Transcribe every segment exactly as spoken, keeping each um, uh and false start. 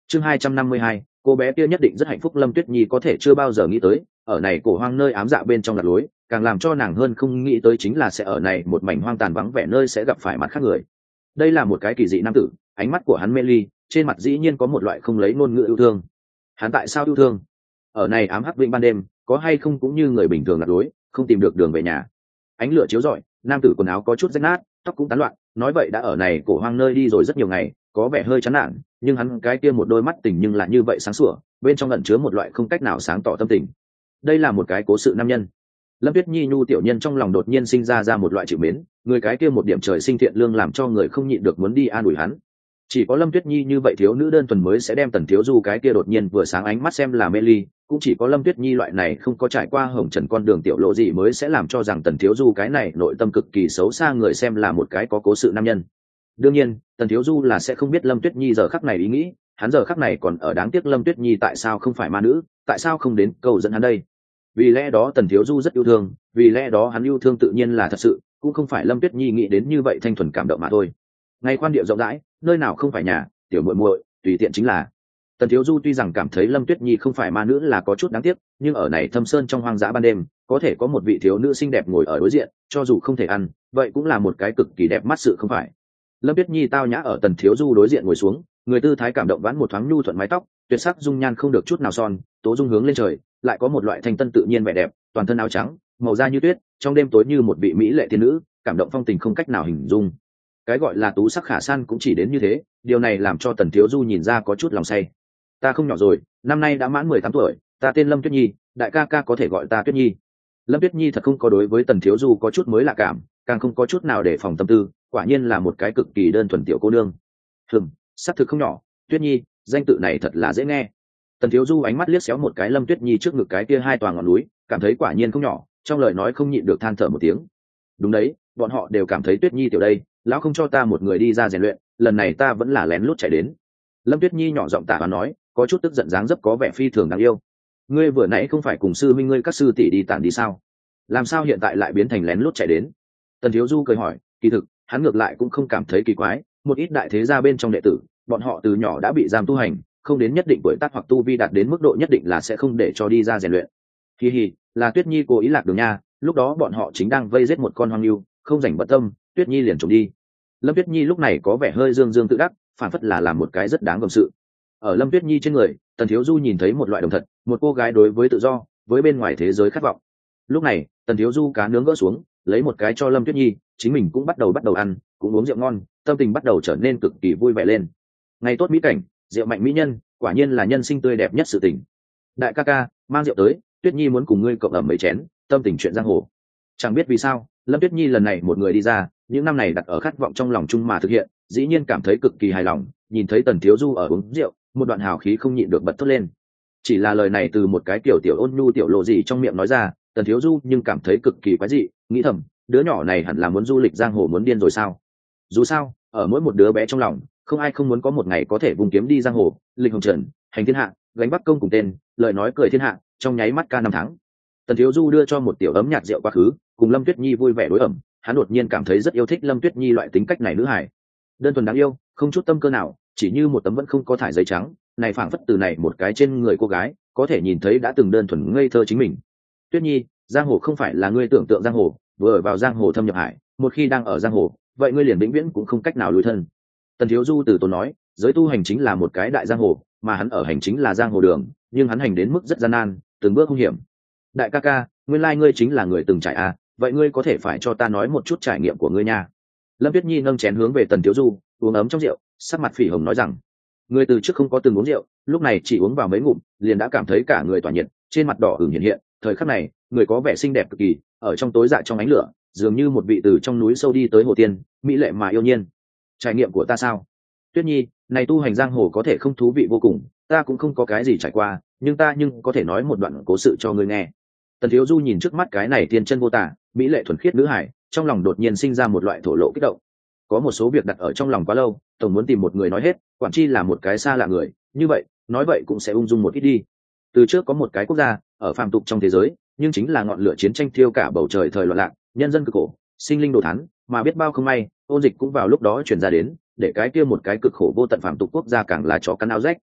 chương hai trăm năm mươi hai, cô bé kia nhất định rất hạnh phúc. Lâm Tuyết Nhi có thể chưa bao giờ nghĩ tới ở này cổ hoang nơi ám dạ bên trong lạc lối, càng làm cho nàng hơn không nghĩ tới chính là sẽ ở này một mảnh hoang tàn vắng vẻ nơi sẽ gặp phải mặt khác người. Đây là một cái kỳ dị nam tử, ánh mắt của hắn mê ly, trên mặt dĩ nhiên có một loại không lấy ngôn ngữ yêu thương. Hắn tại sao yêu thương? Ở này ám hắc vĩnh ban đêm, có hay không cũng như người bình thường lạc lối, không tìm được đường về nhà. Ánh lửa chiếu rọi, nam tử quần áo có chút rách nát, tóc cũng tán loạn, nói vậy đã ở này cổ hoang nơi đi rồi rất nhiều ngày, có vẻ hơi chán nản, nhưng hắn cái kia một đôi mắt tình nhưng lại như vậy sáng sủa, bên trong ẩn chứa một loại không cách nào sáng tỏ tâm tình. Đây là một cái cố sự nam nhân. Lâm Tuyết Nhi nhu tiểu nhân trong lòng đột nhiên sinh ra ra một loại chịu mến, người cái kia một điểm trời sinh thiện lương làm cho người không nhịn được muốn đi an ủi hắn. Chỉ có Lâm Tuyết Nhi như vậy thiếu nữ đơn thuần mới sẽ đem Tần Thiếu Du cái kia đột nhiên vừa sáng ánh mắt xem là mê ly, cũng chỉ có Lâm Tuyết Nhi loại này không có trải qua hồng trần con đường tiểu lộ gì mới sẽ làm cho rằng Tần Thiếu Du cái này nội tâm cực kỳ xấu xa người xem là một cái có cố sự nam nhân. Đương nhiên, Tần Thiếu Du là sẽ không biết Lâm Tuyết Nhi giờ khắc này ý nghĩ, hắn giờ khắc này còn ở đáng tiếc Lâm Tuyết Nhi tại sao không phải ma nữ, tại sao không đến cầu dẫn hắn đây. Vì lẽ đó Tần Thiếu Du rất yêu thương, vì lẽ đó hắn yêu thương tự nhiên là thật sự, cũng không phải Lâm Tuyết Nhi nghĩ đến như vậy thanh thuần cảm động mà thôi. Ngày quan điệu rộng rãi, nơi nào không phải nhà, tiểu muội muội, tùy tiện chính là. Tần Thiếu Du tuy rằng cảm thấy Lâm Tuyết Nhi không phải ma nữ là có chút đáng tiếc, nhưng ở này thâm sơn trong hoang dã ban đêm, có thể có một vị thiếu nữ xinh đẹp ngồi ở đối diện, cho dù không thể ăn, vậy cũng là một cái cực kỳ đẹp mắt sự không phải. Lâm Tuyết Nhi tao nhã ở Tần Thiếu Du đối diện ngồi xuống, người tư thái cảm động vãn một thoáng nhu thuận mái tóc, tuyệt sắc dung nhan không được chút nào son, tố dung hướng lên trời, lại có một loại thanh tân tự nhiên vẻ đẹp, toàn thân áo trắng, màu da như tuyết, trong đêm tối như một vị mỹ lệ tiên nữ, cảm động phong tình không cách nào hình dung. Cái gọi là tú sắc khả san cũng chỉ đến như thế, điều này làm cho Tần Thiếu Du nhìn ra có chút lòng say. Ta không nhỏ rồi, năm nay đã mãn mười tám tuổi, ta tên Lâm Tuyết Nhi, đại ca ca có thể gọi ta Tuyết Nhi. Lâm Tuyết Nhi thật không có đối với Tần Thiếu Du có chút mới lạ cảm, càng không có chút nào để phòng tâm tư, quả nhiên là một cái cực kỳ đơn thuần tiểu cô nương. Hừm, xác thực không nhỏ, Tuyết Nhi, danh tự này thật là dễ nghe. Tần Thiếu Du ánh mắt liếc xéo một cái Lâm Tuyết Nhi trước ngực cái kia hai tòa ngọn núi, cảm thấy quả nhiên không nhỏ, trong lời nói không nhịn được than thở một tiếng. Đúng đấy, bọn họ đều cảm thấy Tuyết Nhi tiểu đây, lão không cho ta một người đi ra rèn luyện, lần này ta vẫn là lén lút chạy đến. Lâm Tuyết Nhi nhỏ giọng tả và nói, có chút tức giận dáng dấp có vẻ phi thường đáng yêu. Ngươi vừa nãy không phải cùng sư minh ngươi các sư tỷ đi tản đi sao? Làm sao hiện tại lại biến thành lén lút chạy đến? Tần Thiếu Du cười hỏi, kỳ thực hắn ngược lại cũng không cảm thấy kỳ quái, một ít đại thế gia bên trong đệ tử, bọn họ từ nhỏ đã bị giam tu hành, không đến nhất định tuổi tác hoặc tu vi đạt đến mức độ nhất định là sẽ không để cho đi ra rèn luyện. Hi hi, là Tuyết Nhi cố ý lạc đường nha, lúc đó bọn họ chính đang vây giết một con hoang lưu, không rảnh bận tâm, Tuyết Nhi liền trốn đi. Lâm Tuyết Nhi lúc này có vẻ hơi dương dương tự đắc, phản phất là làm một cái rất đáng gờm sự. Ở Lâm Tuyết Nhi trên người, Tần Thiếu Du nhìn thấy một loại đồng thật, một cô gái đối với tự do, với bên ngoài thế giới khát vọng. Lúc này, Tần Thiếu Du cá nướng gỡ xuống, lấy một cái cho Lâm Tuyết Nhi, chính mình cũng bắt đầu bắt đầu ăn, cũng uống rượu ngon, tâm tình bắt đầu trở nên cực kỳ vui vẻ lên. Ngày tốt mỹ cảnh, rượu mạnh mỹ nhân, quả nhiên là nhân sinh tươi đẹp nhất sự tình. Đại ca ca, mang rượu tới, Tuyết Nhi muốn cùng ngươi cộng ẩm mấy chén, tâm tình chuyện giang hồ. Chẳng biết vì sao, Lâm Tuyết Nhi lần này một người đi ra, những năm này đặt ở khát vọng trong lòng chung mà thực hiện, dĩ nhiên cảm thấy cực kỳ hài lòng, nhìn thấy Tần Thiếu Du ở uống rượu, một đoạn hào khí không nhịn được bật thốt lên. Chỉ là lời này từ một cái kiểu tiểu ôn nhu tiểu lộ gì trong miệng nói ra, Tần Thiếu Du nhưng cảm thấy cực kỳ quái dị, nghĩ thầm, đứa nhỏ này hẳn là muốn du lịch giang hồ muốn điên rồi sao? Dù sao, ở mỗi một đứa bé trong lòng, không ai không muốn có một ngày có thể vùng kiếm đi giang hồ, lịch hồng trần, hành thiên hạ, gánh bắc công cùng tên, lời nói cười thiên hạ, trong nháy mắt ca năm tháng. Tần Thiếu Du đưa cho một tiểu ấm nhạt rượu quá khứ, cùng Lâm Tuyết Nhi vui vẻ đối ẩm, hắn đột nhiên cảm thấy rất yêu thích Lâm Tuyết Nhi loại tính cách này nữ hài, đơn thuần đáng yêu, không chút tâm cơ nào, chỉ như một tấm vẫn không có thải giấy trắng, này phảng phất từ này một cái trên người cô gái, có thể nhìn thấy đã từng đơn thuần ngây thơ chính mình. Tuyết Nhi, giang hồ không phải là ngươi tưởng tượng giang hồ, vừa ở vào giang hồ thâm nhập hải, một khi đang ở giang hồ, vậy ngươi liền vĩnh viễn cũng không cách nào lùi thân. Tần Thiếu Du từ tốn nói, giới tu hành chính là một cái đại giang hồ, mà hắn ở hành chính là giang hồ đường, nhưng hắn hành đến mức rất gian nan, từng bước nguy hiểm. Đại ca ca, nguyên lai ngươi chính là người từng trải à, vậy ngươi có thể phải cho ta nói một chút trải nghiệm của ngươi nha. Lâm Tuyết Nhi nâng chén hướng về Tần Thiếu Du, uống ấm trong rượu, sắc mặt phỉ hồng nói rằng, người từ trước không có từng uống rượu, lúc này chỉ uống vào mấy ngụm, liền đã cảm thấy cả người tỏa nhiệt, trên mặt đỏ ửng hiện hiện. Thời khắc này, người có vẻ xinh đẹp cực kỳ, ở trong tối dạ trong ánh lửa, dường như một vị từ trong núi sâu đi tới hồ tiên, mỹ lệ mà yêu nhiên. Trải nghiệm của ta sao? Tuyết Nhi, này tu hành giang hồ có thể không thú vị vô cùng, ta cũng không có cái gì trải qua, nhưng ta nhưng có thể nói một đoạn cố sự cho ngươi nghe. Tần Thiếu Du nhìn trước mắt cái này tiên chân vô tả, mỹ lệ thuần khiết nữ hải, trong lòng đột nhiên sinh ra một loại thổ lộ kích động. Có một số việc đặt ở trong lòng quá lâu, tổng muốn tìm một người nói hết, quản chi là một cái xa lạ người, như vậy, nói vậy cũng sẽ ung dung một ít đi. Từ trước có một cái quốc gia ở phàm tục trong thế giới, nhưng chính là ngọn lửa chiến tranh thiêu cả bầu trời thời loạn lạc, nhân dân cực khổ, sinh linh đồ thán, mà biết bao không may, ôn dịch cũng vào lúc đó truyền ra đến, để cái kia một cái cực khổ vô tận phàm tục quốc gia càng là chó cắn áo rách.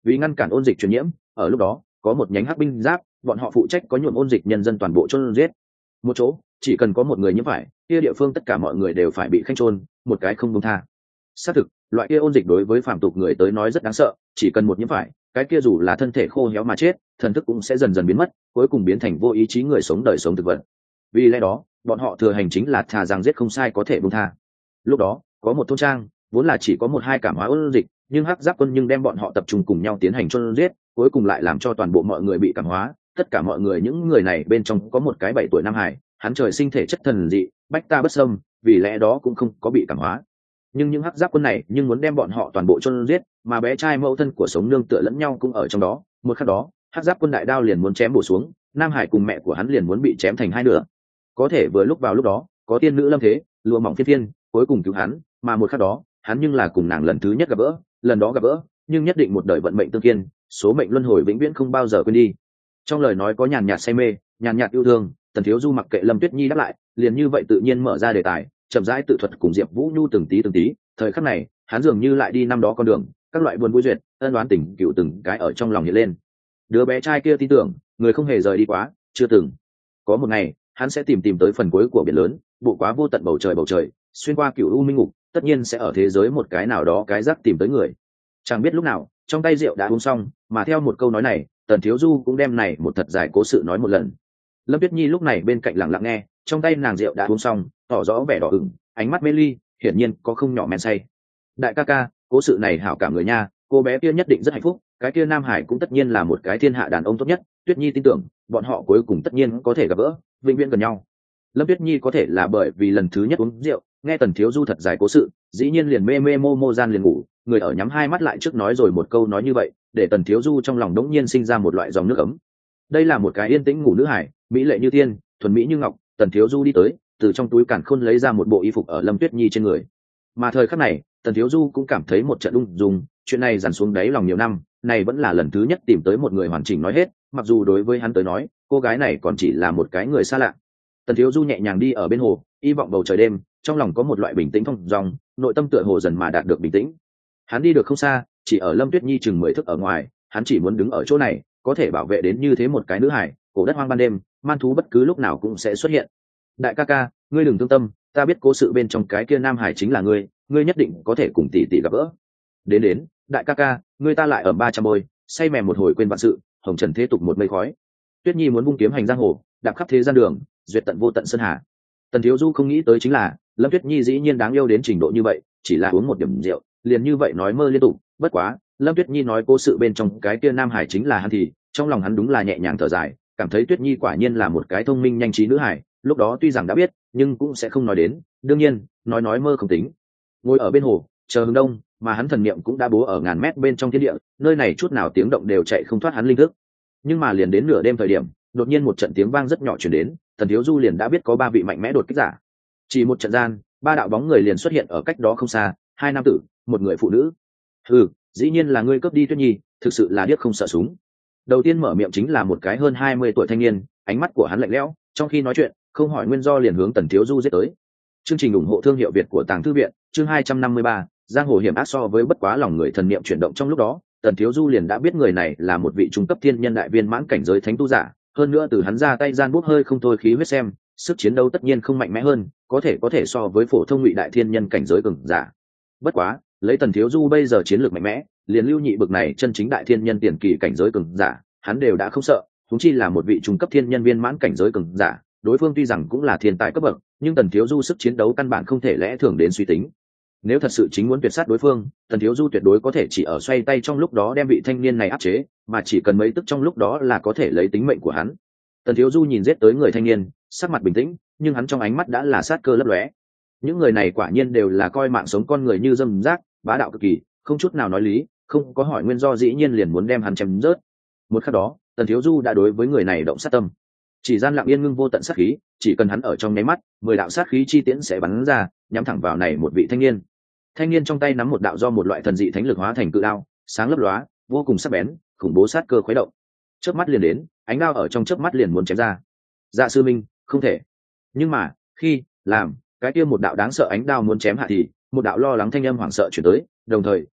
vì ngăn cản ôn dịch truyền nhiễm, ở lúc đó có một nhánh hắc binh giáp, bọn họ phụ trách có nhuộm ôn dịch nhân dân toàn bộ chôn giết. Một chỗ chỉ cần có một người nhiễm phải, kia địa phương tất cả mọi người đều phải bị khanh chôn, một cái không buông tha. Xác thực, loại kia ôn dịch đối với phàm tục người tới nói rất đáng sợ, chỉ cần một nhiễm phải, cái kia dù là thân thể khô héo mà chết, thần thức cũng sẽ dần dần biến mất, cuối cùng biến thành vô ý chí người sống đời sống thực vật. Vì lẽ đó, bọn họ thừa hành chính là thà rằng giết không sai có thể buông tha. Lúc đó, có một thôn trang, vốn là chỉ có một hai cảm hóa ôn dịch, nhưng hắc giáp quân nhưng đem bọn họ tập trung cùng nhau tiến hành chôn giết, cuối cùng lại làm cho toàn bộ mọi người bị cảm hóa. Tất cả mọi người những người này bên trong có một cái bảy tuổi nam hải, hắn trời sinh thể chất thần dị, bách ta bất xâm, vì lẽ đó cũng không có bị cảm hóa. Nhưng những hắc giáp quân này nhưng muốn đem bọn họ toàn bộ chôn giết, mà bé trai mẫu thân của sống nương tựa lẫn nhau cũng ở trong đó. Một khắc đó, hắc giáp quân đại đao liền muốn chém bổ xuống, nam hải cùng mẹ của hắn liền muốn bị chém thành hai nửa. Có thể vừa lúc vào lúc đó, có tiên nữ lâm thế, lụa mỏng phiên phiên, cuối cùng cứu hắn, mà một khắc đó, hắn nhưng là cùng nàng lần thứ nhất gặp gỡ, lần đó gặp gỡ, nhưng nhất định một đời vận mệnh tương kiên, số mệnh luân hồi vĩnh viễn không bao giờ quên đi. Trong lời nói có nhàn nhạt say mê, nhàn nhạt yêu thương, Tần Thiếu Du mặc kệ Lâm Tuyết Nhi đáp lại, liền như vậy tự nhiên mở ra đề tài, chậm rãi tự thuật cùng Diệp Vũ Nhu từng tí từng tí. Thời khắc này, hắn dường như lại đi năm đó con đường, các loại buồn vui duyệt, ân oán tình cựu từng cái ở trong lòng hiện lên. Đứa bé trai kia tin tưởng, người không hề rời đi quá, chưa từng. Có một ngày, hắn sẽ tìm tìm tới phần cuối của biển lớn, bộ quá vô tận bầu trời bầu trời, xuyên qua cựu u minh ngục, tất nhiên sẽ ở thế giới một cái nào đó cái rắc tìm tới người. Chẳng biết lúc nào, trong tay rượu đã uống xong, mà theo một câu nói này, Tần Thiếu Du cũng đem này một thật dài cố sự nói một lần. Lâm Tuyết Nhi lúc này bên cạnh lặng lặng nghe, trong tay nàng rượu đã uống xong, tỏ rõ vẻ đỏ ửng, ánh mắt mê ly, hiển nhiên có không nhỏ men say. Đại ca ca, cố sự này hảo cảm người nha, cô bé kia nhất định rất hạnh phúc, cái kia Nam Hải cũng tất nhiên là một cái thiên hạ đàn ông tốt nhất, Tuyết Nhi tin tưởng, bọn họ cuối cùng tất nhiên có thể gặp gỡ, vĩnh viễn gần nhau. Lâm Tuyết Nhi có thể là bởi vì lần thứ nhất uống rượu, nghe Tần Thiếu Du thật dài cố sự, dĩ nhiên liền mê mê mô mô gian liền ngủ, người ở nhắm hai mắt lại trước nói rồi một câu nói như vậy, để Tần Thiếu Du trong lòng đống nhiên sinh ra một loại dòng nước ấm. Đây là một cái yên tĩnh ngủ nữ hải, mỹ lệ như tiên, thuần mỹ như ngọc. Tần Thiếu Du đi tới, từ trong túi càn khôn lấy ra một bộ y phục ở Lâm Tuyết Nhi trên người. Mà thời khắc này, Tần Thiếu Du cũng cảm thấy một trận ung dung, chuyện này dằn xuống đáy lòng nhiều năm, này vẫn là lần thứ nhất tìm tới một người hoàn chỉnh nói hết, mặc dù đối với hắn tới nói, cô gái này còn chỉ là một cái người xa lạ. Tần Thiếu Du nhẹ nhàng đi ở bên hồ, hy vọng bầu trời đêm, trong lòng có một loại bình tĩnh thông dong, nội tâm tựa hồ dần mà đạt được bình tĩnh. Hắn đi được không xa, chỉ ở Lâm Tuyết Nhi chừng mười thước ở ngoài, hắn chỉ muốn đứng ở chỗ này, có thể bảo vệ đến như thế một cái nữ hải, cổ đất hoang ban đêm, man thú bất cứ lúc nào cũng sẽ xuất hiện. Đại ca ca, ngươi đừng thương tâm, ta biết cố sự bên trong cái kia Nam Hải chính là ngươi, ngươi nhất định có thể cùng tỷ tỷ gặp gỡ. Đến đến, đại ca ca, ngươi ta lại ở ba trăm bôi, say mềm một hồi quên vạn sự, hồng trần thế tục một mây khói. Tuyết Nhi muốn vung kiếm hành giang hồ, đạp khắp thế gian đường, duyệt tận vô tận sơn hà. Tần Thiếu Du không nghĩ tới chính là, Lâm Tuyết Nhi dĩ nhiên đáng yêu đến trình độ như vậy, chỉ là uống một điểm rượu, liền như vậy nói mơ liên tục. Bất quá, Lâm Tuyết Nhi nói cố sự bên trong cái kia Nam Hải chính là hắn thì, trong lòng hắn đúng là nhẹ nhàng thở dài, cảm thấy Tuyết Nhi quả nhiên là một cái thông minh nhanh trí nữ hải. Lúc đó tuy rằng đã biết, nhưng cũng sẽ không nói đến. Đương nhiên, nói nói mơ không tính. Ngồi ở bên hồ, chờ hướng đông, mà hắn thần niệm cũng đã bố ở ngàn mét bên trong thiên địa, nơi này chút nào tiếng động đều chạy không thoát hắn linh thức. Nhưng mà liền đến nửa đêm thời điểm, đột nhiên một trận tiếng vang rất nhỏ truyền đến, Tần Thiếu Du liền đã biết có ba vị mạnh mẽ đột kích giả. Chỉ một trận gian, ba đạo bóng người liền xuất hiện ở cách đó không xa, hai nam tử, một người phụ nữ. Ừ, dĩ nhiên là ngươi cướp đi Tuyết Nhi, thực sự là điếc không sợ súng. Đầu tiên mở miệng chính là một cái hơn hai mươi tuổi thanh niên, ánh mắt của hắn lạnh lẽo, trong khi nói chuyện, không hỏi nguyên do liền hướng Tần Thiếu Du giết tới. Chương trình ủng hộ thương hiệu Việt của Tàng Thư viện, chương hai trăm năm mươi ba, giang hồ hiểm ác so với bất quá lòng người thần niệm chuyển động trong lúc đó, Tần Thiếu Du liền đã biết người này là một vị trung cấp thiên nhân đại viên mãn cảnh giới thánh tu giả, hơn nữa từ hắn ra tay gian bốc hơi không thôi khí huyết xem, sức chiến đấu tất nhiên không mạnh mẽ hơn, có thể có thể so với phổ thông ngụy đại thiên nhân cảnh giới cường giả. Bất quá, lấy Tần Thiếu Du bây giờ chiến lược mạnh mẽ, liền lưu nhị bực này chân chính đại thiên nhân tiền kỳ cảnh giới cường giả, hắn đều đã không sợ, huống chi là một vị trung cấp thiên nhân viên mãn cảnh giới cường giả, đối phương tuy rằng cũng là thiên tài cấp bậc, nhưng Tần Thiếu Du sức chiến đấu căn bản không thể lẽ thường đến suy tính. Nếu thật sự chính muốn tuyệt sát đối phương, Tần Thiếu Du tuyệt đối có thể chỉ ở xoay tay trong lúc đó đem vị thanh niên này áp chế, mà chỉ cần mấy tức trong lúc đó là có thể lấy tính mệnh của hắn. Tần Thiếu Du nhìn giết tới người thanh niên, sắc mặt bình tĩnh, nhưng hắn trong ánh mắt đã là sát cơ lấp lóe. Những người này quả nhiên đều là coi mạng sống con người như dâm rác, bá đạo cực kỳ, không chút nào nói lý, không có hỏi nguyên do dĩ nhiên liền muốn đem hắn chém rớt. Một khắc đó, Tần Thiếu Du đã đối với người này động sát tâm. Chỉ gian lặng yên ngưng vô tận sát khí, chỉ cần hắn ở trong nháy mắt, mười đạo sát khí chi tiễn sẽ bắn ra, nhắm thẳng vào này một vị thanh niên. Thanh niên trong tay nắm một đạo do một loại thần dị thánh lực hóa thành cự đao, sáng lấp lóa, vô cùng sắc bén, khủng bố sát cơ khuấy động. Chớp mắt liền đến, ánh đao ở trong chớp mắt liền muốn chém ra. Dạ sư minh, không thể. Nhưng mà, khi làm, cái kia một đạo đáng sợ ánh đao muốn chém hạ thì, một đạo lo lắng thanh âm hoảng sợ chuyển tới, đồng thời,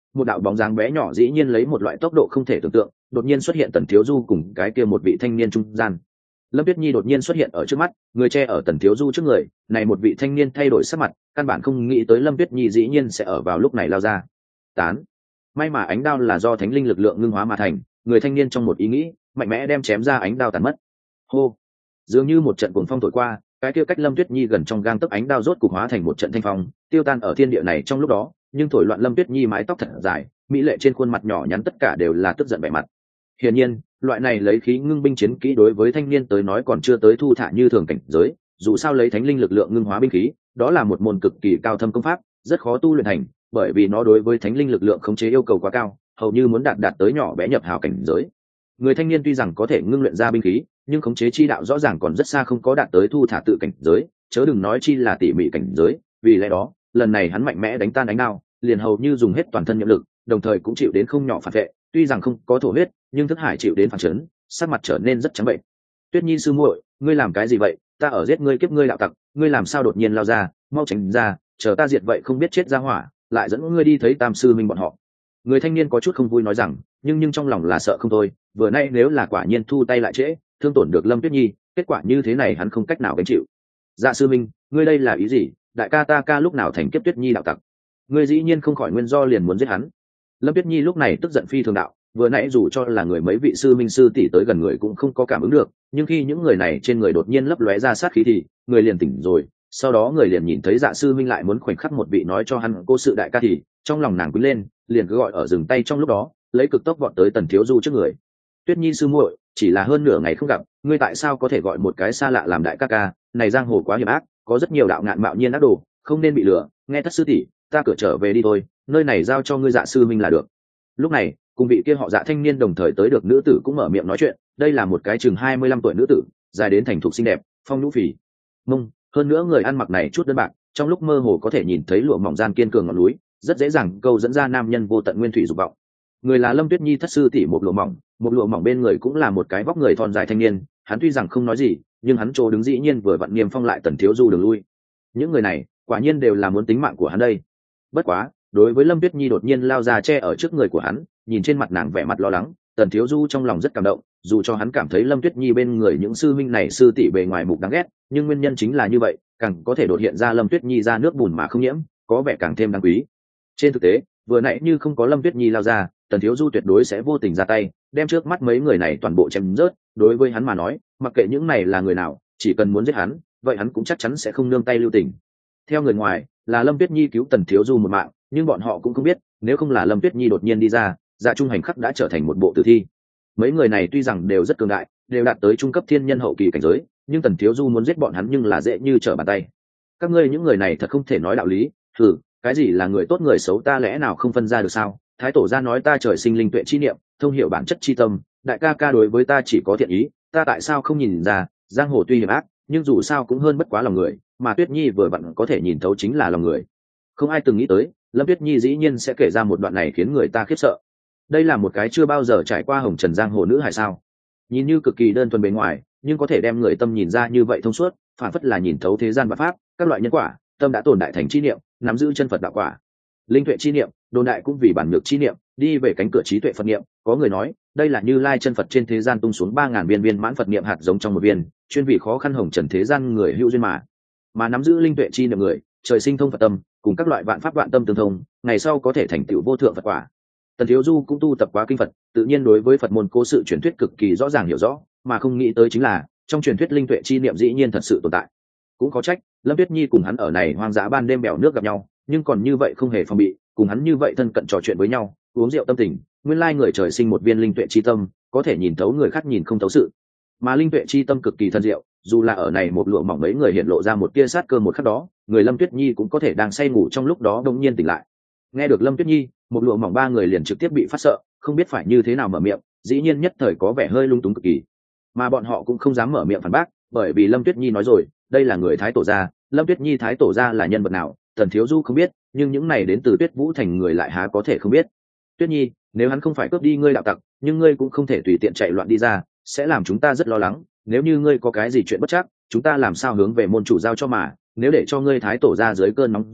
một đạo bóng dáng bé nhỏ dĩ nhiên lấy một loại tốc độ không thể tưởng tượng đột nhiên xuất hiện Tần Thiếu Du cùng cái kia một vị thanh niên trung gian. Lâm Tuyết Nhi đột nhiên xuất hiện ở trước mắt, người che ở Tần Thiếu Du trước người, này một vị thanh niên thay đổi sắc mặt, căn bản không nghĩ tới Lâm Tuyết Nhi dĩ nhiên sẽ ở vào lúc này lao ra. Tán. May mà ánh đao là do thánh linh lực lượng ngưng hóa mà thành, người thanh niên trong một ý nghĩ, mạnh mẽ đem chém ra ánh đao tàn mất. Hô. Dường như một trận cuồng phong thổi qua, cái kia cách Lâm Tuyết Nhi gần trong gang tấc ánh đao rốt cục hóa thành một trận thanh phong, tiêu tan ở thiên địa này trong lúc đó, nhưng thổi loạn Lâm Tuyết Nhi mái tóc thật dài, mỹ lệ trên khuôn mặt nhỏ nhắn tất cả đều là tức giận vẻ mặt. Hiển nhiên, loại này lấy khí ngưng binh chiến kỹ đối với thanh niên tới nói còn chưa tới thu thả như thường cảnh giới, dù sao lấy thánh linh lực lượng ngưng hóa binh khí, đó là một môn cực kỳ cao thâm công pháp, rất khó tu luyện thành, bởi vì nó đối với thánh linh lực lượng khống chế yêu cầu quá cao, hầu như muốn đạt đạt tới nhỏ bé nhập hào cảnh giới. Người thanh niên tuy rằng có thể ngưng luyện ra binh khí, nhưng khống chế chi đạo rõ ràng còn rất xa không có đạt tới thu thả tự cảnh giới, chớ đừng nói chi là tỉ mỉ cảnh giới, vì lẽ đó, lần này hắn mạnh mẽ đánh tan ánh đao, liền hầu như dùng hết toàn thân nhiệm lực, đồng thời cũng chịu đến không nhỏ phản vệ, tuy rằng không có thổ huyết, nhưng thức hải chịu đến phản chấn, sắc mặt trở nên rất trắng bệnh. Tuyết Nhi sư muội, ngươi làm cái gì vậy? Ta ở giết ngươi kiếp ngươi đạo tặc, ngươi làm sao đột nhiên lao ra, mau tránh ra, chờ ta diệt vậy không biết chết ra hỏa, lại dẫn ngươi đi thấy Tam sư minh bọn họ. Người thanh niên có chút không vui nói rằng, nhưng nhưng trong lòng là sợ không thôi, vừa nay nếu là quả nhiên thu tay lại trễ, thương tổn được Lâm Tuyết Nhi, kết quả như thế này hắn không cách nào gánh chịu. Dạ sư minh, ngươi đây là ý gì? Đại ca ta ca lúc nào thành kiếp Tuyết Nhi đạo tặc? Ngươi dĩ nhiên không khỏi nguyên do liền muốn giết hắn. Lâm Tuyết Nhi lúc này tức giận phi thường đạo, vừa nãy dù cho là người mấy vị sư minh sư tỷ tới gần người cũng không có cảm ứng được, nhưng khi những người này trên người đột nhiên lấp lóe ra sát khí thì người liền tỉnh rồi, sau đó người liền nhìn thấy Dạ sư minh lại muốn khoảnh khắc một vị nói cho hắn cô sự đại ca thì trong lòng nàng quý lên, liền cứ gọi ở dừng tay trong lúc đó, lấy cực tốc vọt tới Tần Thiếu Du trước người. Tuyết Nhi sư muội, chỉ là hơn nửa ngày không gặp, ngươi tại sao có thể gọi một cái xa lạ làm đại ca ca? Này giang hồ quá hiểm ác, có rất nhiều đạo ngạn mạo nhiên ác đồ, không nên bị lừa. Nghe thất sư tỷ, ta cửa trở về đi thôi, nơi này giao cho ngươi Dạ sư minh là được. Lúc này, cùng vị kia họ Dạ thanh niên đồng thời tới được nữ tử cũng mở miệng nói chuyện, đây là một cái chừng hai mươi lăm tuổi nữ tử, dài đến thành thục xinh đẹp, phong nhũ phì mông, hơn nữa người ăn mặc này chút đơn bạc, trong lúc mơ hồ có thể nhìn thấy lụa mỏng gian kiên cường ngọn núi, rất dễ dàng câu dẫn ra nam nhân vô tận nguyên thủy dục vọng. Người là Lâm Tuyết Nhi thất sư tỷ một lụa mỏng, một lụa mỏng bên người cũng là một cái vóc người thon dài thanh niên, hắn tuy rằng không nói gì, nhưng hắn chỗ đứng dĩ nhiên vừa vặn niêm phong lại Tần Thiếu Du đường lui. Những người này, quả nhiên đều là muốn tính mạng của hắn đây. Bất quá, đối với Lâm Tuyết Nhi đột nhiên lao ra che ở trước người của hắn, nhìn trên mặt nàng vẻ mặt lo lắng, Tần Thiếu Du trong lòng rất cảm động, dù cho hắn cảm thấy Lâm Tuyết Nhi bên người những sư minh này sư tỷ bề ngoài mục đáng ghét, nhưng nguyên nhân chính là như vậy, càng có thể đột hiện ra Lâm Tuyết Nhi ra nước bùn mà không nhiễm, có vẻ càng thêm đáng quý. Trên thực tế, vừa nãy như không có Lâm Tuyết Nhi lao ra, Tần Thiếu Du tuyệt đối sẽ vô tình ra tay, đem trước mắt mấy người này toàn bộ chém rớt, đối với hắn mà nói, mặc kệ những này là người nào, chỉ cần muốn giết hắn, vậy hắn cũng chắc chắn sẽ không nương tay lưu tình. Theo người ngoài, là Lâm Tuyết Nhi cứu Tần Thiếu Du một mạng, nhưng bọn họ cũng không biết, nếu không là Lâm Tuyết Nhi đột nhiên đi ra, Dạ Trung Hành khắc đã trở thành một bộ tử thi. Mấy người này tuy rằng đều rất cường đại, đều đạt tới trung cấp thiên nhân hậu kỳ cảnh giới, nhưng Tần Thiếu Du muốn giết bọn hắn nhưng là dễ như trở bàn tay. Các ngươi những người này thật không thể nói đạo lý, thử, cái gì là người tốt người xấu ta lẽ nào không phân ra được sao? Thái tổ gia nói ta trời sinh linh tuệ chi niệm, thông hiểu bản chất chi tâm, đại ca ca đối với ta chỉ có thiện ý, ta tại sao không nhìn ra, giang hồ tuy hiểm ác, nhưng dù sao cũng hơn bất quá lòng người, mà Tuyết Nhi vừa vặn có thể nhìn thấu chính là lòng người. Không ai từng nghĩ tới, Lâm Tuyết Nhi dĩ nhiên sẽ kể ra một đoạn này khiến người ta khiếp sợ. Đây là một cái chưa bao giờ trải qua hồng trần giang hồ nữ hải sao? Nhìn như cực kỳ đơn thuần bề ngoài, nhưng có thể đem người tâm nhìn ra như vậy thông suốt, phản phất là nhìn thấu thế gian vạn pháp, các loại nhân quả, tâm đã tồn đại thành chi niệm, nắm giữ chân Phật đạo quả. Linh tuệ chi niệm, đồn đại cũng vì bản nhược chi niệm, đi về cánh cửa trí tuệ Phật niệm, có người nói, đây là Như Lai chân Phật trên thế gian tung xuống ba ngàn viên viên mãn Phật niệm hạt giống trong một viên, chuyên vì khó khăn hồng trần thế gian người hữu duyên mà. Mà nắm giữ linh tuệ chi niệm người, trời sinh thông Phật tâm, cùng các loại vạn pháp vạn tâm tương thông, ngày sau có thể thành tựu vô thượng Phật quả. Tần Thiếu Du cũng tu tập quá kinh Phật, tự nhiên đối với Phật môn cố sự truyền thuyết cực kỳ rõ ràng hiểu rõ, mà không nghĩ tới chính là trong truyền thuyết linh tuệ chi niệm dĩ nhiên thật sự tồn tại. Cũng có trách, Lâm Tuyết Nhi cùng hắn ở này hoang dã ban đêm bèo nước gặp nhau, nhưng còn như vậy không hề phòng bị, cùng hắn như vậy thân cận trò chuyện với nhau, uống rượu tâm tình, nguyên lai người trời sinh một viên linh tuệ chi tâm, có thể nhìn thấu người khác nhìn không thấu sự. Mà linh tuệ chi tâm cực kỳ thân diệu, dù là ở này một lụa mỏng mấy người hiện lộ ra một tia sát cơ một khắc đó, người Lâm Tuyết Nhi cũng có thể đang say ngủ trong lúc đó đột nhiên tỉnh lại. Nghe được Lâm Tuyết Nhi, một lụa mỏng ba người liền trực tiếp bị phát sợ, không biết phải như thế nào mở miệng, dĩ nhiên nhất thời có vẻ hơi lung túng cực kỳ. Mà bọn họ cũng không dám mở miệng phản bác, bởi vì Lâm Tuyết Nhi nói rồi, đây là người Thái tổ gia, Lâm Tuyết Nhi Thái tổ gia là nhân vật nào, Tần Thiếu Du không biết, nhưng những này đến từ Tuyết Vũ thành người lại há có thể không biết. Tuyết Nhi, nếu hắn không phải cướp đi ngươi đạo tặc, nhưng ngươi cũng không thể tùy tiện chạy loạn đi ra, sẽ làm chúng ta rất lo lắng, nếu như ngươi có cái gì chuyện bất trắc, chúng ta làm sao hướng về môn chủ giao cho mà, nếu để cho ngươi Thái tổ gia dưới cơn nóng giận,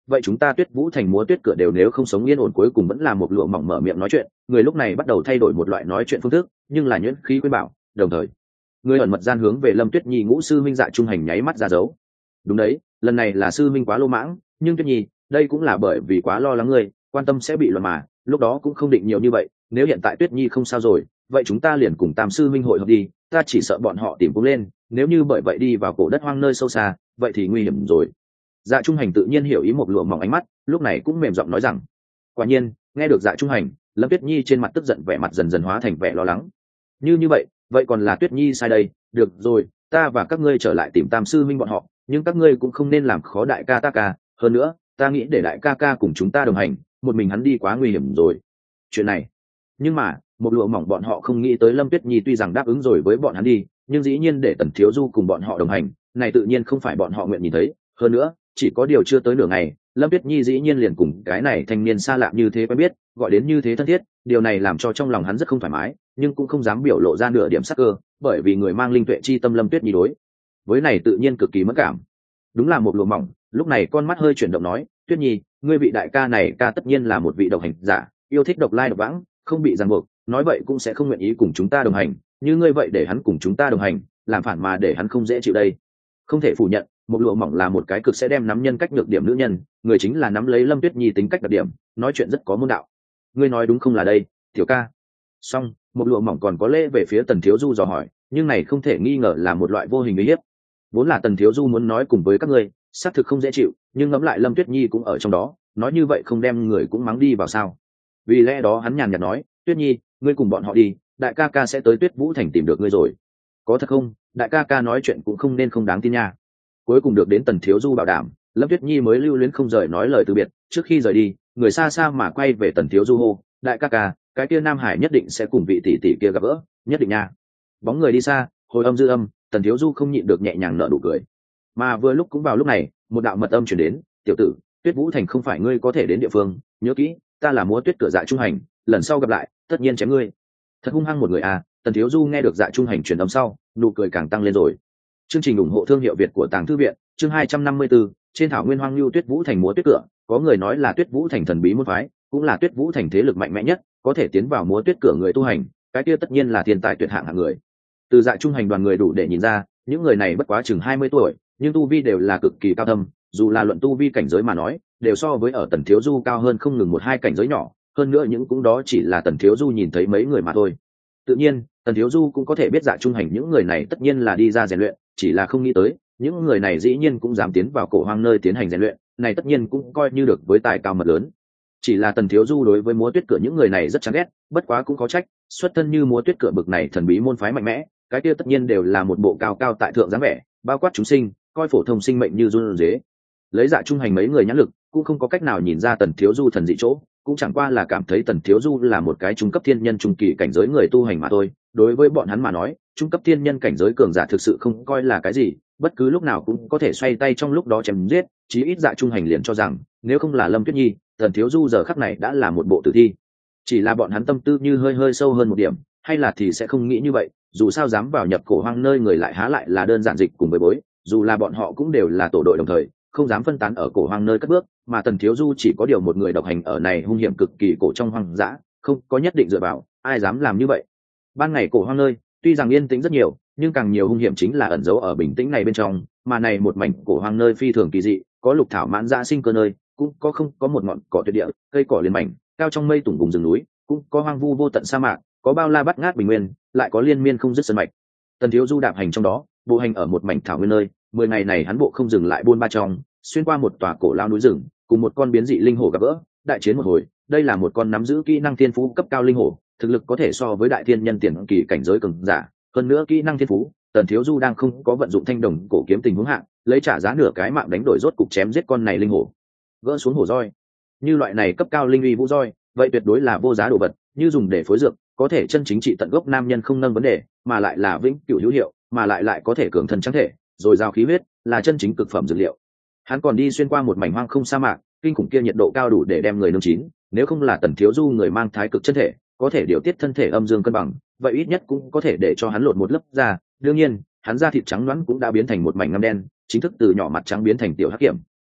vậy chúng ta Tuyết Vũ Thành múa tuyết cửa đều nếu không sống yên ổn, cuối cùng vẫn là một lụa mỏng mở miệng nói chuyện. Người lúc này bắt đầu thay đổi một loại nói chuyện phương thức, nhưng là nhuyễn khí khuyên bảo, đồng thời người ẩn mật gian hướng về Lâm Tuyết Nhi ngũ sư minh Dạ Trung Hành nháy mắt ra dấu. Đúng đấy, lần này là sư minh quá lô mãng, nhưng Tuyết Nhi, đây cũng là bởi vì quá lo lắng ngươi, quan tâm sẽ bị loạn mà, lúc đó cũng không định nhiều như vậy. Nếu hiện tại Tuyết Nhi không sao rồi, vậy chúng ta liền cùng Tam sư minh hội hợp đi, ta chỉ sợ bọn họ tìm cũng lên, nếu như bởi vậy đi vào cổ đất hoang nơi sâu xa, vậy thì nguy hiểm rồi. Dạ Trung Hành tự nhiên hiểu ý một lụa mỏng ánh mắt, lúc này cũng mềm giọng nói rằng. Quả nhiên, nghe được Dạ Trung Hành, Lâm Tuyết Nhi trên mặt tức giận vẻ mặt dần dần hóa thành vẻ lo lắng. Như như vậy, vậy còn là Tuyết Nhi sai đây, được rồi, ta và các ngươi trở lại tìm Tam sư minh bọn họ, nhưng các ngươi cũng không nên làm khó đại ca ta ca, hơn nữa, ta nghĩ để đại ca ca cùng chúng ta đồng hành, một mình hắn đi quá nguy hiểm rồi. Chuyện này, nhưng mà, một lụa mỏng bọn họ không nghĩ tới Lâm Tuyết Nhi tuy rằng đáp ứng rồi với bọn hắn đi, nhưng dĩ nhiên để Tần Thiếu Du cùng bọn họ đồng hành, này tự nhiên không phải bọn họ nguyện nhìn thấy, hơn nữa, chỉ có điều chưa tới nửa ngày, Lâm Tuyết Nhi dĩ nhiên liền cùng cái này thanh niên xa lạ như thế quen biết, gọi đến như thế thân thiết, điều này làm cho trong lòng hắn rất không thoải mái, nhưng cũng không dám biểu lộ ra nửa điểm sắc cơ, bởi vì người mang linh tuệ chi tâm Lâm Tuyết Nhi đối với này tự nhiên cực kỳ mất cảm. Đúng là một lụa mỏng, lúc này con mắt hơi chuyển động nói, Tuyết Nhi, ngươi vị đại ca này ca tất nhiên là một vị độc hành giả, yêu thích độc lai độc vãng, không bị ràng buộc, nói vậy cũng sẽ không nguyện ý cùng chúng ta đồng hành, như ngươi vậy để hắn cùng chúng ta đồng hành, làm phản mà để hắn không dễ chịu đây. Không thể phủ nhận, một lụa mỏng là một cái cực sẽ đem nắm nhân cách nhược điểm nữ nhân, người chính là nắm lấy Lâm Tuyết Nhi tính cách đặc điểm, nói chuyện rất có môn đạo. Ngươi nói đúng không là đây, tiểu ca. Xong, một lụa mỏng còn có lễ về phía Tần Thiếu Du dò hỏi, nhưng này không thể nghi ngờ là một loại vô hình uy hiếp. Vốn là Tần Thiếu Du muốn nói cùng với các ngươi, xác thực không dễ chịu, nhưng ngẫm lại Lâm Tuyết Nhi cũng ở trong đó, nói như vậy không đem người cũng mắng đi vào sao? Vì lẽ đó hắn nhàn nhạt nói, Tuyết Nhi, ngươi cùng bọn họ đi, đại ca ca sẽ tới Tuyết Vũ Thành tìm được ngươi rồi. Có thật không? Đại ca ca nói chuyện cũng không nên không đáng tin nha. Cuối cùng được đến Tần Thiếu Du bảo đảm, Lâm Tuyết Nhi mới lưu luyến không rời nói lời từ biệt. Trước khi rời đi, người xa xa mà quay về Tần Thiếu Du hô, đại ca ca, cái kia Nam Hải nhất định sẽ cùng vị tỷ tỷ kia gặp gỡ, nhất định nha. Bóng người đi xa, hồi âm dư âm, Tần Thiếu Du không nhịn được nhẹ nhàng nở nụ cười. Mà vừa lúc cũng vào lúc này, một đạo mật âm truyền đến, tiểu tử, Tuyết Vũ Thành không phải ngươi có thể đến địa phương, nhớ kỹ, ta là múa tuyết cửa Dạ Trung Hành, lần sau gặp lại, tất nhiên chém ngươi. Thật hung hăng một người à? Tần Thiếu Du nghe được Dạ Trung Hành truyền âm sau, nụ cười càng tăng lên rồi. Chương trình ủng hộ thương hiệu Việt của Tàng Thư viện, chương hai trăm năm mươi tư, trên thảo nguyên hoang lưu Tuyết Vũ Thành múa tuyết cửa, có người nói là Tuyết Vũ Thành thần bí môn phái, cũng là Tuyết Vũ Thành thế lực mạnh mẽ nhất, có thể tiến vào múa tuyết cửa người tu hành, cái kia tất nhiên là thiên tài tuyệt hạng hạng người. Từ Dạ Trung Hành đoàn người đủ để nhìn ra, những người này bất quá chừng hai mươi tuổi, nhưng tu vi đều là cực kỳ cao thâm, dù là luận tu vi cảnh giới mà nói, đều so với ở Tần Thiếu Du cao hơn không ngừng một hai cảnh giới nhỏ, hơn nữa những cũng đó chỉ là Tần Thiếu Du nhìn thấy mấy người mà thôi. Tự nhiên, Tần Thiếu Du cũng có thể biết Dạ Trung Hành những người này tất nhiên là đi ra rèn luyện, chỉ là không nghĩ tới, những người này dĩ nhiên cũng dám tiến vào cổ hoang nơi tiến hành rèn luyện, này tất nhiên cũng coi như được với tài cao mật lớn. Chỉ là Tần Thiếu Du đối với múa tuyết cửa những người này rất chán ghét, bất quá cũng có trách, xuất thân như múa tuyết cửa bực này thần bí môn phái mạnh mẽ, cái kia tất nhiên đều là một bộ cao cao tại thượng dáng vẻ, bao quát chúng sinh, coi phổ thông sinh mệnh như run rế. Lấy Dạ Trung Hành mấy người nhãn lực, cũng không có cách nào nhìn ra Tần Thiếu Du thần dị chỗ, cũng chẳng qua là cảm thấy Tần Thiếu Du là một cái trung cấp thiên nhân trung kỳ cảnh giới người tu hành mà thôi. Đối với bọn hắn mà nói, trung cấp thiên nhân cảnh giới cường giả thực sự không coi là cái gì, bất cứ lúc nào cũng có thể xoay tay trong lúc đó chém giết. Chí ít Dạ Trung Hành liền cho rằng, nếu không là Lâm Tuyết Nhi, Tần Thiếu Du giờ khắc này đã là một bộ tử thi. Chỉ là bọn hắn tâm tư như hơi hơi sâu hơn một điểm, hay là thì sẽ không nghĩ như vậy, dù sao dám vào nhập cổ hoang nơi người lại há lại là đơn giản dịch cùng với bối, dù là bọn họ cũng đều là tổ đội đồng thời, không dám phân tán ở cổ hoang nơi cất bước, mà Tần Thiếu Du chỉ có điều một người độc hành ở này hung hiểm cực kỳ cổ trong hoang dã, không có nhất định dựa vào, ai dám làm như vậy. Ban ngày cổ hoang nơi, tuy rằng yên tĩnh rất nhiều, nhưng càng nhiều hung hiểm chính là ẩn giấu ở bình tĩnh này bên trong, mà này một mảnh cổ hoang nơi phi thường kỳ dị, có lục thảo mãn dã sinh cơ nơi, cũng có không có một ngọn cỏ tuyệt địa, cây cỏ liền mảnh, cao trong mây tùng vùng rừng núi, cũng có hoang vu vô tận sa mạc, có bao la bát ngát bình nguyên, lại có liên miên không dứt sơn mạch. Tần Thiếu Du đạp hành trong đó, bộ hành ở một mảnh thảo nguyên nơi, mười ngày này hắn bộ không dừng lại buôn ba trong, xuyên qua một tòa cổ lao núi rừng, cùng một con biến dị linh hổ gặp gỡ, đại chiến một hồi. Đây là một con nắm giữ kỹ năng thiên phú cấp cao linh hổ, thực lực có thể so với đại thiên nhân tiền kỳ cảnh giới cường giả, hơn nữa kỹ năng thiên phú, Tần Thiếu Du đang không có vận dụng thanh đồng cổ kiếm tình huống hạng, lấy trả giá nửa cái mạng đánh đổi rốt cục chém giết con này linh hổ, gỡ xuống hổ roi. Như loại này cấp cao linh uy vũ roi, vậy tuyệt đối là vô giá đồ vật, như dùng để phối dược, có thể chân chính trị tận gốc nam nhân không nâng vấn đề, mà lại là vĩnh cửu hữu hiệu, mà lại lại có thể cường thân trắng thể, rồi giao khí huyết, là chân chính cực phẩm dược liệu. Hắn còn đi xuyên qua một mảnh hoang không sa mạc, kinh khủng kia nhiệt độ cao đủ để đem người nướng chín, nếu không là Tần Thiếu Du người mang thái cực chân thể, có thể điều tiết thân thể âm dương cân bằng, vậy ít nhất cũng có thể để cho hắn lột một lớp da. Đương nhiên, hắn da thịt trắng nõn cũng đã biến thành một mảnh ngăm đen, chính thức từ nhỏ mặt trắng biến thành tiểu hắc kiểm.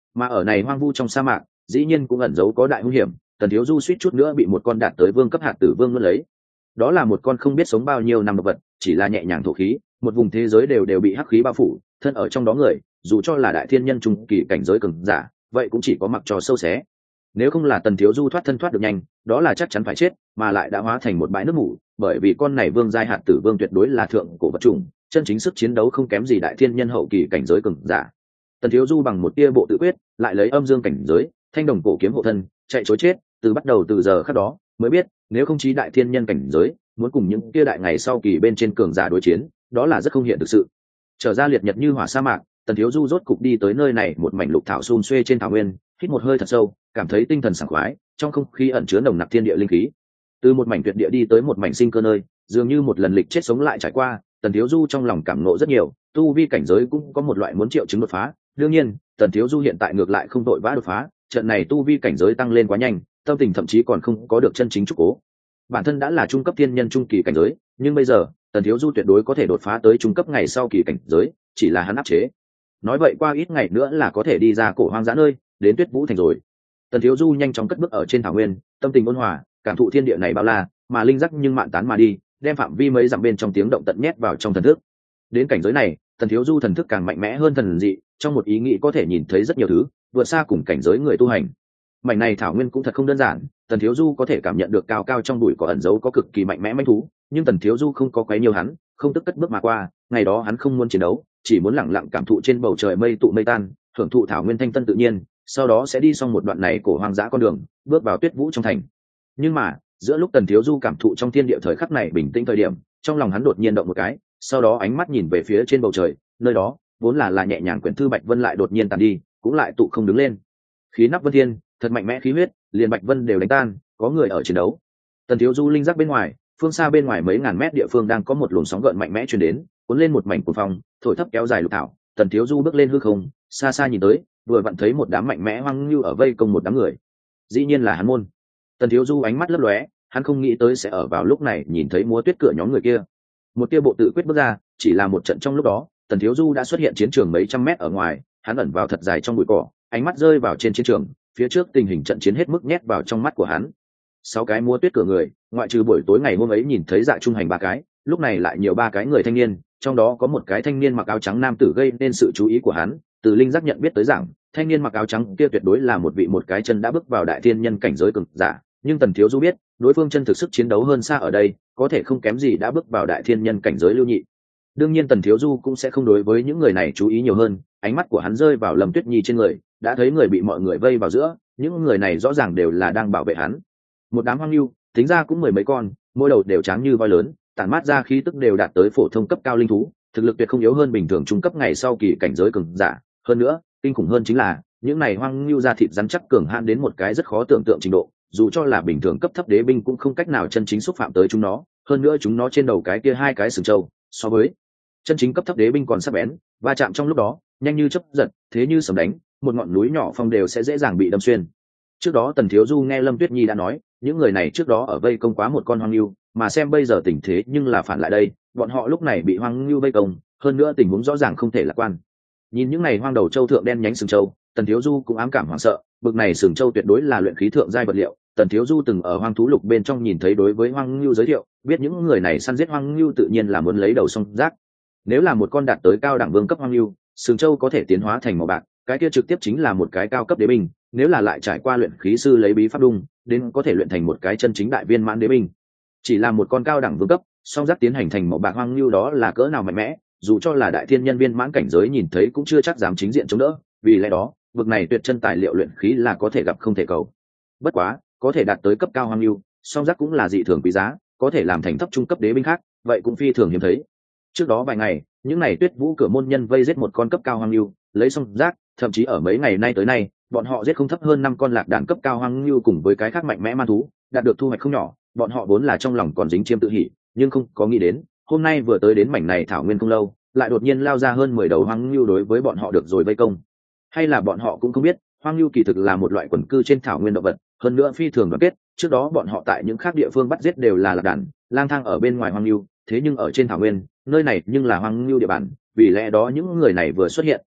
Mà ở này hoang vu trong sa mạc dĩ nhiên cũng ẩn giấu có đại hung hiểm. Tần Thiếu Du suýt chút nữa bị một con đạt tới vương cấp hạt tử vương nuốt lấy. Đó là một con không biết sống bao nhiêu năm độc vật, chỉ là nhẹ nhàng thổ khí, một vùng thế giới đều đều bị hắc khí bao phủ, thân ở trong đó người, dù cho là đại thiên nhân trung kỳ cảnh giới cường giả, vậy cũng chỉ có mặc cho sâu xé. Nếu không là Tần Thiếu Du thoát thân thoát được nhanh, đó là chắc chắn phải chết, mà lại đã hóa thành một bãi nước mủ, bởi vì con này vương giai hạt tử vương tuyệt đối là thượng cổ vật chủng, chân chính sức chiến đấu không kém gì đại thiên nhân hậu kỳ cảnh giới cường giả. Tần Thiếu Du bằng một tia bộ tự quyết, lại lấy âm dương cảnh giới, thanh đồng cổ kiếm hộ thân, chạy trối chết, từ bắt đầu từ giờ khắc đó, mới biết, nếu không chí đại thiên nhân cảnh giới, muốn cùng những kia đại ngày sau kỳ bên trên cường giả đối chiến, đó là rất không hiện thực sự. Trở ra liệt nhật như hỏa sa mạc, Tần Thiếu Du rốt cục đi tới nơi này một mảnh lục thảo xum xuê trên thảo nguyên, hít một hơi thật sâu, cảm thấy tinh thần sảng khoái, trong không khí ẩn chứa nồng nặc thiên địa linh khí. Từ một mảnh tuyệt địa đi tới một mảnh sinh cơ nơi, dường như một lần lịch chết sống lại trải qua, Tần Thiếu Du trong lòng cảm ngộ rất nhiều, tu vi cảnh giới cũng có một loại muốn triệu chứng đột phá. Đương nhiên, Tần Thiếu Du hiện tại ngược lại không đội vã đột phá, trận này tu vi cảnh giới tăng lên quá nhanh, tâm tình thậm chí còn không có được chân chính chúc cố. Bản thân đã là trung cấp thiên nhân trung kỳ cảnh giới, nhưng bây giờ, Tần Thiếu Du tuyệt đối có thể đột phá tới trung cấp ngày sau kỳ cảnh giới, chỉ là hắn áp chế. Nói vậy qua ít ngày nữa là có thể đi ra cổ hoang dã nơi, đến Tuyết Vũ thành rồi. Tần Thiếu Du nhanh chóng cất bước ở trên thảo nguyên, tâm tình ôn hòa, cảm thụ thiên địa này bao la, mà linh giác nhưng mạn tán mà đi, đem phạm vi mấy dặm bên trong tiếng động tận nhét vào trong thần thức. Đến cảnh giới này, Tần Thiếu Du thần thức càng mạnh mẽ hơn thần dị, trong một ý nghĩ có thể nhìn thấy rất nhiều thứ, vượt xa cùng cảnh giới người tu hành. Mảnh này thảo nguyên cũng thật không đơn giản, Tần Thiếu Du có thể cảm nhận được cao cao trong bụi có ẩn dấu có cực kỳ mạnh mẽ manh thú, nhưng Tần Thiếu Du không có quấy nhiều hắn, không tức cất bước mà qua, ngày đó hắn không muốn chiến đấu, chỉ muốn lặng lặng cảm thụ trên bầu trời mây tụ mây tan, hưởng thụ thảo nguyên thanh tân tự nhiên, sau đó sẽ đi xong một đoạn này cổ hoang dã con đường, bước vào Tuyết Vũ trong thành. Nhưng mà, giữa lúc Tần Thiếu Du cảm thụ trong thiên địa thời khắc này bình tĩnh thời điểm, trong lòng hắn đột nhiên động một cái, sau đó ánh mắt nhìn về phía trên bầu trời, nơi đó vốn là là nhẹ nhàng quyển thư Bạch Vân lại đột nhiên tàn đi, cũng lại tụ không đứng lên. Khí nắp vân thiên, thật mạnh mẽ khí huyết, liền Bạch Vân đều đánh tan, có người ở chiến đấu. Tần Thiếu Du linh giác bên ngoài, phương xa bên ngoài mấy ngàn mét địa phương đang có một luồng sóng gợn mạnh mẽ truyền đến, cuốn lên một mảnh cuồng phong, thổi thấp kéo dài lục thảo. Tần Thiếu Du bước lên hư không, xa xa nhìn tới, vừa vặn thấy một đám mạnh mẽ hoang lưu ở vây công một đám người. Dĩ nhiên là hắn môn. Tần Thiếu Du ánh mắt lấp lóe, hắn không nghĩ tới sẽ ở vào lúc này nhìn thấy múa tuyết cửa nhóm người kia. Một tia bộ tự quyết bước ra, chỉ là một trận trong lúc đó, Tần Thiếu Du đã xuất hiện chiến trường mấy trăm mét ở ngoài, hắn ẩn vào thật dài trong bụi cỏ, ánh mắt rơi vào trên chiến trường, phía trước tình hình trận chiến hết mức nhét vào trong mắt của hắn. Sáu cái múa tuyết cửa người, ngoại trừ buổi tối ngày hôm ấy nhìn thấy Dạ Trung Hành ba cái, lúc này lại nhiều ba cái người thanh niên, trong đó có một cái thanh niên mặc áo trắng nam tử gây nên sự chú ý của hắn. Từ linh giác nhận biết tới rằng, thanh niên mặc áo trắng kia tuyệt đối là một vị một cái chân đã bước vào đại thiên nhân cảnh giới cường giả, nhưng Tần Thiếu Du biết, đối phương chân thực sức chiến đấu hơn xa ở đây, có thể không kém gì đã bước vào đại thiên nhân cảnh giới Lưu Nhị. Đương nhiên Tần Thiếu Du cũng sẽ không đối với những người này chú ý nhiều hơn, ánh mắt của hắn rơi vào Lâm Tuyết Nhi trên người, đã thấy người bị mọi người vây vào giữa, những người này rõ ràng đều là đang bảo vệ hắn. Một đám hoang lưu, tính ra cũng mười mấy con, mỗi đầu đều trắng như voi lớn, tản mát ra khí tức đều đạt tới phổ thông cấp cao linh thú, thực lực tuyệt không yếu hơn bình thường trung cấp ngày sau kỳ cảnh giới cường giả. Hơn nữa, kinh khủng hơn chính là, những này hoang lưu da thịt rắn chắc cường hãn đến một cái rất khó tưởng tượng trình độ, dù cho là bình thường cấp thấp đế binh cũng không cách nào chân chính xúc phạm tới chúng nó. Hơn nữa chúng nó trên đầu cái kia hai cái sừng trâu, so với chân chính cấp thấp đế binh còn sắc bén, va chạm trong lúc đó nhanh như chớp giật, thế như sấm đánh, một ngọn núi nhỏ phong đều sẽ dễ dàng bị đâm xuyên. Trước đó Tần Thiếu Du nghe Lâm Tuyết Nhi đã nói, những người này trước đó ở vây công quá một con hoang lưu, mà xem bây giờ tình thế nhưng là phản lại đây, bọn họ lúc này bị hoang lưu vây công, hơn nữa tình huống rõ ràng không thể lạc quan. Nhìn những này hoang đầu châu thượng đen nhánh sừng châu, Tần Thiếu Du cũng ám cảm hoảng sợ, bực này sừng châu tuyệt đối là luyện khí thượng giai vật liệu. Tần Thiếu Du từng ở hoang thú lục bên trong nhìn thấy đối với hoang lưu giới thiệu, biết những người này săn giết hoang lưu tự nhiên là muốn lấy đầu song rác. Nếu là một con đạt tới cao đẳng vương cấp hoang lưu, sừng châu có thể tiến hóa thành màu bạc, cái kia trực tiếp chính là một cái cao cấp đế binh. Nếu là lại trải qua luyện khí sư lấy bí pháp đung, đến có thể luyện thành một cái chân chính đại viên mãn đế binh. Chỉ là một con cao đẳng vương cấp, song giác tiến hành thành màu bạc hoang lưu đó là cỡ nào mạnh mẽ, dù cho là đại thiên nhân viên mãn cảnh giới nhìn thấy cũng chưa chắc dám chính diện chống đỡ. Vì lẽ đó, vực này tuyệt chân tài liệu luyện khí là có thể gặp không thể cầu. Bất quá, có thể đạt tới cấp cao hoang lưu, song giác cũng là dị thường quý giá, có thể làm thành thấp trung cấp đế binh khác, vậy cũng phi thường hiếm thấy. Trước đó vài ngày, những này Tuyết Vũ cửa môn nhân vây giết một con cấp cao hoang lưu, lấy song giác, thậm chí ở mấy ngày nay tới nay, bọn họ giết không thấp hơn năm con lạc đàn cấp cao hoang lưu cùng với cái khác mạnh mẽ man thú, đạt được thu hoạch không nhỏ. Bọn họ vốn là trong lòng còn dính chiêm tự hỉ, nhưng không có nghĩ đến, hôm nay vừa tới đến mảnh này thảo nguyên không lâu, lại đột nhiên lao ra hơn mười đầu hoang lưu đối với bọn họ được rồi vây công. Hay là bọn họ cũng không biết, hoang lưu kỳ thực là một loại quần cư trên thảo nguyên động vật, hơn nữa phi thường đoàn kết. Trước đó bọn họ tại những khác địa phương bắt giết đều là lạc đàn, lang thang ở bên ngoài hoang lưu, thế nhưng ở trên thảo nguyên, nơi này nhưng là hoang lưu địa bàn, vì lẽ đó những người này vừa xuất hiện,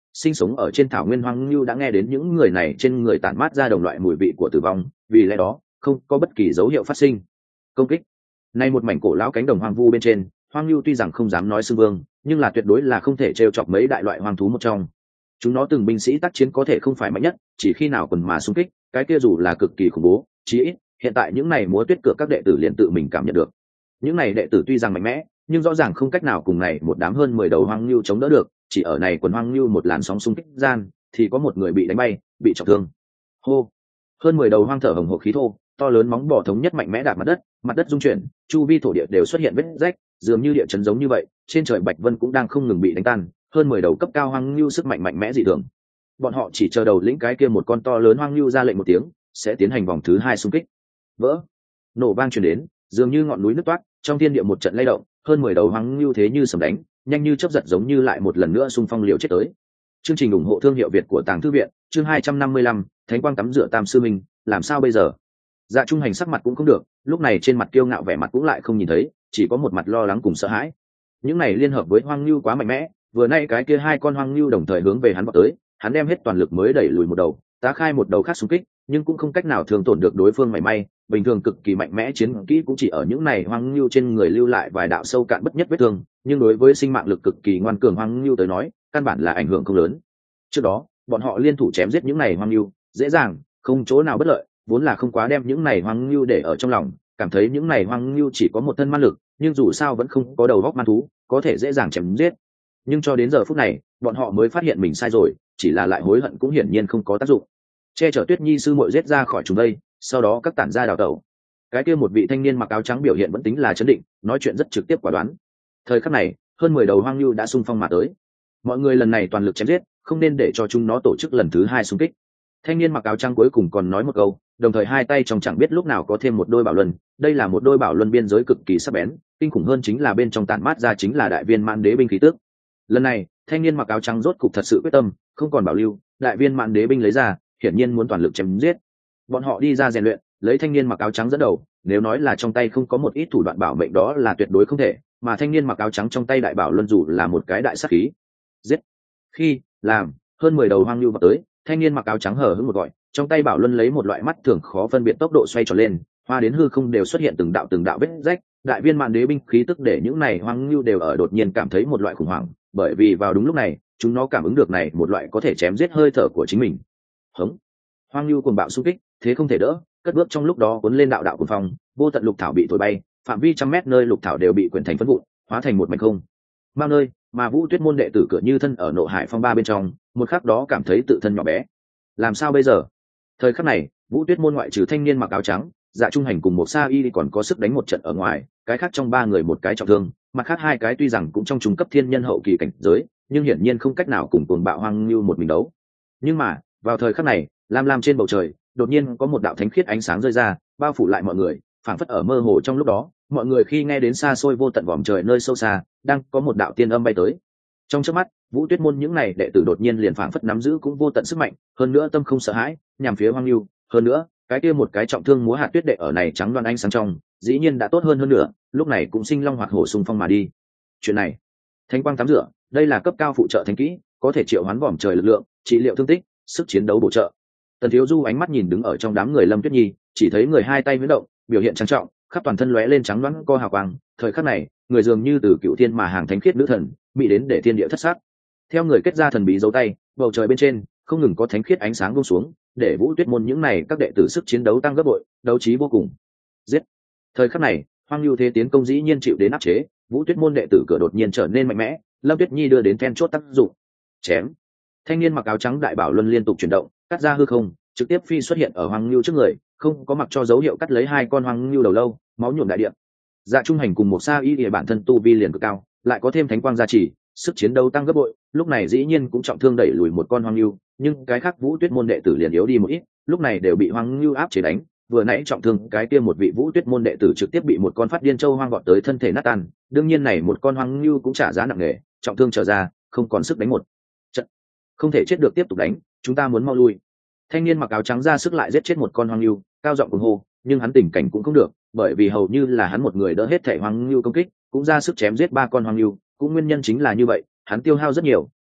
sinh sống ở trên thảo nguyên hoang lưu đã nghe đến những người này trên người tản mát ra đồng loại mùi vị của tử vong, vì lẽ đó không có bất kỳ dấu hiệu phát sinh công kích. Nay một mảnh cổ lão cánh đồng hoang vu bên trên, hoang lưu tuy rằng không dám nói xưng vương, nhưng là tuyệt đối là không thể trêu chọc mấy đại loại hoang thú một trong. Chúng nó từng binh sĩ tác chiến có thể không phải mạnh nhất, chỉ khi nào quần mà xung kích, cái kia dù là cực kỳ khủng bố, chí ít hiện tại những này múa tuyết cửa các đệ tử liền tự mình cảm nhận được. Những này đệ tử tuy rằng mạnh mẽ, nhưng rõ ràng không cách nào cùng này một đám hơn mười đầu hoang lưu chống đỡ được, chỉ ở này quần hoang lưu một làn sóng xung kích gian, thì có một người bị đánh bay, bị trọng thương. Hô! Hơn mười đầu hoang thở hồng hộc khí thô, to lớn móng bò thống nhất mạnh mẽ đạp mặt đất, mặt đất rung chuyển, chu vi thổ địa đều xuất hiện vết rách, dường như địa chấn giống như vậy, trên trời bạch vân cũng đang không ngừng bị đánh tan, hơn mười đầu cấp cao hoang lưu sức mạnh mạnh mẽ dị thường. Bọn họ chỉ chờ đầu lĩnh cái kia một con to lớn hoang lưu ra lệnh một tiếng, sẽ tiến hành vòng thứ hai xung kích. Vỡ! Nổ vang truyền đến, dường như ngọn núi nứt toát, trong thiên địa một trận lay động, hơn mười đầu hoang lưu thế như sấm đánh, nhanh như chớp giật giống như lại một lần nữa xung phong liều chết tới. Chương trình ủng hộ thương hiệu Việt của Tàng Thư viện, chương hai trăm năm mươi lăm, Thánh quang tắm rửa Tam sư minh, làm sao bây giờ? Dạ Trung Hành sắc mặt cũng không được, lúc này trên mặt kiêu ngạo vẻ mặt cũng lại không nhìn thấy, chỉ có một mặt lo lắng cùng sợ hãi. Những này liên hợp với hoang lưu quá mạnh mẽ, vừa nay cái kia hai con hoang lưu đồng thời hướng về hắn vọt tới, hắn đem hết toàn lực mới đẩy lùi một đầu, tá khai một đầu khác xung kích, nhưng cũng không cách nào thương tổn được đối phương mảy may. Bình thường cực kỳ mạnh mẽ chiến kỹ cũng chỉ ở những này hoang lưu trên người lưu lại vài đạo sâu cạn bất nhất vết thương, nhưng đối với sinh mạng lực cực kỳ ngoan cường hoang lưu tới nói, căn bản là ảnh hưởng không lớn. Trước đó, bọn họ liên thủ chém giết những này hoang lưu, dễ dàng, không chỗ nào bất lợi, vốn là không quá đem những này hoang lưu để ở trong lòng, cảm thấy những này hoang lưu chỉ có một thân man lực, nhưng dù sao vẫn không có đầu óc man thú, có thể dễ dàng chém giết. Nhưng cho đến giờ phút này, bọn họ mới phát hiện mình sai rồi, chỉ là lại hối hận cũng hiển nhiên không có tác dụng. Che chở Tuyết Nhi sư muội giết ra khỏi chúng đây, sau đó các tản gia đào tẩu. Cái kia một vị thanh niên mặc áo trắng biểu hiện vẫn tính là chấn định, nói chuyện rất trực tiếp quả đoán. Thời khắc này, hơn mười đầu hoang lưu đã xung phong mà tới. Mọi người lần này toàn lực chém giết, không nên để cho chúng nó tổ chức lần thứ hai xung kích. Thanh niên mặc áo trắng cuối cùng còn nói một câu, đồng thời hai tay trong chẳng biết lúc nào có thêm một đôi bảo luân. Đây là một đôi bảo luân biên giới cực kỳ sắc bén, kinh khủng hơn chính là bên trong tản mát ra chính là đại viên mãn đế binh khí tước. Lần này, thanh niên mặc áo trắng rốt cục thật sự quyết tâm, không còn bảo lưu, đại viên mãn đế binh lấy ra, hiển nhiên muốn toàn lực chém giết. Bọn họ đi ra rèn luyện, lấy thanh niên mặc áo trắng dẫn đầu, nếu nói là trong tay không có một ít thủ đoạn bảo mệnh đó là tuyệt đối không thể, mà thanh niên mặc áo trắng trong tay đại bảo luân dù là một cái đại sát khí. Giết! Khi làm hơn mười đầu hoang lưu vào tới, thanh niên mặc áo trắng hở hững một gọi, trong tay bảo luân lấy một loại mắt thường khó phân biệt tốc độ xoay tròn lên, hoa đến hư không đều xuất hiện từng đạo từng đạo vết rách, đại viên mạn đế binh khí tức để những này hoang lưu đều ở đột nhiên cảm thấy một loại khủng hoảng, bởi vì vào đúng lúc này, chúng nó cảm ứng được này một loại có thể chém giết hơi thở của chính mình. Hống! Hoang lưu cuồng bạo xung kích, thế không thể đỡ, cất bước trong lúc đó cuốn lên đạo đạo cuồng phong, vô tận lục thảo bị thổi bay, phạm vi trăm mét nơi lục thảo đều bị quyển thành phấn vụn, hóa thành một mảnh không. Bao nơi, mà Vũ Tuyết môn đệ tử cửa như thân ở nộ hải phong ba bên trong, một khắc đó cảm thấy tự thân nhỏ bé. Làm sao bây giờ? Thời khắc này, Vũ Tuyết môn ngoại trừ thanh niên mặc áo trắng, Dạ Trung Hành cùng một Sa Y còn có sức đánh một trận ở ngoài, cái khác trong ba người một cái trọng thương, mặt khác hai cái tuy rằng cũng trong trung cấp thiên nhân hậu kỳ cảnh giới, nhưng hiển nhiên không cách nào cùng cuồng bạo hoang lưu một mình đấu. Nhưng mà, vào thời khắc này, lam lam trên bầu trời, đột nhiên có một đạo thánh khiết ánh sáng rơi ra, bao phủ lại mọi người, phảng phất ở mơ hồ trong lúc đó, mọi người khi nghe đến xa xôi vô tận vòm trời nơi sâu xa, đang có một đạo tiên âm bay tới. Trong chớp mắt, Vũ Tuyết môn những này đệ tử đột nhiên liền phảng phất nắm giữ cũng vô tận sức mạnh, hơn nữa tâm không sợ hãi, nhằm phía hoang lưu, hơn nữa, cái kia một cái trọng thương múa hạt tuyết đệ ở này trắng đoan ánh sáng trong, dĩ nhiên đã tốt hơn hơn nữa, lúc này cũng sinh long hoạt hổ xung phong mà đi. Chuyện này, thánh quang tắm rửa, đây là cấp cao phụ trợ thánh kỹ, có thể triệu hoán vòm trời lực lượng, trị liệu thương tích, sức chiến đấu bổ trợ. Tần Thiếu Du ánh mắt nhìn đứng ở trong đám người Lâm Tuyết Nhi, chỉ thấy người hai tay huyễn động, biểu hiện trang trọng, khắp toàn thân lóe lên trắng đoán co hào quang, thời khắc này, người dường như từ cựu thiên mà hàng thánh khiết nữ thần, mỹ đến để thiên địa thất sắc. Theo người kết ra thần bí dấu tay, bầu trời bên trên không ngừng có thánh khiết ánh sáng buông xuống, để Vũ Tuyết môn những này các đệ tử sức chiến đấu tăng gấp bội, đấu trí vô cùng. Giết! Thời khắc này, hoang lưu thế tiến công dĩ nhiên chịu đến áp chế, Vũ Tuyết môn đệ tử cửa đột nhiên trở nên mạnh mẽ, Lâm Tuyết Nhi đưa đến then chốt tác dụng. Chém! Thanh niên mặc áo trắng đại bảo luân liên tục chuyển động, cắt ra hư không, trực tiếp phi xuất hiện ở hoang lưu trước người, không có mặc cho dấu hiệu cắt lấy hai con hoang lưu đầu lâu, máu nhuộm đại địa. Dạ Trung Hành cùng một Sa Y địa bản thân tu vi liền cực cao, lại có thêm thánh quang gia trì, sức chiến đấu tăng gấp bội, lúc này dĩ nhiên cũng trọng thương đẩy lùi một con hoang lưu, nhưng cái khác Vũ Tuyết môn đệ tử liền yếu đi một ít, lúc này đều bị hoang lưu áp chế đánh, vừa nãy trọng thương cái kia một vị Vũ Tuyết môn đệ tử trực tiếp bị một con phát điên châu hoang vọt tới thân thể nát tan, đương nhiên này một con hoang lưu cũng trả giá nặng nề, trọng thương trở ra, không còn sức đánh một trận. Không thể chết được tiếp tục đánh, chúng ta muốn mau lui. Thanh niên mặc áo trắng ra sức lại giết chết một con hoang lưu, cao giọng cuồng hô, nhưng hắn tình cảnh cũng không được, bởi vì hầu như là hắn một người đỡ hết thể hoang lưu công kích, cũng ra sức chém giết ba con hoang lưu, cũng nguyên nhân chính là như vậy, hắn tiêu hao rất nhiều,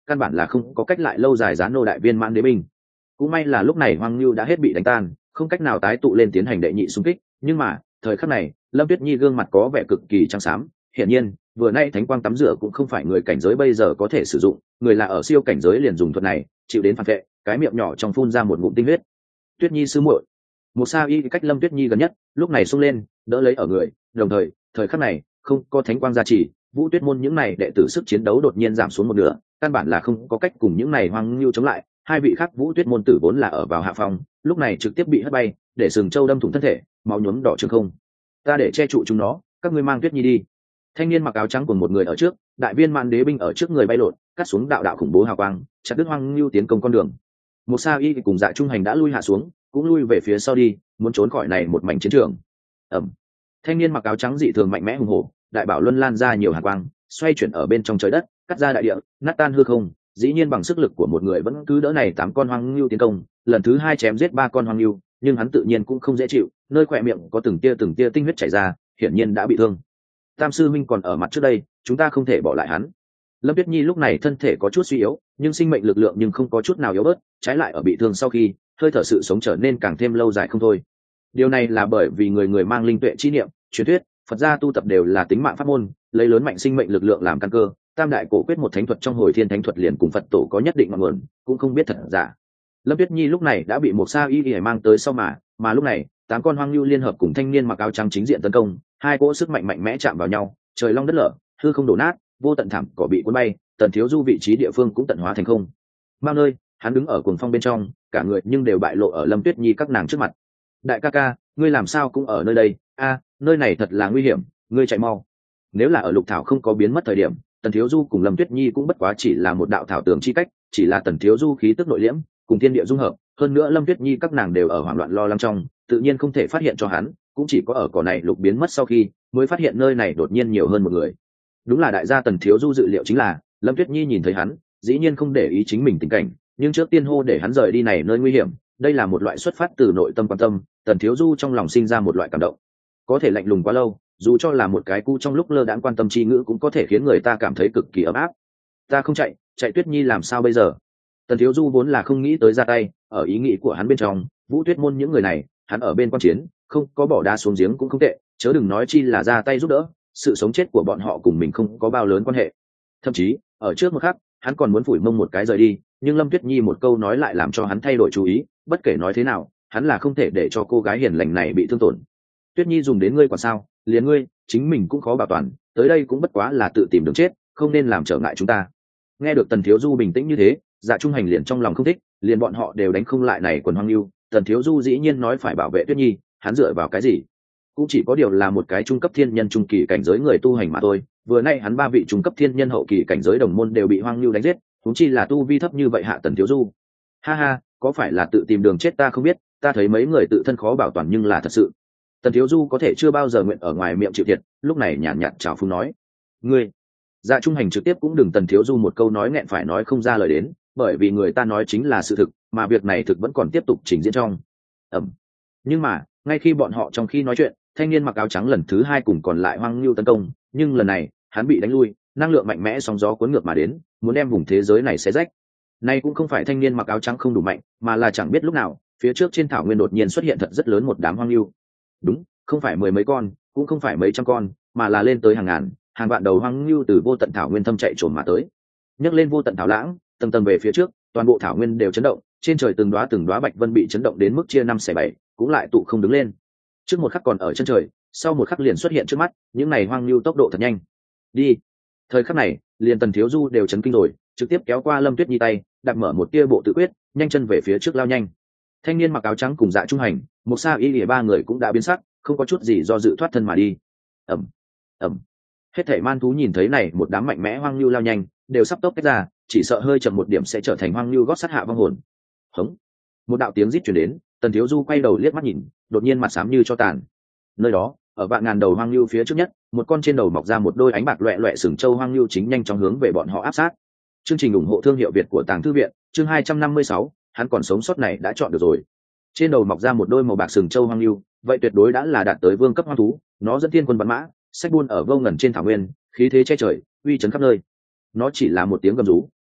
căn bản là không có cách lại lâu dài gián nô đại viên mãn đế binh. Cũng may là lúc này Hoang Nưu đã hết bị đánh tan, không cách nào tái tụ lên tiến hành đệ nhị xung kích, nhưng mà thời khắc này Lâm Tuyết Nhi gương mặt có vẻ cực kỳ trắng xám, hiển nhiên vừa nay thánh quang tắm rửa cũng không phải người cảnh giới bây giờ có thể sử dụng, người là ở siêu cảnh giới liền dùng thuật này, chịu đến phản vệ, cái miệng nhỏ trong phun ra một ngụm tinh huyết. Tuyết Nhi sư muội. Một Sa Y cách Lâm Tuyết Nhi gần nhất, lúc này xông lên, đỡ lấy ở người, đồng thời, thời khắc này, không có thánh quang gia trì, Vũ Tuyết môn những này đệ tử sức chiến đấu đột nhiên giảm xuống một nửa, căn bản là không có cách cùng những này Hoang Nưu chống lại, hai vị khác Vũ Tuyết môn tử vốn là ở vào hạ phòng, lúc này trực tiếp bị hất bay, để sừng châu đâm thủng thân thể, máu nhuốm đỏ trường không. Ta để che trụ chúng nó, các ngươi mang Tuyết Nhi đi. Thanh niên mặc áo trắng cùng một người ở trước, đại viên mãn đế binh ở trước người bay lộn, cắt xuống đạo đạo khủng bố hào quang, chặt đứt Hoang Nưu tiến công con đường. Một Sa Y cùng Dạ Trung Hành đã lui hạ xuống, cũng lui về phía sau đi, muốn trốn khỏi này một mảnh chiến trường. Ầm. Thanh niên mặc áo trắng dị thường mạnh mẽ hùng hổ, đại bảo luân lan ra nhiều hàn quang, xoay chuyển ở bên trong trời đất, cắt ra đại địa, nát tan hư không, dĩ nhiên bằng sức lực của một người vẫn cứ đỡ này tám con Hoang Nưu tiến công, lần thứ hai chém giết ba con Hoang Nưu, nhưng hắn tự nhiên cũng không dễ chịu, nơi khóe miệng có từng tia từng tia tinh huyết chảy ra, hiển nhiên đã bị thương. Tam sư minh còn ở mặt trước đây, chúng ta không thể bỏ lại hắn. Lâm Tuyết Nhi lúc này thân thể có chút suy yếu, nhưng sinh mệnh lực lượng nhưng không có chút nào yếu bớt, trái lại ở bị thương sau khi, hơi thở sự sống trở nên càng thêm lâu dài không thôi. Điều này là bởi vì người người mang linh tuệ chi niệm, truyền thuyết, Phật gia tu tập đều là tính mạng pháp môn, lấy lớn mạnh sinh mệnh lực lượng làm căn cơ, tam đại cổ quyết một thánh thuật trong hồi thiên thánh thuật liền cùng Phật tổ có nhất định ngọn nguồn, cũng không biết thật giả. Lâm Tuyết Nhi lúc này đã bị một Sa Y Y mang tới sau mà, mà lúc này, tám con Hoang Nưu liên hợp cùng thanh niên mặc áo trắng chính diện tấn công, hai cỗ sức mạnh mạnh mẽ chạm vào nhau, trời long đất lở, hư không đổ nát, vô tận thảm cỏ bị cuốn bay, Tần Thiếu Du vị trí địa phương cũng tận hóa thành không. Mao nơi, hắn đứng ở cuồng phong bên trong, cả người nhưng đều bại lộ ở Lâm Tuyết Nhi các nàng trước mặt. Đại ca ca, ngươi làm sao cũng ở nơi đây? A, nơi này thật là nguy hiểm, ngươi chạy mau. Nếu là ở Lục Thảo không có biến mất thời điểm, Tần Thiếu Du cùng Lâm Tuyết Nhi cũng bất quá chỉ là một đạo thảo tường chi cách, chỉ là Tần Thiếu Du khí tức nội liễm, cùng thiên địa dung hợp, hơn nữa Lâm Tuyết Nhi các nàng đều ở hoảng loạn lo lắng trong, tự nhiên không thể phát hiện cho hắn, cũng chỉ có ở cỏ này lục biến mất sau khi, mới phát hiện nơi này đột nhiên nhiều hơn một người. Đúng là đại gia Tần Thiếu Du dự liệu chính là, Lâm Tuyết Nhi nhìn thấy hắn, dĩ nhiên không để ý chính mình tình cảnh, nhưng trước tiên hô để hắn rời đi này nơi nguy hiểm, đây là một loại xuất phát từ nội tâm quan tâm, Tần Thiếu Du trong lòng sinh ra một loại cảm động. Có thể lạnh lùng quá lâu, dù cho là một cái cu trong lúc lơ đãng quan tâm chi ngữ cũng có thể khiến người ta cảm thấy cực kỳ ấm áp. Ta không chạy, chạy Tuyết Nhi làm sao bây giờ? Tần Thiếu Du vốn là không nghĩ tới ra tay, ở ý nghĩ của hắn bên trong, Vũ Tuyết môn những người này, hắn ở bên quan chiến, không có bỏ đá xuống giếng cũng không tệ, chớ đừng nói chi là ra tay giúp đỡ, sự sống chết của bọn họ cùng mình không có bao lớn quan hệ. Thậm chí, ở trước một khắc, hắn còn muốn phủi mông một cái rời đi, nhưng Lâm Tuyết Nhi một câu nói lại làm cho hắn thay đổi chú ý, bất kể nói thế nào, hắn là không thể để cho cô gái hiền lành này bị thương tổn. Tuyết Nhi dùng đến ngươi còn sao, liền ngươi, chính mình cũng khó bảo toàn, tới đây cũng bất quá là tự tìm đường chết, không nên làm trở ngại chúng ta. Nghe được Tần Thiếu Du bình tĩnh như thế, Dạ Trung Hành liền trong lòng không thích, liền bọn họ đều đánh không lại này quần Hoang Nưu, Tần Thiếu Du dĩ nhiên nói phải bảo vệ Tuyết Nhi, hắn dựa vào cái gì? Cũng chỉ có điều là một cái trung cấp thiên nhân trung kỳ cảnh giới người tu hành mà thôi, vừa nay hắn ba vị trung cấp thiên nhân hậu kỳ cảnh giới đồng môn đều bị Hoang Nưu đánh giết, huống chi là tu vi thấp như vậy hạ Tần Thiếu Du. Ha ha, có phải là tự tìm đường chết ta không biết, ta thấy mấy người tự thân khó bảo toàn nhưng là thật sự. Tần Thiếu Du có thể chưa bao giờ nguyện ở ngoài miệng chịu thiệt, lúc này nhàn nhạt chào phúng nói: "Ngươi." Dạ Trung Hành trực tiếp cũng đừng Tần Thiếu Du một câu nói nghẹn phải nói không ra lời đến, bởi vì người ta nói chính là sự thực, mà việc này thực vẫn còn tiếp tục trình diễn trong. Ẩm. Nhưng mà, ngay khi bọn họ trong khi nói chuyện, thanh niên mặc áo trắng lần thứ hai cùng còn lại Hoang Nưu tấn công, nhưng lần này, hắn bị đánh lui, năng lượng mạnh mẽ sóng gió cuốn ngược mà đến, muốn đem vùng thế giới này xé rách. Nay cũng không phải thanh niên mặc áo trắng không đủ mạnh, mà là chẳng biết lúc nào, phía trước trên thảo nguyên đột nhiên xuất hiện thật rất lớn một đám Hoang Nưu. Đúng, không phải mười mấy con, cũng không phải mấy trăm con, mà là lên tới hàng ngàn, hàng vạn đầu Hoang Nưu từ vô tận thảo nguyên thâm chạy trồm mà tới. Nhấc lên vô tận thảo lãng, tầng tầng về phía trước, toàn bộ thảo nguyên đều chấn động, trên trời từng đóa từng đóa bạch vân bị chấn động đến mức chia năm xẻ bảy, cũng lại tụ không đứng lên. Trước một khắc còn ở chân trời, sau một khắc liền xuất hiện trước mắt, những này Hoang Nưu tốc độ thật nhanh. Đi. Thời khắc này, liền Tần Thiếu Du đều chấn kinh rồi, trực tiếp kéo qua Lâm Tuyết Nhi tay, đặt mở một tia bộ tự quyết, nhanh chân về phía trước lao nhanh. Thanh niên mặc áo trắng cùng Dạ Trung Hành, một Sa Y Lìa ba người cũng đã biến sắc, không có chút gì do dự thoát thân mà đi. Ầm, ầm. Hết thảy man thú nhìn thấy này một đám mạnh mẽ Hoang Nưu lao nhanh, đều sắp tốc tách ra, chỉ sợ hơi chậm một điểm sẽ trở thành Hoang Nưu gót sát hạ vong hồn. Hống. Một đạo tiếng rít truyền đến, Tần Thiếu Du quay đầu liếc mắt nhìn, đột nhiên mặt xám như cho tàn. Nơi đó, ở vạn ngàn đầu Hoang Nưu phía trước nhất, một con trên đầu mọc ra một đôi ánh bạc loẹt loẹt sừng châu Hoang Nưu chính nhanh chóng hướng về bọn họ áp sát. Chương trình ủng hộ thương hiệu Việt của Tàng Thư viện, chương hai trăm năm mươi sáu, hắn còn sống sót này đã chọn được rồi. Trên đầu mọc ra một đôi màu bạc sừng châu Hoang Nưu, vậy tuyệt đối đã là đạt tới vương cấp hoang thú, nó dẫn thiên quân bắn mã, sách buôn ở vô ngần trên thảo nguyên, khí thế che trời, uy chấn khắp nơi. Nó chỉ là một tiếng gầm rú,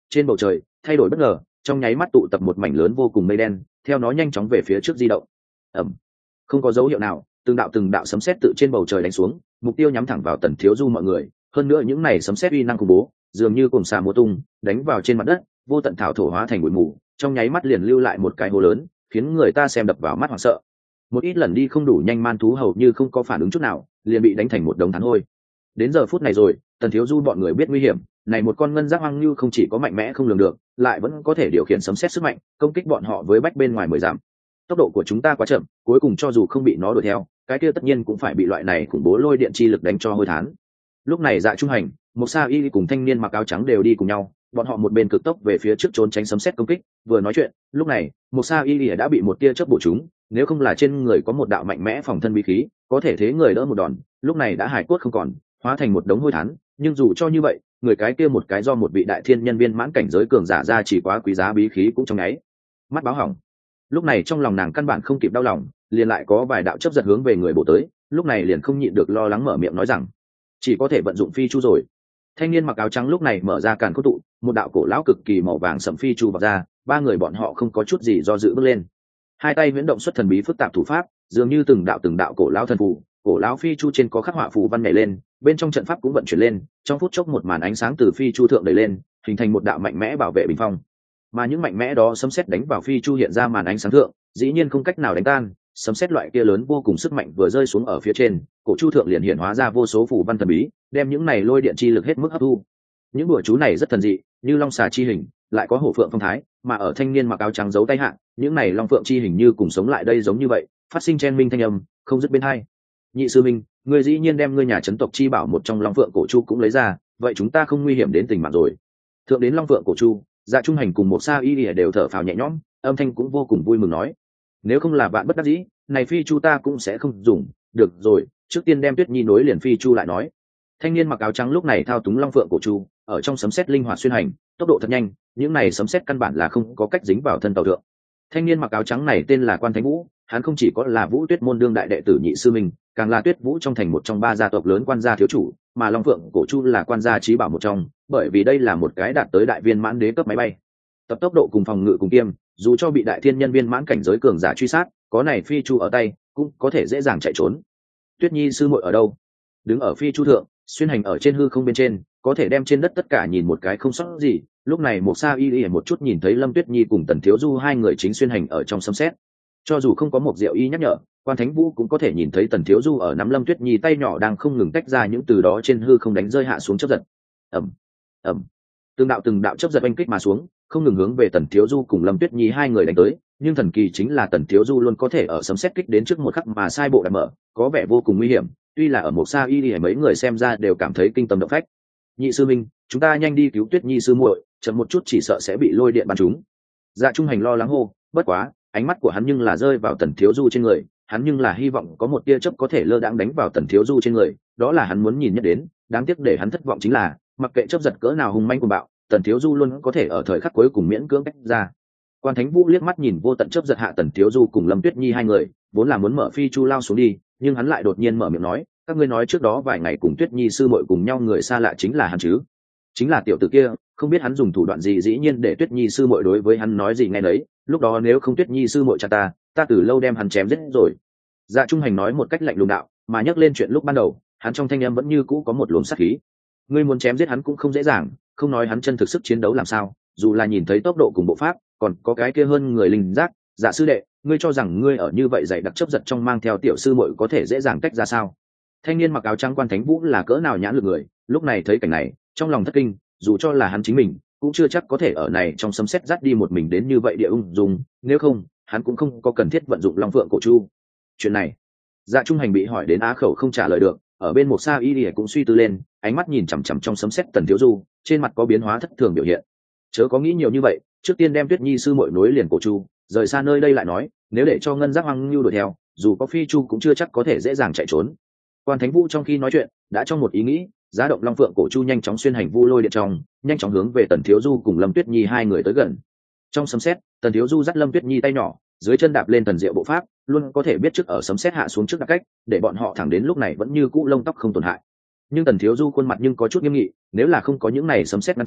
trên bầu trời thay đổi bất ngờ, trong nháy mắt tụ tập một mảnh lớn vô cùng mây đen, theo nó nhanh chóng về phía trước di động. Ầm, không có dấu hiệu nào, từng đạo từng đạo sấm sét tự trên bầu trời đánh xuống, mục tiêu nhắm thẳng vào Tần Thiếu Du mọi người. Hơn nữa những này sấm sét uy năng khủng bố, dường như cồn xà múa tung, đánh vào trên mặt đất, vô tận thảo thổ hóa thành bụi mù, trong nháy mắt liền lưu lại một cái hố lớn, khiến người ta xem đập vào mắt hoảng sợ. Một ít lần đi không đủ nhanh man thú hầu như không có phản ứng chút nào, liền bị đánh thành một đống than hôi. Đến giờ phút này rồi, Tần Thiếu Du bọn người biết nguy hiểm, này một con ngân giác hoang lưu không chỉ có mạnh mẽ không lường được, lại vẫn có thể điều khiển sấm sét sức mạnh, công kích bọn họ với bách bên ngoài mười dặm. Tốc độ của chúng ta quá chậm, cuối cùng cho dù không bị nó đuổi theo, cái kia tất nhiên cũng phải bị loại này khủng bố lôi điện chi lực đánh cho hôi thán. Lúc này Dạ Trung Hành, Mộc Sa Y cùng thanh niên mặc áo trắng đều đi cùng nhau, bọn họ một bên cực tốc về phía trước trốn tránh sấm sét công kích, vừa nói chuyện, lúc này, Mộc Sa Y đã bị một tia chớp bổ trúng, nếu không là trên người có một đạo mạnh mẽ phòng thân bí khí, có thể thế người đỡ một đòn, lúc này đã hải cốt không còn, hóa thành một đống hôi thán. Nhưng dù cho như vậy, người cái kia một cái do một vị đại thiên nhân viên mãn cảnh giới cường giả ra chỉ quá quý giá bí khí cũng trong nháy mắt báo hỏng. Lúc này trong lòng nàng căn bản không kịp đau lòng, liền lại có vài đạo chớp giật hướng về người bổ tới, lúc này liền không nhịn được lo lắng mở miệng nói rằng chỉ có thể vận dụng phi chu rồi. Thanh niên mặc áo trắng lúc này mở ra càn khôn tụ, một đạo cổ lão cực kỳ màu vàng sẫm phi chu vọt ra, ba người bọn họ không có chút gì do dự bước lên, hai tay huyễn động xuất thần bí phức tạp thủ pháp, dường như từng đạo từng đạo cổ lão thần phù, cổ lão phi chu trên có khắc họa phù văn nhảy lên, bên trong trận pháp cũng vận chuyển lên, trong phút chốc một màn ánh sáng từ phi chu thượng đẩy lên, hình thành một đạo mạnh mẽ bảo vệ bình phong. Mà những mạnh mẽ đó sấm sét đánh vào phi chu hiện ra màn ánh sáng thượng, dĩ nhiên không cách nào đánh tan, sấm sét loại kia lớn vô cùng sức mạnh vừa rơi xuống ở phía trên, cổ chu thượng liền hiện hóa ra vô số phù văn thần bí, đem những này lôi điện chi lực hết mức hấp thu. Những bùa chú này rất thần dị, như long xà chi hình, lại có hổ phượng phong thái, mà ở thanh niên mặc áo trắng giấu tay hạ, những này long phượng chi hình như cùng sống lại đây giống như vậy, phát sinh chen minh thanh âm, không dứt bên hai. Nhị sư minh, người dĩ nhiên đem ngươi nhà trấn tộc chi bảo một trong long phượng cổ chu cũng lấy ra, vậy chúng ta không nguy hiểm đến tình mạng rồi. Thượng đến long phượng cổ chu, Dạ Trung Hành cùng một Sa Y đều thở phào nhẹ nhõm, âm thanh cũng vô cùng vui mừng nói: nếu không là bạn bất đắc dĩ, này phi chu ta cũng sẽ không dùng. Được rồi, trước tiên đem Tuyết Nhi nối liền phi chu lại nói. Thanh niên mặc áo trắng lúc này thao túng long phượng cổ chu, ở trong sấm sét linh hoạt xuyên hành, tốc độ thật nhanh, những này sấm sét căn bản là không có cách dính vào thân tàu thượng. Thanh niên mặc áo trắng này tên là Quan Thánh Vũ, hắn không chỉ có là Vũ Tuyết môn đương đại đệ tử nhị sư mình, càng là Tuyết Vũ trong thành một trong ba gia tộc lớn quan gia thiếu chủ, mà long phượng cổ chu là quan gia chí bảo một trong, bởi vì đây là một cái đạt tới đại viên mãn đế cấp máy bay. Tập tốc độ cùng phòng ngự cùng kiêm, dù cho bị đại thiên nhân viên mãn cảnh giới cường giả truy sát, có này phi chu ở tay, cũng có thể dễ dàng chạy trốn. Tuyết Nhi sư muội ở đâu? Đứng ở phi chu thượng, xuyên hành ở trên hư không bên trên, có thể đem trên đất tất cả nhìn một cái không sót gì. Lúc này một Sa Y Y một chút nhìn thấy Lâm Tuyết Nhi cùng Tần Thiếu Du hai người chính xuyên hành ở trong sấm sét. Cho dù không có một Diệu Y nhắc nhở, Quan Thánh Vũ cũng có thể nhìn thấy Tần Thiếu Du ở nắm Lâm Tuyết Nhi tay nhỏ đang không ngừng tách ra những từ đó trên hư không đánh rơi hạ xuống chớp giật. Ầm, ầm. Từng đạo từng đạo chớp giật oanh kích mà xuống, không ngừng hướng về Tần Thiếu Du cùng Lâm Tuyết Nhi hai người đánh tới, nhưng thần kỳ chính là Tần Thiếu Du luôn có thể ở sấm sét kích đến trước một khắc mà sai bộ đã mở, có vẻ vô cùng nguy hiểm, tuy là ở một Sa Y Y mấy người xem ra đều cảm thấy kinh tâm động phách. Nhị sư minh, chúng ta nhanh đi cứu Tuyết Nhi sư muội, chậm một chút chỉ sợ sẽ bị lôi điện bắn trúng. Dạ Trung Hành lo lắng hô, bất quá, ánh mắt của hắn nhưng là rơi vào Tần Thiếu Du trên người, hắn nhưng là hy vọng có một tia chớp có thể lơ đãng đánh vào Tần Thiếu Du trên người, đó là hắn muốn nhìn nhất đến, đáng tiếc để hắn thất vọng chính là, mặc kệ chớp giật cỡ nào hung manh cuồng bạo, Tần Thiếu Du luôn có thể ở thời khắc cuối cùng miễn cưỡng tách ra. Quan Thánh Vũ liếc mắt nhìn vô tận chớp giật hạ Tần Thiếu Du cùng Lâm Tuyết Nhi hai người, vốn là muốn mở phi chu lao xuống đi, nhưng hắn lại đột nhiên mở miệng nói, các ngươi nói trước đó vài ngày cùng Tuyết Nhi sư muội cùng nhau người xa lạ chính là hắn chứ? Chính là tiểu tử kia, không biết hắn dùng thủ đoạn gì dĩ nhiên để Tuyết Nhi sư muội đối với hắn nói gì nghe nấy, lúc đó nếu không Tuyết Nhi sư muội cha ta, ta từ lâu đem hắn chém giết rồi. Dạ Trung Hành nói một cách lạnh lùng đạo, mà nhắc lên chuyện lúc ban đầu, hắn trong thanh âm vẫn như cũ có một luồng sát khí. Ngươi muốn chém giết hắn cũng không dễ dàng, không nói hắn chân thực sức chiến đấu làm sao, dù là nhìn thấy tốc độ cùng bộ pháp, còn có cái kia hơn người linh giác, Dạ sư đệ, ngươi cho rằng ngươi ở như vậy dày đặc chấp giật trong mang theo tiểu sư muội có thể dễ dàng tách ra sao? Thanh niên mặc áo trắng Quan Thánh Vũ là cỡ nào nhãn lực người, lúc này thấy cảnh này, trong lòng thất kinh, dù cho là hắn chính mình, cũng chưa chắc có thể ở này trong sấm sét dắt đi một mình đến như vậy địa ung dung, nếu không, hắn cũng không có cần thiết vận dụng Long Phượng cổ chu. Chuyện này, Dạ Trung Hành bị hỏi đến á khẩu không trả lời được, ở bên một Sa Y Y cũng suy tư lên, ánh mắt nhìn chằm chằm trong sấm sét Tần Thiếu Du, trên mặt có biến hóa thất thường biểu hiện. Chớ có nghĩ nhiều như vậy, trước tiên đem Tuyết Nhi sư muội nối liền cổ chu, rời xa nơi đây lại nói, nếu để cho ngân giác hoang lưu đuổi theo, dù có phi chu cũng chưa chắc có thể dễ dàng chạy trốn. Quan Thánh Vũ trong khi nói chuyện, đã trong một ý nghĩ, giá động Long Phượng cổ chu nhanh chóng xuyên hành vu lôi điện trong, nhanh chóng hướng về Tần Thiếu Du cùng Lâm Tuyết Nhi hai người tới gần. Trong sấm sét, Tần Thiếu Du dắt Lâm Tuyết Nhi tay nhỏ, dưới chân đạp lên thần diệu bộ pháp, luôn có thể biết trước ở sấm sét hạ xuống trước đặc cách, để bọn họ thẳng đến lúc này vẫn như cũ lông tóc không tổn hại. Nhưng Tần Thiếu Du khuôn mặt nhưng có chút nghiêm nghị, nếu là không có những này sấm sét ngăn trở,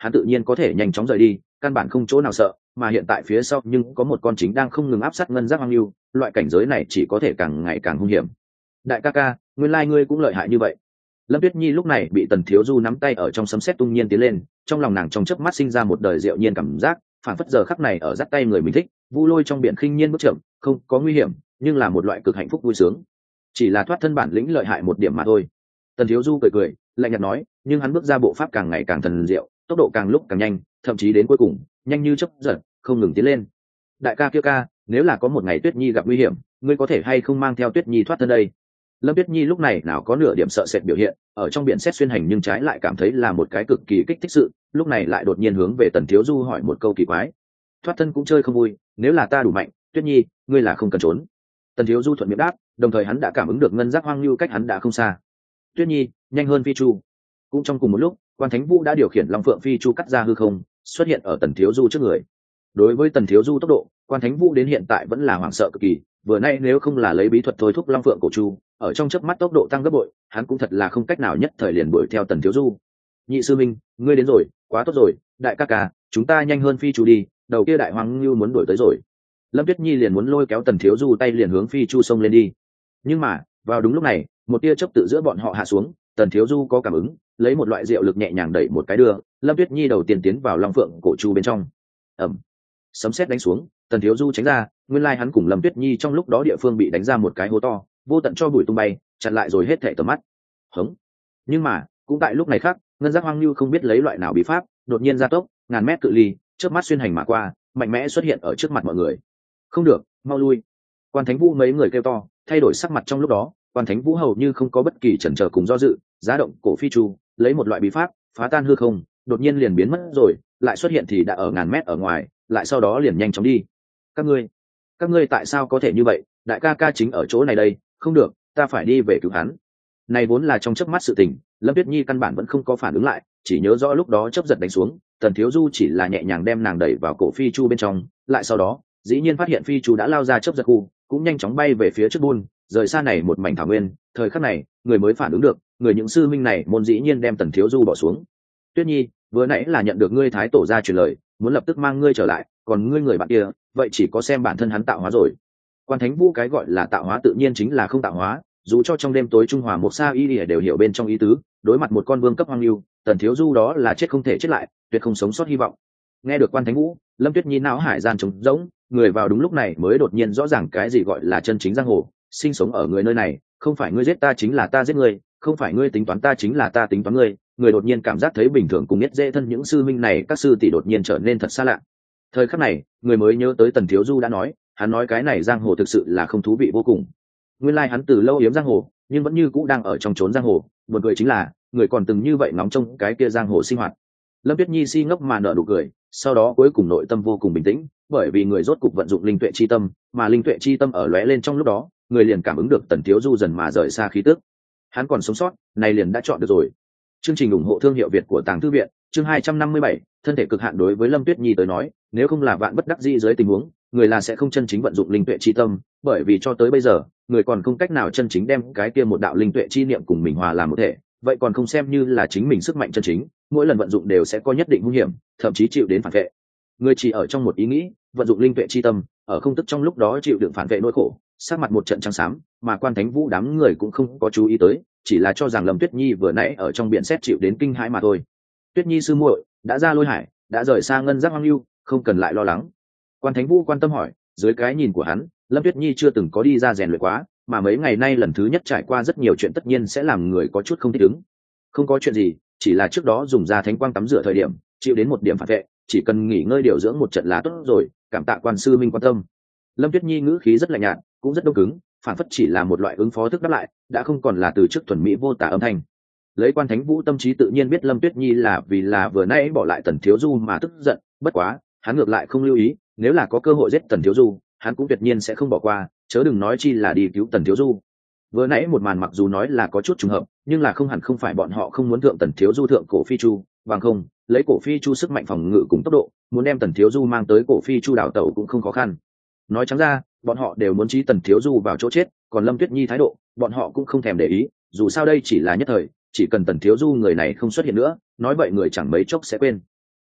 hắn tự nhiên có thể nhanh chóng rời đi, căn bản không chỗ nào sợ, mà hiện tại phía sau nhưng có một con chính đang không ngừng áp sát ngân giác hoang lưu, loại cảnh giới này chỉ có thể càng ngày càng hung hiểm. Đại ca ca, nguyên lai ngươi cũng lợi hại như vậy. Lâm Tuyết Nhi lúc này bị Tần Thiếu Du nắm tay ở trong sấm sét tung nhiên tiến lên, trong lòng nàng trong chớp mắt sinh ra một đời diệu nhiên cảm giác, phản phất giờ khắc này ở dắt tay người mình thích, vu lôi trong biển khinh nhiên bước chậm, không có nguy hiểm, nhưng là một loại cực hạnh phúc vui sướng. Chỉ là thoát thân bản lĩnh lợi hại một điểm mà thôi. Tần Thiếu Du cười cười, lạnh nhạt nói, nhưng hắn bước ra bộ pháp càng ngày càng thần diệu, tốc độ càng lúc càng nhanh, thậm chí đến cuối cùng, nhanh như chớp giật, không ngừng tiến lên. Đại ca kia ca, nếu là có một ngày Tuyết Nhi gặp nguy hiểm, ngươi có thể hay không mang theo Tuyết Nhi thoát thân đây? Lâm Tuyết Nhi lúc này nào có nửa điểm sợ sệt biểu hiện, ở trong biển xét xuyên hành nhưng trái lại cảm thấy là một cái cực kỳ kích thích sự, lúc này lại đột nhiên hướng về Tần Thiếu Du hỏi một câu kỳ quái. Thoát thân cũng chơi không vui, nếu là ta đủ mạnh, Tuyết Nhi, ngươi là không cần trốn. Tần Thiếu Du thuận miệng đáp, đồng thời hắn đã cảm ứng được ngân giác hoang lưu cách hắn đã không xa. Tuyết Nhi, nhanh hơn phi chu. Cũng trong cùng một lúc, Quan Thánh Vũ đã điều khiển Long Phượng phi chu cắt ra hư không, xuất hiện ở Tần Thiếu Du trước người. Đối với Tần Thiếu Du tốc độ, Quan Thánh Vũ đến hiện tại vẫn là hoảng sợ cực kỳ, vừa nay nếu không là lấy bí thuật thôi thúc Long Phượng cổ chu, ở trong chớp mắt tốc độ tăng gấp bội, hắn cũng thật là không cách nào nhất thời liền đuổi theo Tần Thiếu Du. Nhị sư minh, ngươi đến rồi, quá tốt rồi, đại ca ca, chúng ta nhanh hơn phi chu đi, đầu kia đại hoàng lưu muốn đuổi tới rồi. Lâm Tuyết Nhi liền muốn lôi kéo Tần Thiếu Du tay liền hướng phi chu sông lên đi. Nhưng mà, vào đúng lúc này, một tia chớp tự giữa bọn họ hạ xuống, Tần Thiếu Du có cảm ứng, lấy một loại diệu lực nhẹ nhàng đẩy một cái đưa, Lâm Tuyết Nhi đầu tiên tiến vào Long Phượng cổ chu bên trong. Ầm. Sấm sét đánh xuống, Tần Thiếu Du tránh ra, nguyên lai hắn cùng Lâm Tuyết Nhi trong lúc đó địa phương bị đánh ra một cái hố to, vô tận cho bụi tung bay, chặn lại rồi hết thảy tầm mắt. Hống. Nhưng mà, cũng tại lúc này khác, ngân giác hoang lưu không biết lấy loại nào bí pháp, đột nhiên gia tốc, ngàn mét cự ly, chớp mắt xuyên hành mà qua, mạnh mẽ xuất hiện ở trước mặt mọi người. Không được, mau lui. Quan Thánh Vũ mấy người kêu to, thay đổi sắc mặt trong lúc đó, Quan Thánh Vũ hầu như không có bất kỳ chần chờ cùng do dự, giá động cổ phi chu, lấy một loại bí pháp, phá tan hư không, đột nhiên liền biến mất rồi, lại xuất hiện thì đã ở ngàn mét ở ngoài, lại sau đó liền nhanh chóng đi. Các ngươi, các ngươi tại sao có thể như vậy? Đại ca ca chính ở chỗ này đây, không được, ta phải đi về cứu hắn. Này vốn là trong chớp mắt sự tình, Lâm Tuyết Nhi căn bản vẫn không có phản ứng lại, chỉ nhớ rõ lúc đó chớp giật đánh xuống, Tần Thiếu Du chỉ là nhẹ nhàng đem nàng đẩy vào cổ phi chu bên trong, lại sau đó, dĩ nhiên phát hiện phi chu đã lao ra chớp giật khu, cũng nhanh chóng bay về phía trước buôn, rời xa này một mảnh thảo nguyên. Thời khắc này, người mới phản ứng được, người những sư minh này môn dĩ nhiên đem Tần Thiếu Du bỏ xuống. Tuyết Nhi, vừa nãy là nhận được ngươi thái tổ ra truyền lời, muốn lập tức mang ngươi trở lại, còn ngươi người bạn kia, vậy chỉ có xem bản thân hắn tạo hóa rồi. Quan Thánh Vũ cái gọi là tạo hóa tự nhiên chính là không tạo hóa, dù cho trong đêm tối trung hòa một sa y lìa đều hiểu bên trong ý tứ, đối mặt một con vương cấp hoang lưu, Tần Thiếu Du đó là chết không thể chết lại, tuyệt không sống sót hy vọng. Nghe được Quan Thánh Vũ, Lâm Tuyết Nhi não hải gian trống rỗng, người vào đúng lúc này mới đột nhiên rõ ràng cái gì gọi là chân chính giang hồ, sinh sống ở người nơi này, không phải ngươi giết ta chính là ta giết ngươi, không phải ngươi tính toán ta chính là ta tính toán ngươi. Người đột nhiên cảm giác thấy bình thường cùng nhất dễ thân những sư minh này các sư tỷ đột nhiên trở nên thật xa lạ. Thời khắc này, người mới nhớ tới Tần Thiếu Du đã nói, hắn nói cái này giang hồ thực sự là không thú vị vô cùng. Nguyên lai like hắn từ lâu yếm giang hồ, nhưng vẫn như cũ đang ở trong chốn giang hồ. Buồn cười chính là, người còn từng như vậy ngóng trông cái kia giang hồ sinh hoạt. Lâm Tuyết Nhi si ngốc mà nở nụ cười, sau đó cuối cùng nội tâm vô cùng bình tĩnh, bởi vì người rốt cục vận dụng linh tuệ chi tâm, mà linh tuệ chi tâm ở lóe lên trong lúc đó, người liền cảm ứng được Tần Thiếu Du dần mà rời xa khí tức. Hắn còn sống sót, này liền đã chọn được rồi. Chương trình ủng hộ thương hiệu Việt của Tàng Thư viện, chương hai trăm năm mươi bảy, thân thể cực hạn. Đối với Lâm Tuyết Nhi tới nói, nếu không là vạn bất đắc dĩ dưới tình huống, người là sẽ không chân chính vận dụng linh tuệ chi tâm, bởi vì cho tới bây giờ, người còn không cách nào chân chính đem cái kia một đạo linh tuệ chi niệm cùng mình hòa làm một thể, vậy còn không xem như là chính mình sức mạnh chân chính, mỗi lần vận dụng đều sẽ có nhất định nguy hiểm, thậm chí chịu đến phản vệ. Người chỉ ở trong một ý nghĩ, vận dụng linh tuệ chi tâm, ở không tức trong lúc đó chịu đựng phản vệ nỗi khổ, sát mặt một trận trắng xám, mà Quan Thánh Vũ đám người cũng không có chú ý tới, chỉ là cho rằng Lâm Tuyết Nhi vừa nãy ở trong biển xét chịu đến kinh hãi mà thôi. Tuyết Nhi sư muội đã ra lôi hải, đã rời xa ngân giác hoang lưu, không cần lại lo lắng. Quan Thánh Vũ quan tâm hỏi, dưới cái nhìn của hắn, Lâm Tuyết Nhi chưa từng có đi ra rèn luyện quá, mà mấy ngày nay lần thứ nhất trải qua rất nhiều chuyện tất nhiên sẽ làm người có chút không thích ứng. Không có chuyện gì, chỉ là trước đó dùng ra thánh quang tắm rửa thời điểm, chịu đến một điểm phản vệ, chỉ cần nghỉ ngơi điều dưỡng một trận là tốt rồi, cảm tạ quan sư minh quan tâm. Lâm Tuyết Nhi ngữ khí rất lạnh nhạt, cũng rất đông cứng, phản phất chỉ là một loại ứng phó thức đáp lại, đã không còn là từ trước thuần mỹ vô tả âm thanh. Lấy Quan Thánh Vũ tâm trí tự nhiên biết Lâm Tuyết Nhi là vì là vừa nãy bỏ lại Tần Thiếu Du mà tức giận, bất quá, hắn ngược lại không lưu ý, nếu là có cơ hội giết Tần Thiếu Du, hắn cũng tuyệt nhiên sẽ không bỏ qua, chớ đừng nói chi là đi cứu Tần Thiếu Du. Vừa nãy một màn mặc dù nói là có chút trùng hợp, nhưng là không hẳn không phải bọn họ không muốn thượng Tần Thiếu Du thượng cổ phi chu, bằng không, lấy cổ phi chu sức mạnh phòng ngự cùng tốc độ, muốn đem Tần Thiếu Du mang tới cổ phi chu đảo tẩu cũng không khó khăn. Nói trắng ra, bọn họ đều muốn trí Tần Thiếu Du vào chỗ chết, còn Lâm Tuyết Nhi thái độ, bọn họ cũng không thèm để ý, dù sao đây chỉ là nhất thời, chỉ cần Tần Thiếu Du người này không xuất hiện nữa, nói vậy người chẳng mấy chốc sẽ quên.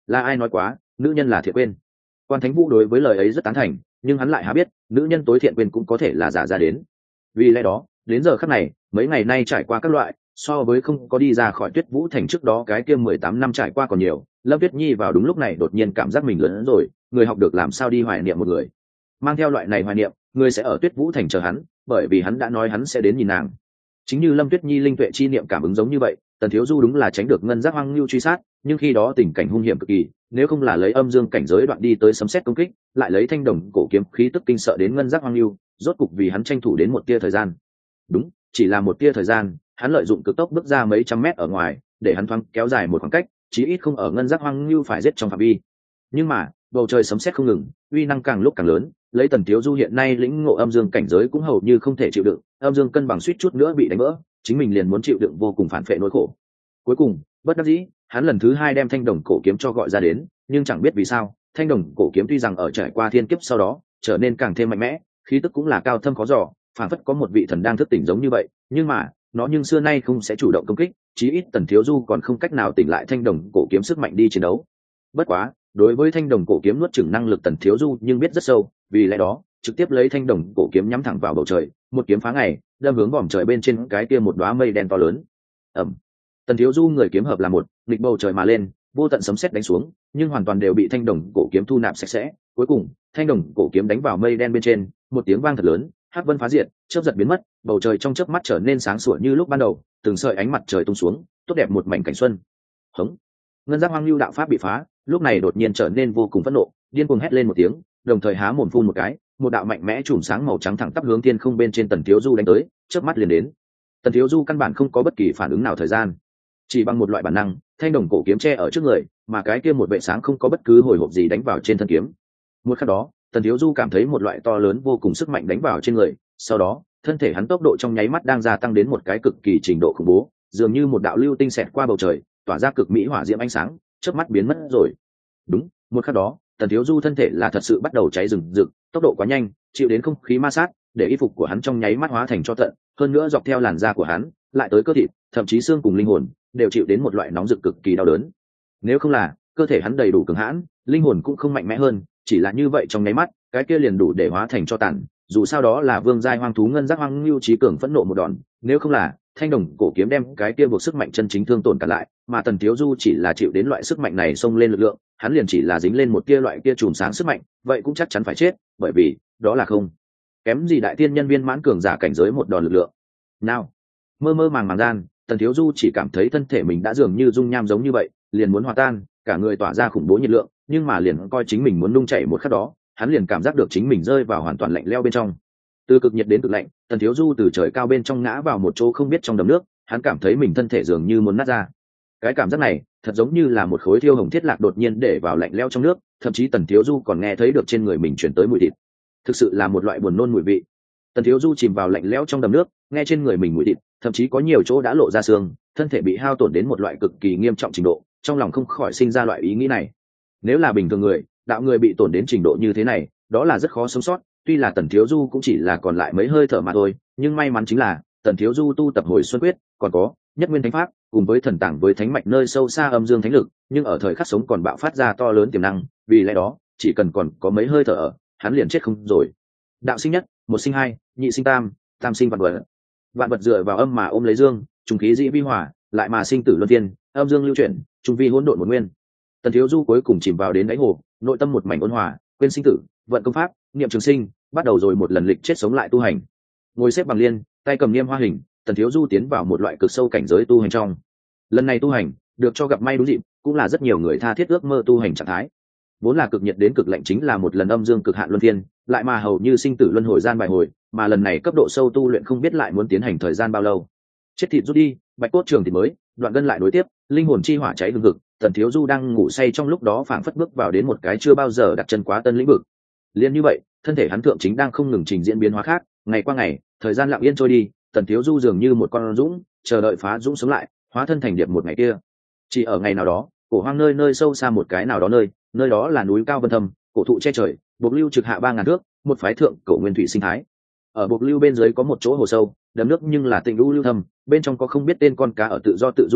Là ai nói quá nữ nhân là thiện quên? Quan Thánh Vũ đối với lời ấy rất tán thành, nhưng hắn lại há biết nữ nhân tối thiện quên cũng có thể là giả ra đến. Vì lẽ đó đến giờ khắc này, mấy ngày nay trải qua các loại, so với không có đi ra khỏi Tuyết Vũ Thành trước đó cái kia mười tám năm trải qua còn nhiều. Lâm Tuyết Nhi vào đúng lúc này đột nhiên cảm giác mình lớn hơn rồi, người học được làm sao đi hoài niệm một người. Mang theo loại này hoài niệm, người sẽ ở Tuyết Vũ Thành chờ hắn, bởi vì hắn đã nói hắn sẽ đến nhìn nàng. Chính như Lâm Tuyết Nhi linh tuệ chi niệm cảm ứng giống như vậy, Tần Thiếu Du đúng là tránh được ngân giác hoang lưu truy sát, nhưng khi đó tình cảnh hung hiểm cực kỳ, nếu không là lấy âm dương cảnh giới đoạn đi tới sấm sét công kích, lại lấy thanh đồng cổ kiếm khí tức kinh sợ đến ngân giác hoang lưu, rốt cục vì hắn tranh thủ đến một tia thời gian. Đúng, chỉ là một tia thời gian, hắn lợi dụng cực tốc bước ra mấy trăm mét ở ngoài, để hắn thoáng kéo dài một khoảng cách, chí ít không ở ngân giác hoang lưu phải giết trong phạm vi. Nhưng mà bầu trời sấm sét không ngừng, uy năng càng lúc càng lớn, lấy Tần Thiếu Du hiện nay lĩnh ngộ âm dương cảnh giới cũng hầu như không thể chịu đựng, âm dương cân bằng suýt chút nữa bị đánh vỡ, chính mình liền muốn chịu đựng vô cùng phản phệ nỗi khổ. Cuối cùng bất đắc dĩ, hắn lần thứ hai đem thanh đồng cổ kiếm cho gọi ra đến, nhưng chẳng biết vì sao thanh đồng cổ kiếm tuy rằng ở trải qua thiên kiếp sau đó trở nên càng thêm mạnh mẽ, khí tức cũng là cao thâm khó dò, phản phất có một vị thần đang thức tỉnh giống như vậy, nhưng mà nó nhưng xưa nay không sẽ chủ động công kích, chí ít Tần Thiếu Du còn không cách nào tỉnh lại thanh đồng cổ kiếm sức mạnh đi chiến đấu. Bất quá đối với thanh đồng cổ kiếm nuốt chửng năng lực Tần Thiếu Du nhưng biết rất sâu, vì lẽ đó trực tiếp lấy thanh đồng cổ kiếm nhắm thẳng vào bầu trời, một kiếm phá ngày, đâm hướng vòm trời bên trên cái kia một đóa mây đen to lớn. Ầm. Tần Thiếu Du người kiếm hợp là một, nghịch bầu trời mà lên, vô tận sấm sét đánh xuống, nhưng hoàn toàn đều bị thanh đồng cổ kiếm thu nạp sạch sẽ. Cuối cùng thanh đồng cổ kiếm đánh vào mây đen bên trên, một tiếng vang thật lớn, hắc vân phá diệt, chớp giật biến mất, bầu trời trong chớp mắt trở nên sáng sủa như lúc ban đầu, từng sợi ánh mặt trời tung xuống, tốt đẹp một mảnh cảnh xuân. Hống. Ngân giác hoang lưu đạo pháp bị phá, lúc này đột nhiên trở nên vô cùng phẫn nộ, điên cuồng hét lên một tiếng, đồng thời há mồm phun một cái, một đạo mạnh mẽ chùm sáng màu trắng thẳng tắp hướng thiên không bên trên Tần Thiếu Du đánh tới, chớp mắt liền đến. Tần Thiếu Du căn bản không có bất kỳ phản ứng nào thời gian, chỉ bằng một loại bản năng, thanh đồng cổ kiếm che ở trước người, mà cái kia một vệ sáng không có bất cứ hồi hộp gì đánh vào trên thân kiếm. Một khắc đó Tần Thiếu Du cảm thấy một loại to lớn vô cùng sức mạnh đánh vào trên người, sau đó thân thể hắn tốc độ trong nháy mắt đang gia tăng đến một cái cực kỳ trình độ khủng bố, dường như một đạo lưu tinh xẹt qua bầu trời, tỏa ra cực mỹ hỏa diễm ánh sáng, chớp mắt biến mất rồi. Đúng, một khắc đó Tần Thiếu Du thân thể là thật sự bắt đầu cháy rừng rực, tốc độ quá nhanh, chịu đến không khí ma sát, để y phục của hắn trong nháy mắt hóa thành tro tận, hơn nữa dọc theo làn da của hắn, lại tới cơ thịt, thậm chí xương cùng linh hồn, đều chịu đến một loại nóng rực cực kỳ đau đớn. Nếu không là cơ thể hắn đầy đủ cường hãn, linh hồn cũng không mạnh mẽ hơn, chỉ là như vậy trong nháy mắt, cái kia liền đủ để hóa thành tro tàn. Dù sao đó là vương giai hoang thú ngân giác hoang lưu trí cường phẫn nộ một đòn, nếu không là thanh đồng cổ kiếm đem cái kia buộc sức mạnh chân chính thương tổn cả lại, mà Tần Thiếu Du chỉ là chịu đến loại sức mạnh này xông lên lực lượng, hắn liền chỉ là dính lên một tia loại kia chùm sáng sức mạnh, vậy cũng chắc chắn phải chết, bởi vì đó là không kém gì đại tiên nhân viên mãn cường giả cảnh giới một đòn lực lượng. Nào, mơ mơ màng màng gian, Tần Thiếu Du chỉ cảm thấy thân thể mình đã dường như dung nham giống như vậy, liền muốn hòa tan, cả người tỏa ra khủng bố nhiệt lượng, nhưng mà liền coi chính mình muốn nung chảy một khắc đó, hắn liền cảm giác được chính mình rơi vào hoàn toàn lạnh lẽo bên trong. Từ cực nhiệt đến cực lạnh, Tần Thiếu Du từ trời cao bên trong ngã vào một chỗ không biết trong đầm nước, hắn cảm thấy mình thân thể dường như muốn nát ra. Cái cảm giác này thật giống như là một khối thiêu hồng thiết lạc đột nhiên để vào lạnh lẽo trong nước, thậm chí Tần Thiếu Du còn nghe thấy được trên người mình truyền tới mùi thịt. Thực sự là một loại buồn nôn mùi vị. Tần Thiếu Du chìm vào lạnh lẽo trong đầm nước, nghe trên người mình mùi thịt, thậm chí có nhiều chỗ đã lộ ra xương, thân thể bị hao tổn đến một loại cực kỳ nghiêm trọng trình độ, trong lòng không khỏi sinh ra loại ý nghĩ này. Nếu là bình thường người, đạo người bị tổn đến trình độ như thế này, đó là rất khó sống sót. Tuy là Tần Thiếu Du cũng chỉ là còn lại mấy hơi thở mà thôi, nhưng may mắn chính là Tần Thiếu Du tu tập hồi xuân quyết, còn có nhất nguyên thánh pháp, cùng với thần tàng với thánh mạch nơi sâu xa âm dương thánh lực, nhưng ở thời khắc sống còn bạo phát ra to lớn tiềm năng, vì lẽ đó chỉ cần còn có mấy hơi thở ở, hắn liền chết không rồi. Đạo sinh nhất, một sinh hai, nhị sinh tam, tam sinh vạn vật. Vạn vật dựa vào âm mà ôm lấy dương, trùng khí dĩ vi hỏa, lại mà sinh tử luân phiên, âm dương lưu chuyển, trùng vi hỗn độn một nguyên. Tần Thiếu Du cuối cùng chìm vào đến đáy hồ, nội tâm một mảnh ôn hòa, quên sinh tử, vận công pháp, niệm trường sinh, bắt đầu rồi một lần lịch chết sống lại tu hành. Ngồi xếp bằng liên, tay cầm niêm hoa hình, Tần Thiếu Du tiến vào một loại cực sâu cảnh giới tu hành trong. Lần này tu hành, được cho gặp may đúng dịp, cũng là rất nhiều người tha thiết ước mơ tu hành trạng thái. Vốn là cực nhiệt đến cực lạnh chính là một lần âm dương cực hạn luân phiên, lại mà hầu như sinh tử luân hồi gian bài hồi, mà lần này cấp độ sâu tu luyện không biết lại muốn tiến hành thời gian bao lâu. Chết thịt rút đi, bạch cốt trường thịt mới, đoạn gân lại nối tiếp, linh hồn chi hỏa cháy hừng hực, Tần Thiếu Du đang ngủ say trong lúc đó phảng phất bước vào đến một cái chưa bao giờ đặt chân quá tân lĩnh vực. Liên như vậy, thân thể hắn thượng chính đang không ngừng trình diễn biến hóa khác, ngày qua ngày, thời gian lặng yên trôi đi, Tần Thiếu Du dường như một con dũng, chờ đợi phá dũng sống lại, hóa thân thành điệp một ngày kia. Chỉ ở ngày nào đó, cổ hoang nơi nơi sâu xa một cái nào đó nơi, nơi đó là núi cao vân thâm, cổ thụ che trời, bộc lưu trực hạ ba ngàn thước, một phái thượng cổ nguyên thủy sinh thái. Ở bộc lưu bên dưới có một chỗ hồ sâu, đầm nước nhưng là tịnh lũ lưu thâm, bên trong có không biết tên con cá ở tự do tự du hành,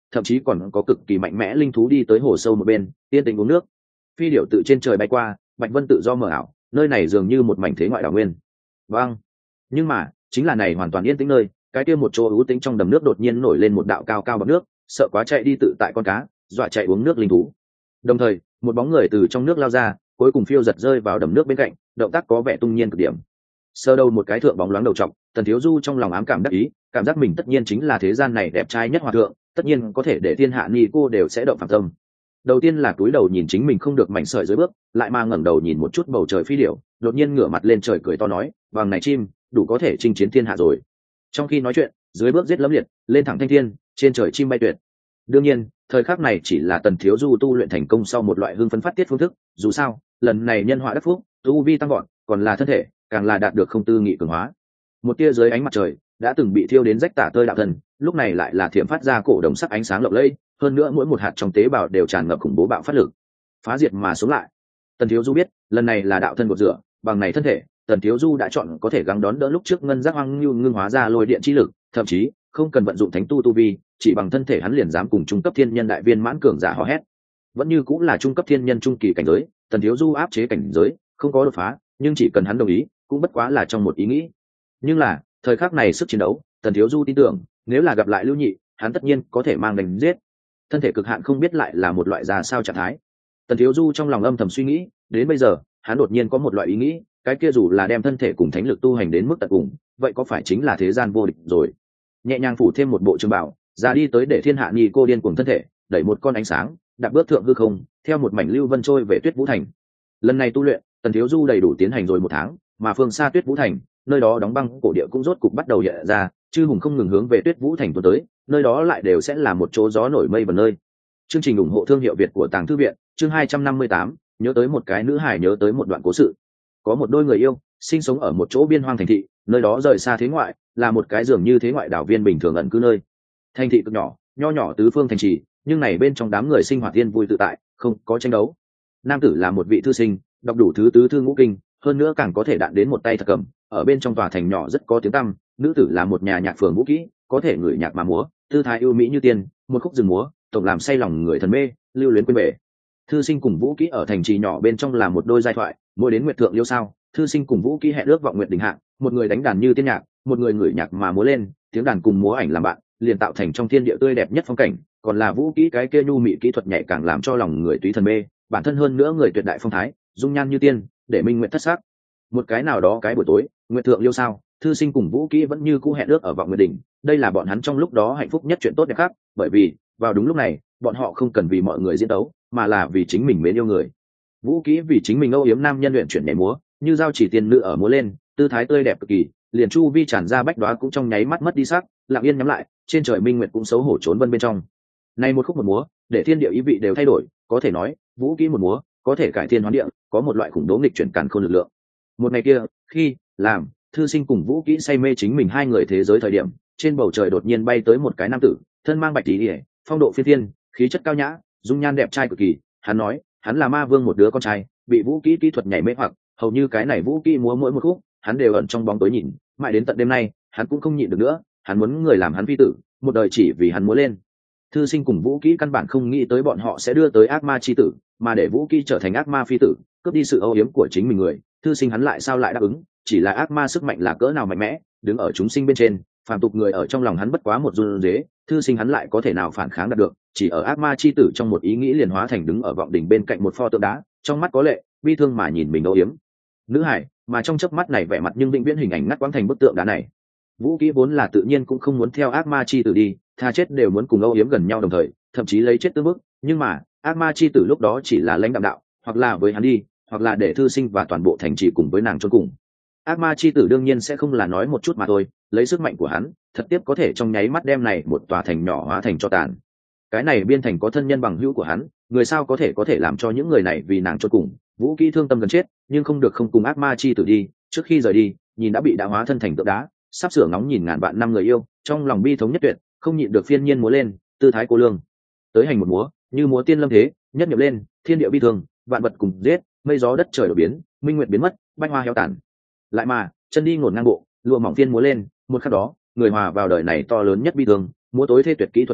thậm chí còn có cực kỳ mạnh mẽ linh thú đi tới hồ sâu một bên yên tĩnh uống nước. Phi điểu tự trên trời bay qua, bạch vân tự do mờ ảo, nơi này dường như một mảnh thế ngoại đảo nguyên. Vâng, nhưng mà chính là này hoàn toàn yên tĩnh nơi, cái kia một chỗ ưu tĩnh trong đầm nước đột nhiên nổi lên một đạo cao cao bọt nước, sợ quá chạy đi tự tại con cá, dọa chạy uống nước linh thú. Đồng thời một bóng người từ trong nước lao ra, cuối cùng phiêu giật rơi vào đầm nước bên cạnh, động tác có vẻ tung nhiên cực điểm. Sơ đầu một cái thượng bóng loáng đầu trọc, Tần Thiếu Du trong lòng ám cảm đắc ý, cảm giác mình tất nhiên chính là thế gian này đẹp trai nhất hòa thượng, tất nhiên có thể để thiên hạ ni cô đều sẽ động phạm tâm. Đầu tiên là cúi đầu nhìn chính mình không được mảnh sợi dưới bước, lại mà ngẩng đầu nhìn một chút bầu trời phi điểu, đột nhiên ngửa mặt lên trời cười to nói, vàng này chim đủ có thể chinh chiến thiên hạ rồi. Trong khi nói chuyện, dưới bước giết lấm liệt, lên thẳng thanh thiên, trên trời chim bay tuyệt. Đương nhiên thời khắc này chỉ là Tần Thiếu Du tu luyện thành công sau một loại hưng phấn phát tiết phương thức, dù sao lần này nhân họa đắc phúc, tu vi tăng gọn, còn là thân thể càng là đạt được không tư nghị cường hóa. Một tia dưới ánh mặt trời đã từng bị thiêu đến rách tả tơi đạo thân, lúc này lại là thiểm phát ra cổ đồng sắc ánh sáng lộng lẫy, hơn nữa mỗi một hạt trong tế bào đều tràn ngập khủng bố bạo phát lực, phá diệt mà sống lại. Tần Thiếu Du biết lần này là đạo thân gột rửa, bằng này thân thể Tần Thiếu Du đã chọn có thể gắng đón đỡ lúc trước ngân giác hoang lưu ngưng hóa ra lôi điện chi lực, thậm chí không cần vận dụng thánh tu tu vi, chỉ bằng thân thể hắn liền dám cùng trung cấp thiên nhân đại viên mãn cường giả hò hét. Vẫn như cũng là trung cấp thiên nhân trung kỳ cảnh giới, Tần Thiếu Du áp chế cảnh giới không có đột phá, nhưng chỉ cần hắn đồng ý cũng bất quá là trong một ý nghĩ. Nhưng là thời khắc này sức chiến đấu, Tần Thiếu Du tin tưởng nếu là gặp lại Lưu Nhị, hắn tất nhiên có thể mang đánh giết. Thân thể cực hạn không biết lại là một loại ra sao trạng thái. Tần Thiếu Du trong lòng âm thầm suy nghĩ, đến bây giờ hắn đột nhiên có một loại ý nghĩ, cái kia dù là đem thân thể cùng thánh lực tu hành đến mức tận cùng, vậy có phải chính là thế gian vô địch rồi. Nhẹ nhàng phủ thêm một bộ trường bảo, ra đi tới để thiên hạ nhi cô điên cuồng thân thể, đẩy một con ánh sáng đạp bước thượng hư không, theo một mảnh lưu vân trôi về Tuyết Vũ Thành. Lần này tu luyện, Tần Thiếu Du đầy đủ tiến hành rồi một tháng, mà phương xa Tuyết Vũ Thành, nơi đó đóng băng cổ địa cũng rốt cục bắt đầu hiện ra, chư hùng không ngừng hướng về Tuyết Vũ Thành tuôn tới, nơi đó lại đều sẽ là một chỗ gió nổi mây vần nơi. Chương trình ủng hộ thương hiệu Việt của Tàng Thư viện, chương hai trăm năm mươi tám, nhớ tới một cái nữ hài, nhớ tới một đoạn cố sự. Có một đôi người yêu sinh sống ở một chỗ biên hoang thành thị, nơi đó rời xa thế ngoại, là một cái dường như thế ngoại đảo viên bình thường ẩn cư nơi. Thành thị cực nhỏ, nho nhỏ tứ phương thành trì, nhưng này bên trong đám người sinh hoạt yên vui tự tại, không có tranh đấu. Nam tử là một vị thư sinh, đọc đủ thứ tứ thư ngũ kinh, hơn nữa càng có thể đạn đến một tay thật cầm, ở bên trong tòa thành nhỏ rất có tiếng tăm. Nữ tử là một nhà nhạc phường vũ kỹ, có thể ngửi nhạc mà múa, tư thái ưu mỹ như tiên, một khúc rừng múa tổng làm say lòng người thần mê, lưu luyến quên bể. Thư sinh cùng vũ kỹ ở thành trì nhỏ bên trong là một đôi giai thoại, mỗi đến nguyệt thượng liêu sao, thư sinh cùng vũ kỹ hẹn ước vọng nguyệt đỉnh hạng, một người đánh đàn như tiên nhạc, một người ngửi nhạc mà múa lên, tiếng đàn cùng múa ảnh làm bạn, liền tạo thành trong thiên địa tươi đẹp nhất phong cảnh. Còn là vũ kỹ cái kia nhu mị kỹ thuật nhạy càng làm cho lòng người túy thần mê, bản thân hơn nữa người tuyệt đại phong thái, dung nhan như tiên, để minh nguyện thất sắc. Một cái nào đó cái buổi tối, nguyệt thượng liêu sao, thư sinh cùng vũ kỹ vẫn như cũ hẹn ước ở vọng nguyệt đỉnh, đây là bọn hắn trong lúc đó hạnh phúc nhất chuyện tốt đẹp khác, bởi vì vào đúng lúc này bọn họ không cần vì mọi người diễn đấu, mà là vì chính mình mến yêu người. Vũ kỹ vì chính mình âu yếm nam nhân luyện chuyển nhảy múa, như giao chỉ tiên nữ ở múa lên, tư thái tươi đẹp cực kỳ, liền chu vi tràn ra bách đóa cũng trong nháy mắt mất đi sắc, lặng yên nhắm lại, trên trời minh nguyệt cũng xấu hổ trốn vân bên trong. Này một khúc một múa, để thiên địa ý vị đều thay đổi, có thể nói vũ kỹ một múa có thể cải thiên hoán địa, có một loại khủng bố nghịch chuyển càn khôn lực lượng. Một ngày kia, khi làm thư sinh cùng vũ kỹ say mê chính mình hai người thế giới thời điểm, trên bầu trời đột nhiên bay tới một cái nam tử, thân mang bạch tí ỉa, phong độ phi thiên, khí chất cao nhã, dung nhan đẹp trai cực kỳ. Hắn nói hắn là ma vương một đứa con trai, bị vũ kỹ kỹ thuật nhảy mê hoặc, hầu như cái này vũ kỹ múa mỗi một khúc hắn đều ẩn trong bóng tối nhìn, mãi đến tận đêm nay hắn cũng không nhịn được nữa, hắn muốn người làm hắn phi tử, một đời chỉ vì hắn múa lên. Thư sinh cùng vũ kỹ căn bản không nghĩ tới bọn họ sẽ đưa tới ác ma chi tử, mà để vũ kỹ trở thành ác ma phi tử, cướp đi sự âu yếm của chính mình người. Thư sinh hắn lại sao lại đáp ứng, chỉ là ác ma sức mạnh là cỡ nào mạnh mẽ, đứng ở chúng sinh bên trên, phàm tục người ở trong lòng hắn bất quá một run rế, thư sinh hắn lại có thể nào phản kháng đạt được, chỉ ở ác ma chi tử trong một ý nghĩ liền hóa thành đứng ở vọng đỉnh bên cạnh một pho tượng đá, trong mắt có lệ bi thương mà nhìn mình âu yếm nữ hải, mà trong chớp mắt này vẻ mặt nhưng vĩnh viễn hình ảnh ngắt quãng thành bức tượng đá này. Vũ kỹ vốn là tự nhiên cũng không muốn theo ác ma chi tử đi, tha chết đều muốn cùng âu yếm gần nhau đồng thời, thậm chí lấy chết tương bức, nhưng mà ác ma chi tử lúc đó chỉ là lãnh đạm đạo, hoặc là với hắn đi, hoặc là để thư sinh và toàn bộ thành trì cùng với nàng chôn cùng. Ác ma chi tử đương nhiên sẽ không là nói một chút mà thôi, lấy sức mạnh của hắn thật tiếp có thể trong nháy mắt đem này một tòa thành nhỏ hóa thành cho tàn. Cái này biên thành có thân nhân bằng hữu của hắn, người sao có thể có thể làm cho những người này vì nàng chôn cùng. Vũ kỹ thương tâm gần chết, nhưng không được không cùng ác ma chi tử đi. Trước khi rời đi, nhìn đã bị đã hóa thân thành tượng đá, sắp sửa ngóng nhìn ngàn vạn năm người yêu, trong lòng bi thống nhất tuyệt, không nhịn được phiên nhiên múa lên, tư thái cô lương tới hành một múa, như múa tiên lâm thế, nhất nhập lên, thiên địa bi thương, vạn vật cùng giết, mây gió đất trời đổi biến, minh nguyệt biến mất, bách hoa héo tàn. Lại mà chân đi ngổn ngang bộ, lụa mỏng tiên múa lên, một khắc đó người hòa vào đời này to lớn nhất bi thương, múa tối thê tuyệt kỹ thuật nhảy,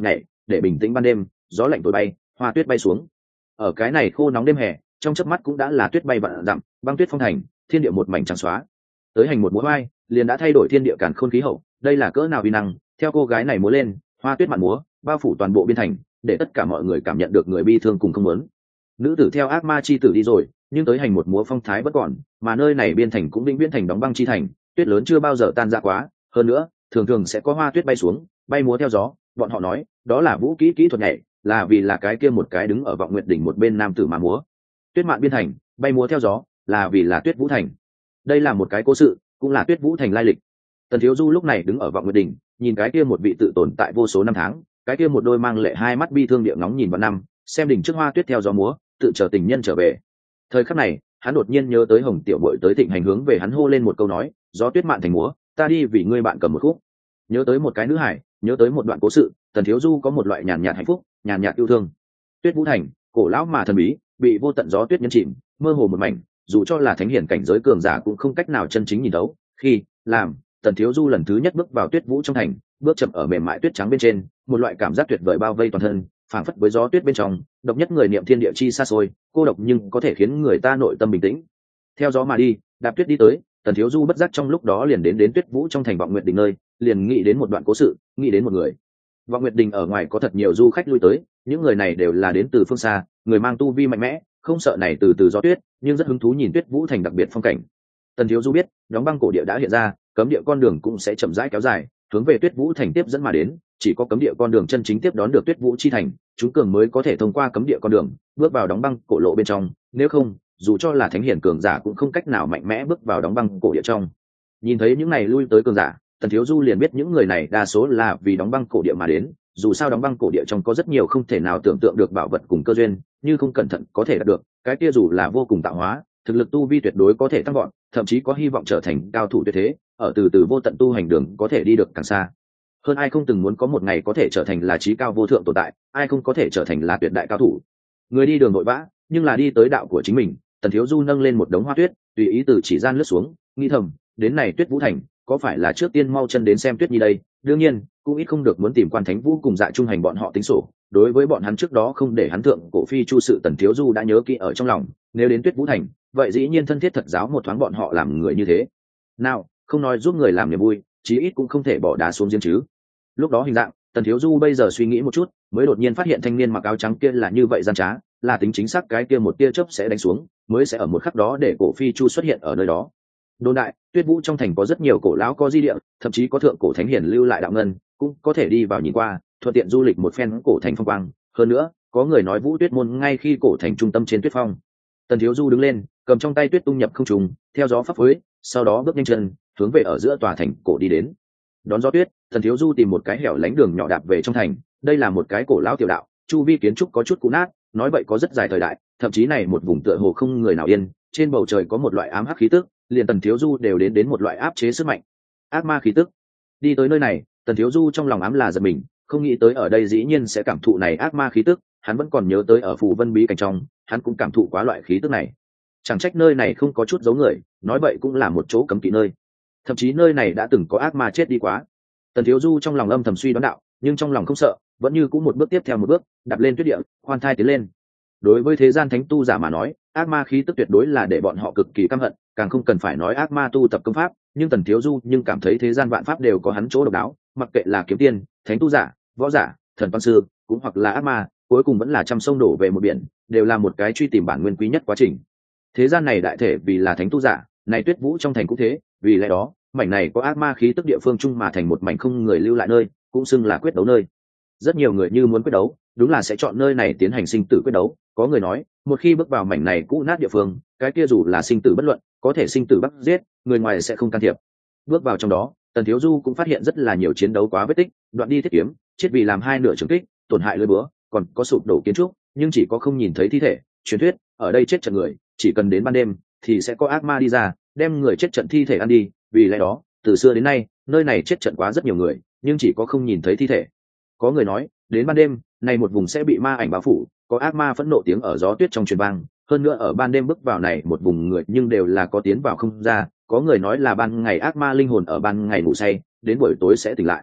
để bình tĩnh ban đêm, gió lạnh tối bay, hoa tuyết bay xuống. Ở cái này khô nóng đêm hè, trong chớp mắt cũng đã là tuyết bay vạn dặm, băng tuyết phong thành, thiên địa một mảnh trắng xóa. Tới hành một múa vai, liền đã thay đổi thiên địa càn khôn khí hậu, đây là cỡ nào uy năng, theo cô gái này múa lên, hoa tuyết mạn múa, bao phủ toàn bộ biên thành, để tất cả mọi người cảm nhận được người bi thương cùng không muốn. Nữ tử theo ác ma chi tử đi rồi, nhưng tới hành một múa phong thái vẫn còn, mà nơi này biên thành cũng vĩnh viễn thành đóng băng chi thành, tuyết lớn chưa bao giờ tan ra quá, hơn nữa, thường thường sẽ có hoa tuyết bay xuống, bay múa theo gió, bọn họ nói, đó là vũ kỹ kỹ thuật nhảy, là vì là cái kia một cái đứng ở vọng nguyệt đỉnh một bên nam tử mà múa. Tuyết mạn biên thành, bay múa theo gió, là vì là tuyết vũ thành. Đây là một cái cố sự, cũng là tuyết vũ thành lai lịch. Tần Thiếu Du lúc này đứng ở vọng nguyệt đỉnh, nhìn cái kia một vị tự tồn tại vô số năm tháng, cái kia một đôi mang lệ hai mắt bi thương địa ngóng nhìn vào năm, xem đỉnh trước hoa tuyết theo gió múa, tự chờ tình nhân trở về. Thời khắc này, hắn đột nhiên nhớ tới Hồng Tiểu Bội tới Thịnh Hành hướng về hắn hô lên một câu nói, gió tuyết mạn thành múa, ta đi vì ngươi bạn cầm một khúc. Nhớ tới một cái nữ hải, nhớ tới một đoạn cố sự, Tần Thiếu Du có một loại nhàn nhạt hạnh phúc, nhàn nhạt yêu thương. Tuyết vũ thành, cổ lão mà thần bí, bị vô tận gió tuyết nhấn chìm, mơ hồ một mảnh, dù cho là thánh hiển cảnh giới cường giả cũng không cách nào chân chính nhìn thấu. Khi làm Tần Thiếu Du lần thứ nhất bước vào tuyết vũ trong thành, bước chậm ở mềm mại tuyết trắng bên trên, một loại cảm giác tuyệt vời bao vây toàn thân, phảng phất với gió tuyết bên trong, độc nhất người niệm thiên địa chi xa xôi, cô độc nhưng có thể khiến người ta nội tâm bình tĩnh. Theo gió mà đi, đạp tuyết đi tới, Tần Thiếu Du bất giác trong lúc đó liền đến đến tuyết vũ trong thành vọng nguyệt đình nơi, liền nghĩ đến một đoạn cố sự, nghĩ đến một người. Vọng nguyệt đình ở ngoài có thật nhiều du khách lui tới, những người này đều là đến từ phương xa, người mang tu vi mạnh mẽ, không sợ này từ từ gió tuyết, nhưng rất hứng thú nhìn tuyết vũ thành đặc biệt phong cảnh. Tần Thiếu Du biết, đóng băng cổ địa đã hiện ra, cấm địa con đường cũng sẽ chậm rãi kéo dài, hướng về tuyết vũ thành tiếp dẫn mà đến, chỉ có cấm địa con đường chân chính tiếp đón được tuyết vũ chi thành, chúng cường mới có thể thông qua cấm địa con đường, bước vào đóng băng cổ lộ bên trong, nếu không, dù cho là thánh hiển cường giả cũng không cách nào mạnh mẽ bước vào đóng băng cổ địa trong. Nhìn thấy những này lui tới cường giả, Tần Thiếu Du liền biết những người này đa số là vì đóng băng cổ địa mà đến, dù sao đóng băng cổ địa trong có rất nhiều không thể nào tưởng tượng được bảo vật cùng cơ duyên, như không cẩn thận có thể đạt được, cái kia dù là vô cùng tạo hóa, thực lực tu vi tuyệt đối có thể tăng vọt, thậm chí có hy vọng trở thành cao thủ tuyệt thế, ở từ từ vô tận tu hành đường có thể đi được càng xa. Hơn ai không từng muốn có một ngày có thể trở thành là trí cao vô thượng tồn tại, ai không có thể trở thành là tuyệt đại cao thủ. Người đi đường vội vã, nhưng là đi tới đạo của chính mình. Tần Thiếu Du nâng lên một đống hoa tuyết, tùy ý từ chỉ gian lướt xuống, nghĩ thầm, đến này tuyết vũ thành, có phải là trước tiên mau chân đến xem tuyết nhi đây? Đương nhiên, cũng ít không được muốn tìm Quan Thánh Vũ cùng Dạ Trung Hành bọn họ tính sổ. Đối với bọn hắn trước đó không để hắn thượng cổ phi chu sự, Tần Thiếu Du đã nhớ kỹ ở trong lòng. Nếu đến tuyết vũ thành, vậy dĩ nhiên thân thiết thật giáo một thoáng bọn họ làm người như thế. Nào, không nói giúp người làm niềm vui, chí ít cũng không thể bỏ đá xuống giếng chứ. Lúc đó hình dạng, Tần Thiếu Du bây giờ suy nghĩ một chút, mới đột nhiên phát hiện thanh niên mặc áo trắng kia là như vậy gian trá, là tính chính xác cái kia một tia chớp sẽ đánh xuống, mới sẽ ở một khắc đó để cổ phi chu xuất hiện ở nơi đó. Đồn đại, tuyết vũ trong thành có rất nhiều cổ lão có di địa, thậm chí có thượng cổ thánh hiển lưu lại đạo ngân, cũng có thể đi vào nhìn qua, thuận tiện du lịch một phen cổ thành phong quang. Hơn nữa, có người nói Vũ Tuyết môn ngay khi cổ thành trung tâm trên tuyết phong. Tần Thiếu Du đứng lên, cầm trong tay tuyết tung nhập không trùng, theo gió phấp phới, sau đó bước nhanh chân, hướng về ở giữa tòa thành cổ đi đến. Đón gió tuyết, Tần Thiếu Du tìm một cái hẻo lánh đường nhỏ đạp về trong thành. Đây là một cái cổ lão tiểu đạo, chu vi kiến trúc có chút cũ nát, nói vậy có rất dài thời đại, thậm chí này một vùng tựa hồ không người nào yên, trên bầu trời có một loại ám hắc khí tức, liền Tần Thiếu Du đều đến đến một loại áp chế sức mạnh, ác ma khí tức. Đi tới nơi này, Tần Thiếu Du trong lòng ám là giật mình, không nghĩ tới ở đây dĩ nhiên sẽ cảm thụ này ác ma khí tức, hắn vẫn còn nhớ tới ở Phù Vân bí cảnh trong, hắn cũng cảm thụ quá loại khí tức này. Chẳng trách nơi này không có chút dấu người, nói vậy cũng là một chỗ cấm kỵ nơi. Thậm chí nơi này đã từng có ác ma chết đi quá. Tần Thiếu Du trong lòng âm thầm suy đoán đạo, nhưng trong lòng không sợ, vẫn như cũng một bước tiếp theo một bước, đạp lên tuyết địa, khoan thai tiến lên. Đối với thế gian thánh tu giả mà nói, ác ma khí tức tuyệt đối là để bọn họ cực kỳ căm hận, càng không cần phải nói ác ma tu tập công pháp, nhưng Tần Thiếu Du nhưng cảm thấy thế gian vạn pháp đều có hắn chỗ độc đáo, mặc kệ là kiếm tiên, thánh tu giả, võ giả, thần văn sư, cũng hoặc là ác ma, cuối cùng vẫn là trăm sông đổ về một biển, đều là một cái truy tìm bản nguyên quý nhất quá trình. Thế gian này đại thể vì là thánh tu giả, này tuyết vũ trong thành cũng thế, vì lẽ đó, mảnh này có ác ma khí tức địa phương chung mà thành một mảnh không người lưu lại nơi, cũng xưng là quyết đấu nơi. Rất nhiều người như muốn quyết đấu, đúng là sẽ chọn nơi này tiến hành sinh tử quyết đấu. Có người nói, một khi bước vào mảnh này cũ nát địa phương, cái kia dù là sinh tử bất luận, có thể sinh tử bắt giết, người ngoài sẽ không can thiệp. Bước vào trong đó, Tần Thiếu Du cũng phát hiện rất là nhiều chiến đấu quá vết tích, đoạn đi thiết kiếm, chết vì làm hai nửa trường kích, tổn hại lưỡi búa, còn có sụp đổ kiến trúc, nhưng chỉ có không nhìn thấy thi thể. Truyền thuyết, ở đây chết trận người, chỉ cần đến ban đêm thì sẽ có ác ma đi ra, đem người chết trận thi thể ăn đi, vì lẽ đó, từ xưa đến nay, nơi này chết trận quá rất nhiều người, nhưng chỉ có không nhìn thấy thi thể. Có người nói, đến ban đêm, này một vùng sẽ bị ma ảnh bao phủ, có ác ma phẫn nộ tiếng ở gió tuyết trong truyền vang, hơn nữa ở ban đêm bước vào này một vùng người nhưng đều là có tiến vào không ra, có người nói là ban ngày ác ma linh hồn ở ban ngày ngủ say, đến buổi tối sẽ tỉnh lại.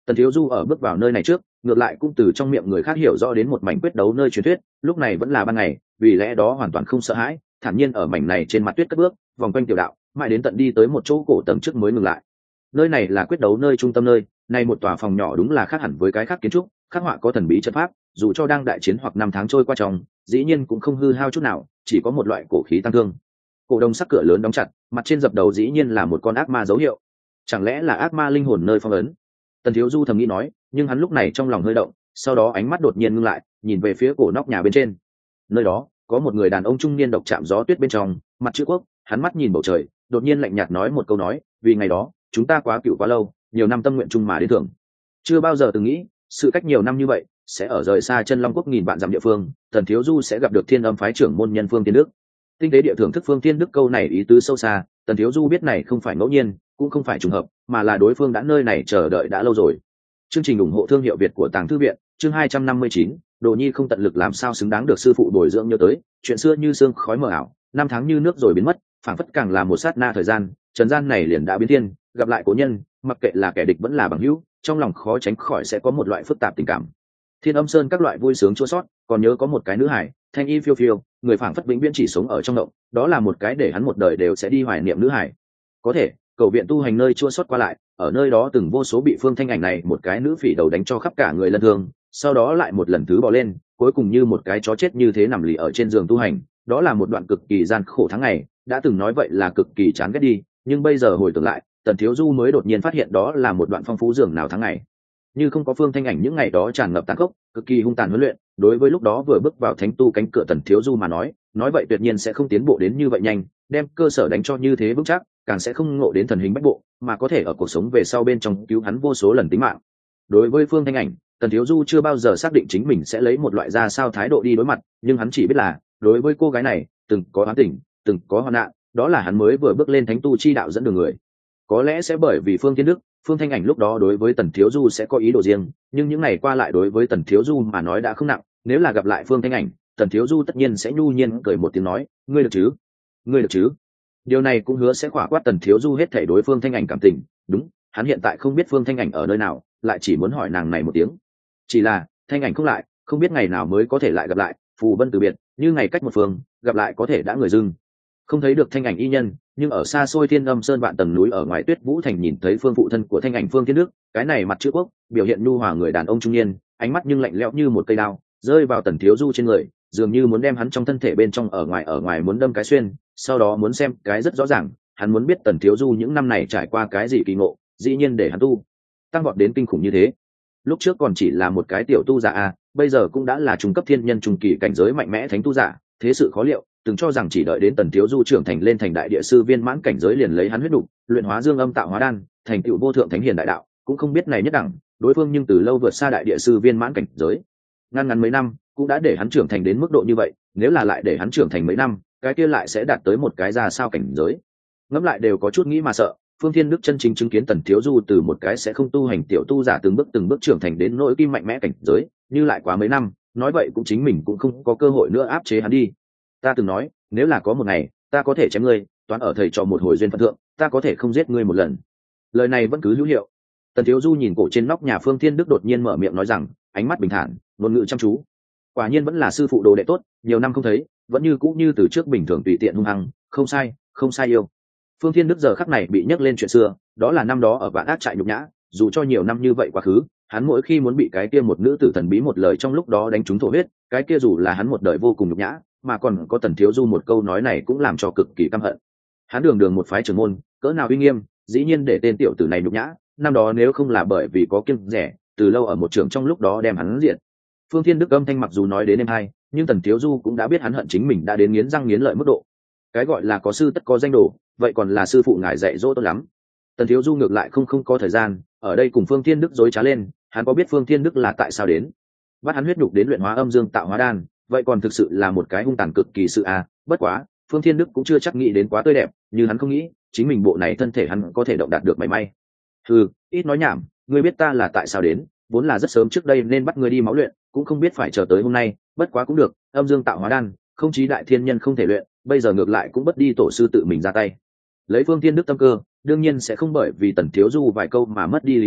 Tần Thiếu Du ở bước vào nơi này trước, ngược lại cũng từ trong miệng người khác hiểu rõ đến một mảnh quyết đấu nơi truyền thuyết, lúc này vẫn là ban ngày, vì lẽ đó hoàn toàn không sợ hãi, thản nhiên ở mảnh này trên mặt tuyết cất bước, vòng quanh tiểu đạo, mãi đến tận đi tới một chỗ cổ tầng trước mới ngừng lại. Nơi này là quyết đấu nơi trung tâm nơi, này một tòa phòng nhỏ đúng là khác hẳn với cái khác kiến trúc, khắc họa có thần bí trận pháp, dù cho đang đại chiến hoặc năm tháng trôi qua trong, dĩ nhiên cũng không hư hao chút nào, chỉ có một loại cổ khí tăng thương. Cổ đồng sắc cửa lớn đóng chặt, mặt trên dập đầu dĩ nhiên là một con ác ma dấu hiệu. Chẳng lẽ là ác ma linh hồn nơi phong ấn? Tần Thiếu Du thầm nghĩ nói, nhưng hắn lúc này trong lòng hơi động, sau đó ánh mắt đột nhiên ngưng lại, nhìn về phía cổ nóc nhà bên trên. Nơi đó có một người đàn ông trung niên độc chạm gió tuyết bên trong, mặt chữ quốc, hắn mắt nhìn bầu trời, đột nhiên lạnh nhạt nói một câu nói, vì ngày đó chúng ta quá cựu quá lâu, nhiều năm tâm nguyện chung mà đến thưởng. Chưa bao giờ từng nghĩ, sự cách nhiều năm như vậy, sẽ ở rời xa chân Long Quốc nghìn vạn dặm địa phương, Tần Thiếu Du sẽ gặp được Thiên Âm phái trưởng môn nhân Phương Thiên Đức. Tinh tế địa thưởng thức Phương Thiên Đức câu này ý tứ sâu xa, Tần Thiếu Du biết này không phải ngẫu nhiên, cũng không phải trùng hợp, mà là đối phương đã nơi này chờ đợi đã lâu rồi. Chương trình ủng hộ thương hiệu Việt của Tàng Thư viện, chương hai trăm năm mươi chín, Đồ Nhi không tận lực làm sao xứng đáng được sư phụ bồi dưỡng nhớ tới, chuyện xưa như sương khói mờ ảo, năm tháng như nước rồi biến mất, phảng phất càng là một sát na thời gian, trần gian này liền đã biến thiên, gặp lại cố nhân, mặc kệ là kẻ địch vẫn là bằng hữu, trong lòng khó tránh khỏi sẽ có một loại phức tạp tình cảm. Thiên Âm Sơn các loại vui sướng chua sót, còn nhớ có một cái nữ hải, thanh y phiêu phiêu, người phảng phất vĩnh viễn chỉ sống ở trong động, đó là một cái để hắn một đời đều sẽ đi hoài niệm nữ hải. Có thể, cầu viện tu hành nơi chua sót qua lại, ở nơi đó từng vô số bị Phương Thanh Ảnh này một cái nữ phỉ đầu đánh cho khắp cả người lân thương, sau đó lại một lần thứ bò lên, cuối cùng như một cái chó chết như thế nằm lì ở trên giường tu hành, đó là một đoạn cực kỳ gian khổ tháng ngày, đã từng nói vậy là cực kỳ chán ghét đi, nhưng bây giờ hồi tưởng lại, Tần Thiếu Du mới đột nhiên phát hiện đó là một đoạn phong phú giường nào tháng ngày. Như không có Phương Thanh Ảnh những ngày đó tràn ngập tàn khốc, cực kỳ hung tàn huấn luyện, đối với lúc đó vừa bước vào thánh tu cánh cửa Tần Thiếu Du mà nói, nói vậy tuyệt nhiên sẽ không tiến bộ đến như vậy nhanh, đem cơ sở đánh cho như thế vững chắc, càng sẽ không ngộ đến thần hình bách bộ, mà có thể ở cuộc sống về sau bên trong cứu hắn vô số lần tính mạng. Đối với Phương Thanh Ảnh, Tần Thiếu Du chưa bao giờ xác định chính mình sẽ lấy một loại ra sao thái độ đi đối mặt, nhưng hắn chỉ biết là, đối với cô gái này, từng có oán tình, từng có hoạn nạn, đó là hắn mới vừa bước lên thánh tu chi đạo dẫn đường người. Có lẽ sẽ bởi vì Phương Thiên Đức, Phương Thanh Ảnh lúc đó đối với Tần Thiếu Du sẽ có ý đồ riêng, nhưng những ngày qua lại đối với Tần Thiếu Du mà nói đã không nặng, nếu là gặp lại Phương Thanh Ảnh, Tần Thiếu Du tất nhiên sẽ nhu nhiên cười một tiếng nói, ngươi được chứ? Ngươi được chứ? Điều này cũng hứa sẽ khỏa quát Tần Thiếu Du hết thảy đối Phương Thanh Ảnh cảm tình, đúng, hắn hiện tại không biết Phương Thanh Ảnh ở nơi nào, lại chỉ muốn hỏi nàng này một tiếng. Chỉ là, Thanh Ảnh không lại, không biết ngày nào mới có thể lại gặp lại, phù vân từ biệt, như ngày cách một phương, gặp lại có thể đã người dưng. Không thấy được Thanh Ảnh y nhân, nhưng ở xa xôi Thiên Âm Sơn vạn tầng núi ở ngoài Tuyết Vũ Thành nhìn thấy Phương phụ thân của Thanh Ảnh Phương Thiên Đức, cái này mặt chữ quốc, biểu hiện nhu hòa người đàn ông trung niên, ánh mắt nhưng lạnh lẽo như một cây đao, rơi vào Tần Thiếu Du trên người, dường như muốn đem hắn trong thân thể bên trong ở ngoài ở ngoài muốn đâm cái xuyên, sau đó muốn xem cái rất rõ ràng, hắn muốn biết Tần Thiếu Du những năm này trải qua cái gì kỳ ngộ, dĩ nhiên để hắn tu tăng vọt đến kinh khủng như thế. Lúc trước còn chỉ là một cái tiểu tu giả a, bây giờ cũng đã là trung cấp thiên nhân trung kỳ cảnh giới mạnh mẽ thánh tu giả, thế sự khó liệu, từng cho rằng chỉ đợi đến Tần Thiếu Du trưởng thành lên thành đại địa sư viên mãn cảnh giới liền lấy hắn huyết đủ, luyện hóa dương âm tạo hóa đan, thành tựu vô thượng thánh hiền đại đạo, cũng không biết này nhất đẳng, đối phương nhưng từ lâu vượt xa đại địa sư viên mãn cảnh giới. Ngăn ngắn mấy năm, cũng đã để hắn trưởng thành đến mức độ như vậy, nếu là lại để hắn trưởng thành mấy năm, cái kia lại sẽ đạt tới một cái ra sao cảnh giới. Ngẫm lại đều có chút nghĩ mà sợ. Phương Thiên Đức chân chính chứng kiến Tần Thiếu Du từ một cái sẽ không tu hành tiểu tu giả từng bước từng bước trưởng thành đến nỗi kim mạnh mẽ cảnh giới, như lại quá mấy năm, nói vậy cũng chính mình cũng không có cơ hội nữa áp chế hắn đi. Ta từng nói, nếu là có một ngày, ta có thể chém ngươi, toán ở thầy trò một hồi duyên phận thượng, ta có thể không giết ngươi một lần. Lời này vẫn cứ hữu hiệu. Tần Thiếu Du nhìn cổ trên nóc nhà Phương Thiên Đức đột nhiên mở miệng nói rằng, ánh mắt bình thản, ngôn ngữ chăm chú. Quả nhiên vẫn là sư phụ đồ đệ tốt, nhiều năm không thấy, vẫn như cũ như từ trước bình thường tùy tiện hung hăng, không sai, không sai yêu. Phương Thiên Đức giờ khắc này bị nhắc lên chuyện xưa, đó là năm đó ở vạn ác trại nhục nhã, dù cho nhiều năm như vậy quá khứ, hắn mỗi khi muốn bị cái kia một nữ tử thần bí một lời trong lúc đó đánh trúng thổ huyết, cái kia dù là hắn một đời vô cùng nhục nhã, mà còn có Tần Thiếu Du một câu nói này cũng làm cho cực kỳ căm hận. Hắn đường đường một phái trưởng môn, cỡ nào uy nghiêm, dĩ nhiên để tên tiểu tử này nhục nhã, năm đó nếu không là bởi vì có kiêng rẻ, từ lâu ở một trường trong lúc đó đem hắn diệt. Phương Thiên Đức âm thanh mặc dù nói đến êm hay, nhưng Tần Thiếu Du cũng đã biết hắn hận chính mình đã đến nghiến răng nghiến lợi mức độ. Cái gọi là có sư tất có danh đồ, vậy còn là sư phụ ngài dạy dỗ tốt lắm. Tần Thiếu Du ngược lại không không có thời gian ở đây cùng Phương Thiên Đức dối trá lên, hắn có biết Phương Thiên Đức là tại sao đến, bắt hắn huyết nhục đến luyện hóa âm dương tạo hóa đan, vậy còn thực sự là một cái hung tàn cực kỳ sự à. Bất quá Phương Thiên Đức cũng chưa chắc nghĩ đến quá tươi đẹp, như hắn không nghĩ chính mình bộ này thân thể hắn có thể động đạt được mảy may. Ừ, ít nói nhảm, ngươi biết ta là tại sao đến, vốn là rất sớm trước đây nên bắt ngươi đi máu luyện, cũng không biết phải chờ tới hôm nay, bất quá cũng được, âm dương tạo hóa đan, không chí đại thiên nhân không thể luyện, bây giờ ngược lại cũng bất đi tổ sư tự mình ra tay. Lấy Phương Thiên Đức tâm cơ, đương nhiên sẽ không bởi vì Tần Thiếu Du vài câu mà mất đi lý trí,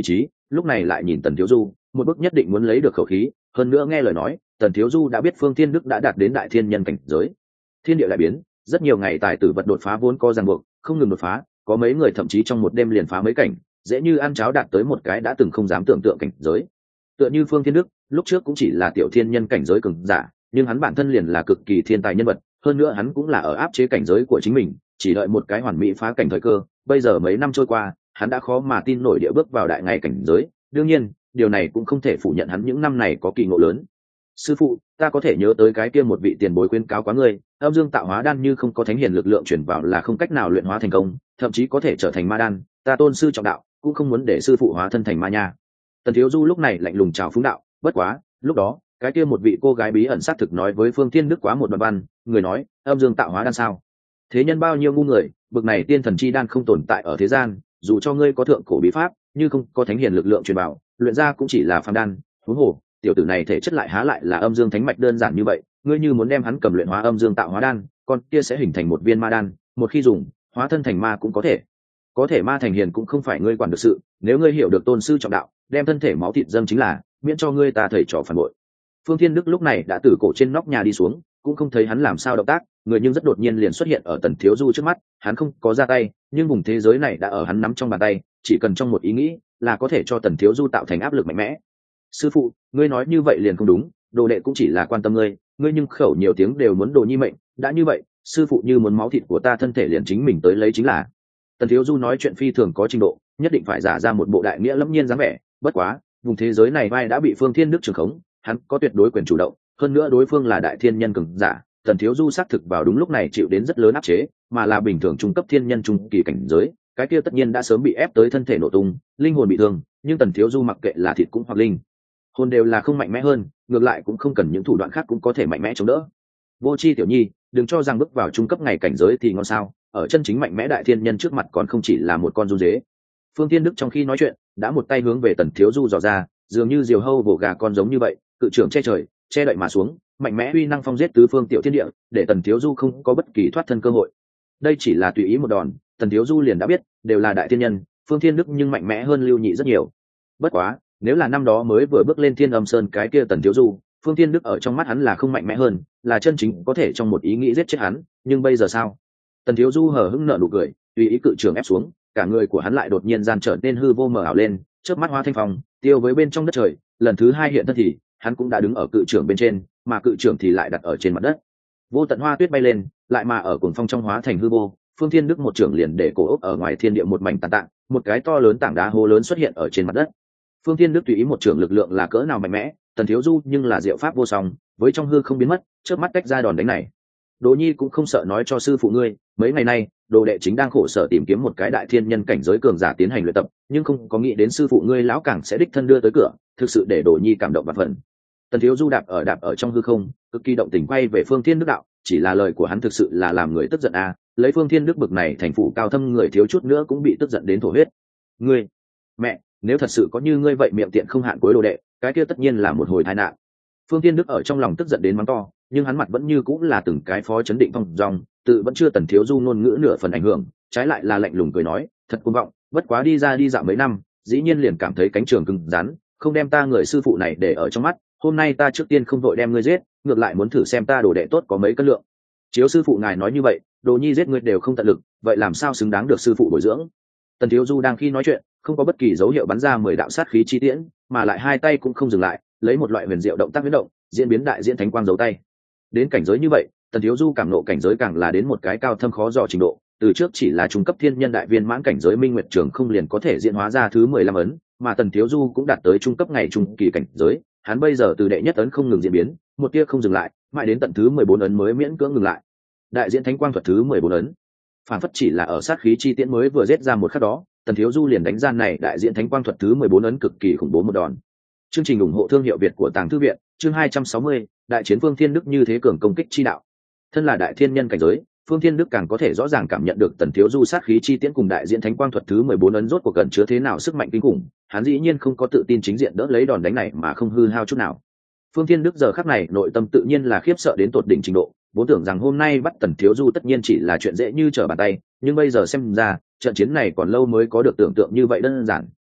lúc này lại nhìn Tần Thiếu Du, một bước nhất định muốn lấy được khẩu khí, hơn nữa nghe lời nói, Tần Thiếu Du đã biết Phương Thiên Đức đã đạt đến đại thiên nhân cảnh giới. Thiên địa lại biến, rất nhiều ngày tài tử vật đột phá vốn có ràng buộc, không ngừng đột phá, có mấy người thậm chí trong một đêm liền phá mấy cảnh, dễ như ăn cháo đạt tới một cái đã từng không dám tưởng tượng cảnh giới. Tựa như Phương Thiên Đức, lúc trước cũng chỉ là tiểu thiên nhân cảnh giới cường giả, nhưng hắn bản thân liền là cực kỳ thiên tài nhân vật, hơn nữa hắn cũng là ở áp chế cảnh giới của chính mình, chỉ đợi một cái hoàn mỹ phá cảnh thời cơ. Bây giờ mấy năm trôi qua, hắn đã khó mà tin nổi địa bước vào đại ngày cảnh giới. Đương nhiên, điều này cũng không thể phủ nhận hắn những năm này có kỳ ngộ lớn. Sư phụ, ta có thể nhớ tới cái kia một vị tiền bối khuyên cáo quá ngươi, âm dương tạo hóa đan như không có thánh hiền lực lượng chuyển vào là không cách nào luyện hóa thành công, thậm chí có thể trở thành ma đan. Ta tôn sư trọng đạo, cũng không muốn để sư phụ hóa thân thành ma nha. Tần Thiếu Du lúc này lạnh lùng chào phúng đạo. Bất quá, lúc đó, cái kia một vị cô gái bí ẩn xác thực nói với Phương Thiên Đức quá một đoạn văn, người nói, âm dương tạo hóa đan sao? Thế nhân bao nhiêu ngu người, bực này tiên thần chi đan không tồn tại ở thế gian, dù cho ngươi có thượng cổ bí pháp, như không có thánh hiền lực lượng truyền bảo, luyện ra cũng chỉ là phàm đan. Huống hồ, tiểu tử này thể chất lại há lại là âm dương thánh mạch đơn giản như vậy, ngươi như muốn đem hắn cầm luyện hóa âm dương tạo hóa đan, con kia sẽ hình thành một viên ma đan, một khi dùng, hóa thân thành ma cũng có thể. Có thể ma thành hiền cũng không phải ngươi quản được sự, nếu ngươi hiểu được tôn sư trọng đạo, đem thân thể máu thịt dâng chính là, miễn cho ngươi ta thầy trò phản bội. Phương Thiên Đức lúc này đã từ cổ trên nóc nhà đi xuống, cũng không thấy hắn làm sao động tác, người nhưng rất đột nhiên liền xuất hiện ở Tần Thiếu Du trước mắt. Hắn không có ra tay, nhưng vùng thế giới này đã ở hắn nắm trong bàn tay, chỉ cần trong một ý nghĩ là có thể cho Tần Thiếu Du tạo thành áp lực mạnh mẽ. Sư phụ, ngươi nói như vậy liền không đúng, đồ đệ cũng chỉ là quan tâm ngươi, ngươi nhưng khẩu nhiều tiếng đều muốn đồ nhi mệnh, đã như vậy, sư phụ như muốn máu thịt của ta thân thể liền chính mình tới lấy chính là. Tần Thiếu Du nói chuyện phi thường có trình độ, nhất định phải giả ra một bộ đại nghĩa lẫm nhiên dáng vẻ. Bất quá, vùng thế giới này vai đã bị Phương Thiên Đức trưởng khống, hắn có tuyệt đối quyền chủ động, hơn nữa đối phương là đại thiên nhân cường giả. Tần Thiếu Du xác thực vào đúng lúc này chịu đến rất lớn áp chế, mà là bình thường trung cấp thiên nhân trung kỳ cảnh giới, cái kia tất nhiên đã sớm bị ép tới thân thể nổ tung, linh hồn bị thương, nhưng Tần Thiếu Du mặc kệ là thịt cũng hoặc linh hồn đều là không mạnh mẽ hơn, ngược lại cũng không cần những thủ đoạn khác cũng có thể mạnh mẽ chống đỡ. Vô Chi tiểu nhi, đừng cho rằng bước vào trung cấp ngày cảnh giới thì ngon sao, ở chân chính mạnh mẽ đại thiên nhân trước mặt còn không chỉ là một con run dế. Phương Thiên Đức trong khi nói chuyện, đã một tay hướng về Tần Thiếu Du dò ra, dường như diều hâu vồ gà con giống như vậy, cự trưởng che trời, che đậy mà xuống, mạnh mẽ uy năng phong giết tứ phương tiểu thiên địa, để Tần Thiếu Du không có bất kỳ thoát thân cơ hội. Đây chỉ là tùy ý một đòn, Tần Thiếu Du liền đã biết, đều là đại thiên nhân, Phương Thiên Đức nhưng mạnh mẽ hơn Lưu Nhị rất nhiều. Bất quá, nếu là năm đó mới vừa bước lên Thiên Âm Sơn cái kia Tần Thiếu Du, Phương Thiên Đức ở trong mắt hắn là không mạnh mẽ hơn, là chân chính có thể trong một ý nghĩ giết chết hắn, nhưng bây giờ sao? Tần Thiếu Du hờ hững nở nụ cười, tùy ý cự trường ép xuống, cả người của hắn lại đột nhiên gian trở nên hư vô mờ ảo lên, chớp mắt hóa thanh phong, tiêu với bên trong đất trời, lần thứ hai hiện thân thì, hắn cũng đã đứng ở cự trường bên trên, mà cự trường thì lại đặt ở trên mặt đất. Vô tận hoa tuyết bay lên, lại mà ở cuồng phong trong hóa thành hư vô, Phương Thiên Đức một trường liền để cổ ốc ở ngoài thiên địa một mảnh tàn tạng, một cái to lớn tảng đá hố lớn xuất hiện ở trên mặt đất. Phương Thiên Đức tùy ý một trường lực lượng là cỡ nào mạnh mẽ, Tần Thiếu Du nhưng là diệu pháp vô song, với trong hư không biến mất, chớp mắt cách ra đòn đánh này. Đỗ Nhi cũng không sợ nói cho sư phụ ngươi, mấy ngày nay, đồ đệ chính đang khổ sở tìm kiếm một cái đại thiên nhân cảnh giới cường giả tiến hành luyện tập, nhưng không có nghĩ đến sư phụ ngươi lão càng sẽ đích thân đưa tới cửa, thực sự để Đỗ Nhi cảm động và phần. Tần Thiếu Du đạp ở đạp ở trong hư không, cực kỳ động tình quay về Phương Thiên Đức đạo, chỉ là lời của hắn thực sự là làm người tức giận à, lấy Phương Thiên Đức bực này thành phụ cao thâm người thiếu chút nữa cũng bị tức giận đến thổ huyết. Ngươi, mẹ, nếu thật sự có như ngươi vậy miệng tiện không hạn cuối đồ đệ, cái kia tất nhiên là một hồi tai nạn. Phương Thiên Đức ở trong lòng tức giận đến mắng to, nhưng hắn mặt vẫn như cũng là từng cái phó chấn định phong dong, tự vẫn chưa Tần Thiếu Du ngôn ngữ nửa phần ảnh hưởng, trái lại là lạnh lùng cười nói, thật cuồng vọng, bất quá đi ra đi dạo mấy năm, dĩ nhiên liền cảm thấy cánh trường cứng rắn, không đem ta người sư phụ này để ở trong mắt, hôm nay ta trước tiên không vội đem ngươi giết, ngược lại muốn thử xem ta đồ đệ tốt có mấy cân lượng. Chiếu sư phụ ngài nói như vậy, Đồ Nhi giết ngươi đều không tận lực, vậy làm sao xứng đáng được sư phụ bồi dưỡng? Tần Thiếu Du đang khi nói chuyện, không có bất kỳ dấu hiệu bắn ra mười đạo sát khí chi tiễn, mà lại hai tay cũng không dừng lại, lấy một loại huyền diệu động tác biến động, diễn biến đại diễn thánh quang giấu tay. Đến cảnh giới như vậy, Tần Thiếu Du cảm nộ cảnh giới càng là đến một cái cao thâm khó dò trình độ, từ trước chỉ là trung cấp thiên nhân đại viên mãn cảnh giới Minh Nguyệt Trường không liền có thể diễn hóa ra thứ mười lăm ấn, mà Tần Thiếu Du cũng đạt tới trung cấp ngày trung kỳ cảnh giới, hắn bây giờ từ đệ nhất ấn không ngừng diễn biến, một tia không dừng lại, mãi đến tận thứ mười bốn ấn mới miễn cưỡng ngừng lại. Đại diễn thánh quang thuật thứ mười bốn ấn, phản phất chỉ là ở sát khí chi tiễn mới vừa giết ra một khắc đó, Tần Thiếu Du liền đánh ra này đại diễn thánh quang thuật thứ mười bốn ấn cực kỳ khủng bố một đòn. Chương trình ủng hộ thương hiệu Việt của Tàng Thư viện, chương hai trăm sáu mươi, đại chiến Phương Thiên Đức như thế cường công kích chi đạo. Thân là đại thiên nhân cảnh giới, Phương Thiên Đức càng có thể rõ ràng cảm nhận được Tần Thiếu Du sát khí chi tiễn cùng đại diễn thánh quang thuật thứ mười bốn ấn rốt cuộc cần chứa thế nào sức mạnh kinh khủng, hắn dĩ nhiên không có tự tin chính diện đỡ lấy đòn đánh này mà không hư hao chút nào. Phương Thiên Đức giờ khắc này nội tâm tự nhiên là khiếp sợ đến tột đỉnh trình độ, vốn tưởng rằng hôm nay bắt Tần Thiếu Du tất nhiên chỉ là chuyện dễ như trở bàn tay, nhưng bây giờ xem ra, trận chiến này còn lâu mới có được tưởng tượng như vậy đơn giản.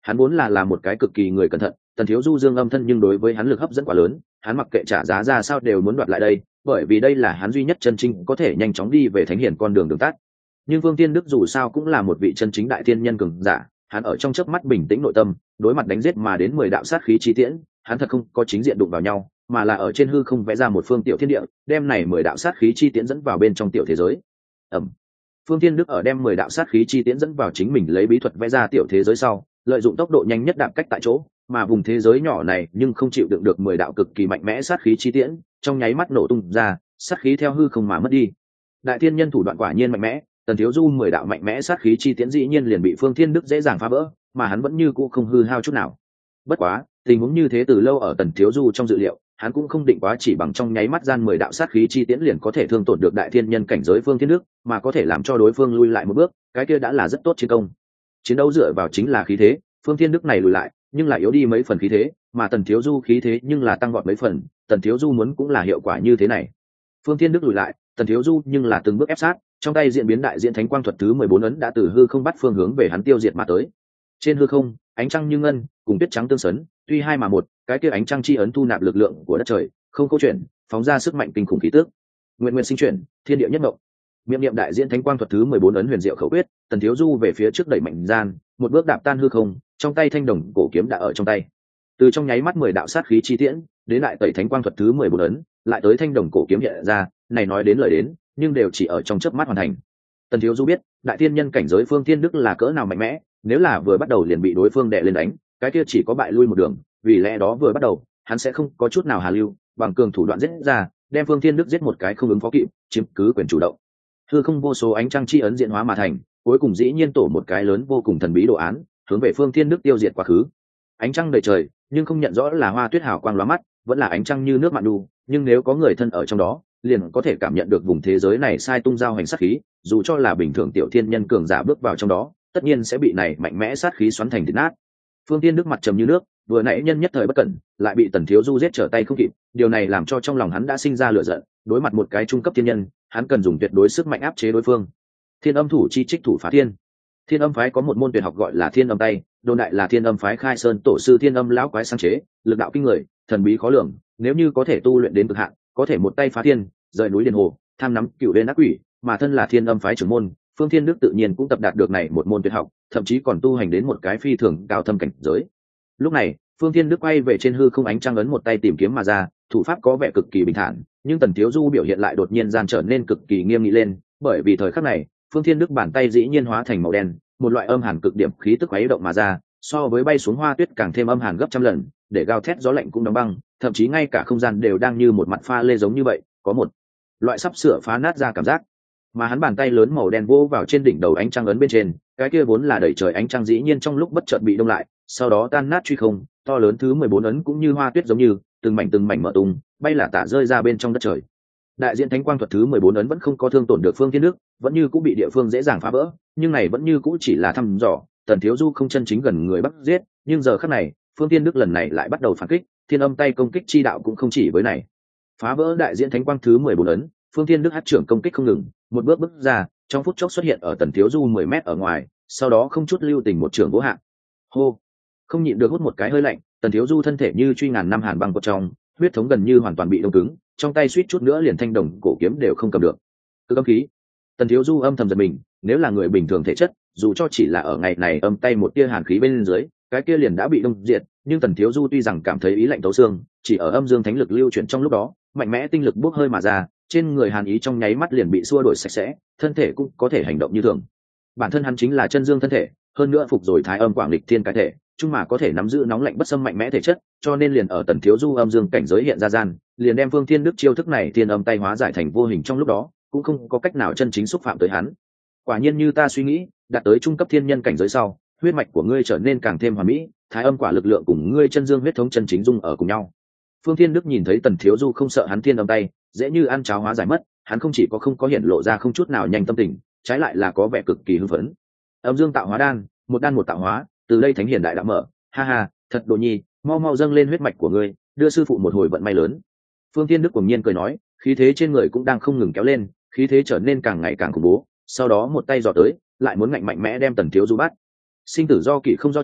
Hắn vốn là là một cái cực kỳ người cẩn thận, Tần Thiếu Du dương âm thân nhưng đối với hắn lực hấp dẫn quá lớn, hắn mặc kệ trả giá ra sao đều muốn đoạt lại đây, bởi vì đây là hắn duy nhất chân chính có thể nhanh chóng đi về thánh hiển con đường đường tắt. Nhưng Vương Tiên Đức dù sao cũng là một vị chân chính đại thiên nhân cường giả, hắn ở trong chớp mắt bình tĩnh nội tâm, đối mặt đánh giết mà đến mười đạo sát khí chi tiễn, hắn thật không có chính diện đụng vào nhau, mà là ở trên hư không vẽ ra một phương tiểu thiên địa, đem này mười đạo sát khí chi tiễn dẫn vào bên trong tiểu thế giới. Ầm. Phương Thiên Đức ở đem mười đạo sát khí chi tiễn dẫn vào chính mình lấy bí thuật vẽ ra tiểu thế giới sau, lợi dụng tốc độ nhanh nhất đạp cách tại chỗ, mà vùng thế giới nhỏ này nhưng không chịu đựng được mười đạo cực kỳ mạnh mẽ sát khí chi tiễn, trong nháy mắt nổ tung ra, sát khí theo hư không mà mất đi. Đại thiên nhân thủ đoạn quả nhiên mạnh mẽ, Tần Thiếu Du mười đạo mạnh mẽ sát khí chi tiễn dĩ nhiên liền bị Phương Thiên Đức dễ dàng phá vỡ, mà hắn vẫn như cũ không hư hao chút nào. Bất quá, tình huống như thế từ lâu ở Tần Thiếu Du trong dự liệu, hắn cũng không định quá chỉ bằng trong nháy mắt gian mười đạo sát khí chi tiễn liền có thể thương tổn được đại thiên nhân cảnh giới Phương Thiên Đức, mà có thể làm cho đối phương lui lại một bước, cái kia đã là rất tốt chiến công. Chiến đấu dựa vào chính là khí thế, Phương Thiên Đức này lùi lại, nhưng lại yếu đi mấy phần khí thế, mà Tần Thiếu Du khí thế nhưng là tăng vọt mấy phần, Tần Thiếu Du muốn cũng là hiệu quả như thế này. Phương Thiên Đức lùi lại, Tần Thiếu Du nhưng là từng bước ép sát, trong tay diễn biến đại diễn thánh quang thuật thứ mười bốn ấn đã từ hư không bắt phương hướng về hắn tiêu diệt mà tới. Trên hư không, ánh trăng như ngân, cùng tuyết trắng tương sấn, tuy hai mà một, cái kia ánh trăng chi ấn thu nạp lực lượng của đất trời, không câu chuyện, phóng ra sức mạnh kinh khủng khí tức. Nguyện nguyện sinh chuyển, thiên địa nhất mộng. Miệng niệm đại diễn thánh quang thuật thứ mười bốn ấn huyền diệu khẩu quyết, Tần Thiếu Du về phía trước đẩy mạnh gian, một bước đạp tan hư không, trong tay thanh đồng cổ kiếm đã ở trong tay. Từ trong nháy mắt mười đạo sát khí chi tiễn, đến lại tẩy thánh quang thuật thứ mười bốn ấn, lại tới thanh đồng cổ kiếm hiện ra, này nói đến lời đến, nhưng đều chỉ ở trong chớp mắt hoàn thành. Tần Thiếu Du biết, đại tiên nhân cảnh giới Phương Thiên Đức là cỡ nào mạnh mẽ, nếu là vừa bắt đầu liền bị đối phương đè lên đánh, cái kia chỉ có bại lui một đường, vì lẽ đó vừa bắt đầu, hắn sẽ không có chút nào hà lưu, bằng cường thủ đoạn giết ra, đem Phương Thiên Đức giết một cái không ứng phó kịp, chiếm cứ quyền chủ động. Hư không vô số ánh trăng chi ấn diễn hóa mà thành, cuối cùng dĩ nhiên tổ một cái lớn vô cùng thần bí đồ án, hướng về Phương Thiên Đức tiêu diệt quá khứ. Ánh trăng đầy trời, nhưng không nhận rõ là hoa tuyết hào quang lóa mắt, vẫn là ánh trăng như nước mặn đu, nhưng nếu có người thân ở trong đó, liền có thể cảm nhận được vùng thế giới này sai tung giao hành sát khí, dù cho là bình thường tiểu thiên nhân cường giả bước vào trong đó, tất nhiên sẽ bị này mạnh mẽ sát khí xoắn thành thịt nát. Phương Thiên Đức mặt trầm như nước, vừa nãy nhân nhất thời bất cẩn, lại bị Tần Thiếu Du giết trở tay không kịp, điều này làm cho trong lòng hắn đã sinh ra lửa giận, đối mặt một cái trung cấp thiên nhân, hắn cần dùng tuyệt đối sức mạnh áp chế đối phương. Thiên Âm thủ chi trích thủ phá thiên. Thiên Âm phái có một môn tuyệt học gọi là Thiên Âm tay, đồn đại là Thiên Âm phái khai sơn tổ sư Thiên Âm lão quái sáng chế, lực đạo kinh người, thần bí khó lường, nếu như có thể tu luyện đến cực hạn, có thể một tay phá thiên, rời núi liền hồ, tham nắm cựu đen ác quỷ, mà thân là Thiên Âm phái trưởng môn, Phương Thiên Đức tự nhiên cũng tập đạt được này một môn tuyệt học, thậm chí còn tu hành đến một cái phi thường cao thâm cảnh giới. Lúc này, Phương Thiên Đức quay về trên hư không ánh trăng ấn một tay tìm kiếm mà ra, thủ pháp có vẻ cực kỳ bình thản, nhưng Tần Thiếu Du biểu hiện lại đột nhiên gian trở nên cực kỳ nghiêm nghị lên, bởi vì thời khắc này, Phương Thiên Đức bàn tay dĩ nhiên hóa thành màu đen, một loại âm hàn cực điểm khí tức khuấy động mà ra, so với bay xuống hoa tuyết càng thêm âm hàn gấp trăm lần, để gào thét gió lạnh cũng đóng băng, thậm chí ngay cả không gian đều đang như một mặt pha lê giống như vậy, có một loại sắp sửa phá nát ra cảm giác. Mà hắn bàn tay lớn màu đen vô vào trên đỉnh đầu ánh trăng ấn bên trên, cái kia vốn là đẩy trời ánh trăng dĩ nhiên trong lúc bất chợt bị đông lại, sau đó tan nát truy không, to lớn thứ mười bốn ấn cũng như hoa tuyết giống như từng mảnh từng mảnh mở tung, bay là tả rơi ra bên trong đất trời. Đại diện thánh quang thuật thứ mười bốn ấn vẫn không có thương tổn được Phương Thiên Đức, vẫn như cũng bị địa phương dễ dàng phá vỡ, nhưng này vẫn như cũng chỉ là thăm dò, Tần Thiếu Du không chân chính gần người bắt giết, nhưng giờ khắc này, Phương Thiên Đức lần này lại bắt đầu phản kích, Thiên Âm tay công kích chi đạo cũng không chỉ với này. Phá vỡ đại diện thánh quang thứ mười bốn ấn, Phương Thiên Đức hất trưởng công kích không ngừng, một bước bước ra, trong phút chốc xuất hiện ở Tần Thiếu Du mười mét ở ngoài, sau đó không chút lưu tình một trưởng vỗ hạ. Hô, không nhịn được hút một cái hơi lạnh, Tần Thiếu Du thân thể như truy ngàn năm hàn băng cột trong, huyết thống gần như hoàn toàn bị đông cứng, trong tay suýt chút nữa liền thanh đồng cổ kiếm đều không cầm được. Cứ âm khí, Tần Thiếu Du âm thầm giật mình, nếu là người bình thường thể chất, dù cho chỉ là ở ngày này âm tay một tia hàn khí bên dưới, cái kia liền đã bị đông diệt, nhưng Tần Thiếu Du tuy rằng cảm thấy ý lạnh tấu xương, chỉ ở âm dương thánh lực lưu chuyển trong lúc đó, mạnh mẽ tinh lực bốc hơi mà ra, trên người hàn ý trong nháy mắt liền bị xua đuổi sạch sẽ, thân thể cũng có thể hành động như thường. Bản thân hắn chính là chân dương thân thể, hơn nữa phục rồi thái âm quảng lịch thiên cái thể, chung mà có thể nắm giữ nóng lạnh bất xâm mạnh mẽ thể chất, cho nên liền ở Tần Thiếu Du âm dương cảnh giới hiện ra gian, liền đem Phương Thiên Đức chiêu thức này thiên âm tay hóa giải thành vô hình trong lúc đó, cũng không có cách nào chân chính xúc phạm tới hắn. Quả nhiên như ta suy nghĩ, đạt tới trung cấp thiên nhân cảnh giới sau, huyết mạch của ngươi trở nên càng thêm hoàn mỹ, thái âm quả lực lượng cùng ngươi chân dương huyết thống chân chính dung ở cùng nhau. Phương Thiên Đức nhìn thấy Tần Thiếu Du không sợ hắn thiên âm tay, dễ như ăn cháo hóa giải mất, hắn không chỉ có không có hiện lộ ra không chút nào nhanh tâm tình, trái lại là có vẻ cực kỳ hưng phấn. Âm dương tạo hóa đan, một đan một tạo hóa, từ đây thánh hiển đại đạo mở, ha ha, thật đồ nhi, mau mau dâng lên huyết mạch của ngươi, đưa sư phụ một hồi vận may lớn. Phương Thiên Đức cuồng nhiên cười nói, khí thế trên người cũng đang không ngừng kéo lên, khí thế trở nên càng ngày càng khủng bố, sau đó một tay giọt tới, lại muốn ngạnh mạnh mẽ đem Tần Thiếu Du bắt. Sinh tử do kỷ không do trời,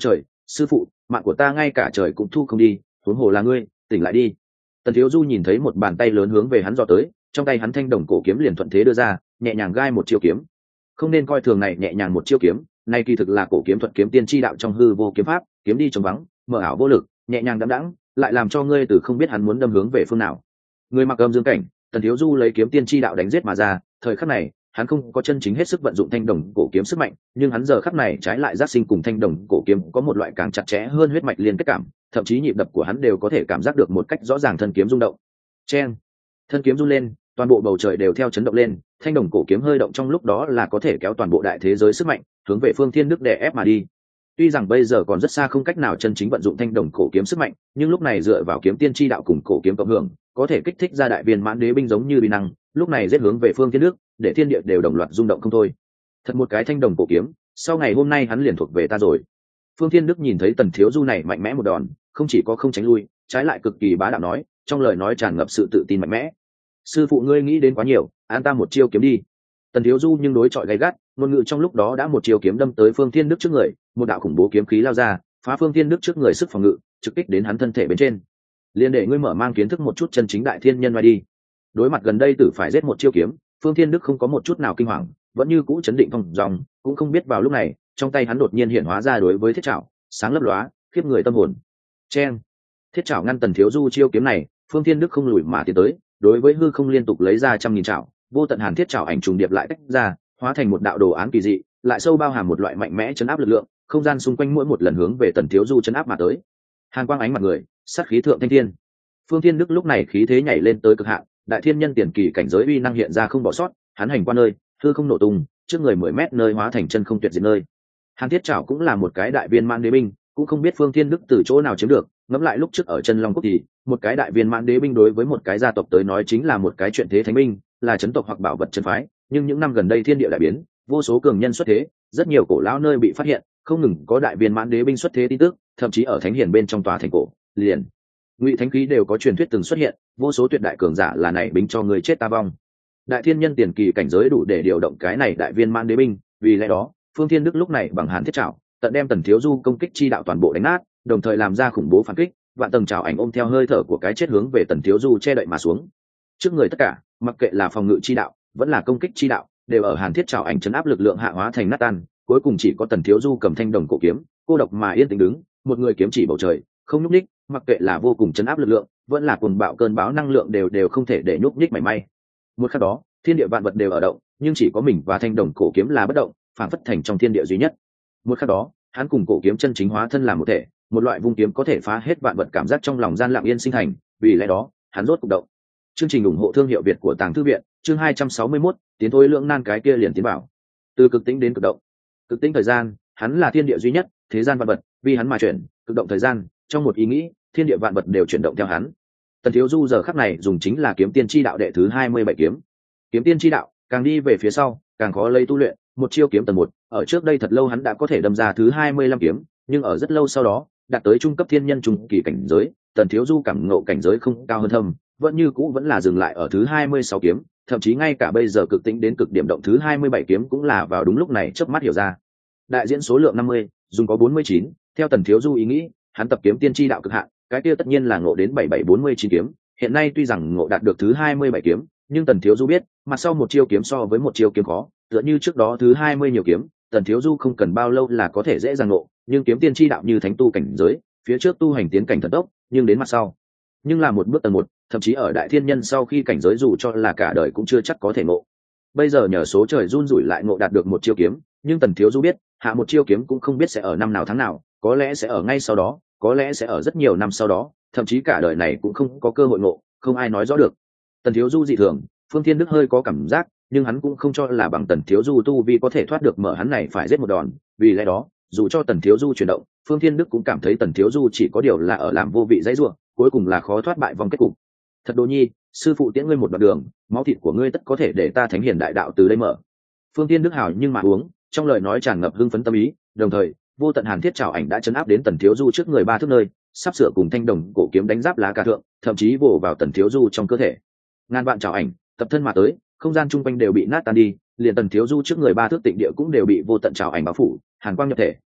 sư phụ, mạng của ta ngay cả trời cũng thu không đi, huống hồ là ngươi, tỉnh lại đi. Tần Thiếu Du nhìn thấy một bàn tay lớn hướng về hắn dò tới, trong tay hắn thanh đồng cổ kiếm liền thuận thế đưa ra, nhẹ nhàng gai một chiêu kiếm. Không nên coi thường này nhẹ nhàng một chiêu kiếm, này kỳ thực là cổ kiếm thuật kiếm tiên chi đạo trong hư vô kiếm pháp, kiếm đi trống vắng, mờ ảo vô lực, nhẹ nhàng đãng đãng, lại làm cho ngươi từ không biết hắn muốn đâm hướng về phương nào. Người mặc âm dương cảnh, Tần Thiếu Du lấy kiếm tiên chi đạo đánh giết mà ra, thời khắc này, hắn không có chân chính hết sức vận dụng thanh đồng cổ kiếm sức mạnh, nhưng hắn giờ khắc này trái lại giác sinh cùng thanh đồng cổ kiếm có một loại càng chặt chẽ hơn huyết mạch liên kết cảm, thậm chí nhịp đập của hắn đều có thể cảm giác được một cách rõ ràng thân kiếm rung động. Chen, thân kiếm rung lên, toàn bộ bầu trời đều theo chấn động lên, thanh đồng cổ kiếm hơi động trong lúc đó là có thể kéo toàn bộ đại thế giới sức mạnh hướng về Phương Thiên Đức đè ép mà đi. Tuy rằng bây giờ còn rất xa không cách nào chân chính vận dụng thanh đồng cổ kiếm sức mạnh, nhưng lúc này dựa vào kiếm tiên chi đạo cùng cổ kiếm cộng hưởng, có thể kích thích ra đại viên mãn đế binh giống như uy năng, lúc này giết hướng về Phương Thiên Đức, để thiên địa đều đồng loạt rung động không thôi. Thật một cái thanh đồng cổ kiếm, sau ngày hôm nay hắn liền thuộc về ta rồi. Phương Thiên Đức nhìn thấy Tần Thiếu Du này mạnh mẽ một đòn, không chỉ có không tránh lui, trái lại cực kỳ bá đạo nói, trong lời nói tràn ngập sự tự tin mạnh mẽ. Sư phụ ngươi nghĩ đến quá nhiều, an ta một chiêu kiếm đi. Tần Thiếu Du nhưng đối chọi gay gắt, ngôn ngữ trong lúc đó đã một chiêu kiếm đâm tới Phương Thiên Đức trước người, một đạo khủng bố kiếm khí lao ra, phá Phương Thiên Đức trước người sức phòng ngự, trực kích đến hắn thân thể bên trên. Liên để ngươi mở mang kiến thức một chút chân chính đại thiên nhân ngoài đi. Đối mặt gần đây tử phải giết một chiêu kiếm, Phương Thiên Đức không có một chút nào kinh hoàng, vẫn như cũ chấn định phong dòng, cũng không biết vào lúc này, trong tay hắn đột nhiên hiện hóa ra đối với thiết trảo, sáng lấp lóa, khiếp người tâm hồn. Chen, thiết trảo ngăn Tần Thiếu Du chiêu kiếm này, Phương Thiên Đức không lùi mà tiến tới, đối với hư không liên tục lấy ra trăm nghìn trảo, vô tận hàn thiết trảo ảnh trùng điệp lại tách ra, hóa thành một đạo đồ án kỳ dị, lại sâu bao hàm một loại mạnh mẽ chấn áp lực lượng, không gian xung quanh mỗi một lần hướng về Tần Thiếu Du chấn áp mà tới. Hàn quang ánh mặt người, sát khí thượng thanh thiên. Phương Thiên Đức lúc này khí thế nhảy lên tới cực hạn, đại thiên nhân tiền kỳ cảnh giới uy năng hiện ra không bỏ sót, hắn hành qua nơi, hư không nổ tung, trước người mười mét nơi hóa thành chân không tuyệt diệt nơi. Hàn thiết trảo cũng là một cái đại viên mãn đế binh, cũng không biết Phương Thiên Đức từ chỗ nào chiếm được, ngẫm lại lúc trước ở chân Long Quốc thì, một cái đại viên mãn đế binh đối với một cái gia tộc tới nói chính là một cái chuyện thế thánh binh, là chấn tộc hoặc bảo vật chân phái, nhưng những năm gần đây thiên địa đại biến, vô số cường nhân xuất thế, rất nhiều cổ lão nơi bị phát hiện, không ngừng có đại viên mãn đế binh xuất thế tin tức, thậm chí ở thánh hiền bên trong tòa thành cổ, liền ngụy thánh khí đều có truyền thuyết từng xuất hiện, vô số tuyệt đại cường giả là này binh cho người chết ta vong. Đại thiên nhân tiền kỳ cảnh giới đủ để điều động cái này đại viên mãn đế binh, vì lẽ đó, Phương Thiên Đức lúc này bằng hàn thiết trảo, tận đem Tần Thiếu Du công kích chi đạo toàn bộ đánh nát, đồng thời làm ra khủng bố phản kích, vạn tầng trảo ảnh ôm theo hơi thở của cái chết hướng về Tần Thiếu Du che đậy mà xuống. Trước người tất cả, mặc kệ là phòng ngự chi đạo, vẫn là công kích chi đạo, đều ở hàn thiết trảo ảnh chấn áp lực lượng hạ hóa thành nát tan, cuối cùng chỉ có Tần Thiếu Du cầm thanh đồng cổ kiếm, cô độc mà yên tĩnh đứng, một người kiếm chỉ bầu trời, không nhúc nhích, mặc kệ là vô cùng chấn áp lực lượng, vẫn là cuồng bạo cơn bão năng lượng đều đều không thể để nhúc nhích mảy may. Một khắc đó, thiên địa vạn vật đều ở động, nhưng chỉ có mình và thanh đồng cổ kiếm là bất động, phản phất thành trong thiên địa duy nhất. Một khắc đó, hắn cùng cổ kiếm chân chính hóa thân làm một thể, một loại vung kiếm có thể phá hết vạn vật cảm giác trong lòng gian lặng yên sinh thành, vì lẽ đó, hắn rốt cục động. Chương trình ủng hộ thương hiệu Việt của Tàng Thư viện, chương hai trăm sáu mươi mốt, tiến thôi lượng nan cái kia liền tiến bảo. Từ cực tĩnh đến cực động. Cực tĩnh thời gian, hắn là thiên địa duy nhất, thế gian vạn vật vì hắn mà chuyển, cực động thời gian, trong một ý nghĩ, thiên địa vạn vật đều chuyển động theo hắn. Tần Thiếu Du giờ khắc này dùng chính là kiếm tiên chi đạo đệ thứ hai mươi bảy kiếm. Kiếm tiên chi đạo, càng đi về phía sau, càng khó lấy tu luyện, một chiêu kiếm tầng một, ở trước đây thật lâu hắn đã có thể đâm ra thứ hai mươi lăm kiếm, nhưng ở rất lâu sau đó, đạt tới trung cấp thiên nhân trung kỳ cảnh giới, Tần Thiếu Du cảm ngộ cảnh giới không cao hơn thâm, vẫn như cũ vẫn là dừng lại ở thứ hai mươi sáu kiếm, thậm chí ngay cả bây giờ cực tĩnh đến cực điểm động thứ hai mươi bảy kiếm cũng là vào đúng lúc này chớp mắt hiểu ra. Đại diễn số lượng năm mươi, dùng có bốn mươi chín, theo Tần Thiếu Du ý nghĩ, hắn tập kiếm tiên chi đạo cực hạn, cái kia tất nhiên là ngộ đến bảy bảy bốn mươi chín kiếm, hiện nay tuy rằng ngộ đạt được thứ hai mươi bảy kiếm, nhưng Tần Thiếu Du biết, mặt sau một chiêu kiếm so với một chiêu kiếm khó, tựa như trước đó thứ hai mươi nhiều kiếm, Tần Thiếu Du không cần bao lâu là có thể dễ dàng ngộ, nhưng kiếm tiên chi đạo như thánh tu cảnh giới, phía trước tu hành tiến cảnh thần tốc, nhưng đến mặt sau, nhưng là một bước tầng một, thậm chí ở đại thiên nhân sau khi cảnh giới dù cho là cả đời cũng chưa chắc có thể ngộ. Bây giờ nhờ số trời run rủi lại ngộ đạt được một chiêu kiếm, nhưng Tần Thiếu Du biết, hạ một chiêu kiếm cũng không biết sẽ ở năm nào tháng nào, có lẽ sẽ ở ngay sau đó, có lẽ sẽ ở rất nhiều năm sau đó, thậm chí cả đời này cũng không có cơ hội ngộ, không ai nói rõ được. Tần Thiếu Du dị thường, Phương Thiên Đức hơi có cảm giác, nhưng hắn cũng không cho là bằng Tần Thiếu Du tu vi có thể thoát được mở hắn này phải giết một đòn, vì lẽ đó, dù cho Tần Thiếu Du chuyển động, Phương Thiên Đức cũng cảm thấy Tần Thiếu Du chỉ có điều là ở làm vô vị dãy rủa, cuối cùng là khó thoát bại vòng kết cục. Thật Đồ Nhi, sư phụ tiễn ngươi một đoạn đường, máu thịt của ngươi tất có thể để ta thánh hiền đại đạo từ đây mở. Phương Thiên Đức hào nhưng mà uống, trong lời nói tràn ngập hưng phấn tâm ý, đồng thời, vô tận hàn thiết trảo ảnh đã chấn áp đến Tần Thiếu Du trước người ba thước nơi, sắp sửa cùng thanh đồng cổ kiếm đánh giáp lá cả thượng, thậm chí vồ vào Tần Thiếu Du trong cơ thể. Ngàn vạn trảo ảnh tập thân mà tới, không gian chung quanh đều bị nát tan đi, liền Tần Thiếu Du trước người ba thước tịnh địa cũng đều bị vô tận trảo ảnh bao phủ, hàn quang nhập thể,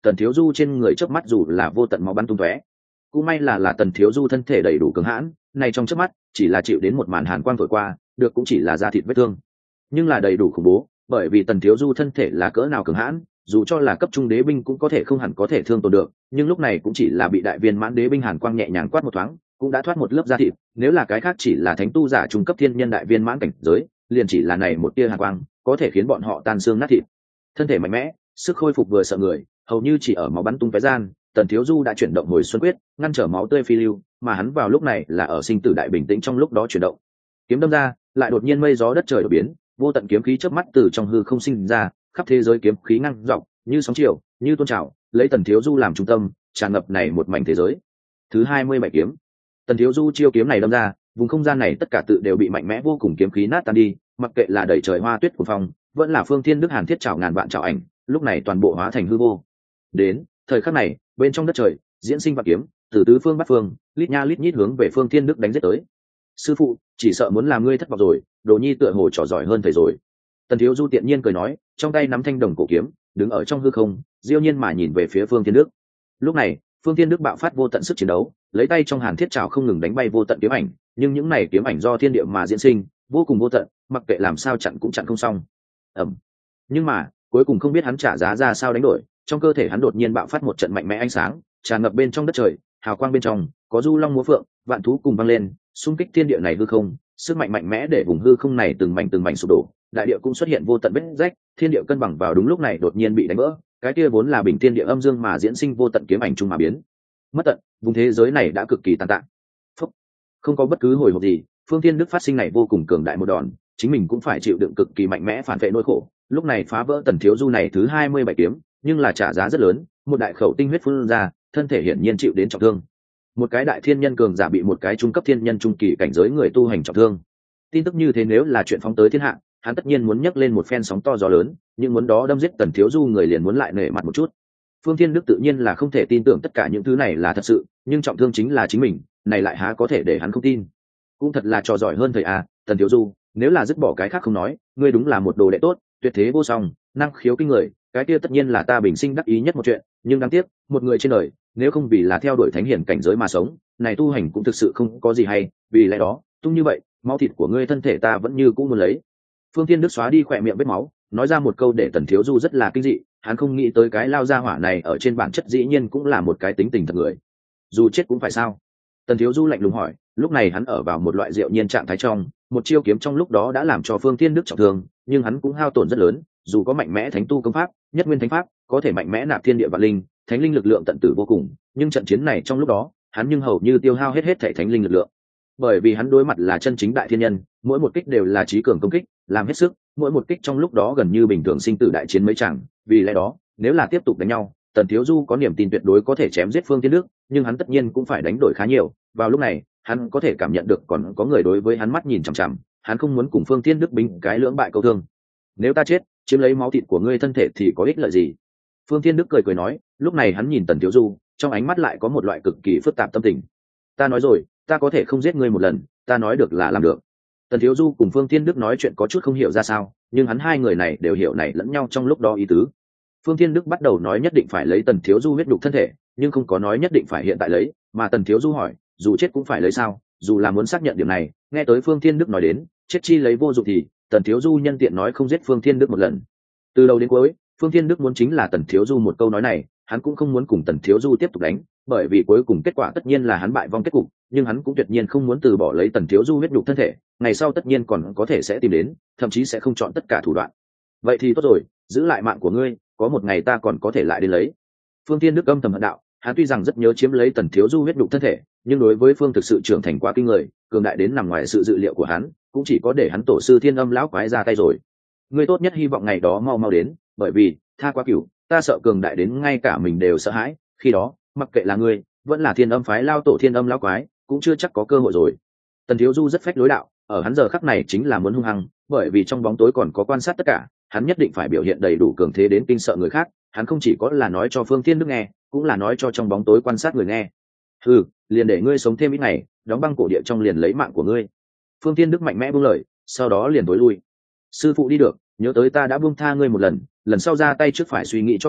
Tần Thiếu Du trên người chớp mắt dù là vô tận máu bắn tung tóe, cũng may là là Tần Thiếu Du thân thể đầy đủ cứng hãn, này trong chớp mắt chỉ là chịu đến một màn hàn quang thổi qua, được cũng chỉ là da thịt vết thương, nhưng là đầy đủ khủng bố, bởi vì Tần Thiếu Du thân thể là cỡ nào cứng hãn, dù cho là cấp trung đế binh cũng có thể không hẳn có thể thương tổn được, nhưng lúc này cũng chỉ là bị đại viên mãn đế binh hàn quang nhẹ nhàng quát một thoáng, cũng đã thoát một lớp da thịt, nếu là cái khác chỉ là thánh tu giả trung cấp thiên nhân đại viên mãn cảnh giới, liền chỉ là này một tia hàn quang, có thể khiến bọn họ tan xương nát thịt. Thân thể mạnh mẽ, sức khôi phục vừa sợ người, hầu như chỉ ở máu bắn tung tóe gian, Tần Thiếu Du đã chuyển động hồi xuân quyết, ngăn trở máu tươi phi lưu, mà hắn vào lúc này là ở sinh tử đại bình tĩnh trong lúc đó chuyển động. Kiếm đâm ra, lại đột nhiên mây gió đất trời đổi biến, vô tận kiếm khí chớp mắt từ trong hư không sinh ra, khắp thế giới kiếm khí ngăn dọc, như sóng chiều, như tôn trào, lấy Tần Thiếu Du làm trung tâm, tràn ngập này một mảnh thế giới. Thứ hai mươi bảy kiếm. Tần Thiếu Du chiêu kiếm này đâm ra, vùng không gian này tất cả tự đều bị mạnh mẽ vô cùng kiếm khí nát tan đi, mặc kệ là đẩy trời hoa tuyết của phong, vẫn là phương thiên đức hàn thiết trảo ngàn vạn trảo ảnh, lúc này toàn bộ hóa thành hư vô. Đến thời khắc này, bên trong đất trời diễn sinh vạn kiếm, từ tứ phương bắt phương, lít nha lít nhít hướng về phương thiên đức đánh giết tới. Sư phụ, chỉ sợ muốn làm ngươi thất vọng rồi, đồ nhi tựa hồ trò giỏi hơn thầy rồi. Tần Thiếu Du tiện nhiên cười nói, trong tay nắm thanh đồng cổ kiếm, đứng ở trong hư không, diêu nhiên mà nhìn về phía phương thiên đức. Lúc này, phương thiên đức bạo phát vô tận sức chiến đấu, lấy tay trong hàn thiết trảo không ngừng đánh bay vô tận kiếm ảnh, nhưng những này kiếm ảnh do thiên địa mà diễn sinh, vô cùng vô tận, mặc kệ làm sao chặn cũng chặn không xong. Ầm. Nhưng mà, cuối cùng không biết hắn trả giá ra sao đánh đổi, trong cơ thể hắn đột nhiên bạo phát một trận mạnh mẽ ánh sáng, tràn ngập bên trong đất trời, hào quang bên trong có du long múa phượng, vạn thú cùng vang lên, xung kích thiên địa này hư không, sức mạnh mạnh mẽ để vùng hư không này từng mảnh từng mảnh sụp đổ, đại địa cũng xuất hiện vô tận vết rách, thiên địa cân bằng vào đúng lúc này đột nhiên bị đánh vỡ, cái kia vốn là bình thiên địa âm dương mà diễn sinh vô tận kiếm ảnh trung mà biến mất tận, vùng thế giới này đã cực kỳ tàn tạ. Phúc. Không có bất cứ hồi hộp gì, phương thiên đức phát sinh này vô cùng cường đại một đòn, chính mình cũng phải chịu đựng cực kỳ mạnh mẽ phản vệ nỗi khổ, lúc này phá vỡ Tần Thiếu Du này thứ hai mươi bảy kiếm, nhưng là trả giá rất lớn, một đại khẩu tinh huyết phun ra, thân thể hiển nhiên chịu đến trọng thương. Một cái đại thiên nhân cường giả bị một cái trung cấp thiên nhân trung kỳ cảnh giới người tu hành trọng thương. Tin tức như thế nếu là chuyện phóng tới thiên hạ, hắn tất nhiên muốn nhấc lên một phen sóng to gió lớn, nhưng muốn đó đâm giết Tần Thiếu Du người liền muốn lại nể mặt một chút. Phương Thiên Đức tự nhiên là không thể tin tưởng tất cả những thứ này là thật sự, nhưng trọng thương chính là chính mình, này lại há có thể để hắn không tin. Cũng thật là trò giỏi hơn thầy à, Tần Thiếu Du, nếu là dứt bỏ cái khác không nói, ngươi đúng là một đồ đệ tốt, tuyệt thế vô song, năng khiếu kinh người, cái kia tất nhiên là ta bình sinh đắc ý nhất một chuyện, nhưng đáng tiếc, một người trên đời, nếu không vì là theo đuổi thánh hiển cảnh giới mà sống, này tu hành cũng thực sự không có gì hay, vì lẽ đó, tung như vậy, máu thịt của ngươi thân thể ta vẫn như cũ muốn lấy. Phương Thiên Đức xóa đi khỏe miệng vết máu, nói ra một câu để Tần Thiếu Du rất là kinh dị, hắn không nghĩ tới cái lao gia hỏa này ở trên bản chất dĩ nhiên cũng là một cái tính tình thật người. Dù chết cũng phải sao? Tần Thiếu Du lạnh lùng hỏi, lúc này hắn ở vào một loại diệu nhiên trạng thái trong, một chiêu kiếm trong lúc đó đã làm cho Phương Thiên Đức trọng thương, nhưng hắn cũng hao tổn rất lớn, dù có mạnh mẽ thánh tu công pháp, nhất nguyên thánh pháp, có thể mạnh mẽ nạp thiên địa vạn linh, thánh linh lực lượng tận tử vô cùng, nhưng trận chiến này trong lúc đó, hắn nhưng hầu như tiêu hao hết hết thể thánh linh lực lượng. Bởi vì hắn đối mặt là chân chính đại thiên nhân, mỗi một kích đều là trí cường công kích, làm hết sức, mỗi một kích trong lúc đó gần như bình thường sinh tử đại chiến mấy chẳng, vì lẽ đó, nếu là tiếp tục đánh nhau, Tần Thiếu Du có niềm tin tuyệt đối có thể chém giết Phương Thiên Đức, nhưng hắn tất nhiên cũng phải đánh đổi khá nhiều, vào lúc này, hắn có thể cảm nhận được còn có người đối với hắn mắt nhìn chằm chằm, hắn không muốn cùng Phương Thiên Đức binh cái lưỡng bại câu thương. Nếu ta chết, chiếm lấy máu thịt của ngươi thân thể thì có ích lợi gì? Phương Thiên Đức cười cười nói, lúc này hắn nhìn Tần Thiếu Du, trong ánh mắt lại có một loại cực kỳ phức tạp tâm tình. Ta nói rồi, ta có thể không giết ngươi một lần, ta nói được là làm được. Tần Thiếu Du cùng Phương Thiên Đức nói chuyện có chút không hiểu ra sao, nhưng hắn hai người này đều hiểu này lẫn nhau trong lúc đó ý tứ. Phương Thiên Đức bắt đầu nói nhất định phải lấy Tần Thiếu Du huyết nhục thân thể, nhưng không có nói nhất định phải hiện tại lấy, mà Tần Thiếu Du hỏi, dù chết cũng phải lấy sao? Dù là muốn xác nhận điểm này, nghe tới Phương Thiên Đức nói đến, chết chi lấy vô dụng thì, Tần Thiếu Du nhân tiện nói không giết Phương Thiên Đức một lần. Từ đầu đến cuối, Phương Thiên Đức muốn chính là Tần Thiếu Du một câu nói này, hắn cũng không muốn cùng Tần Thiếu Du tiếp tục đánh, bởi vì cuối cùng kết quả tất nhiên là hắn bại vong kết cục, nhưng hắn cũng tuyệt nhiên không muốn từ bỏ lấy Tần Thiếu Du huyết nhục thân thể, ngày sau tất nhiên còn có thể sẽ tìm đến, thậm chí sẽ không chọn tất cả thủ đoạn. Vậy thì tốt rồi, giữ lại mạng của ngươi, có một ngày ta còn có thể lại đến lấy. Phương Thiên Đức âm thầm hận đạo, hắn tuy rằng rất nhớ chiếm lấy Tần Thiếu Du huyết nhục thân thể, nhưng đối với Phương thực sự trưởng thành quá kinh người, cường đại đến nằm ngoài sự dự liệu của hắn, cũng chỉ có để hắn tổ sư Thiên Âm lão quái ra tay rồi. Ngươi tốt nhất hy vọng ngày đó mau mau đến, bởi vì tha quá cửu, ta sợ cường đại đến ngay cả mình đều sợ hãi, khi đó, mặc kệ là ngươi, vẫn là Thiên Âm phái lao tổ Thiên Âm lão quái, cũng chưa chắc có cơ hội rồi. Tần Thiếu Du rất phách lối đạo, ở hắn giờ khắc này chính là muốn hung hăng, bởi vì trong bóng tối còn có quan sát tất cả, hắn nhất định phải biểu hiện đầy đủ cường thế đến kinh sợ người khác, hắn không chỉ có là nói cho Phương Thiên Đức nghe, cũng là nói cho trong bóng tối quan sát người nghe. Ừ, liền để ngươi sống thêm ít ngày, đóng băng cổ địa trong liền lấy mạng của ngươi. Phương Thiên Đức mạnh mẽ buông lời, sau đó liền tối lui. Sư phụ đi được, nhớ tới ta đã buông tha ngươi một lần, lần sau ra tay trước phải suy nghĩ cho kỹ,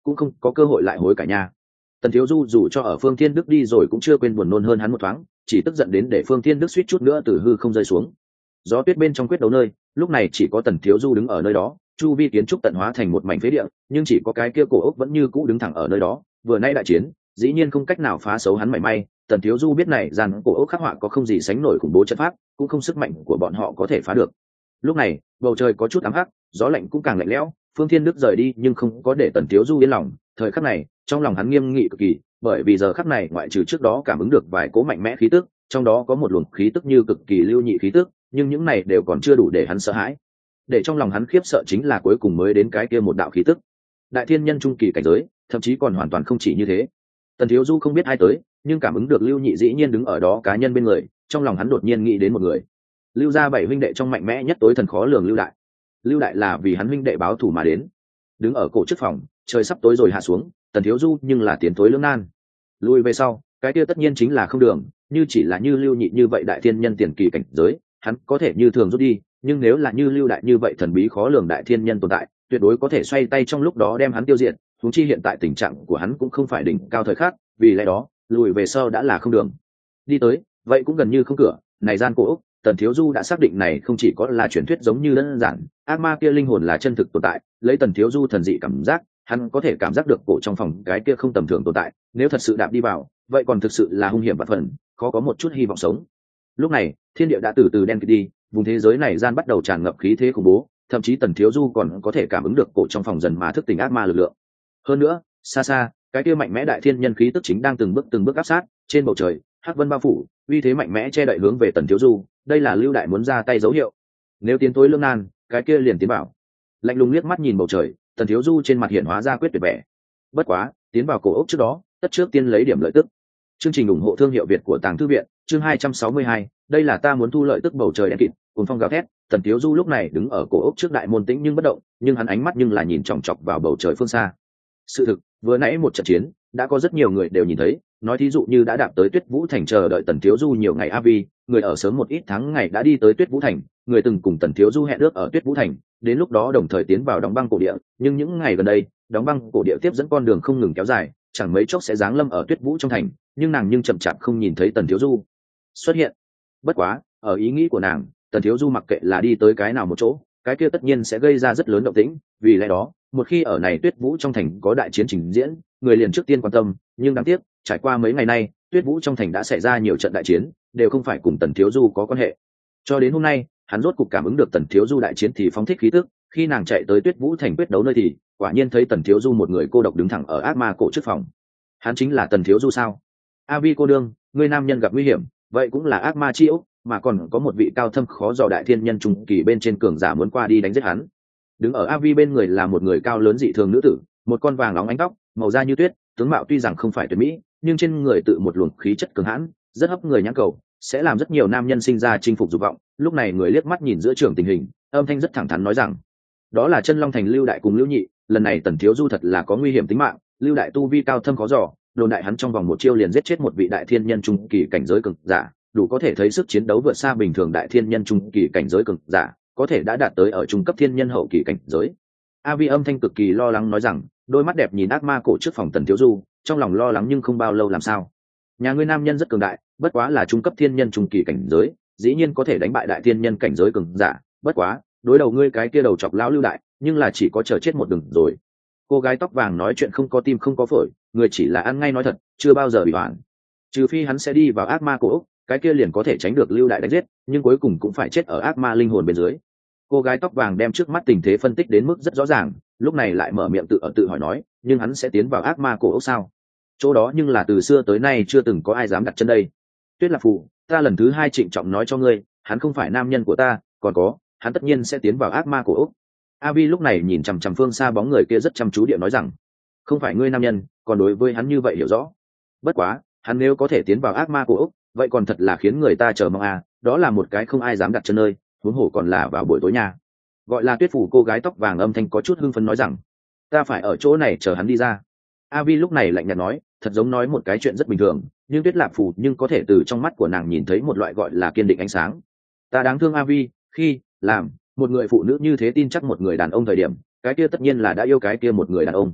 cũng không có cơ hội lại hối cải nha. Tần Thiếu Du dù cho ở Phương Thiên Đức đi rồi cũng chưa quên buồn nôn hơn hắn một thoáng, chỉ tức giận đến để Phương Thiên Đức suýt chút nữa từ hư không rơi xuống. Gió tuyết bên trong quyết đấu nơi, lúc này chỉ có Tần Thiếu Du đứng ở nơi đó, chu vi kiến trúc tận hóa thành một mảnh phế địa, nhưng chỉ có cái kia cổ ốc vẫn như cũ đứng thẳng ở nơi đó. Vừa nay đại chiến, dĩ nhiên không cách nào phá xấu hắn mảy may. Tần Thiếu Du biết này rằng cổ ốc khắc họa có không gì sánh nổi khủng bố trận pháp, cũng không sức mạnh của bọn họ có thể phá được. Lúc này, bầu trời có chút ám hắc, gió lạnh cũng càng lạnh lẽo. Phương Thiên Đức rời đi nhưng không có để Tần Thiếu Du yên lòng. Thời khắc này, trong lòng hắn nghiêm nghị cực kỳ, bởi vì giờ khắc này ngoại trừ trước đó cảm ứng được vài cố mạnh mẽ khí tức, trong đó có một luồng khí tức như cực kỳ lưu nhị khí tức, nhưng những này đều còn chưa đủ để hắn sợ hãi. Để trong lòng hắn khiếp sợ chính là cuối cùng mới đến cái kia một đạo khí tức. Đại thiên nhân trung kỳ cảnh giới, thậm chí còn hoàn toàn không chỉ như thế. Tần Thiếu Du không biết ai tới, nhưng cảm ứng được Lưu Nhị dĩ nhiên đứng ở đó cá nhân bên người, trong lòng hắn đột nhiên nghĩ đến một người. Lưu gia bảy huynh đệ trong mạnh mẽ nhất tối thần khó lường Lưu Đại. Lưu Đại là vì hắn huynh đệ báo thù mà đến. Đứng ở cổ trước phòng, trời sắp tối rồi hạ xuống, Tần Thiếu Du nhưng là tiến tối lưỡng nan. Lùi về sau, cái kia tất nhiên chính là không đường, như chỉ là như Lưu Nhị như vậy đại thiên nhân tiền kỳ cảnh giới, hắn có thể như thường rút đi, nhưng nếu là như Lưu Đại như vậy thần bí khó lường đại thiên nhân tồn tại, tuyệt đối có thể xoay tay trong lúc đó đem hắn tiêu diệt. Huống chi hiện tại tình trạng của hắn cũng không phải đỉnh cao thời khắc, vì lẽ đó, lùi về sau đã là không đường. Đi tới, vậy cũng gần như không cửa, này gian cổ ốc, Tần Thiếu Du đã xác định này không chỉ có là truyền thuyết giống như đơn giản, ác ma kia linh hồn là chân thực tồn tại, lấy Tần Thiếu Du thần dị cảm giác, hắn có thể cảm giác được cổ trong phòng cái kia không tầm thường tồn tại, nếu thật sự đạp đi vào, vậy còn thực sự là hung hiểm vạn phần, khó có một chút hy vọng sống. Lúc này, thiên địa đã từ từ đen kịt đi, vùng thế giới này gian bắt đầu tràn ngập khí thế khủng bố, thậm chí Tần Thiếu Du còn có thể cảm ứng được cổ trong phòng dần mà thức tỉnh ác ma lực lượng. Hơn nữa, xa xa, cái kia mạnh mẽ đại thiên nhân khí tức chính đang từng bước từng bước áp sát, trên bầu trời, hắc vân bao phủ, uy thế mạnh mẽ che đậy hướng về Tần Thiếu Du, đây là Lưu Đại muốn ra tay dấu hiệu. Nếu tiến tối lương nan, cái kia liền tiến vào. Lạnh lùng liếc mắt nhìn bầu trời, Tần Thiếu Du trên mặt hiện hóa ra quyết tuyệt vẻ. Bất quá, tiến vào cổ ốc trước đó, tất trước tiên lấy điểm lợi tức. Chương trình ủng hộ thương hiệu Việt của Tàng Thư viện, chương hai trăm sáu mươi hai, đây là ta muốn thu lợi tức bầu trời đen kịt, cuồng phong gào thét, Tần Thiếu Du lúc này đứng ở cổ ốc trước đại môn tĩnh nhưng bất động, nhưng hắn ánh mắt nhưng là nhìn chòng chọc vào bầu trời phương xa. Sự thực, vừa nãy một trận chiến, đã có rất nhiều người đều nhìn thấy, nói thí dụ như đã đạp tới Tuyết Vũ Thành chờ đợi Tần Thiếu Du nhiều ngày a vi, người ở sớm một ít tháng ngày đã đi tới Tuyết Vũ Thành, người từng cùng Tần Thiếu Du hẹn ước ở Tuyết Vũ Thành, đến lúc đó đồng thời tiến vào đóng băng cổ địa, nhưng những ngày gần đây, đóng băng cổ địa tiếp dẫn con đường không ngừng kéo dài, chẳng mấy chốc sẽ giáng lâm ở Tuyết Vũ trong thành, nhưng nàng nhưng chậm chạp không nhìn thấy Tần Thiếu Du xuất hiện. Bất quá, ở ý nghĩ của nàng, Tần Thiếu Du mặc kệ là đi tới cái nào một chỗ, cái kia tất nhiên sẽ gây ra rất lớn động tĩnh, vì lẽ đó, một khi ở này Tuyết Vũ trong thành có đại chiến trình diễn, người liền trước tiên quan tâm, nhưng đáng tiếc, trải qua mấy ngày nay, Tuyết Vũ trong thành đã xảy ra nhiều trận đại chiến, đều không phải cùng Tần Thiếu Du có quan hệ. Cho đến hôm nay, hắn rốt cục cảm ứng được Tần Thiếu Du đại chiến thì phóng thích khí tức, khi nàng chạy tới Tuyết Vũ thành quyết đấu nơi thì, quả nhiên thấy Tần Thiếu Du một người cô độc đứng thẳng ở ác ma cổ trước phòng. Hắn chính là Tần Thiếu Du sao? A Vi cô đương, người nam nhân gặp nguy hiểm, vậy cũng là ác ma chi ốc, mà còn có một vị cao thâm khó dò đại thiên nhân trung kỳ bên trên cường giả muốn qua đi đánh giết hắn. Đứng ở A Vi bên người là một người cao lớn dị thường nữ tử, một con vàng óng ánh tóc, màu da như tuyết, tướng mạo tuy rằng không phải tuyệt mỹ, nhưng trên người tự một luồng khí chất cường hãn, rất hấp người nhãn cầu, sẽ làm rất nhiều nam nhân sinh ra chinh phục dục vọng. Lúc này người liếc mắt nhìn giữa trường tình hình, âm thanh rất thẳng thắn nói rằng, đó là Chân Long thành Lưu Đại cùng Lưu Nhị, lần này Tần Thiếu Du thật là có nguy hiểm tính mạng, Lưu Đại tu vi cao thâm khó dò, đồn đại hắn trong vòng một chiêu liền giết chết một vị đại thiên nhân trung kỳ cảnh giới cường giả, đủ có thể thấy sức chiến đấu vượt xa bình thường đại thiên nhân trung kỳ cảnh giới cường giả, có thể đã đạt tới ở trung cấp thiên nhân hậu kỳ cảnh giới. A Vi âm thanh cực kỳ lo lắng nói rằng, đôi mắt đẹp nhìn ác ma cổ trước phòng Tần Thiếu Du, trong lòng lo lắng nhưng không bao lâu làm sao. Nhà ngươi nam nhân rất cường đại, bất quá là trung cấp thiên nhân trung kỳ cảnh giới, dĩ nhiên có thể đánh bại đại thiên nhân cảnh giới cường giả, bất quá, đối đầu ngươi cái kia đầu chọc lão Lưu Đại, nhưng là chỉ có chờ chết một đường rồi. Cô gái tóc vàng nói chuyện không có tim không có phổi, người chỉ là ăn ngay nói thật, chưa bao giờ bị hoảng. Trừ phi hắn sẽ đi vào ác ma cổ, cái kia liền có thể tránh được Lưu Đại đánh giết, nhưng cuối cùng cũng phải chết ở ác ma linh hồn bên dưới. Cô gái tóc vàng đem trước mắt tình thế phân tích đến mức rất rõ ràng, lúc này lại mở miệng tự ở tự hỏi nói, nhưng hắn sẽ tiến vào ác ma cổ ốc sao? Chỗ đó nhưng là từ xưa tới nay chưa từng có ai dám đặt chân đây. Tuyết Lạc Phù, ta lần thứ hai trịnh trọng nói cho ngươi, hắn không phải nam nhân của ta, còn có, hắn tất nhiên sẽ tiến vào ác ma cổ ốc. A Vi lúc này nhìn chằm chằm phương xa bóng người kia rất chăm chú địa nói rằng, không phải ngươi nam nhân, còn đối với hắn như vậy hiểu rõ. Bất quá, hắn nếu có thể tiến vào ác ma cổ ốc, vậy còn thật là khiến người ta chờ mong à, đó là một cái không ai dám đặt chân nơi, huống hồ còn là vào buổi tối nha. Gọi là Tuyết Phủ cô gái tóc vàng âm thanh có chút hưng phấn nói rằng, ta phải ở chỗ này chờ hắn đi ra. A Vi lúc này lạnh nhạt nói, thật giống nói một cái chuyện rất bình thường, nhưng Tuyết Lạc Phù nhưng có thể từ trong mắt của nàng nhìn thấy một loại gọi là kiên định ánh sáng. Ta đáng thương A Vi, khi làm một người phụ nữ như thế tin chắc một người đàn ông thời điểm, cái kia tất nhiên là đã yêu cái kia một người đàn ông.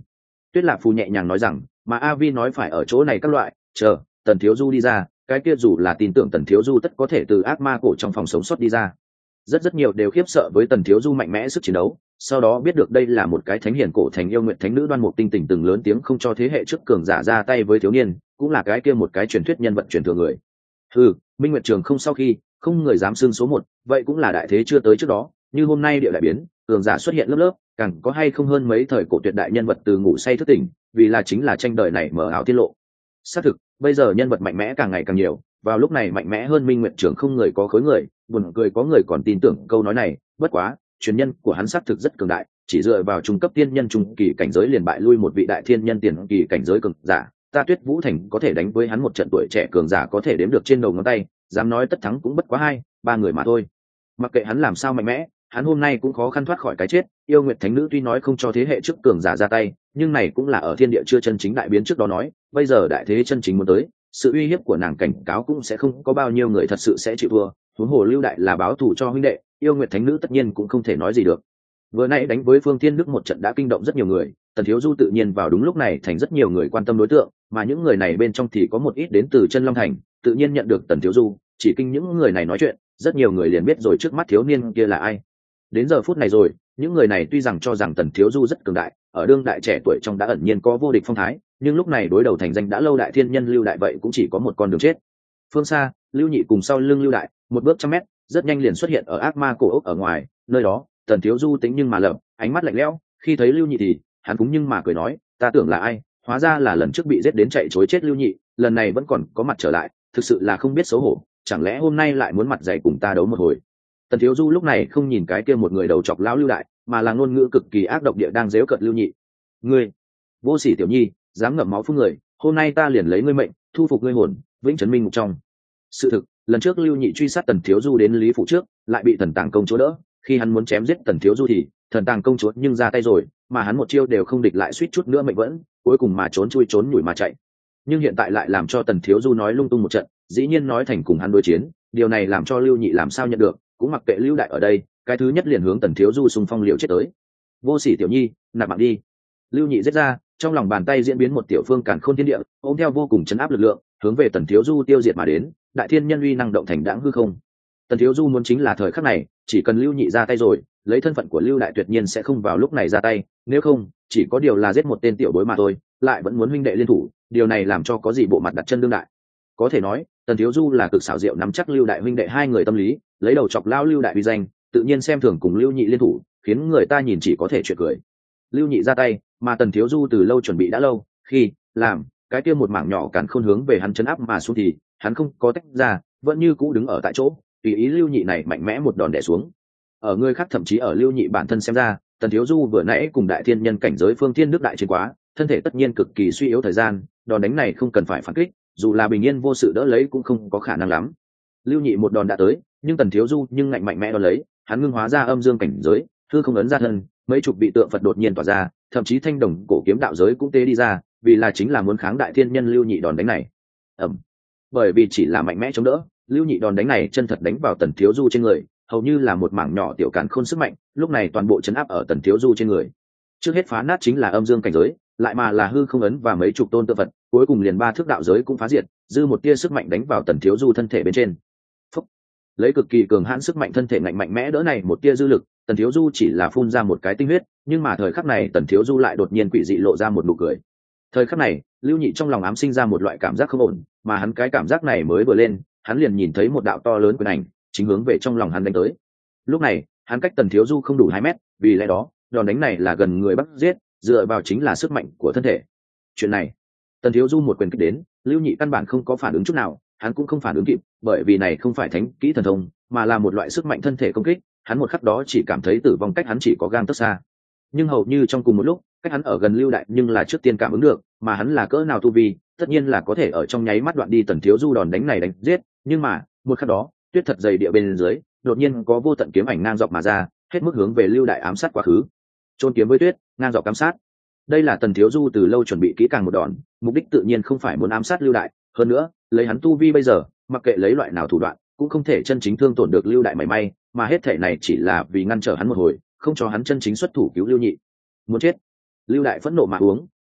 Tuyết Lạp Phù nhẹ nhàng nói rằng, mà A Vi nói phải ở chỗ này các loại, chờ Tần Thiếu Du đi ra, cái kia dù là tin tưởng Tần Thiếu Du tất có thể từ ác ma cổ trong phòng sống sót đi ra. Rất rất nhiều đều khiếp sợ với Tần Thiếu Du mạnh mẽ sức chiến đấu, sau đó biết được đây là một cái thánh hiền cổ thành yêu nguyện thánh nữ Đoan Mục Tinh Tình từng lớn tiếng không cho thế hệ trước cường giả ra tay với thiếu niên, cũng là cái kia một cái truyền thuyết nhân vật truyền thừa người. Ừ, Minh Nguyệt Trường không sau khi, không người dám xưng số một, vậy cũng là đại thế chưa tới trước đó, như hôm nay địa đại biến, cường giả xuất hiện lớp lớp, càng có hay không hơn mấy thời cổ tuyệt đại nhân vật từ ngủ say thức tỉnh, vì là chính là tranh đời này mở ảo tiết lộ. Xác thực, bây giờ nhân vật mạnh mẽ càng ngày càng nhiều, vào lúc này mạnh mẽ hơn Minh Nguyệt Trường không người có khối người, buồn cười có người còn tin tưởng câu nói này, bất quá, truyền nhân của hắn xác thực rất cường đại, chỉ dựa vào trung cấp tiên nhân trung kỳ cảnh giới liền bại lui một vị đại thiên nhân tiền kỳ cảnh giới cường giả, ta Tuyết Vũ Thành có thể đánh với hắn một trận tuổi trẻ cường giả có thể đếm được trên đầu ngón tay, dám nói tất thắng cũng bất quá hai, ba người mà thôi. Mặc kệ hắn làm sao mạnh mẽ, hắn hôm nay cũng khó khăn thoát khỏi cái chết. Yêu Nguyệt Thánh Nữ tuy nói không cho thế hệ trước cường giả ra tay, nhưng này cũng là ở thiên địa chưa chân chính đại biến trước đó nói, bây giờ đại thế chân chính muốn tới, sự uy hiếp của nàng cảnh cáo cũng sẽ không có bao nhiêu người thật sự sẽ chịu thua. Huống hồ Lưu Đại là báo thù cho huynh đệ, Yêu Nguyệt Thánh Nữ tất nhiên cũng không thể nói gì được. Vừa nãy đánh với Phương Thiên Đức một trận đã kinh động rất nhiều người, Tần Thiếu Du tự nhiên vào đúng lúc này thành rất nhiều người quan tâm đối tượng, mà những người này bên trong thì có một ít đến từ Chân Long Thành, tự nhiên nhận được Tần Thiếu Du, chỉ kinh những người này nói chuyện, rất nhiều người liền biết rồi trước mắt thiếu niên kia là ai. Đến giờ phút này rồi, những người này tuy rằng cho rằng Tần Thiếu Du rất cường đại, ở đương đại trẻ tuổi trong đã ẩn nhiên có vô địch phong thái, nhưng lúc này đối đầu thành danh đã lâu đại thiên nhân Lưu Đại vậy cũng chỉ có một con đường chết. Phương xa, Lưu Nhị cùng sau lưng Lưu Đại, một bước trăm mét, rất nhanh liền xuất hiện ở ác ma cổ ốc ở ngoài, nơi đó, Tần Thiếu Du tính nhưng mà lẩm, ánh mắt lạnh lẽo, khi thấy Lưu Nhị thì, hắn cũng nhưng mà cười nói, ta tưởng là ai, hóa ra là lần trước bị giết đến chạy trối chết Lưu Nhị, lần này vẫn còn có mặt trở lại, thực sự là không biết xấu hổ, chẳng lẽ hôm nay lại muốn mặt dày cùng ta đấu một hồi. Tần Thiếu Du lúc này không nhìn cái kia một người đầu chọc lão Lưu Đại, mà là ngôn ngữ cực kỳ ác độc địa đang giễu cợt Lưu Nhị. Ngươi, vô sỉ tiểu nhi, dám ngậm máu phun người, hôm nay ta liền lấy ngươi mệnh, thu phục ngươi hồn, vĩnh trấn minh ngục trong. Sự thực, lần trước Lưu Nhị truy sát Tần Thiếu Du đến Lý phủ trước, lại bị Thần Tàng công chúa đỡ, khi hắn muốn chém giết Tần Thiếu Du thì Thần Tàng công chúa nhưng ra tay rồi, mà hắn một chiêu đều không địch lại suýt chút nữa mệnh vẫn, cuối cùng mà trốn chui trốn nhủi mà chạy. Nhưng hiện tại lại làm cho Tần Thiếu Du nói lung tung một trận, dĩ nhiên nói thành cùng hắn đối chiến, điều này làm cho Lưu Nhị làm sao nhận được, cũng mặc kệ Lưu Đại ở đây, cái thứ nhất liền hướng Tần Thiếu Du xung phong liều chết tới. Vô sỉ tiểu nhi, nạp mạng đi. Lưu Nhị giết ra, trong lòng bàn tay diễn biến một tiểu phương càn khôn thiên địa, ôm theo vô cùng chấn áp lực lượng, hướng về Tần Thiếu Du tiêu diệt mà đến, đại thiên nhân uy năng động thành đãng hư không. Tần Thiếu Du muốn chính là thời khắc này, chỉ cần Lưu Nhị ra tay rồi, lấy thân phận của Lưu Đại tuyệt nhiên sẽ không vào lúc này ra tay, nếu không, chỉ có điều là giết một tên tiểu bối mà thôi, lại vẫn muốn huynh đệ liên thủ, điều này làm cho có gì bộ mặt đặt chân đương đại. Có thể nói, Tần Thiếu Du là cực xảo diệu nắm chắc Lưu Đại huynh đệ hai người tâm lý, lấy đầu chọc lao Lưu Đại uy danh, tự nhiên xem thường cùng Lưu Nhị liên thủ, khiến người ta nhìn chỉ có thể chuyện cười. Lưu Nhị ra tay, mà Tần Thiếu Du từ lâu chuẩn bị đã lâu, khi làm cái kia một mảng nhỏ càn khôn hướng về hắn chấn áp mà xuống thì hắn không có tách ra, vẫn như cũ đứng ở tại chỗ, tùy ý Lưu Nhị này mạnh mẽ một đòn đè xuống. Ở người khác thậm chí ở Lưu Nhị bản thân xem ra, Tần Thiếu Du vừa nãy cùng đại thiên nhân cảnh giới Phương Thiên Đức đại chiến quá, thân thể tất nhiên cực kỳ suy yếu thời gian, đòn đánh này không cần phải phản kích, dù là bình yên vô sự đỡ lấy cũng không có khả năng lắm. Lưu Nhị một đòn đã tới, nhưng Tần Thiếu Du nhưng ngạnh mạnh mẽ đón lấy, hắn ngưng hóa ra âm dương cảnh giới, hư không ấn ra thân, mấy chục vị tượng Phật đột nhiên tỏa ra, thậm chí thanh đồng cổ kiếm đạo giới cũng tế đi ra, vì là chính là muốn kháng đại thiên nhân Lưu Nhị đòn đánh này. Ầm. Bởi vì chỉ là mạnh mẽ chống đỡ, Lưu Nhị đòn đánh này chân thật đánh vào Tần Thiếu Du trên người, hầu như là một mảng nhỏ tiểu càn khôn sức mạnh, lúc này toàn bộ chấn áp ở Tần Thiếu Du trên người. Trước hết phá nát chính là âm dương cảnh giới, lại mà là hư không ấn và mấy chục tôn tượng Phật, cuối cùng liền ba thước đạo giới cũng phá diệt, dư một tia sức mạnh đánh vào Tần Thiếu Du thân thể bên trên. Phúc. Lấy cực kỳ cường hãn sức mạnh thân thể ngạnh mạnh mẽ đỡ này một tia dư lực, Tần Thiếu Du chỉ là phun ra một cái tinh huyết, nhưng mà thời khắc này Tần Thiếu Du lại đột nhiên quỷ dị lộ ra một nụ cười. Thời khắc này, Lưu Nhị trong lòng ám sinh ra một loại cảm giác không ổn, mà hắn cái cảm giác này mới vừa lên, hắn liền nhìn thấy một đạo to lớn quyền ảnh, chính hướng về trong lòng hắn đánh tới. Lúc này, hắn cách Tần Thiếu Du không đủ hai mét, vì lẽ đó, đòn đánh này là gần người bắt giết, dựa vào chính là sức mạnh của thân thể. Chuyện này, Tần Thiếu Du một quyền kích đến, Lưu Nhị căn bản không có phản ứng chút nào, hắn cũng không phản ứng kịp, bởi vì này không phải thánh kỹ thần thông, mà là một loại sức mạnh thân thể công kích, hắn một khắc đó chỉ cảm thấy tử vong cách hắn chỉ có gang tấc xa. Nhưng hầu như trong cùng một lúc, cách hắn ở gần Lưu Đại nhưng là trước tiên cảm ứng được, mà hắn là cỡ nào tu vi, tất nhiên là có thể ở trong nháy mắt đoạn đi Tần Thiếu Du đòn đánh này đánh giết, nhưng mà, một khắc đó, tuyết thật dày địa bên dưới, đột nhiên có vô tận kiếm ảnh ngang dọc mà ra, hết mức hướng về Lưu Đại ám sát quá khứ. Chôn kiếm với tuyết, ngang dọc ám sát. Đây là Tần Thiếu Du từ lâu chuẩn bị kỹ càng một đòn, mục đích tự nhiên không phải muốn ám sát Lưu Đại, hơn nữa, lấy hắn tu vi bây giờ, mặc kệ lấy loại nào thủ đoạn, cũng không thể chân chính thương tổn được Lưu Đại mảy may, mà hết thể này chỉ là vì ngăn trở hắn một hồi, không cho hắn chân chính xuất thủ cứu Lưu Nhị. Muốn chết. Lưu Đại phẫn nộ mà uống,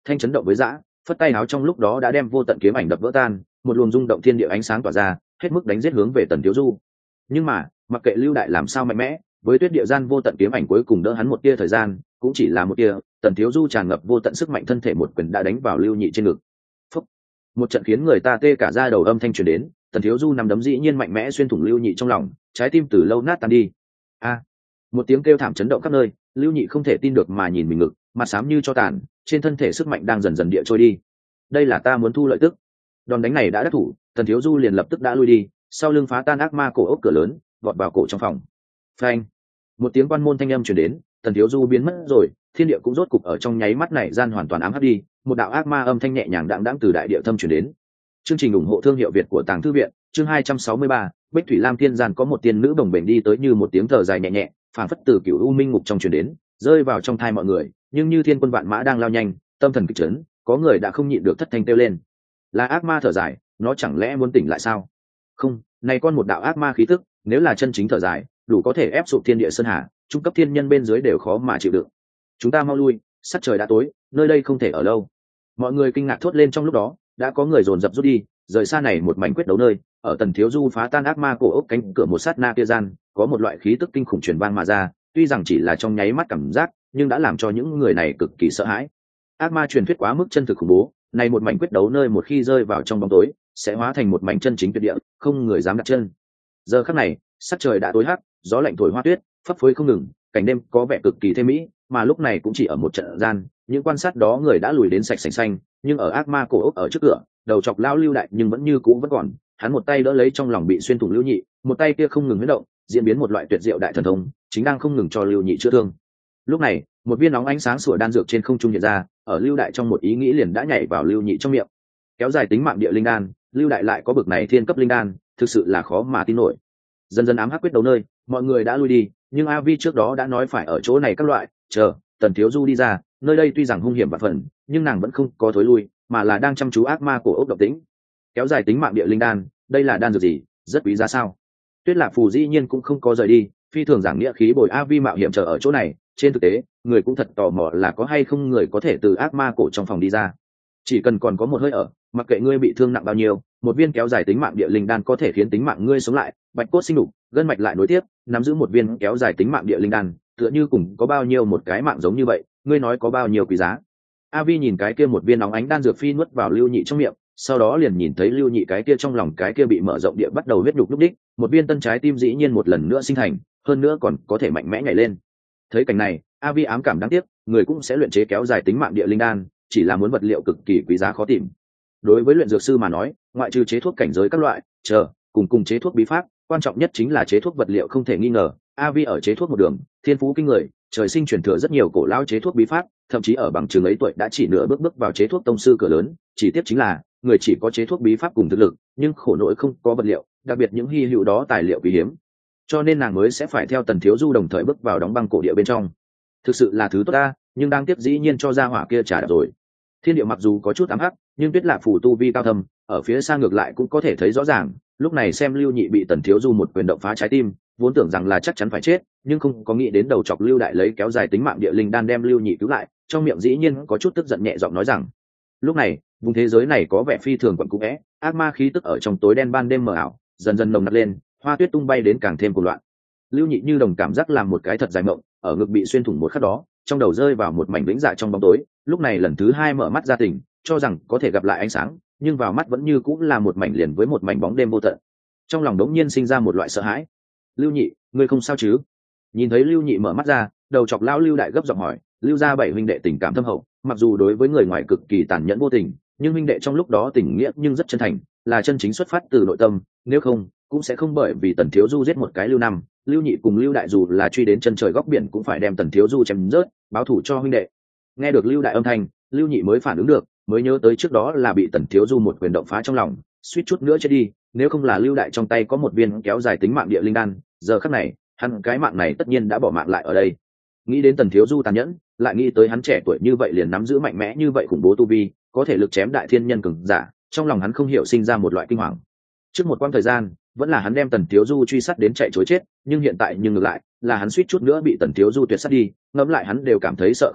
thanh chấn động với dã, phất tay áo trong lúc đó đã đem vô tận kiếm ảnh đập vỡ tan, một luồng rung động thiên địa ánh sáng tỏa ra, hết mức đánh giết hướng về Tần Thiếu Du. Nhưng mà mặc kệ Lưu Đại làm sao mạnh mẽ, với tuyết địa gian vô tận kiếm ảnh cuối cùng đỡ hắn một tia thời gian, cũng chỉ là một tia. Tần Thiếu Du tràn ngập vô tận sức mạnh thân thể một quyền đã đánh vào Lưu Nhị trên ngực. Phúc! Một trận khiến người ta tê cả da đầu âm thanh truyền đến, Tần Thiếu Du nằm đấm dĩ nhiên mạnh mẽ xuyên thủng Lưu Nhị trong lòng, trái tim từ lâu nát tan đi. A! Một tiếng kêu thảm chấn động khắp nơi, Lưu Nhị không thể tin được mà nhìn mình ngực, mặt xám như cho tàn, trên thân thể sức mạnh đang dần dần địa trôi đi. Đây là ta muốn thu lợi tức. Đòn đánh này đã đắc thủ, Tần Thiếu Du liền lập tức đã lui đi, sau lưng phá tan ác ma cổ ốc cửa lớn, vọt vào cổ trong phòng. Phanh! Một tiếng quan môn thanh âm truyền đến, Tần Thiếu Du biến mất rồi, thiên địa cũng rốt cục ở trong nháy mắt này gian hoàn toàn ám hắt đi, một đạo ác ma âm thanh nhẹ nhàng đãng đãng từ đại địa thâm truyền đến. Chương trình ủng hộ thương hiệu Việt của Tàng Thư viện, chương hai trăm sáu mươi ba, Bích Thủy Lam Tiên Gian có một tiên nữ đồng bền đi tới như một tiếng thở dài nhẹ nhẹ, phản phất từ cửu u minh ngục trong truyền đến, rơi vào trong thai mọi người, nhưng như thiên quân vạn mã đang lao nhanh, tâm thần kịch chấn, có người đã không nhịn được thất thanh kêu lên. Là ác ma thở dài, nó chẳng lẽ muốn tỉnh lại sao? Không, này con một đạo ác ma khí tức, nếu là chân chính thở dài, đủ có thể ép sụp thiên địa sơn hà, trung cấp thiên nhân bên dưới đều khó mà chịu đựng. Chúng ta mau lui, sắc trời đã tối, nơi đây không thể ở lâu. Mọi người kinh ngạc thốt lên trong lúc đó, đã có người dồn dập rút đi, rời xa này một mảnh quyết đấu nơi. Ở Tần Thiếu Du phá tan ác ma cổ ốc cánh cửa một sát na kia gian, có một loại khí tức kinh khủng truyền vang mà ra, tuy rằng chỉ là trong nháy mắt cảm giác, nhưng đã làm cho những người này cực kỳ sợ hãi. Ác ma truyền thuyết quá mức chân thực khủng bố, này một mảnh quyết đấu nơi một khi rơi vào trong bóng tối, sẽ hóa thành một mảnh chân chính tuyệt địa, không người dám đặt chân. Giờ khắc này, sắc trời đã tối hắc, gió lạnh thổi hoa tuyết, phấp phới không ngừng, cảnh đêm có vẻ cực kỳ thê mỹ, mà lúc này cũng chỉ ở một trận gian, những quan sát đó người đã lùi đến sạch sành xanh, nhưng ở ác ma cổ ốc ở trước cửa, đầu chọc lao Lưu Đại nhưng vẫn như cũ vẫn còn, hắn một tay đỡ lấy trong lòng bị xuyên thủng Lưu Nhị, một tay kia không ngừng huyết động, diễn biến một loại tuyệt diệu đại thần thông, chính đang không ngừng cho Lưu Nhị chữa thương. Lúc này, một viên nóng ánh sáng sủa đan dược trên không trung hiện ra, ở Lưu Đại trong một ý nghĩ liền đã nhảy vào Lưu Nhị trong miệng. Kéo dài tính mạng địa linh đan, Lưu Đại lại có bực này thiên cấp linh đan, thực sự là khó mà tin nổi. Dần dần ám hắc quyết đấu nơi, mọi người đã lui đi, nhưng A Vi trước đó đã nói phải ở chỗ này các loại, chờ Tần Thiếu Du đi ra, nơi đây tuy rằng hung hiểm và phần, nhưng nàng vẫn không có thối lui, mà là đang chăm chú ác ma cổ ốc độc tĩnh. Kéo dài tính mạng địa linh đan, đây là đan dược gì, rất quý giá sao? Tuyết Lạc Phù dĩ nhiên cũng không có rời đi, phi thường giảng nghĩa khí bồi A Vi mạo hiểm chờ ở chỗ này. Trên thực tế, người cũng thật tò mò là có hay không người có thể từ ác ma cổ trong phòng đi ra. Chỉ cần còn có một hơi ở, mặc kệ ngươi bị thương nặng bao nhiêu, một viên kéo dài tính mạng địa linh đan có thể khiến tính mạng ngươi sống lại, bạch cốt sinh đục, gân mạch lại nối tiếp, nắm giữ một viên kéo dài tính mạng địa linh đan, tựa như cùng có bao nhiêu một cái mạng giống như vậy, ngươi nói có bao nhiêu quý giá. A Vi nhìn cái kia một viên nóng ánh đan dược phi nuốt vào Lưu Nhị trong miệng, sau đó liền nhìn thấy Lưu Nhị cái kia trong lòng cái kia bị mở rộng địa bắt đầu huyết nhục lúc đích, một viên tân trái tim dĩ nhiên một lần nữa sinh thành, hơn nữa còn có thể mạnh mẽ nhảy lên. Thấy cảnh này, A Vi ám cảm đáng tiếc, người cũng sẽ luyện chế kéo dài tính mạng địa linh đan, chỉ là muốn vật liệu cực kỳ quý giá khó tìm. Đối với luyện dược sư mà nói, ngoại trừ chế thuốc cảnh giới các loại, chờ, cùng cùng chế thuốc bí pháp, quan trọng nhất chính là chế thuốc vật liệu không thể nghi ngờ. A Vi ở chế thuốc một đường, thiên phú kinh người, trời sinh truyền thừa rất nhiều cổ lao chế thuốc bí pháp, thậm chí ở bằng trường ấy tuổi đã chỉ nửa bước bước vào chế thuốc tông sư cửa lớn. Chỉ tiếp chính là người chỉ có chế thuốc bí pháp cùng thực lực, nhưng khổ nỗi không có vật liệu, đặc biệt những hy hữu đó tài liệu quý hiếm, cho nên nàng mới sẽ phải theo Tần Thiếu Du đồng thời bước vào đóng băng cổ địa bên trong. Thực sự là thứ tốt ta, nhưng đang tiếp dĩ nhiên cho ra hỏa kia trả đạp rồi. Thiên địa mặc dù có chút ám hắc, nhưng Tuyết Lạc Phù tu vi cao thâm, ở phía xa ngược lại cũng có thể thấy rõ ràng. Lúc này xem Lưu Nhị bị Tần Thiếu Du một quyền động phá trái tim, vốn tưởng rằng là chắc chắn phải chết, nhưng không có nghĩ đến đầu chọc Lưu Đại lấy kéo dài tính mạng địa linh đan đem Lưu Nhị cứu lại, trong miệng dĩ nhiên có chút tức giận nhẹ giọng nói rằng: lúc này vùng thế giới này có vẻ phi thường quẩn cũ vẽ, ác ma khí tức ở trong tối đen ban đêm mờ ảo, dần dần nồng nặc lên, hoa tuyết tung bay đến càng thêm cuồng loạn. Lưu Nhị như đồng cảm giác làm một cái thật dài mộng, ở ngực bị xuyên thủng một khắc đó, trong đầu rơi vào một mảnh vĩnh dạ trong bóng tối. Lúc này lần thứ hai mở mắt ra tỉnh, cho rằng có thể gặp lại ánh sáng, nhưng vào mắt vẫn như cũng là một mảnh liền với một mảnh bóng đêm vô tận. Trong lòng đống nhiên sinh ra một loại sợ hãi. Lưu Nhị, ngươi không sao chứ? Nhìn thấy Lưu Nhị mở mắt ra, đầu chọc lão Lưu Đại gấp giọng hỏi. Lưu gia bảy huynh đệ tình cảm thâm hậu, mặc dù đối với người ngoài cực kỳ tàn nhẫn vô tình, nhưng huynh đệ trong lúc đó tình nghĩa nhưng rất chân thành, là chân chính xuất phát từ nội tâm, nếu không cũng sẽ không bởi vì Tần Thiếu Du giết một cái Lưu Năm, Lưu Nhị cùng Lưu Đại dù là truy đến chân trời góc biển cũng phải đem Tần Thiếu Du chém rớt, báo thù cho huynh đệ. Nghe được Lưu Đại âm thanh, Lưu Nhị mới phản ứng được, mới nhớ tới trước đó là bị Tần Thiếu Du một quyền động phá trong lòng, suýt chút nữa chết đi, nếu không là Lưu Đại trong tay có một viên kéo dài tính mạng địa linh đan, giờ khắc này, hắn cái mạng này tất nhiên đã bỏ mạng lại ở đây. Nghĩ đến Tần Thiếu Du tàn nhẫn, lại nghĩ tới hắn trẻ tuổi như vậy liền nắm giữ mạnh mẽ như vậy khủng bố tu vi, có thể lực chém đại thiên nhân cường giả, trong lòng hắn không hiểu sinh ra một loại kinh hoàng. Trước một quãng thời gian, vẫn là hắn đem Tần Thiếu Du truy sát đến chạy trối chết, nhưng hiện tại nhưng ngược lại, là hắn suýt chút nữa bị Tần Thiếu Du tuyệt sát đi, ngẫm lại hắn đều cảm thấy sợ không thôi,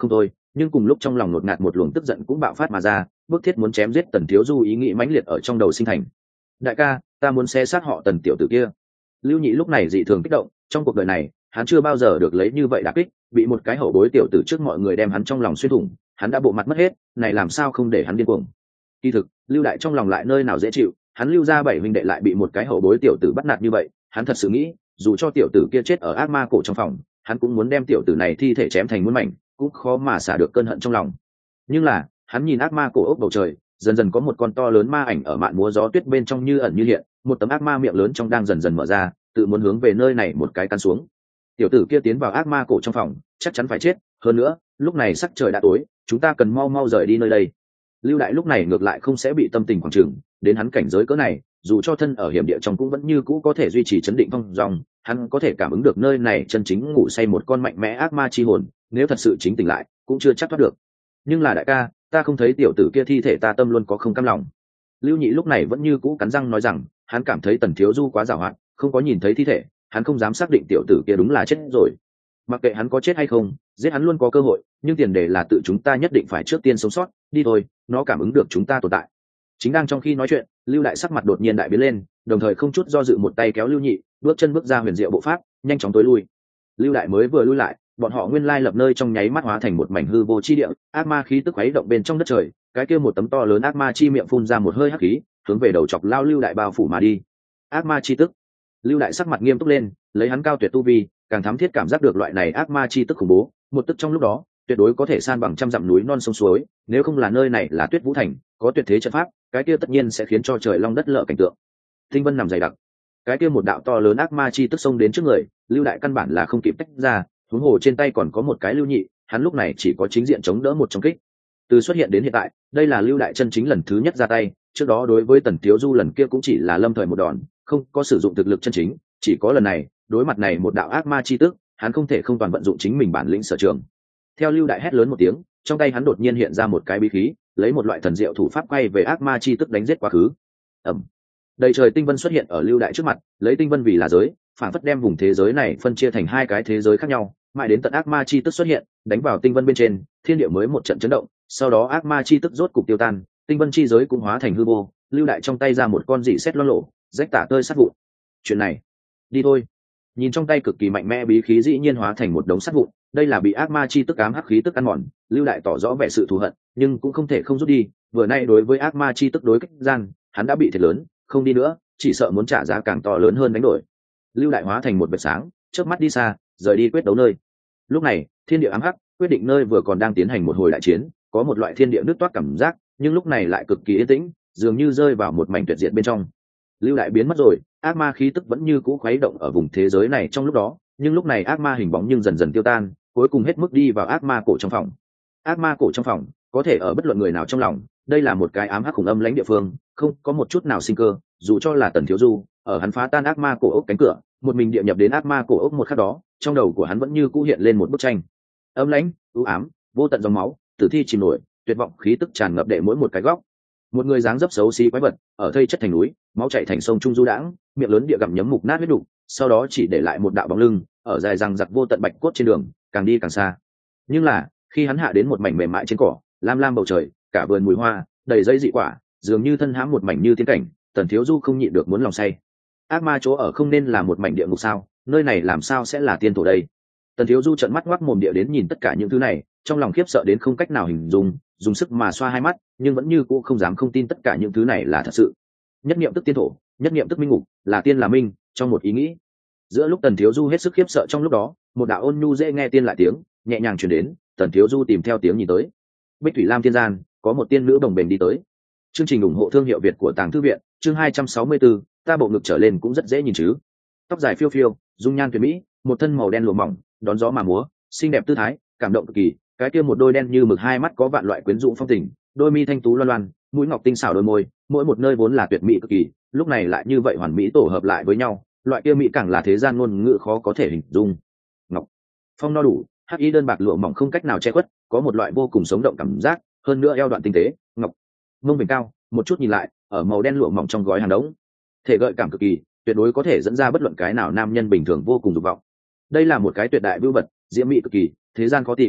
nhưng cùng lúc trong lòng ngột ngạt một luồng tức giận cũng bạo phát mà ra, bức thiết muốn chém giết Tần Thiếu Du ý nghĩ mãnh liệt ở trong đầu sinh thành. Đại ca, ta muốn xé xác họ Tần tiểu tử kia. Lưu Nhị lúc này dị thường kích động, trong cuộc đời này hắn chưa bao giờ được lấy như vậy đả kích, bị một cái hậu bối tiểu tử trước mọi người đem hắn trong lòng xuyên thủng, hắn đã bộ mặt mất hết, này làm sao không để hắn điên cuồng. Kỳ thực Lưu Đại trong lòng lại nơi nào dễ chịu, hắn Lưu gia bảy huynh đệ lại bị một cái hậu bối tiểu tử bắt nạt như vậy, hắn thật sự nghĩ dù cho tiểu tử kia chết ở ác ma cổ trong phòng, hắn cũng muốn đem tiểu tử này thi thể chém thành muôn mảnh, cũng khó mà xả được cơn hận trong lòng. Nhưng là hắn nhìn ác ma cổ ốc bầu trời, dần dần có một con to lớn ma ảnh ở mạn múa gió tuyết bên trong như ẩn như hiện, một tấm ác ma miệng lớn trong đang dần dần mở ra, tự muốn hướng về nơi này một cái căn xuống. Tiểu tử kia tiến vào ác ma cổ trong phòng chắc chắn phải chết, hơn nữa lúc này sắc trời đã tối, chúng ta cần mau mau rời đi nơi đây. Lưu Đại lúc này ngược lại không sẽ bị tâm tình khoảng trường, đến hắn cảnh giới cỡ này, dù cho thân ở hiểm địa trong cũng vẫn như cũ có thể duy trì chấn định phong dòng, hắn có thể cảm ứng được nơi này chân chính ngủ say một con mạnh mẽ ác ma chi hồn, nếu thật sự chính tỉnh lại cũng chưa chắc thoát được. Nhưng là đại ca, ta không thấy tiểu tử kia thi thể, ta tâm luôn có không cam lòng. Lưu Nhị lúc này vẫn như cũ cắn răng nói rằng, hắn cảm thấy Tần Thiếu Du quá giàu hoạt, không có nhìn thấy thi thể, hắn không dám xác định tiểu tử kia đúng là chết rồi. Mặc kệ hắn có chết hay không, giết hắn luôn có cơ hội, nhưng tiền đề là tự chúng ta nhất định phải trước tiên sống sót. Đi thôi, nó cảm ứng được chúng ta tồn tại. Chính đang trong khi nói chuyện, Lưu Đại sắc mặt đột nhiên đại biến lên, đồng thời không chút do dự một tay kéo Lưu Nhị, bước chân bước ra huyền diệu bộ pháp, nhanh chóng tối lui. Lưu Đại mới vừa lui lại, bọn họ nguyên lai lập nơi trong nháy mắt hóa thành một mảnh hư vô chi địa, ác ma khí tức khuấy động bên trong đất trời, cái kia một tấm to lớn ác ma chi miệng phun ra một hơi hắc khí, hướng về đầu chọc lao Lưu Đại bao phủ mà đi. Ác ma chi tức. Lưu Đại sắc mặt nghiêm túc lên, lấy hắn cao tuyệt tu vi, càng thám thiết cảm giác được loại này ác ma chi tức khủng bố, một tức trong lúc đó, tuyệt đối có thể san bằng trăm dặm núi non sông suối, nếu không là nơi này là Tuyết Vũ Thành, có tuyệt thế trận pháp, cái kia tất nhiên sẽ khiến cho trời long đất lở cảnh tượng. Tinh vân nằm dày đặc, cái kia một đạo to lớn ác ma chi tức xông đến trước người, Lưu Đại căn bản là không kịp tách ra, huống hồ trên tay còn có một cái Lưu Nhị, hắn lúc này chỉ có chính diện chống đỡ một trong kích. Từ xuất hiện đến hiện tại, đây là Lưu Đại chân chính lần thứ nhất ra tay, trước đó đối với Tần Tiếu Du lần kia cũng chỉ là lâm thời một đòn, không có sử dụng thực lực chân chính, chỉ có lần này, đối mặt này một đạo ác ma chi tức, hắn không thể không toàn vận dụng chính mình bản lĩnh sở trường. Theo Lưu Đại hét lớn một tiếng, trong tay hắn đột nhiên hiện ra một cái bí khí, lấy một loại thần diệu thủ pháp quay về ác ma chi tức đánh giết quá khứ. Ầm. Đầy trời tinh vân xuất hiện ở Lưu Đại trước mặt, lấy tinh vân vì là giới, phản phất đem vùng thế giới này phân chia thành hai cái thế giới khác nhau, mãi đến tận ác ma chi tức xuất hiện, đánh vào tinh vân bên trên, thiên địa mới một trận chấn động, sau đó ác ma chi tức rốt cục tiêu tan, tinh vân chi giới cũng hóa thành hư vô, Lưu Đại trong tay ra một con dị sét loang lộ, rách tả tơi sát vụn. Chuyện này, đi thôi. Nhìn trong tay cực kỳ mạnh mẽ bí khí dĩ nhiên hóa thành một đống sắt vụn, đây là bị ác ma chi tức ám hắc khí tức ăn mòn, Lưu Đại tỏ rõ vẻ sự thù hận, nhưng cũng không thể không rút đi, vừa nay đối với ác ma chi tức đối kích gian, hắn đã bị thiệt lớn, không đi nữa, chỉ sợ muốn trả giá càng to lớn hơn đánh đổi. Lưu Đại hóa thành một vệt sáng, chớp mắt đi xa, rời đi quyết đấu nơi. Lúc này, thiên địa ám hắc, quyết định nơi vừa còn đang tiến hành một hồi đại chiến, có một loại thiên địa nứt toát cảm giác, nhưng lúc này lại cực kỳ yên tĩnh, dường như rơi vào một mảnh tuyệt diệt bên trong. Lưu Đại biến mất rồi, ác ma khí tức vẫn như cũ khuấy động ở vùng thế giới này trong lúc đó, nhưng lúc này ác ma hình bóng nhưng dần dần tiêu tan, cuối cùng hết mức đi vào ác ma cổ trong phòng. Ác ma cổ trong phòng, có thể ở bất luận người nào trong lòng, đây là một cái ám hắc khủng âm lãnh địa phương, không có một chút nào sinh cơ, dù cho là Tần Thiếu Du, ở hắn phá tan ác ma cổ ốc cánh cửa, một mình địa nhập đến ác ma cổ ốc một khắc đó, trong đầu của hắn vẫn như cũ hiện lên một bức tranh. Âm lãnh, u ám, vô tận dòng máu, tử thi chìm nổi, tuyệt vọng khí tức tràn ngập đệ mỗi một cái góc. Một người dáng dấp xấu xí quái vật, ở thây chất thành núi, máu chảy thành sông trung du đãng, miệng lớn địa gặm nhấm mục nát huyết đục, sau đó chỉ để lại một đạo bóng lưng, ở dài răng giặc vô tận bạch cốt trên đường, càng đi càng xa. Nhưng là, khi hắn hạ đến một mảnh mềm mại trên cỏ, lam lam bầu trời, cả vườn mùi hoa, đầy dây dị quả, dường như thân hãm một mảnh như tiên cảnh, Tần Thiếu Du không nhịn được muốn lòng say. Ác ma chỗ ở không nên là một mảnh địa ngục sao? Nơi này làm sao sẽ là tiên thổ đây? Tần Thiếu Du trợn mắt ngoác mồm địa đến nhìn tất cả những thứ này, trong lòng khiếp sợ đến không cách nào hình dung, dùng sức mà xoa hai mắt, nhưng vẫn như cũ không dám không tin tất cả những thứ này là thật sự. Nhất niệm tức tiên thổ, nhất niệm tức minh ngục, là tiên là minh, trong một ý nghĩ. Giữa lúc Tần Thiếu Du hết sức khiếp sợ trong lúc đó, một đạo ôn nhu dễ nghe tiên lại tiếng nhẹ nhàng truyền đến, Tần Thiếu Du tìm theo tiếng nhìn tới. Bích Thủy Lam thiên gian, có một tiên nữ bồng bềnh đi tới. Chương trình ủng hộ thương hiệu Việt của Tàng Thư viện, chương hai trăm sáu mươi tư, ta bộ ngực trở lên cũng rất dễ nhìn chứ. Tóc dài phiêu phiêu, dung nhan tuyệt mỹ, một thân màu đen lụa mỏng, đón gió mà múa, xinh đẹp tư thái, cảm động cực kỳ, cái kia một đôi đen như mực hai mắt có vạn loại quyến rũ phong tình, đôi mi thanh tú loan loan, mũi ngọc tinh xảo đôi môi, mỗi một nơi vốn là tuyệt mỹ cực kỳ, lúc này lại như vậy hoàn mỹ tổ hợp lại với nhau, loại kia mỹ càng là thế gian ngôn ngữ khó có thể hình dung. Ngọc phong no đủ, hắc y đơn bạc lụa mỏng không cách nào che khuất, có một loại vô cùng sống động cảm giác, hơn nữa eo đoạn tinh tế, ngọc mông vành cao, một chút nhìn lại, ở màu đen lụa mỏng trong gói hàng đống, thể gợi cảm cực kỳ, tuyệt đối có thể dẫn ra bất luận cái nào nam nhân bình thường vô cùng dục vọng. Đây là một cái tuyệt đại vưu vật, diễm mỹ cực kỳ, thế gian khó tìm,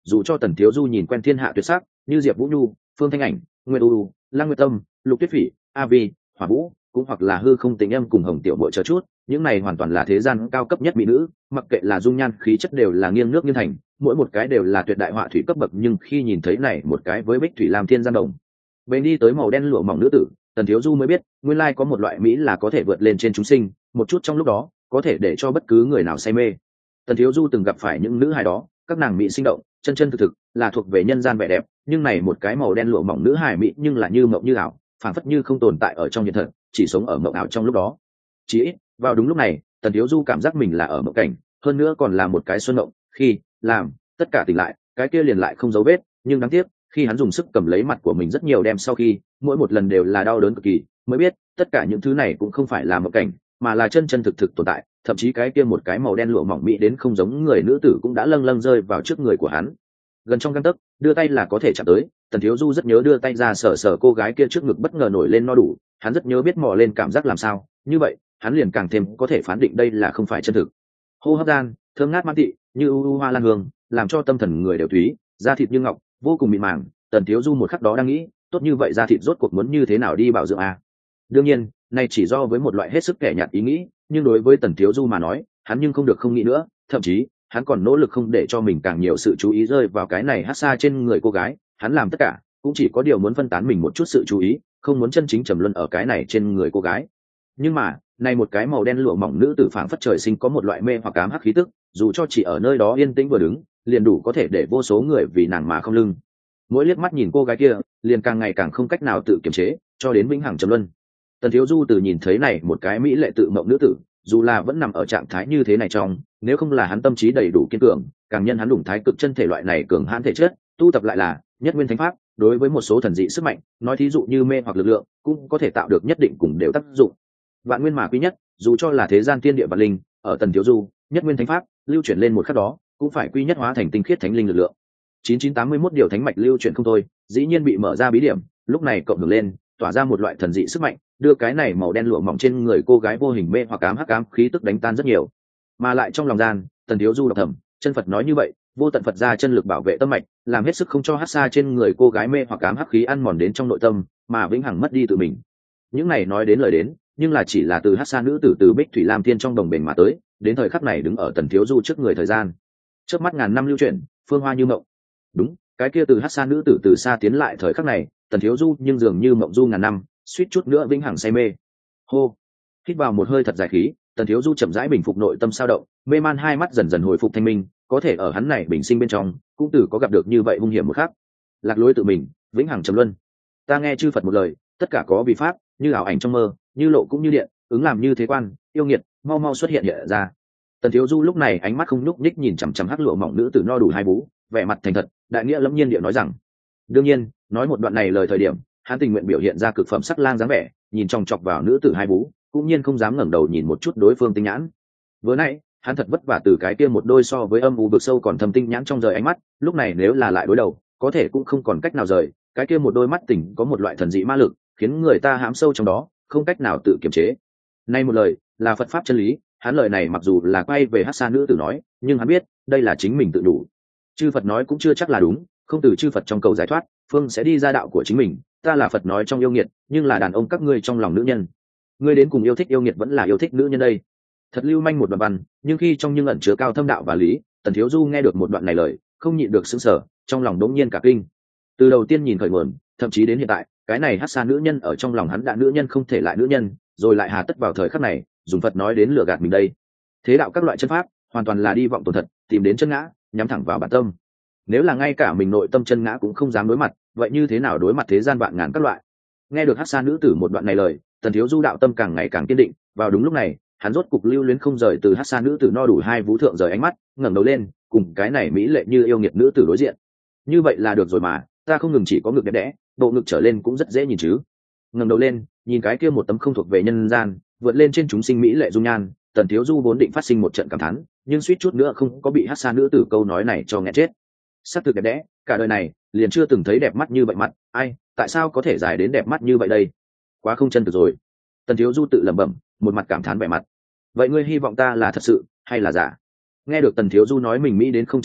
dù cho tần thiếu du nhìn quen thiên hạ tuyệt sắc như diệp vũ nhu, phương thanh ảnh, nguyên u, lăng nguyệt tâm, lục tuyết phỉ, a vi, hỏa vũ, cũng hoặc là hư không tình âm cùng hồng tiểu bội chờ chút, những này hoàn toàn là thế gian cao cấp nhất mỹ nữ, mặc kệ là dung nhan khí chất đều là nghiêng nước nghiêng thành, mỗi một cái đều là tuyệt đại họa thủy cấp bậc. Nhưng khi nhìn thấy này một cái với bích thủy làm thiên gian đồng bên đi tới màu đen lụa mỏng nữ tử, tần thiếu du mới biết nguyên lai có một loại mỹ là có thể vượt lên trên chúng sinh, một chút trong lúc đó có thể để cho bất cứ người nào say mê. Tần thiếu du từng gặp phải những nữ hài đó, các nàng mỹ sinh động chân chân thực thực, là thuộc về nhân gian vẻ đẹp, nhưng này một cái màu đen lụa mỏng nữ hài mỹ nhưng là như mộng như ảo, phảng phất như không tồn tại ở trong hiện thực, chỉ sống ở mộng ảo trong lúc đó. Chỉ ít vào đúng lúc này, tần thiếu du cảm giác mình là ở mộng cảnh, hơn nữa còn là một cái xuân mộng. Khi làm tất cả tỉnh lại, cái kia liền lại không dấu vết. Nhưng đáng tiếc, khi hắn dùng sức cầm lấy mặt của mình rất nhiều đêm sau khi, mỗi một lần đều là đau đớn cực kỳ, mới biết tất cả những thứ này cũng không phải là mộng cảnh, mà là chân chân thực thực tồn tại. Thậm chí cái kia một cái màu đen lụa mỏng mỹ đến không giống người nữ tử cũng đã lâng lâng rơi vào trước người của hắn, gần trong gang tấc, đưa tay là có thể chạm tới. Tần thiếu du rất nhớ đưa tay ra sờ sờ cô gái kia trước ngực bất ngờ nổi lên no đủ, hắn rất nhớ biết mò lên cảm giác làm sao, như vậy hắn liền càng thêm có thể phán định đây là không phải chân thực. Hô hấp gian thơm ngát mãn tị như u u hoa lan hương, làm cho tâm thần người đều thúy, da thịt như ngọc vô cùng mịn màng. Tần thiếu du một khắc đó đang nghĩ, tốt như vậy da thịt rốt cuộc muốn như thế nào đi bảo dưỡng à? Đương nhiên này chỉ do với một loại hết sức kẻ nhạt ý nghĩ, nhưng đối với tần thiếu du mà nói, hắn nhưng không được không nghĩ nữa, thậm chí hắn còn nỗ lực không để cho mình càng nhiều sự chú ý rơi vào cái này hát xa trên người cô gái. Hắn làm tất cả cũng chỉ có điều muốn phân tán mình một chút sự chú ý, không muốn chân chính trầm luân ở cái này trên người cô gái. Nhưng mà này một cái màu đen lụa mỏng nữ tử phảng phất trời sinh có một loại mê hoặc ám hắc khí tức, dù cho chỉ ở nơi đó yên tĩnh vừa đứng, liền đủ có thể để vô số người vì nàng mà không lưng. Mỗi liếc mắt nhìn cô gái kia, liền càng ngày càng không cách nào tự kiềm chế, cho đến vĩnh hằng trầm luân. Tần thiếu du từ nhìn thấy này một cái mỹ lệ tự mộng nữ tử, dù là vẫn nằm ở trạng thái như thế này trong, nếu không là hắn tâm trí đầy đủ kiên cường, càng nhân hắn đủng thái cực chân thể loại này cường hãn thể chất, tu tập lại là nhất nguyên thánh pháp, đối với một số thần dị sức mạnh, nói thí dụ như mê hoặc lực lượng, cũng có thể tạo được nhất định cùng đều tác dụng. Vạn nguyên mà quý nhất, dù cho là thế gian thiên địa vạn linh, ở tần thiếu du nhất nguyên thánh pháp lưu chuyển lên một khắc đó, cũng phải quy nhất hóa thành tinh khiết thánh linh lực lượng. chín chín tám mươi mốt điều thánh mạch lưu chuyển không thôi, dĩ nhiên bị mở ra bí điểm, lúc này cộng hưởng lên, tỏa ra một loại thần dị sức mạnh, đưa cái này màu đen lụa mỏng trên người cô gái vô hình mê hoặc ám hắc ám khí tức đánh tan rất nhiều. Mà lại trong lòng gian, tần thiếu du đọc thầm, chân Phật nói như vậy, vô tận Phật ra chân lực bảo vệ tâm mạch, làm hết sức không cho hát xa trên người cô gái mê hoặc ám hắc khí ăn mòn đến trong nội tâm, mà vĩnh hằng mất đi tự mình. Những này nói đến lời đến, nhưng là chỉ là từ hát xa nữ tử từ Bích Thủy Lam Thiên trong đồng bền mà tới, đến thời khắc này đứng ở tần thiếu du trước người thời gian, trước mắt ngàn năm lưu chuyển, phương hoa như mộng. Đúng, cái kia từ hát xa nữ tử từ xa tiến lại thời khắc này, tần thiếu du nhưng dường như mộng du ngàn năm, suýt chút nữa vĩnh hằng say mê. Hô, hít vào một hơi thật dài khí, tần thiếu du chậm rãi bình phục nội tâm sao động, mê man hai mắt dần dần hồi phục thanh minh. Có thể ở hắn này bình sinh bên trong, cũng từ có gặp được như vậy hung hiểm một khác, lạc lối tự mình, vĩnh hằng trầm luân. Ta nghe chư Phật một lời, tất cả có vì pháp, như ảo ảnh trong mơ, như lộ cũng như điện, ứng làm như thế quan, yêu nghiệt mau mau xuất hiện hiện ra. Tần thiếu du lúc này ánh mắt không nhúc nhích nhìn chằm chằm hắc lụa mỏng nữ tử no đủ hai bú, vẻ mặt thành thật đại nghĩa lâm nhiên điệu nói rằng. Đương nhiên nói một đoạn này lời thời điểm, hắn tình nguyện biểu hiện ra cực phẩm sắc lang dáng vẻ, nhìn chòng chọc vào nữ tử hai bú, cũng nhiên không dám ngẩng đầu nhìn một chút đối phương tinh nhãn. Vừa nãy hắn thật vất vả từ cái kia một đôi so với âm u vực sâu còn thâm tinh nhãn trong rời ánh mắt, lúc này nếu là lại đối đầu, có thể cũng không còn cách nào rời. Cái kia một đôi mắt tỉnh có một loại thần dị ma lực, khiến người ta hãm sâu trong đó, không cách nào tự kiềm chế. Nay một lời là Phật pháp chân lý, hắn lời này mặc dù là quay về hát xa nữ tử nói, nhưng hắn biết đây là chính mình tự đủ. Chư Phật nói cũng chưa chắc là đúng, không từ chư Phật trong cầu giải thoát, phương sẽ đi ra đạo của chính mình. Ta là Phật nói trong yêu nghiệt, nhưng là đàn ông các ngươi trong lòng nữ nhân. Ngươi đến cùng yêu thích yêu nghiệt vẫn là yêu thích nữ nhân đây? Thật lưu manh một đoạn văn, nhưng khi trong nhưng ẩn chứa cao thâm đạo và lý. Tần thiếu du nghe được một đoạn này lời, không nhịn được sững sờ, trong lòng đống nhiên cả kinh. Từ đầu tiên nhìn khởi nguồn, thậm chí đến hiện tại, cái này hát xa nữ nhân ở trong lòng hắn đã nữ nhân không thể lại nữ nhân, rồi lại hà tất vào thời khắc này dùng Phật nói đến lừa gạt mình đây. Thế đạo các loại chân pháp hoàn toàn là đi vọng tồn thật, tìm đến chân ngã, nhắm thẳng vào bản tâm. Nếu là ngay cả mình nội tâm chân ngã cũng không dám đối mặt, vậy như thế nào đối mặt thế gian vạn ngàn các loại? Nghe được hát xa nữ tử một đoạn này lời, tần thiếu du đạo tâm càng ngày càng kiên định. Vào đúng lúc này, hắn rốt cục lưu luyến không rời từ hát xa nữ tử no đủ hai vú thượng rời ánh mắt, ngẩng đầu lên, cùng cái này mỹ lệ như yêu nghiệt nữ tử đối diện. Như vậy là được rồi mà, ta không ngừng chỉ có ngực đẹp đẽ, bộ ngực trở lên cũng rất dễ nhìn chứ. Ngẩng đầu lên, nhìn cái kia một tấm không thuộc về nhân gian, vượt lên trên chúng sinh mỹ lệ dung nhan, tần thiếu du vốn định phát sinh một trận cảm thán, nhưng suýt chút nữa không có bị hát xa nữ tử câu nói này cho nghẹn chết. Sắc thực đẹp đẽ, cả đời này liền chưa từng thấy đẹp mắt như vậy mặt, ai, tại sao có thể dài đến đẹp mắt như vậy đây? Quá không chân thực rồi. Tần thiếu du tự lẩm bẩm, một mặt cảm thán vẻ mặt. Vậy ngươi hy vọng ta là thật sự hay là giả? Nghe được tần thiếu du nói mình mỹ đến không chân thực,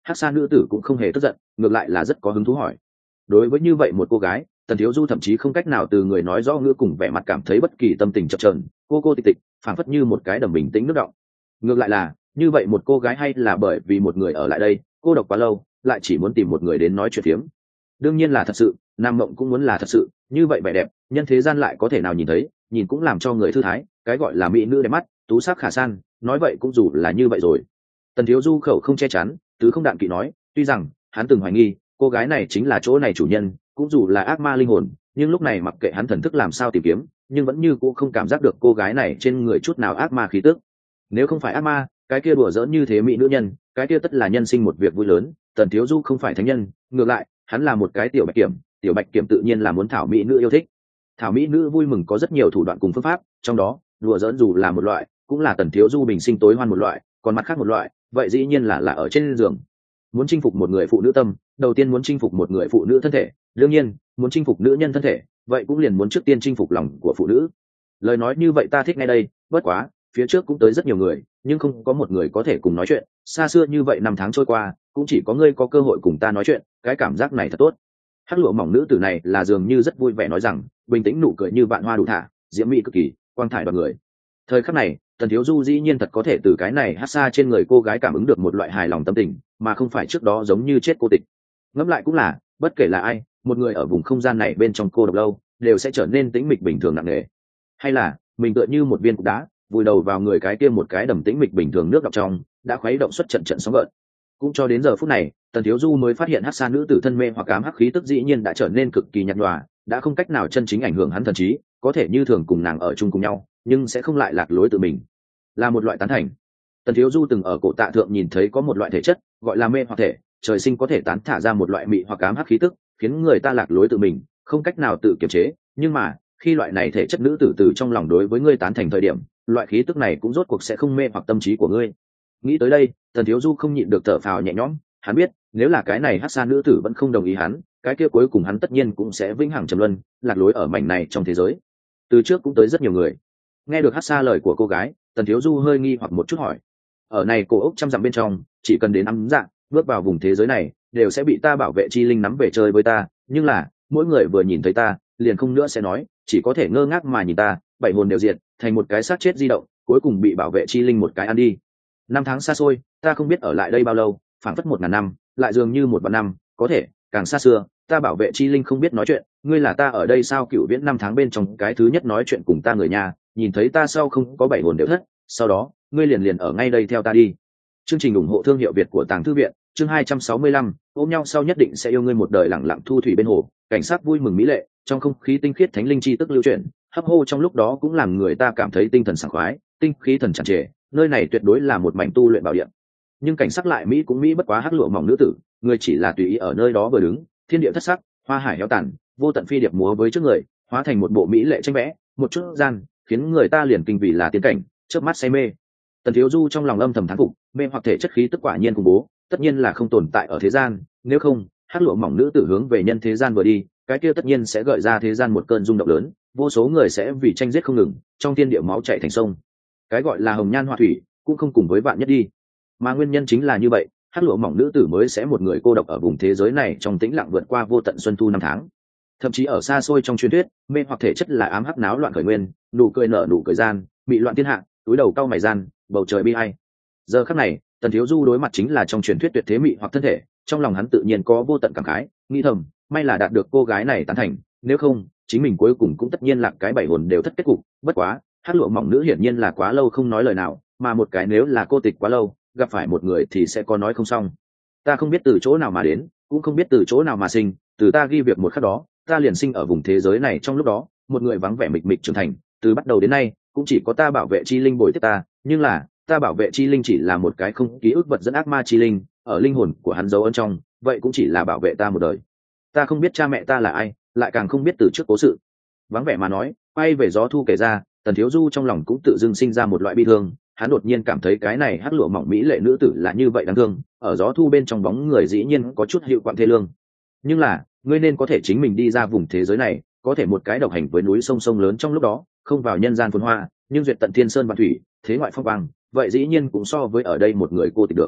hắc sa nữ tử cũng không hề tức giận, ngược lại là rất có hứng thú hỏi. Đối với như vậy một cô gái, Tần Thiếu Du thậm chí không cách nào từ người nói rõ ngữ cùng vẻ mặt cảm thấy bất kỳ tâm tình chập chờn, cô cô tịch tịch, phảng phất như một cái đầm bình tĩnh nước động. Ngược lại là, như vậy một cô gái hay là bởi vì một người ở lại đây, cô độc quá lâu, lại chỉ muốn tìm một người đến nói chuyện phiếm. Đương nhiên là thật sự, Nam Mộng cũng muốn là thật sự, như vậy vẻ đẹp, nhân thế gian lại có thể nào nhìn thấy, nhìn cũng làm cho người thư thái, cái gọi là mỹ nữ đẹp mắt, tú sắc khả san, nói vậy cũng dù là như vậy rồi. Tần Thiếu Du khẩu không che chắn, tứ không đạn kỵ nói, tuy rằng hắn từng hoài nghi cô gái này chính là chỗ này chủ nhân, cũng dù là ác ma linh hồn, nhưng lúc này mặc kệ hắn thần thức làm sao tìm kiếm, nhưng vẫn như cũng không cảm giác được cô gái này trên người chút nào ác ma khí tức. Nếu không phải ác ma, cái kia đùa giỡn như thế mỹ nữ nhân, cái kia tất là nhân sinh một việc vui lớn. Tần Thiếu Du không phải thánh nhân, ngược lại hắn là một cái tiểu bạch kiểm, tiểu bạch kiểm tự nhiên là muốn thảo mỹ nữ yêu thích. Thảo mỹ nữ vui mừng có rất nhiều thủ đoạn cùng phương pháp, trong đó đùa giỡn dù là một loại, cũng là Tần Thiếu Du bình sinh tối hoan một loại, còn mặt khác một loại, vậy dĩ nhiên là là ở trên giường. Muốn chinh phục một người phụ nữ tâm, đầu tiên muốn chinh phục một người phụ nữ thân thể, đương nhiên muốn chinh phục nữ nhân thân thể, vậy cũng liền muốn trước tiên chinh phục lòng của phụ nữ. Lời nói như vậy ta thích ngay đây, bất quá phía trước cũng tới rất nhiều người, nhưng không có một người có thể cùng nói chuyện. Xa xưa như vậy năm tháng trôi qua, cũng chỉ có ngươi có cơ hội cùng ta nói chuyện, cái cảm giác này thật tốt. Hắc lụa mỏng nữ tử này là dường như rất vui vẻ nói rằng, bình tĩnh nụ cười như vạn hoa đủ thả, diễm mỹ cực kỳ, quang thải đoàn người. Thời khắc này, Tần Thiếu Du dĩ nhiên thật có thể từ cái này hát xa trên người cô gái cảm ứng được một loại hài lòng tâm tình, mà không phải trước đó giống như chết cô tịch. Ngẫm lại cũng là, bất kể là ai, một người ở vùng không gian này bên trong cô độc lâu, đều sẽ trở nên tĩnh mịch bình thường nặng nề. Hay là mình tựa như một viên cục đá, vùi đầu vào người cái kia một cái đầm tĩnh mịch bình thường nước đọng trong, đã khuấy động xuất trận trận sóng gợn. Cũng cho đến giờ phút này, Tần Thiếu Du mới phát hiện hát xa nữ tử thân mê hoặc ám hắc khí tức dĩ nhiên đã trở nên cực kỳ nhạt nhòa, đã không cách nào chân chính ảnh hưởng hắn thần trí, có thể như thường cùng nàng ở chung cùng nhau, nhưng sẽ không lại lạc lối tự mình. Là một loại tán thành. Tần Thiếu Du từng ở cổ tạ thượng nhìn thấy có một loại thể chất gọi là mê hoặc thể, trời sinh có thể tán thả ra một loại mị hoặc ám hắc khí tức, khiến người ta lạc lối tự mình, không cách nào tự kiềm chế. Nhưng mà khi loại này thể chất nữ tử từ trong lòng đối với ngươi tán thành thời điểm, loại khí tức này cũng rốt cuộc sẽ không mê hoặc tâm trí của ngươi. Nghĩ tới đây, Tần Thiếu Du không nhịn được thở phào nhẹ nhõm. Hắn biết nếu là cái này hát xa nữ tử vẫn không đồng ý hắn, cái kia cuối cùng hắn tất nhiên cũng sẽ vĩnh hằng trầm luân, lạc lối ở mảnh này trong thế giới. Từ trước cũng tới rất nhiều người. Nghe được hát xa lời của cô gái, Tần Thiếu Du hơi nghi hoặc một chút hỏi, ở này cổ ốc trăm dặm bên trong, chỉ cần đến ấm dạng bước vào vùng thế giới này, đều sẽ bị ta bảo vệ chi linh nắm về chơi với ta, nhưng là mỗi người vừa nhìn thấy ta, liền không nữa sẽ nói, chỉ có thể ngơ ngác mà nhìn ta, bảy hồn đều diệt, thành một cái xác chết di động, cuối cùng bị bảo vệ chi linh một cái ăn đi. Năm tháng xa xôi, ta không biết ở lại đây bao lâu, phảng phất một ngàn năm, lại dường như một vạn năm, có thể càng xa xưa, ta bảo vệ chi linh không biết nói chuyện, ngươi là ta ở đây sao cựu viễn năm tháng bên trong cái thứ nhất nói chuyện cùng ta người nhà, nhìn thấy ta sau không có bảy hồn đều thất, sau đó ngươi liền liền ở ngay đây theo ta đi. Chương trình ủng hộ thương hiệu Việt của Tàng Thư Viện, chương hai trăm sáu mươi lăm, ôm nhau sau nhất định sẽ yêu ngươi một đời lặng lặng thu thủy bên hồ, cảnh sát vui mừng mỹ lệ, trong không khí tinh khiết thánh linh chi tức lưu chuyển, hấp hô trong lúc đó cũng làm người ta cảm thấy tinh thần sảng khoái, tinh khí thần tràn trề, nơi này tuyệt đối là một mảnh tu luyện bảo địa. Nhưng cảnh sắc lại mỹ cũng mỹ bất quá hắc lụa mỏng nữ tử, người chỉ là tùy ý ở nơi đó vừa đứng, thiên địa thất sắc, hoa hải héo tàn, vô tận phi điệp múa với trước người, hóa thành một bộ mỹ lệ tranh vẽ, một chút gian khiến người ta liền kinh vì là tiến cảnh, chớp mắt say mê. Tần Thiếu Du trong lòng âm thầm thán phục, mê hoặc thể chất khí tức quả nhiên khủng bố, tất nhiên là không tồn tại ở thế gian, nếu không hắc lụa mỏng nữ tử hướng về nhân thế gian vừa đi, cái kia tất nhiên sẽ gợi ra thế gian một cơn rung động lớn, vô số người sẽ vì tranh giết không ngừng, trong thiên địa máu chảy thành sông. Cái gọi là hồng nhan họa thủy, cũng không cùng với vạn nhất đi. Mà nguyên nhân chính là như vậy, hắc lụa mỏng nữ tử mới sẽ một người cô độc ở vùng thế giới này trong tĩnh lặng vượt qua vô tận xuân thu năm tháng. Thậm chí ở xa xôi trong truyền thuyết, mê hoặc thể chất là ám hắc náo loạn khởi nguyên, nụ cười nở nụ cười gian, bị loạn thiên hạ, túi đầu cau mày gian, bầu trời bi ai. Giờ khắc này, Tần Thiếu Du đối mặt chính là trong truyền thuyết tuyệt thế mị hoặc thân thể, trong lòng hắn tự nhiên có vô tận cảm khái, nghĩ thầm, may là đạt được cô gái này tán thành, nếu không, chính mình cuối cùng cũng tất nhiên là cái bảy hồn đều thất kết cục. Bất quá, hắc lụa mỏng nữ hiển nhiên là quá lâu không nói lời nào, mà một cái nếu là cô tịch quá lâu, gặp phải một người thì sẽ có nói không xong. Ta không biết từ chỗ nào mà đến, cũng không biết từ chỗ nào mà sinh, từ ta ghi việc một khắc đó, ta liền sinh ở vùng thế giới này, trong lúc đó, một người vắng vẻ mịch mịch trưởng thành, từ bắt đầu đến nay, cũng chỉ có ta bảo vệ chi linh bồi tiếp ta, nhưng là, ta bảo vệ chi linh chỉ là một cái không ký ức vật dẫn ác ma chi linh, ở linh hồn của hắn dấu ấn trong, vậy cũng chỉ là bảo vệ ta một đời. Ta không biết cha mẹ ta là ai, lại càng không biết từ trước cố sự. Vắng vẻ mà nói, quay về gió thu kể ra, Tần Thiếu Du trong lòng cũng tự dưng sinh ra một loại bi thương, hắn đột nhiên cảm thấy cái này hắc lụa mỏng mỹ lệ nữ tử là như vậy đáng thương, ở gió thu bên trong bóng người dĩ nhiên có chút hiệu quạng thê lương. Nhưng là, ngươi nên có thể chính mình đi ra vùng thế giới này, có thể một cái độc hành với núi sông sông lớn trong lúc đó, không vào nhân gian phồn hoa, nhưng duyệt tận thiên sơn và thủy, thế ngoại phong quang, vậy dĩ nhiên cũng so với ở đây một người cô tịch được.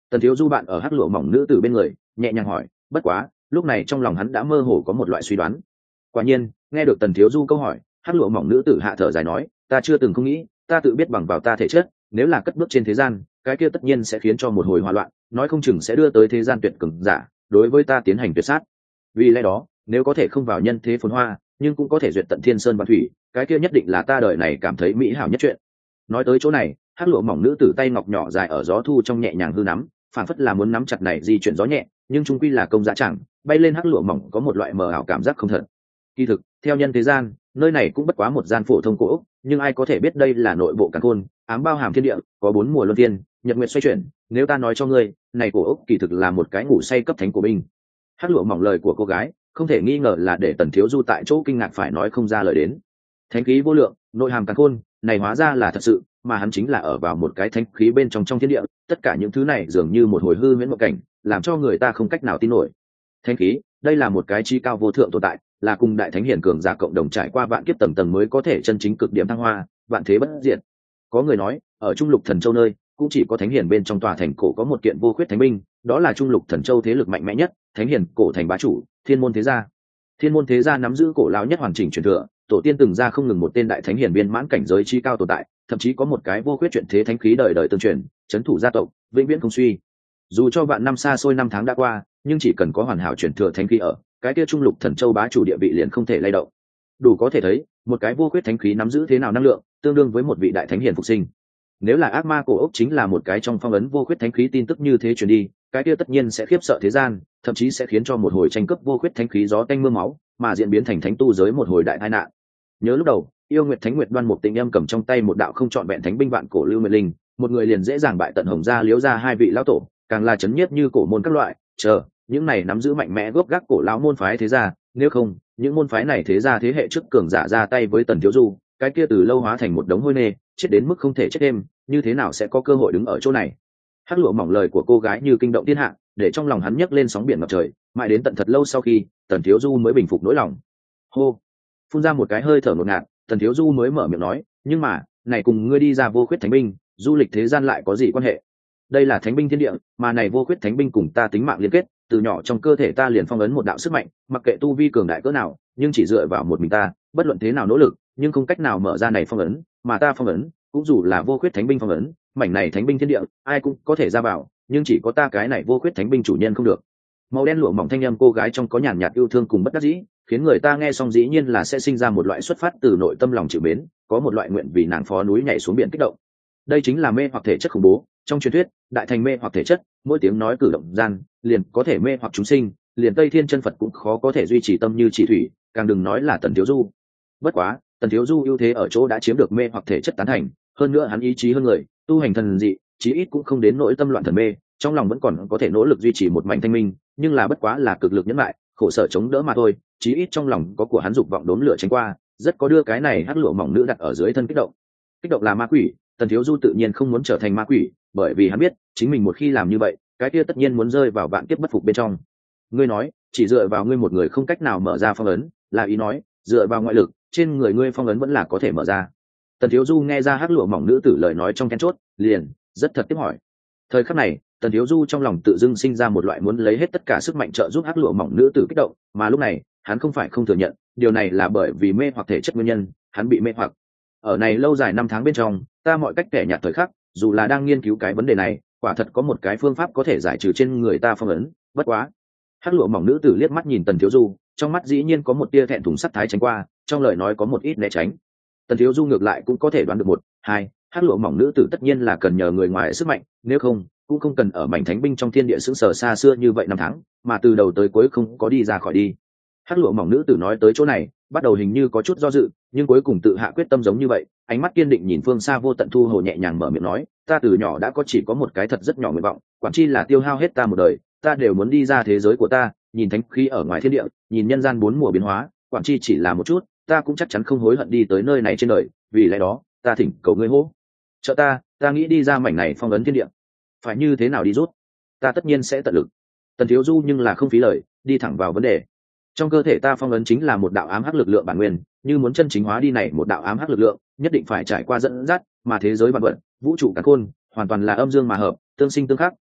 Tần Thiếu Du bạn ở hắc lụa mỏng nữ tử bên người nhẹ nhàng hỏi, bất quá lúc này trong lòng hắn đã mơ hồ có một loại suy đoán. Quả nhiên nghe được Tần Thiếu Du câu hỏi, hắc lụa mỏng nữ tử hạ thở dài nói, ta chưa từng không nghĩ, ta tự biết bằng vào ta thể chất, nếu là cất bước trên thế gian, cái kia tất nhiên sẽ khiến cho một hồi hỏa loạn, nói không chừng sẽ đưa tới thế gian tuyệt cường giả đối với ta tiến hành tuyệt sát. Vì lẽ đó nếu có thể không vào nhân thế phồn hoa, nhưng cũng có thể duyệt tận thiên sơn và thủy, cái kia nhất định là ta đời này cảm thấy mỹ hảo nhất chuyện. Nói tới chỗ này, hắc lụa mỏng nữ tử tay ngọc nhỏ dài ở gió thu trong nhẹ nhàng hư nắm, phản phất là muốn nắm chặt này di chuyển gió nhẹ, nhưng trung quy là công giá chẳng bay lên hắc lụa mỏng có một loại mờ ảo cảm giác không thật. Kỳ thực theo nhân thế gian, nơi này cũng bất quá một gian phổ thông cổ ốc, nhưng ai có thể biết đây là nội bộ càn khôn ám bao hàm thiên địa, có bốn mùa luân phiên, nhật nguyệt xoay chuyển. Nếu ta nói cho ngươi, này cổ ốc kỳ thực là một cái ngủ say cấp thánh của binh. Hắc lụa mỏng lời của cô gái không thể nghi ngờ là để Tần Thiếu Du tại chỗ kinh ngạc phải nói không ra lời đến. Thánh khí vô lượng, nội hàm càn khôn, này hóa ra là thật sự, mà hắn chính là ở vào một cái thánh khí bên trong trong thiên địa. Tất cả những thứ này dường như một hồi hư huyễn mộng cảnh, làm cho người ta không cách nào tin nổi. Thánh khí, đây là một cái chi cao vô thượng tồn tại, là cùng đại thánh hiển cường giả cộng đồng trải qua vạn kiếp tầng tầng mới có thể chân chính cực điểm thăng hoa, vạn thế bất diệt. Có người nói, ở Trung Lục Thần Châu nơi, cũng chỉ có thánh hiển bên trong tòa thành cổ có một kiện vô khuyết thánh binh, đó là Trung Lục Thần Châu thế lực mạnh mẽ nhất, thánh hiển cổ thành bá chủ, Thiên môn thế gia. Thiên môn thế gia nắm giữ cổ lão nhất hoàn chỉnh truyền thừa, tổ tiên từng ra không ngừng một tên đại thánh hiển viên mãn cảnh giới chi cao tồn tại, thậm chí có một cái vô khuyết chuyển thế thánh khí đời đời tương truyền, chấn thủ gia tộc, vĩnh viễn không suy. Dù cho vạn năm xa xôi năm tháng đã qua, nhưng chỉ cần có hoàn hảo truyền thừa thánh khí ở, cái kia Trung Lục Thần Châu bá chủ địa vị liền không thể lay động. Đủ có thể thấy, một cái vô khuyết thánh khí nắm giữ thế nào năng lượng, tương đương với một vị đại thánh hiển phục sinh. Nếu là ác ma cổ ốc chính là một cái trong phong ấn vô khuyết thánh khí tin tức như thế truyền đi, cái kia tất nhiên sẽ khiếp sợ thế gian, thậm chí sẽ khiến cho một hồi tranh cướp vô khuyết thánh khí gió tanh mưa máu, mà diễn biến thành thánh tu giới một hồi đại tai nạn. Nhớ lúc đầu, yêu nguyệt thánh nguyệt đoan một tình em cầm trong tay một đạo không trọn vẹn thánh binh vạn cổ lưu nguyệt linh, một người liền dễ dàng bại tận hồng gia liếu ra hai vị lão tổ, càng là chấn nhiếp như cổ môn các loại, chờ, những này nắm giữ mạnh mẽ gốc gác cổ lão môn phái thế gia, nếu không, những môn phái này thế gia thế hệ trước cường giả ra tay với Tần Thiếu Du, cái kia từ lâu hóa thành một đống hôi nê, chết đến mức không thể chết thêm, như thế nào sẽ có cơ hội đứng ở chỗ này. Hắc lụa mỏng lời của cô gái như kinh động thiên hạ, để trong lòng hắn nhấc lên sóng biển ngập trời, mãi đến tận thật lâu sau khi Tần Thiếu Du mới bình phục nỗi lòng. Hô, phun ra một cái hơi thở ngột ngạt, Tần Thiếu Du mới mở miệng nói, nhưng mà này cùng ngươi đi ra vô khuyết thánh binh, du lịch thế gian lại có gì quan hệ? Đây là thánh binh thiên địa, mà này vô khuyết thánh binh cùng ta tính mạng liên kết, từ nhỏ trong cơ thể ta liền phong ấn một đạo sức mạnh, mặc kệ tu vi cường đại cỡ nào, nhưng chỉ dựa vào một mình ta, bất luận thế nào nỗ lực, nhưng không cách nào mở ra này phong ấn, mà ta phong ấn, cũng dù là vô khuyết thánh binh phong ấn, mảnh này thánh binh thiên địa, ai cũng có thể ra vào, nhưng chỉ có ta cái này vô khuyết thánh binh chủ nhân không được. Màu đen lụa mỏng thanh âm cô gái trong có nhàn nhạt yêu thương cùng bất đắc dĩ, khiến người ta nghe xong dĩ nhiên là sẽ sinh ra một loại xuất phát từ nội tâm lòng chịu mến, có một loại nguyện vì nàng phó núi nhảy xuống biển kích động. Đây chính là mê hoặc thể chất khủng bố, trong truyền thuyết, đại thành mê hoặc thể chất, mỗi tiếng nói cử động gian, liền có thể mê hoặc chúng sinh, liền Tây Thiên chân Phật cũng khó có thể duy trì tâm như chỉ thủy, càng đừng nói là Tần Thiếu Du. Bất quá, Tần Thiếu Du ưu thế ở chỗ đã chiếm được mê hoặc thể chất tán thành, hơn nữa hắn ý chí hơn người, tu hành thần dị, chí ít cũng không đến nỗi tâm loạn thần mê, trong lòng vẫn còn có thể nỗ lực duy trì một mảnh thanh minh, nhưng là bất quá là cực lực nhẫn lại, khổ sở chống đỡ mà thôi, chí ít trong lòng có của hắn dục vọng đốn lửa tránh qua, rất có đưa cái này hắc lụa mỏng nữ đặt ở dưới thân kích động. Kích động là ma quỷ, Tần Thiếu Du tự nhiên không muốn trở thành ma quỷ, bởi vì hắn biết, chính mình một khi làm như vậy, cái kia tất nhiên muốn rơi vào vạn kiếp bất phục bên trong. Ngươi nói, chỉ dựa vào ngươi một người không cách nào mở ra phong ấn, là ý nói, dựa vào ngoại lực, trên người ngươi phong ấn vẫn là có thể mở ra. Tần Thiếu Du nghe ra hắc lụa mỏng nữ tử lời nói trong then chốt, liền rất thật tiếp hỏi. Thời khắc này, Tần Thiếu Du trong lòng tự dưng sinh ra một loại muốn lấy hết tất cả sức mạnh trợ giúp hắc lụa mỏng nữ tử kích động, mà lúc này, hắn không phải không thừa nhận, điều này là bởi vì mê hoặc thể chất nguyên nhân, hắn bị mê hoặc. Ở này lâu dài năm tháng bên trong, ta mọi cách kẻ nhạt thời khắc, dù là đang nghiên cứu cái vấn đề này, quả thật có một cái phương pháp có thể giải trừ trên người ta phong ấn, bất quá. Hắc lụa mỏng nữ tử liếc mắt nhìn Tần Thiếu Du, trong mắt dĩ nhiên có một tia thẹn thùng sắc thái tránh qua, trong lời nói có một ít né tránh. Tần Thiếu Du ngược lại cũng có thể đoán được một, hai, hắc lụa mỏng nữ tử tất nhiên là cần nhờ người ngoài sức mạnh, nếu không, cũng không cần ở mảnh thánh binh trong thiên địa sững sờ xa xưa như vậy năm tháng, mà từ đầu tới cuối không có đi ra khỏi đi. Hắc lụa mỏng nữ tử nói tới chỗ này, bắt đầu hình như có chút do dự, nhưng cuối cùng tự hạ quyết tâm giống như vậy, ánh mắt kiên định nhìn phương xa vô tận Thu Hồ nhẹ nhàng mở miệng nói, ta từ nhỏ đã có chỉ có một cái thật rất nhỏ nguyện vọng, quản chi là tiêu hao hết ta một đời, ta đều muốn đi ra thế giới của ta, nhìn thánh khí ở ngoài thiên địa, nhìn nhân gian bốn mùa biến hóa, quản chi chỉ là một chút, ta cũng chắc chắn không hối hận đi tới nơi này trên đời, vì lẽ đó, ta thỉnh cầu ngươi hô trợ ta, ta nghĩ đi ra mảnh này phong ấn thiên địa, phải như thế nào đi rút, ta tất nhiên sẽ tận lực. Tần Thiếu Du nhưng là không phí lời, đi thẳng vào vấn đề. Trong cơ thể ta phong ấn chính là một đạo ám hắc lực lượng bản nguyên, như muốn chân chính hóa đi này một đạo ám hắc lực lượng, nhất định phải trải qua dẫn dắt, mà thế giới vạn vật, vũ trụ càn khôn, hoàn toàn là âm dương mà hợp, tương sinh tương khắc,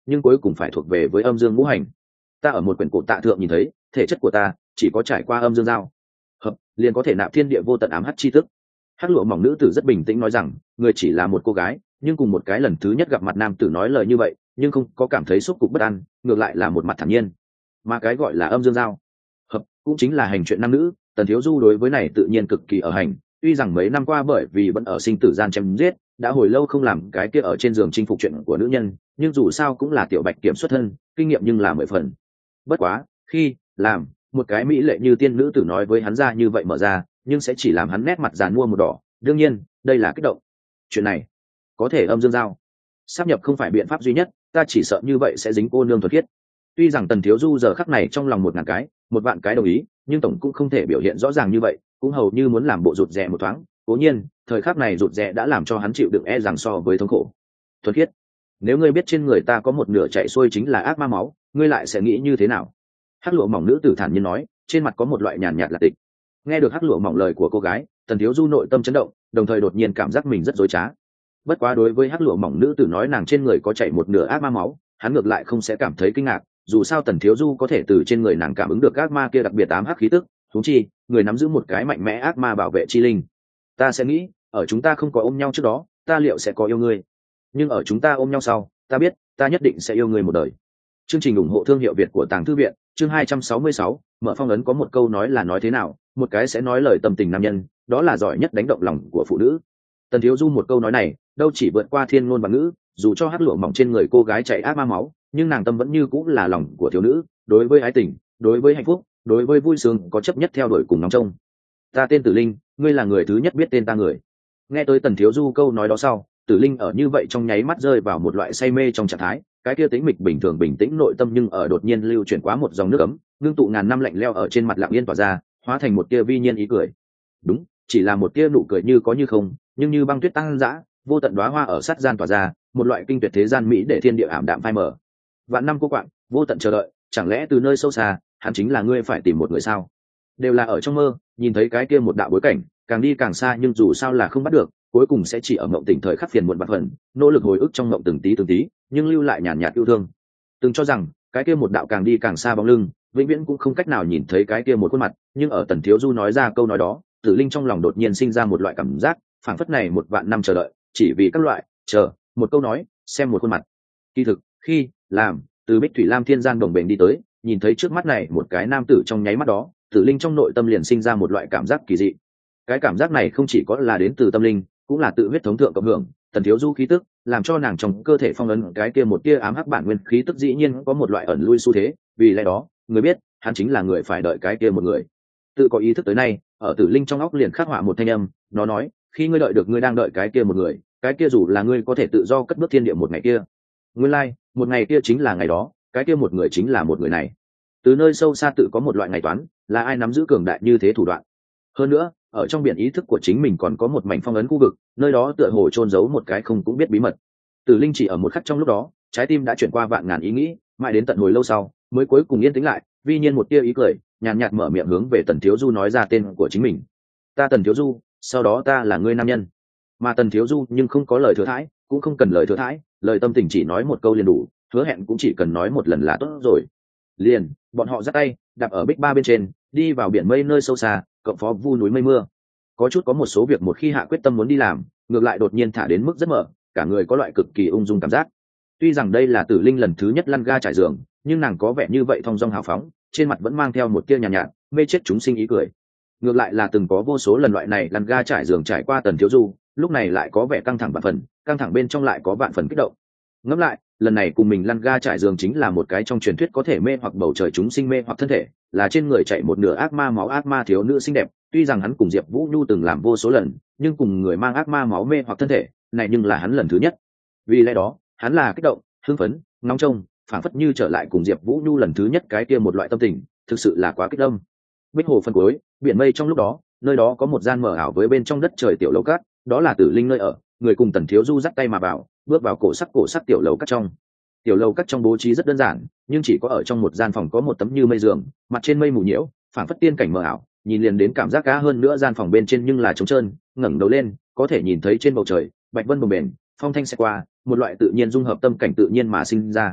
nhưng cuối cùng phải thuộc về với âm dương ngũ hành. Ta ở một quyển cổ tạ thượng nhìn thấy thể chất của ta chỉ có trải qua âm dương giao hợp liền có thể nạp thiên địa vô tận ám hắc chi tức. Hắc lụa mỏng nữ tử rất bình tĩnh nói rằng người chỉ là một cô gái, nhưng cùng một cái lần thứ nhất gặp mặt nam tử nói lời như vậy, nhưng không có cảm thấy xúc cục bất an, ngược lại là một mặt thản nhiên. Mà cái gọi là âm dương giao hợp cũng chính là hành chuyện nam nữ. Tần Thiếu Du đối với này tự nhiên cực kỳ ở hành, tuy rằng mấy năm qua bởi vì vẫn ở sinh tử gian chém giết, đã hồi lâu không làm cái kia ở trên giường chinh phục chuyện của nữ nhân, nhưng dù sao cũng là tiểu bạch kiểm xuất thân, kinh nghiệm nhưng là mười phần. Bất quá khi làm một cái mỹ lệ như tiên nữ tử nói với hắn ra như vậy mở ra, nhưng sẽ chỉ làm hắn nét mặt giàn mua một đỏ. Đương nhiên đây là kích động, chuyện này có thể âm dương giao sáp nhập không phải biện pháp duy nhất, ta chỉ sợ như vậy sẽ dính cô nương thuật khiết. Tuy rằng Tần Thiếu Du giờ khắc này trong lòng một ngàn cái một vạn cái đồng ý, nhưng tổng cũng không thể biểu hiện rõ ràng như vậy, cũng hầu như muốn làm bộ rụt rè một thoáng. Cố nhiên thời khắc này rụt rè đã làm cho hắn chịu đựng e rằng so với thống khổ. Thuật khiết, nếu ngươi biết trên người ta có một nửa chạy xuôi chính là ác ma máu, ngươi lại sẽ nghĩ như thế nào? Hắc lụa mỏng nữ tử thản nhiên nói, trên mặt có một loại nhàn nhạt lạc tịch. Nghe được hắc lụa mỏng lời của cô gái, Tần Thiếu Du nội tâm chấn động, đồng thời đột nhiên cảm giác mình rất dối trá. Bất quá đối với hắc lụa mỏng nữ tử nói nàng trên người có chảy một nửa ác ma máu, hắn ngược lại không sẽ cảm thấy kinh ngạc, dù sao Tần Thiếu Du có thể từ trên người nàng cảm ứng được ác ma kia đặc biệt ám hắc khí tức, huống chi người nắm giữ một cái mạnh mẽ ác ma bảo vệ chi linh. Ta sẽ nghĩ ở chúng ta không có ôm nhau trước đó, ta liệu sẽ có yêu ngươi, nhưng ở chúng ta ôm nhau sau, ta biết ta nhất định sẽ yêu ngươi một đời. Chương trình ủng hộ thương hiệu Việt của Tàng Thư Viện, chương hai trăm sáu mươi sáu, mở phong ấn có một câu nói là nói thế nào, một cái sẽ nói lời tâm tình nam nhân, đó là giỏi nhất đánh động lòng của phụ nữ. Tần Thiếu Du một câu nói này, đâu chỉ vượt qua thiên ngôn và ngữ, dù cho hắc lụa mỏng trên người cô gái chảy ác ma máu, nhưng nàng tâm vẫn như cũng là lòng của thiếu nữ, đối với ái tình, đối với hạnh phúc, đối với vui sướng có chấp nhất theo đuổi cùng nóng trông. Ta tên Tử Linh, ngươi là người thứ nhất biết tên ta người. Nghe tới Tần Thiếu Du câu nói đó sau, Tử Linh ở như vậy trong nháy mắt rơi vào một loại say mê trong trạng thái, cái kia tĩnh mịch bình thường bình tĩnh nội tâm nhưng ở đột nhiên lưu chuyển qua một dòng nước ấm, ngưng tụ ngàn năm lạnh lẽo ở trên mặt lặng yên tỏa ra, hóa thành một tia vi nhiên ý cười. Đúng, chỉ là một tia nụ cười như có như không, nhưng như băng tuyết tăng dã, vô tận đóa hoa ở sát gian tỏa ra, một loại kinh tuyệt thế gian mỹ để thiên địa ảm đạm phai mờ. Vạn năm cô quạng, vô tận chờ đợi, chẳng lẽ từ nơi sâu xa, hắn chính là ngươi phải tìm một người sao? Đều là ở trong mơ, nhìn thấy cái kia một đạo bối cảnh, càng đi càng xa nhưng dù sao là không bắt được, cuối cùng sẽ chỉ ở mộng tỉnh thời khắc phiền muộn bạc phần, nỗ lực hồi ức trong mộng từng tí từng tí, nhưng lưu lại nhàn nhạt yêu thương. Từng cho rằng cái kia một đạo càng đi càng xa bóng lưng, vĩnh viễn cũng không cách nào nhìn thấy cái kia một khuôn mặt, nhưng ở Tần Thiếu Du nói ra câu nói đó, Tử Linh trong lòng đột nhiên sinh ra một loại cảm giác, phảng phất này một vạn năm chờ đợi, chỉ vì các loại chờ một câu nói, xem một khuôn mặt. Kỳ thực, khi làm từ Bích Thủy Lam Thiên Giang đồng bền đi tới, nhìn thấy trước mắt này một cái nam tử trong nháy mắt đó, Tử Linh trong nội tâm liền sinh ra một loại cảm giác kỳ dị. Cái cảm giác này không chỉ có là đến từ tâm linh, cũng là tự huyết thống thượng cộng hưởng. Tần Thiếu Du khí tức làm cho nàng trong cơ thể phong ấn cái kia một tia ám hắc bản nguyên khí tức dĩ nhiên có một loại ẩn lui xu thế, vì lẽ đó người biết hắn chính là người phải đợi cái kia một người. Tự có ý thức tới nay, ở Tử Linh trong óc liền khắc họa một thanh âm, nó nói khi ngươi đợi được ngươi đang đợi cái kia một người, cái kia dù là ngươi có thể tự do cất bước thiên địa một ngày kia, ngươi lai một ngày kia chính là ngày đó, cái kia một người chính là một người này. Từ nơi sâu xa tự có một loại ngày toán, là ai nắm giữ cường đại như thế thủ đoạn. Hơn nữa ở trong biển ý thức của chính mình còn có một mảnh phong ấn khu vực, nơi đó tựa hồ chôn giấu một cái không cũng biết bí mật. Tử Linh chỉ ở một khắc trong lúc đó, trái tim đã chuyển qua vạn ngàn ý nghĩ, mãi đến tận hồi lâu sau mới cuối cùng yên tĩnh lại, vi nhiên một tia ý cười nhàn nhạt, nhạt mở miệng hướng về Tần Thiếu Du nói ra tên của chính mình. Ta Tần Thiếu Du, sau đó ta là ngươi nam nhân. Mà Tần Thiếu Du nhưng không có lời thừa thãi, cũng không cần lời thừa thãi, lời tâm tình chỉ nói một câu liền đủ, hứa hẹn cũng chỉ cần nói một lần là tốt rồi. Liền bọn họ dắt tay đạp ở bích ba bên trên, đi vào biển mây nơi sâu xa, cộng phó vu núi mây mưa. Có chút có một số việc một khi hạ quyết tâm muốn đi làm, ngược lại đột nhiên thả đến mức rất mở, cả người có loại cực kỳ ung dung cảm giác. Tuy rằng đây là Tử Linh lần thứ nhất lăn ga trải giường, nhưng nàng có vẻ như vậy thong dong hào phóng, trên mặt vẫn mang theo một tia nhàn nhạt, nhạt mê chết chúng sinh ý cười. Ngược lại là từng có vô số lần loại này lăn ga trải giường trải qua Tần Thiếu Du, lúc này lại có vẻ căng thẳng vạn phần, căng thẳng bên trong lại có vạn phần kích động. Ngẫm lại, lần này cùng mình lăn ga trải giường chính là một cái trong truyền thuyết có thể mê hoặc bầu trời chúng sinh mê hoặc thân thể, là trên người chạy một nửa ác ma máu ác ma thiếu nữ xinh đẹp. Tuy rằng hắn cùng Diệp Vũ Nhu từng làm vô số lần, nhưng cùng người mang ác ma máu mê hoặc thân thể, này nhưng là hắn lần thứ nhất. Vì lẽ đó, hắn là kích động, hưng phấn, ngóng trông, phảng phất như trở lại cùng Diệp Vũ Nhu lần thứ nhất cái kia một loại tâm tình, thực sự là quá kích động. Bích hồ phân cuối, biển mây trong lúc đó, nơi đó có một gian mờ ảo với bên trong đất trời tiểu lầu cát, đó là Tử Linh nơi ở, người cùng Tần Thiếu Du dắt tay mà vào, bước vào cổ sắc cổ sắc tiểu lầu cát trong. Tiểu lầu cát trong bố trí rất đơn giản, nhưng chỉ có ở trong một gian phòng có một tấm như mây giường, mặt trên mây mù nhiễu, phảng phất tiên cảnh mờ ảo, nhìn liền đến cảm giác cá hơn nữa gian phòng bên trên nhưng là trống trơn, ngẩng đầu lên, có thể nhìn thấy trên bầu trời, bạch vân bồng bềnh, phong thanh sẽ qua, một loại tự nhiên dung hợp tâm cảnh tự nhiên mà sinh ra.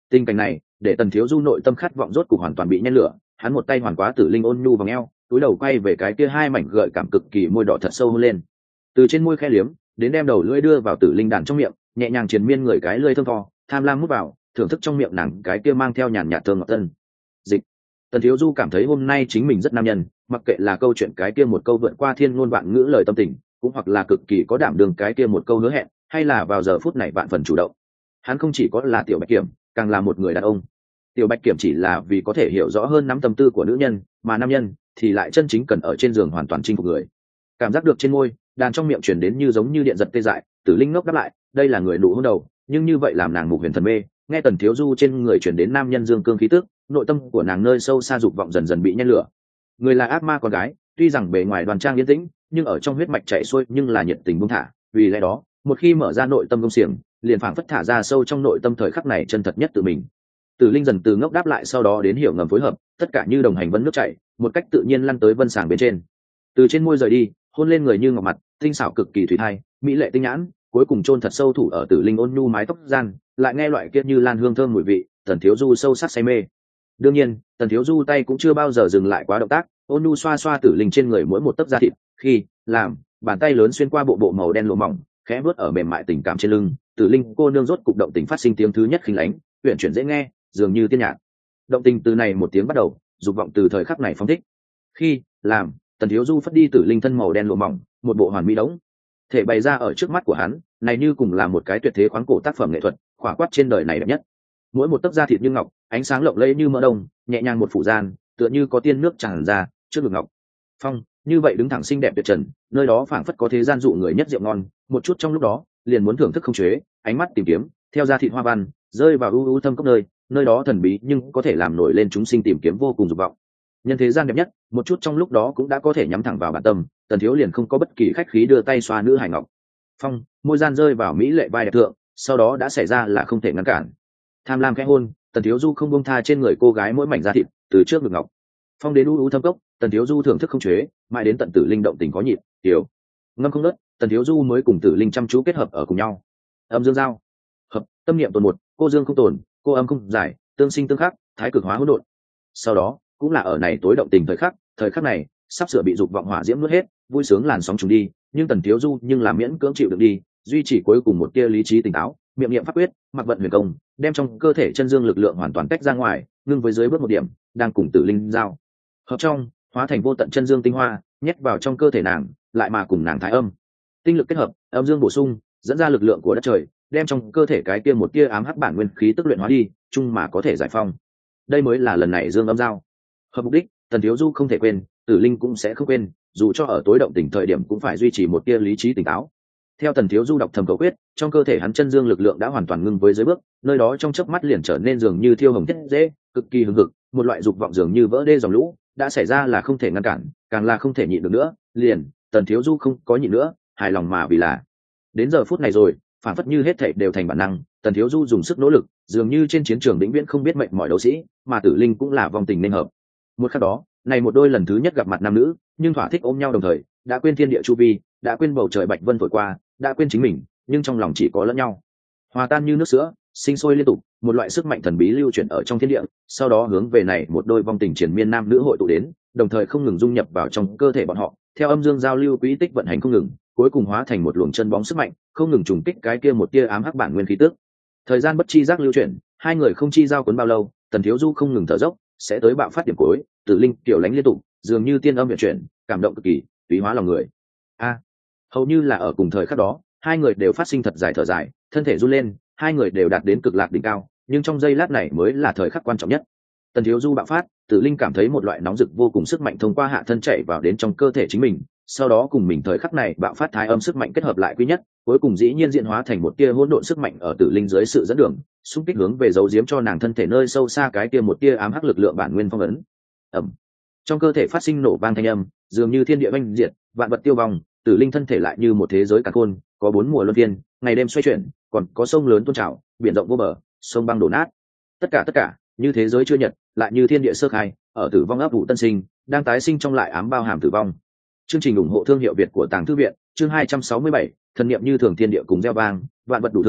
Tình cảnh này để Tần Thiếu Du nội tâm khát vọng rốt cục hoàn toàn bị nhen lửa, hắn một tay hoàn quá Tử Linh ôn nhu vòng eo, túi đầu quay về cái kia hai mảnh gợi cảm cực kỳ môi đỏ thật sâu hôn lên. Từ trên môi khẽ liếm, đến đem đầu lưỡi đưa vào Tử Linh đàn trong miệng, nhẹ nhàng triền miên người cái lưỡi thơm tho, tham lam mút vào, thưởng thức trong miệng nàng cái kia mang theo nhàn nhạt thơm ngọt tân. Dịch. Tần Thiếu Du cảm thấy hôm nay chính mình rất nam nhân, mặc kệ là câu chuyện cái kia một câu vượt qua thiên ngôn vạn ngữ lời tâm tình, cũng hoặc là cực kỳ có đảm đường cái kia một câu hứa hẹn, hay là vào giờ phút này vạn phần chủ động. Hắn không chỉ có là tiểu bạch kiểm, càng là một người đàn ông. Tiểu bạch kiểm chỉ là vì có thể hiểu rõ hơn nắm tâm tư của nữ nhân, mà nam nhân thì lại chân chính cần ở trên giường hoàn toàn chinh phục người. Cảm giác được trên môi, đàn trong miệng truyền đến như giống như điện giật tê dại, Tử Linh ngốc đáp lại, đây là người nụ hôn đầu, nhưng như vậy làm nàng mục huyền thần mê, nghe Tần Thiếu Du trên người truyền đến nam nhân dương cương khí tức, nội tâm của nàng nơi sâu xa dục vọng dần dần bị nhen lửa. Người là ác ma con gái, tuy rằng bề ngoài đoan trang yên tĩnh, nhưng ở trong huyết mạch chảy xuôi nhưng là nhiệt tình buông thả, vì lẽ đó, một khi mở ra nội tâm công xiềng, liền phảng phất thả ra sâu trong nội tâm thời khắc này chân thật nhất tự mình. Tử Linh dần từ ngốc đáp lại sau đó đến hiểu ngầm phối hợp, tất cả như đồng hành vân nước chảy, một cách tự nhiên lăn tới vân sàng bên trên. Từ trên môi rời đi, hôn lên người như ngọc mặt, tinh xảo cực kỳ thủy thai, mỹ lệ tinh nhãn, cuối cùng chôn thật sâu thủ ở Tử Linh ôn nhu mái tóc gian, lại nghe loại kia như lan hương thơm mùi vị, Tần Thiếu Du sâu sắc say mê. Đương nhiên, Tần Thiếu Du tay cũng chưa bao giờ dừng lại quá động tác, ôn nhu xoa xoa Tử Linh trên người mỗi một tấc da thịt, khi làm, bàn tay lớn xuyên qua bộ bộ màu đen lụa mỏng, khẽ vuốt ở mềm mại tình cảm trên lưng, Tử Linh cô nương rốt cục động tình phát sinh tiếng thứ nhất khinh lánh, uyển chuyển dễ nghe, dường như tiên nhạc. Động tình từ này một tiếng bắt đầu, dục vọng từ thời khắc này phóng thích. Khi làm, Tần Thiếu Du phất đi Tử Linh thân màu đen lụa mỏng, một bộ hoàn mỹ đống thể bày ra ở trước mắt của hắn, này như cùng là một cái tuyệt thế khoáng cổ tác phẩm nghệ thuật, khỏa quát trên đời này đẹp nhất. Mỗi một tấc da thịt như ngọc, ánh sáng lộng lẫy như mỡ đông, nhẹ nhàng một phủ gian, tựa như có tiên nước tràn ra trước ngực ngọc phong, như vậy đứng thẳng xinh đẹp tuyệt trần, nơi đó phảng phất có thế gian dụ người nhất rượu ngon, một chút trong lúc đó liền muốn thưởng thức không chế, ánh mắt tìm kiếm theo da thịt hoa văn rơi vào u u thâm cốc nơi, nơi đó thần bí nhưng có thể làm nổi lên chúng sinh tìm kiếm vô cùng dục vọng. Nhân thế gian đẹp nhất, một chút trong lúc đó cũng đã có thể nhắm thẳng vào bản tâm, Tần Thiếu liền không có bất kỳ khách khí đưa tay xoa nữ hải ngọc phong, môi gian rơi vào mỹ lệ vai đẹp thượng, sau đó đã xảy ra là không thể ngăn cản. Tham lam khẽ hôn, Tần Thiếu Du không buông tha trên người cô gái mỗi mảnh da thịt, từ trước ngực ngọc phong đến u u thâm cốc, Tần Thiếu Du thưởng thức không chế, mãi đến tận Tử Linh động tình có nhịp, tiểu ngâm không nớt, Tần Thiếu Du mới cùng Tử Linh chăm chú kết hợp ở cùng nhau. Âm dương giao hợp, tâm niệm tồn một, cô dương không tồn, cô âm không giải, tương sinh tương khắc, thái cực hóa hỗn độn. Sau đó cũng là ở này tối động tình thời khắc, thời khắc này sắp sửa bị dục vọng hỏa diễm nuốt hết, vui sướng làn sóng trùng đi, nhưng Tần Thiếu Du nhưng là miễn cưỡng chịu được đi, duy trì cuối cùng một tia lý trí tỉnh táo, miệng niệm pháp quyết, mặc vận huyền công, đem trong cơ thể chân dương lực lượng hoàn toàn tách ra ngoài, ngưng với dưới bước một điểm, đang cùng Tử Linh giao hợp trong, hóa thành vô tận chân dương tinh hoa, nhét vào trong cơ thể nàng, lại mà cùng nàng thái âm tinh lực kết hợp, âm dương bổ sung, dẫn ra lực lượng của đất trời, đem trong cơ thể cái kia một tia ám hắc bản nguyên khí tức luyện hóa đi, chung mà có thể giải phong. Đây mới là lần này dương âm giao hợp mục đích. Tần Thiếu Du không thể quên, Tử Linh cũng sẽ không quên, dù cho ở tối động tình thời điểm cũng phải duy trì một tia lý trí tỉnh táo. Theo Tần Thiếu Du đọc thầm cầu quyết, trong cơ thể hắn chân dương lực lượng đã hoàn toàn ngưng với dưới bước, nơi đó trong chớp mắt liền trở nên dường như thiêu hồng thiết dễ, cực kỳ hừng hực, một loại dục vọng dường như vỡ đê dòng lũ, đã xảy ra là không thể ngăn cản, càng là không thể nhịn được nữa, liền Tần Thiếu Du không có nhịn nữa, hài lòng mà vì là đến giờ phút này rồi, phản phất như hết thảy đều thành bản năng, Tần Thiếu Du dùng sức nỗ lực, dường như trên chiến trường vĩnh viễn không biết mệnh mỏi đấu sĩ, mà Tử Linh cũng là vong tình nên hợp. Một khắc đó, này một đôi lần thứ nhất gặp mặt nam nữ, nhưng thỏa thích ôm nhau đồng thời, đã quên thiên địa chu vi, đã quên bầu trời bạch vân thổi qua, đã quên chính mình, nhưng trong lòng chỉ có lẫn nhau. Hòa tan như nước sữa, sinh sôi liên tục, một loại sức mạnh thần bí lưu chuyển ở trong thiên địa, sau đó hướng về này một đôi vong tình triền miên nam nữ hội tụ đến, đồng thời không ngừng dung nhập vào trong cơ thể bọn họ, theo âm dương giao lưu quỹ tích vận hành không ngừng, cuối cùng hóa thành một luồng chân bóng sức mạnh, không ngừng trùng kích cái kia một tia ám hắc bản nguyên khí tức. Thời gian bất chi giác lưu chuyển, hai người không chi giao cuốn bao lâu, Tần Thiếu Du không ngừng thở dốc, sẽ tới bạo phát điểm cuối, Tử Linh kiểu lánh liên tục, dường như tiên âm vận chuyển, cảm động cực kỳ, tùy hóa lòng người. A, hầu như là ở cùng thời khắc đó, hai người đều phát sinh thật dài thở dài, thân thể run lên, hai người đều đạt đến cực lạc đỉnh cao, nhưng trong giây lát này mới là thời khắc quan trọng nhất. Tần Thiếu Du bạo phát, Tử Linh cảm thấy một loại nóng rực vô cùng sức mạnh thông qua hạ thân chạy vào đến trong cơ thể chính mình, sau đó cùng mình thời khắc này bạo phát thái âm sức mạnh kết hợp lại quý nhất, cuối cùng dĩ nhiên diễn hóa thành một tia hỗn độn sức mạnh ở Tử Linh dưới sự dẫn đường, xung kích hướng về giấu giếm cho nàng thân thể nơi sâu xa cái tia một tia ám hắc lực lượng bản nguyên phong ấn. Ầm. Trong cơ thể phát sinh nổ vang thanh âm, dường như thiên địa oanh diệt, vạn vật tiêu vong, Tử Linh thân thể lại như một thế giới cả khôn, có bốn mùa luân phiên, ngày đêm xoay chuyển, còn có sông lớn tuôn trào, biển rộng vô bờ, sông băng đổ nát. Tất cả tất cả, như thế giới chưa nhật, lại như thiên địa sơ khai, ở tử vong ấp ủ tân sinh, đang tái sinh trong lại ám bao hàm tử vong. Chương trình ủng hộ thương hiệu Việt của Tàng Thư viện, chương hai trăm sáu mươi bảy, thần niệm như thường thiên địa cùng gieo vang, vạn vật đủ thương,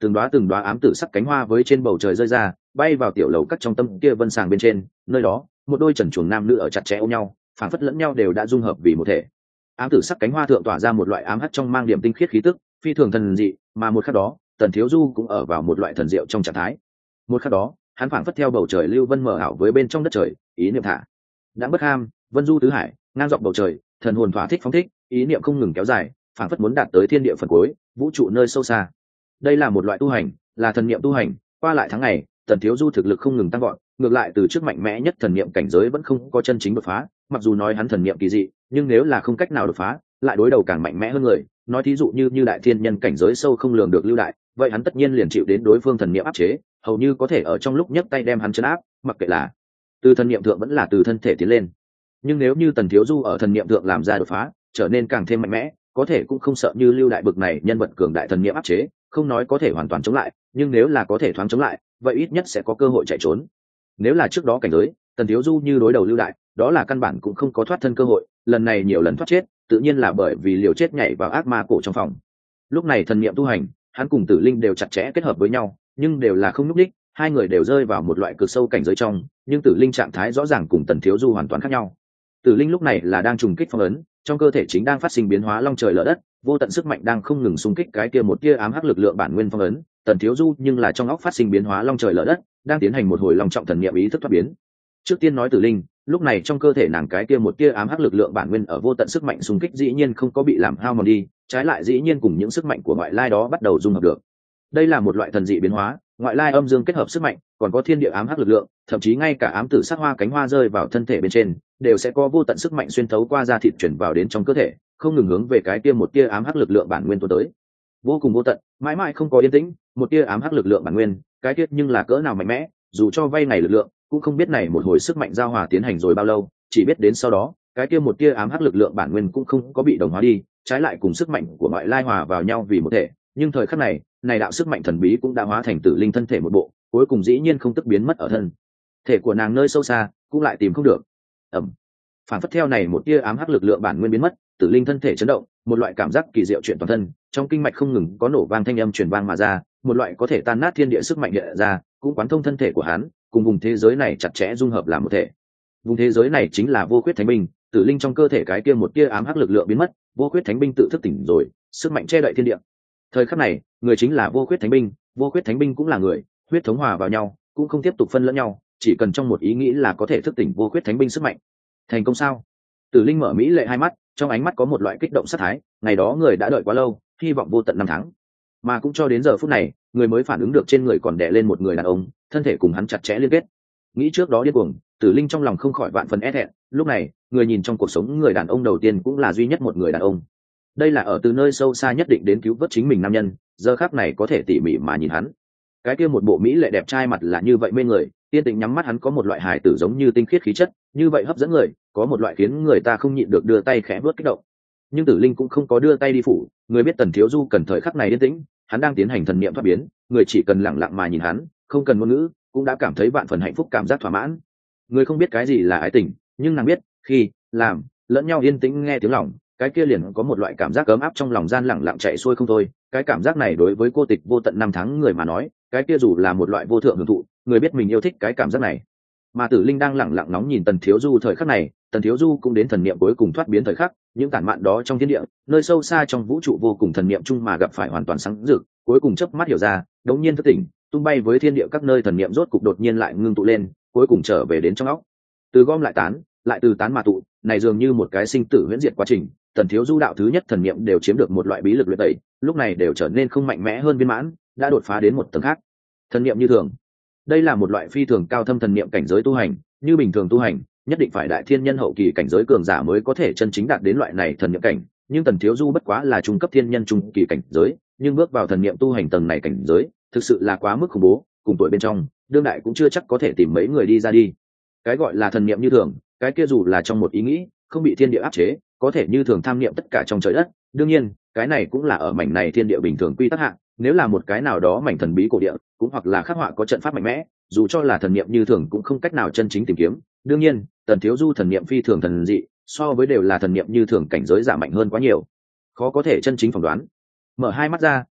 từng đoá từng đoá ám tử sắc cánh hoa với trên bầu trời rơi ra, bay vào tiểu lầu cắt trong tâm kia vân sàng bên trên, nơi đó một đôi trần truồng nam nữ ở chặt chẽ ôm nhau, phảng phất lẫn nhau đều đã dung hợp vì một thể. Ám tử sắc cánh hoa thượng tỏa ra một loại ám hắc trong mang điểm tinh khiết khí tức, phi thường thần dị, mà một khắc đó Tần Thiếu Du cũng ở vào một loại thần diệu trong trạng thái. Một khắc đó hắn phảng phất theo bầu trời lưu vân mở ảo với bên trong đất trời, ý niệm thả đã bất ham, vân du tứ hải, ngang dọc bầu trời, thần hồn thỏa thích phóng thích, ý niệm không ngừng kéo dài, phảng phất muốn đạt tới thiên địa phần cuối, vũ trụ nơi sâu xa. Đây là một loại tu hành, là thần niệm tu hành. Qua lại tháng ngày, Tần Thiếu Du thực lực không ngừng tăng vọt, ngược lại từ trước mạnh mẽ nhất thần niệm cảnh giới vẫn không có chân chính đột phá. Mặc dù nói hắn thần niệm kỳ dị, nhưng nếu là không cách nào đột phá, lại đối đầu càng mạnh mẽ hơn người. Nói thí dụ như như đại thiên nhân cảnh giới sâu không lường được lưu đại, vậy hắn tất nhiên liền chịu đến đối phương thần niệm áp chế, hầu như có thể ở trong lúc nhấc tay đem hắn chấn áp, mặc kệ là từ thần niệm thượng vẫn là từ thân thể tiến lên. Nhưng nếu như Tần Thiếu Du ở thần niệm thượng làm ra đột phá, trở nên càng thêm mạnh mẽ, có thể cũng không sợ như lưu đại bực này nhân vật cường đại thần niệm áp chế, không nói có thể hoàn toàn chống lại, nhưng nếu là có thể thoáng chống lại, vậy ít nhất sẽ có cơ hội chạy trốn. Nếu là trước đó cảnh giới, Tần Thiếu Du như đối đầu lưu đại, đó là căn bản cũng không có thoát thân cơ hội, lần này nhiều lần thoát chết, tự nhiên là bởi vì liều chết nhảy vào ác ma cổ trong phòng. Lúc này thần niệm tu hành, hắn cùng Tử Linh đều chặt chẽ kết hợp với nhau, nhưng đều là không núp đích, hai người đều rơi vào một loại cực sâu cảnh giới trong, nhưng Tử Linh trạng thái rõ ràng cùng Tần Thiếu Du hoàn toàn khác nhau. Tử Linh lúc này là đang trùng kích phong ấn, trong cơ thể chính đang phát sinh biến hóa long trời lở đất, vô tận sức mạnh đang không ngừng xung kích cái kia một tia ám hắc lực lượng bản nguyên phong ấn. Tần Thiếu Du nhưng là trong óc phát sinh biến hóa long trời lở đất, đang tiến hành một hồi long trọng thần niệm ý thức thoát biến. Trước tiên nói Tử Linh, lúc này trong cơ thể nàng cái kia một tia ám hắc lực lượng bản nguyên ở vô tận sức mạnh xung kích dĩ nhiên không có bị làm hao mòn đi, trái lại dĩ nhiên cùng những sức mạnh của ngoại lai đó bắt đầu dung hợp được. Đây là một loại thần dị biến hóa, ngoại lai âm dương kết hợp sức mạnh, còn có thiên địa ám hắc lực lượng, thậm chí ngay cả ám tử sắc hoa cánh hoa rơi vào thân thể bên trên, đều sẽ có vô tận sức mạnh xuyên thấu qua da thịt chuyển vào đến trong cơ thể, không ngừng hướng về cái tia một tia ám hắc lực lượng bản nguyên tuôn tới. Vô cùng vô tận, mãi mãi không có yên tĩnh, một tia ám hắc lực lượng bản nguyên, cái tiết nhưng là cỡ nào mạnh mẽ, dù cho vay ngày lực lượng, cũng không biết này một hồi sức mạnh giao hòa tiến hành rồi bao lâu, chỉ biết đến sau đó, cái tia một tia ám hắc lực lượng bản nguyên cũng không có bị đồng hóa đi, trái lại cùng sức mạnh của ngoại lai hòa vào nhau vì một thể. Nhưng thời khắc này, này đạo sức mạnh thần bí cũng đã hóa thành tử linh thân thể một bộ, cuối cùng dĩ nhiên không tức biến mất ở thân thể của nàng nơi sâu xa, cũng lại tìm không được. ẩm phản phất theo này một tia ám hắc lực lượng bản nguyên biến mất, tử linh thân thể chấn động, một loại cảm giác kỳ diệu chuyển toàn thân, trong kinh mạch không ngừng có nổ vang thanh âm truyền vang mà ra, một loại có thể tan nát thiên địa sức mạnh hiện ra, cũng quán thông thân thể của hắn, cùng vùng thế giới này chặt chẽ dung hợp làm một thể. Vùng thế giới này chính là vô khuyết thánh binh, tử linh trong cơ thể cái kia một tia ám hắc lực lượng biến mất, vô khuyết thánh binh tự thức tỉnh rồi, sức mạnh che đậy thiên địa. Thời khắc này, người chính là vô khuyết thánh binh, vô khuyết thánh binh cũng là người, huyết thống hòa vào nhau, cũng không tiếp tục phân lẫn nhau, chỉ cần trong một ý nghĩ là có thể thức tỉnh vô khuyết thánh binh sức mạnh. Thành công sao? Tử linh mở mỹ lệ hai mắt, trong ánh mắt có một loại kích động sát thái, ngày đó người đã đợi quá lâu, hy vọng vô tận năm tháng, mà cũng cho đến giờ phút này, người mới phản ứng được trên người còn đè lên một người đàn ông, thân thể cùng hắn chặt chẽ liên kết. Nghĩ trước đó điên cuồng, Tử linh trong lòng không khỏi vạn phần e thẹn, lúc này, người nhìn trong cuộc sống người đàn ông đầu tiên cũng là duy nhất một người đàn ông. Đây là ở từ nơi sâu xa nhất định đến cứu vớt chính mình nam nhân, giờ khắc này có thể tỉ mỉ mà nhìn hắn. Cái kia một bộ mỹ lệ đẹp trai mặt là như vậy mê người, tiên tĩnh nhắm mắt hắn có một loại hài tử giống như tinh khiết khí chất, như vậy hấp dẫn người, có một loại khiến người ta không nhịn được đưa tay khẽ vớt kích động. Nhưng Tử linh cũng không có đưa tay đi phủ, người biết Tần Thiếu Du cần thời khắc này yên tĩnh, hắn đang tiến hành thần niệm thoát biến, người chỉ cần lặng lặng mà nhìn hắn, không cần ngôn ngữ, cũng đã cảm thấy vạn phần hạnh phúc, cảm giác thỏa mãn. Người không biết cái gì là ái tình, nhưng nàng biết, khi làm lẫn nhau yên tĩnh nghe tiếng lòng, cái kia liền có một loại cảm giác ấm áp trong lòng gian lặng lặng chạy xuôi không thôi. Cái cảm giác này đối với cô tịch vô tận năm tháng người mà nói, cái kia dù là một loại vô thượng hưởng thụ, người biết mình yêu thích cái cảm giác này. Mà Tử linh đang lặng lặng nóng nhìn Tần Thiếu Du thời khắc này, Tần Thiếu Du cũng đến thần niệm cuối cùng thoát biến thời khắc, những tản mạn đó trong thiên địa, nơi sâu xa trong vũ trụ vô cùng thần niệm chung mà gặp phải hoàn toàn sáng rực, cuối cùng chớp mắt hiểu ra, đống nhiên thức tỉnh, tung bay với thiên địa các nơi thần niệm rốt cục đột nhiên lại ngưng tụ lên, cuối cùng trở về đến trong óc. Từ gom lại tán, lại từ tán mà tụ, này dường như một cái sinh tử huyễn diệt quá trình. Tần Thiếu Du đạo thứ nhất thần niệm đều chiếm được một loại bí lực luyện tẩy, lúc này đều trở nên không mạnh mẽ hơn viên mãn, đã đột phá đến một tầng khác. Thần niệm như thường, đây là một loại phi thường cao thâm thần niệm cảnh giới tu hành, như bình thường tu hành, nhất định phải đại thiên nhân hậu kỳ cảnh giới cường giả mới có thể chân chính đạt đến loại này thần niệm cảnh, nhưng Tần Thiếu Du bất quá là trung cấp thiên nhân trung kỳ cảnh giới, nhưng bước vào thần niệm tu hành tầng này cảnh giới, thực sự là quá mức khủng bố, cùng tuổi bên trong, đương đại cũng chưa chắc có thể tìm mấy người đi ra đi. Cái gọi là thần niệm như thường, cái kia dù là trong một ý nghĩ, không bị thiên địa áp chế, có thể như thường tham niệm tất cả trong trời đất. Đương nhiên, cái này cũng là ở mảnh này thiên địa bình thường quy tắc hạng, nếu là một cái nào đó mảnh thần bí cổ địa, cũng hoặc là khắc họa có trận pháp mạnh mẽ, dù cho là thần niệm như thường cũng không cách nào chân chính tìm kiếm. Đương nhiên, Tần Thiếu Du thần niệm phi thường thần dị, so với đều là thần niệm như thường cảnh giới giả mạnh hơn quá nhiều, khó có thể chân chính phỏng đoán. Mở hai mắt ra,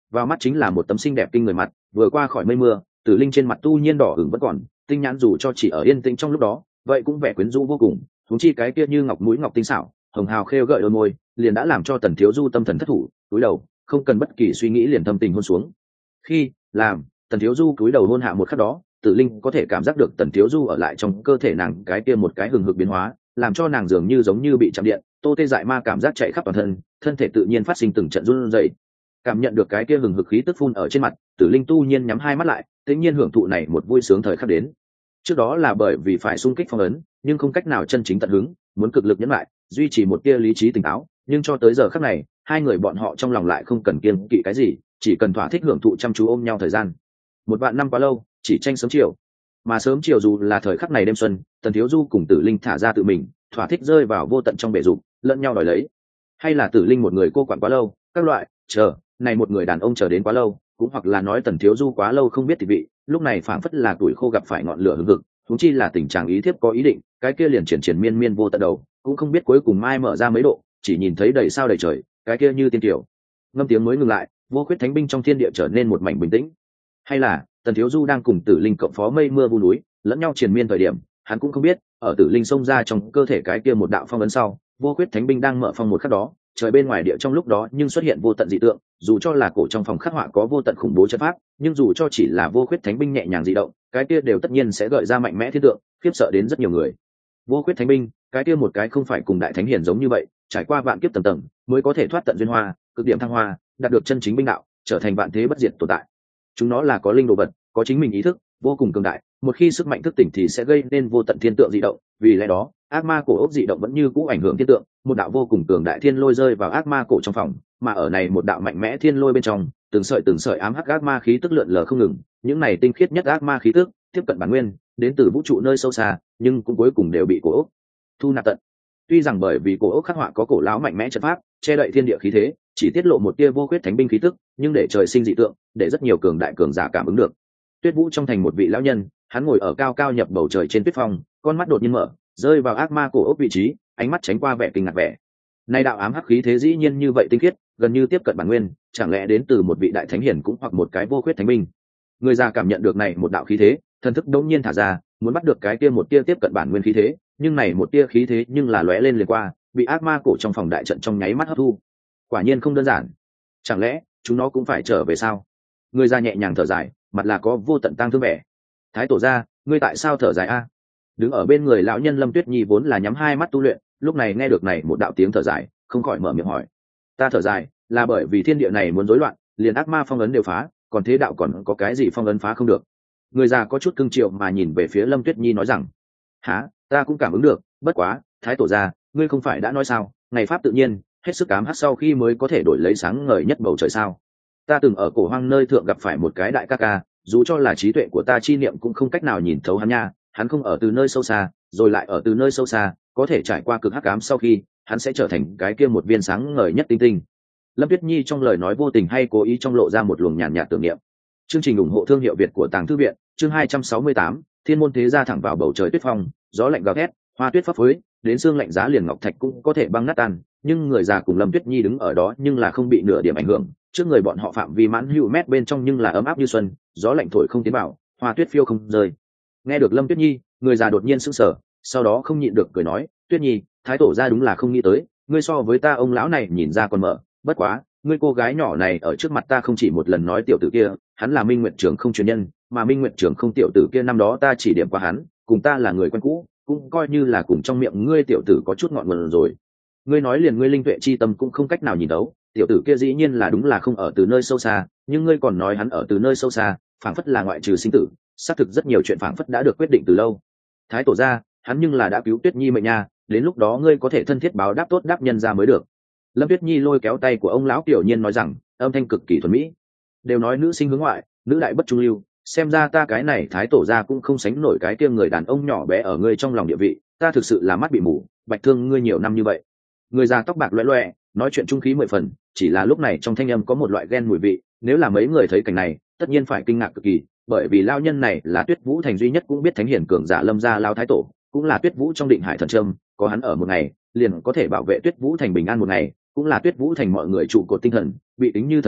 vào mắt chính là một tấm xinh đẹp kinh người mặt. Vừa qua khỏi mây mưa, Tử Linh trên mặt tu nhiên đỏ ửng vẫn còn, tinh nhãn dù cho chỉ ở yên tĩnh trong lúc đó, vậy cũng vẻ quyến rũ vô cùng. Huống chi cái kia như ngọc mũi ngọc tinh xảo, hồng hào khêu gợi đôi môi, liền đã làm cho Tần Thiếu Du tâm thần thất thủ, cúi đầu, không cần bất kỳ suy nghĩ liền thâm tình hôn xuống. Khi làm Tần Thiếu Du cúi đầu hôn hạ một khắc đó, Tử Linh có thể cảm giác được Tần Thiếu Du ở lại trong cơ thể nàng cái kia một cái hừng hực biến hóa, làm cho nàng dường như giống như bị chạm điện, tô tê dại ma cảm giác chạy khắp toàn thân, thân thể tự nhiên phát sinh từng trận run rẩy. Cảm nhận được cái kia hừng hực khí tức phun ở trên mặt, Tử Linh tu nhiên nhắm hai mắt lại, tự nhiên hưởng thụ này một vui sướng thời khắc đến. Trước đó là bởi vì phải xung kích phong ấn, nhưng không cách nào chân chính tận hứng, muốn cực lực nhẫn lại, duy trì một tia lý trí tỉnh táo, nhưng cho tới giờ khắc này, hai người bọn họ trong lòng lại không cần kiêng kỵ cái gì, chỉ cần thỏa thích hưởng thụ chăm chú ôm nhau thời gian. Một vạn năm quá lâu, chỉ tranh sớm chiều. Mà sớm chiều dù là thời khắc này đêm xuân, Tần Thiếu Du cùng Tử Linh thả ra tự mình, thỏa thích rơi vào vô tận trong bể dục, lẫn nhau đòi lấy. Hay là Tử Linh một người cô quản quá lâu, các loại, chờ, này một người đàn ông chờ đến quá lâu, cũng hoặc là nói Tần Thiếu Du quá lâu không biết thì vị, lúc này phảng phất là tuổi khô gặp phải ngọn lửa hừng hực, huống chi là tình trạng ý thiếp có ý định, cái kia liền triển triển miên miên vô tận đầu, cũng không biết cuối cùng mai mở ra mấy độ, chỉ nhìn thấy đầy sao đầy trời, cái kia như tiên tiểu. Ngâm tiếng mới ngừng lại, vô khuyết thánh binh trong thiên địa trở nên một mảnh bình tĩnh. Hay là Tần Thiếu Du đang cùng Tử Linh cộng phó mây mưa vu núi, lẫn nhau triền miên thời điểm, hắn cũng không biết, ở Tử Linh xông ra trong cơ thể cái kia một đạo phong ấn sau, vô khuyết thánh binh đang mở phong một khắc đó, trời bên ngoài địa trong lúc đó nhưng xuất hiện vô tận dị tượng, dù cho là cổ trong phòng khắc họa có vô tận khủng bố chất pháp, nhưng dù cho chỉ là vô khuyết thánh binh nhẹ nhàng dị động, cái kia đều tất nhiên sẽ gợi ra mạnh mẽ thiên tượng, khiếp sợ đến rất nhiều người. Vô khuyết thánh binh, cái kia một cái không phải cùng đại thánh hiển giống như vậy, trải qua vạn kiếp tầng tầng, mới có thể thoát tận duyên hoa, cực điểm thăng hoa, đạt được chân chính binh đạo, trở thành vạn thế bất diệt tồn tại. Chúng nó là có linh đồ vật, có chính mình ý thức, vô cùng cường đại, một khi sức mạnh thức tỉnh thì sẽ gây nên vô tận thiên tượng dị động, vì lẽ đó, ác ma cổ ốc dị động vẫn như cũ ảnh hưởng thiên tượng, một đạo vô cùng cường đại thiên lôi rơi vào ác ma cổ trong phòng, mà ở này một đạo mạnh mẽ thiên lôi bên trong, từng sợi từng sợi ám hắc ác ma khí tức lượn lờ không ngừng, những này tinh khiết nhất ác ma khí tức, tiếp cận bản nguyên, đến từ vũ trụ nơi sâu xa, nhưng cũng cuối cùng đều bị cổ ốc thu nạp tận. Tuy rằng bởi vì cổ ốc khắc họa có cổ lão mạnh mẽ trận pháp, che đậy thiên địa khí thế, chỉ tiết lộ một tia vô khuyết thánh binh khí tức, nhưng để trời sinh dị tượng, để rất nhiều cường đại cường giả cảm ứng được. Tuyết Vũ trong thành một vị lão nhân, hắn ngồi ở cao cao nhập bầu trời trên tuyết phong, con mắt đột nhiên mở, rơi vào ác ma cổ ốc vị trí, ánh mắt tránh qua vẻ kinh ngạc vẻ. Nay đạo ám hắc khí thế dĩ nhiên như vậy tinh khiết, gần như tiếp cận bản nguyên, chẳng lẽ đến từ một vị đại thánh hiển cũng hoặc một cái vô khuyết thánh binh. Người già cảm nhận được này một đạo khí thế, thần thức đống nhiên thả ra, muốn bắt được cái kia một tia tiếp cận bản nguyên khí thế, nhưng này một tia khí thế nhưng là lóe lên liền qua, bị ác ma cổ trong phòng đại trận trong nháy mắt hấp thu. Quả nhiên không đơn giản. Chẳng lẽ chúng nó cũng phải trở về sao? Người già nhẹ nhàng thở dài, mặt là có vô tận tang thương vẻ. Thái tổ gia, ngươi tại sao thở dài a? Đứng ở bên người lão nhân Lâm Tuyết Nhi vốn là nhắm hai mắt tu luyện, lúc này nghe được này một đạo tiếng thở dài, không khỏi mở miệng hỏi. Ta thở dài, là bởi vì thiên địa này muốn rối loạn, liền ác ma phong ấn đều phá, còn thế đạo còn có cái gì phong ấn phá không được? Người già có chút cưng chiều mà nhìn về phía Lâm Tuyết Nhi nói rằng, há, ta cũng cảm ứng được, bất quá, Thái tổ gia, ngươi không phải đã nói sao, ngày pháp tự nhiên, hết sức ám hắc sau khi mới có thể đổi lấy sáng ngời nhất bầu trời sao? Ta từng ở cổ hoang nơi thượng gặp phải một cái đại ca ca, dù cho là trí tuệ của ta chi niệm cũng không cách nào nhìn thấu hắn nha, hắn không ở từ nơi sâu xa, rồi lại ở từ nơi sâu xa, có thể trải qua cực hắc ám sau khi, hắn sẽ trở thành cái kia một viên sáng ngời nhất tinh tinh. Lâm Tuyết Nhi trong lời nói vô tình hay cố ý trong lộ ra một luồng nhàn nhạt tưởng niệm. Chương trình ủng hộ thương hiệu Việt của Tàng Thư viện, chương hai trăm sáu mươi tám, Thiên môn thế gia thẳng vào bầu trời tuyết phong, gió lạnh gào thét, hoa tuyết phấp phới, đến xương lạnh giá liền ngọc thạch cũng có thể băng nát tan, nhưng người già cùng Lâm Tuyết Nhi đứng ở đó nhưng là không bị nửa điểm ảnh hưởng, trước người bọn họ phạm vi mãn hữu mét bên trong nhưng là ấm áp như xuân, gió lạnh thổi không tiến vào, hoa tuyết phiêu không rơi. Nghe được Lâm Tuyết Nhi, người già đột nhiên sững sờ, sau đó không nhịn được cười nói, Tuyết Nhi, Thái tổ gia đúng là không nghĩ tới, ngươi so với ta ông lão này nhìn ra còn mở, bất quá, ngươi cô gái nhỏ này ở trước mặt ta không chỉ một lần nói tiểu tử kia, hắn là Minh Nguyệt Trường không truyền nhân, mà Minh Nguyệt Trường không tiểu tử kia năm đó ta chỉ điểm qua hắn, cùng ta là người quen cũ, cũng coi như là cùng trong miệng ngươi tiểu tử có chút ngọn nguồn rồi. Ngươi nói liền ngươi linh tuệ chi tâm cũng không cách nào nhìn đấu, tiểu tử kia dĩ nhiên là đúng là không ở từ nơi sâu xa, nhưng ngươi còn nói hắn ở từ nơi sâu xa, phảng phất là ngoại trừ sinh tử, xác thực rất nhiều chuyện phảng phất đã được quyết định từ lâu. Thái tổ gia, hắn nhưng là đã cứu Tuyết Nhi mệnh nha, đến lúc đó ngươi có thể thân thiết báo đáp tốt đáp nhân ra mới được. Lâm Tuyết Nhi lôi kéo tay của ông lão tiểu nhiên nói rằng, âm thanh cực kỳ thuần mỹ. Đều nói nữ sinh hướng ngoại, nữ đại bất trung lưu, xem ra ta cái này thái tổ gia cũng không sánh nổi cái kia người đàn ông nhỏ bé ở ngươi trong lòng địa vị, ta thực sự là mắt bị mù, bạch thương ngươi nhiều năm như vậy. Người già tóc bạc loẻ loẻ, nói chuyện trung khí mười phần, chỉ là lúc này trong thanh âm có một loại ghen mùi vị, nếu là mấy người thấy cảnh này, tất nhiên phải kinh ngạc cực kỳ, bởi vì lao nhân này là Tuyết Vũ thành duy nhất cũng biết thánh hiển cường giả Lâm gia lao thái tổ, cũng là Tuyết Vũ trong định hải thần trâm, có hắn ở một ngày, liền có thể bảo vệ Tuyết Vũ thành bình an một ngày, cũng là Tuyết Vũ thành mọi người trụ cột tinh thần, bị tính như thần linh,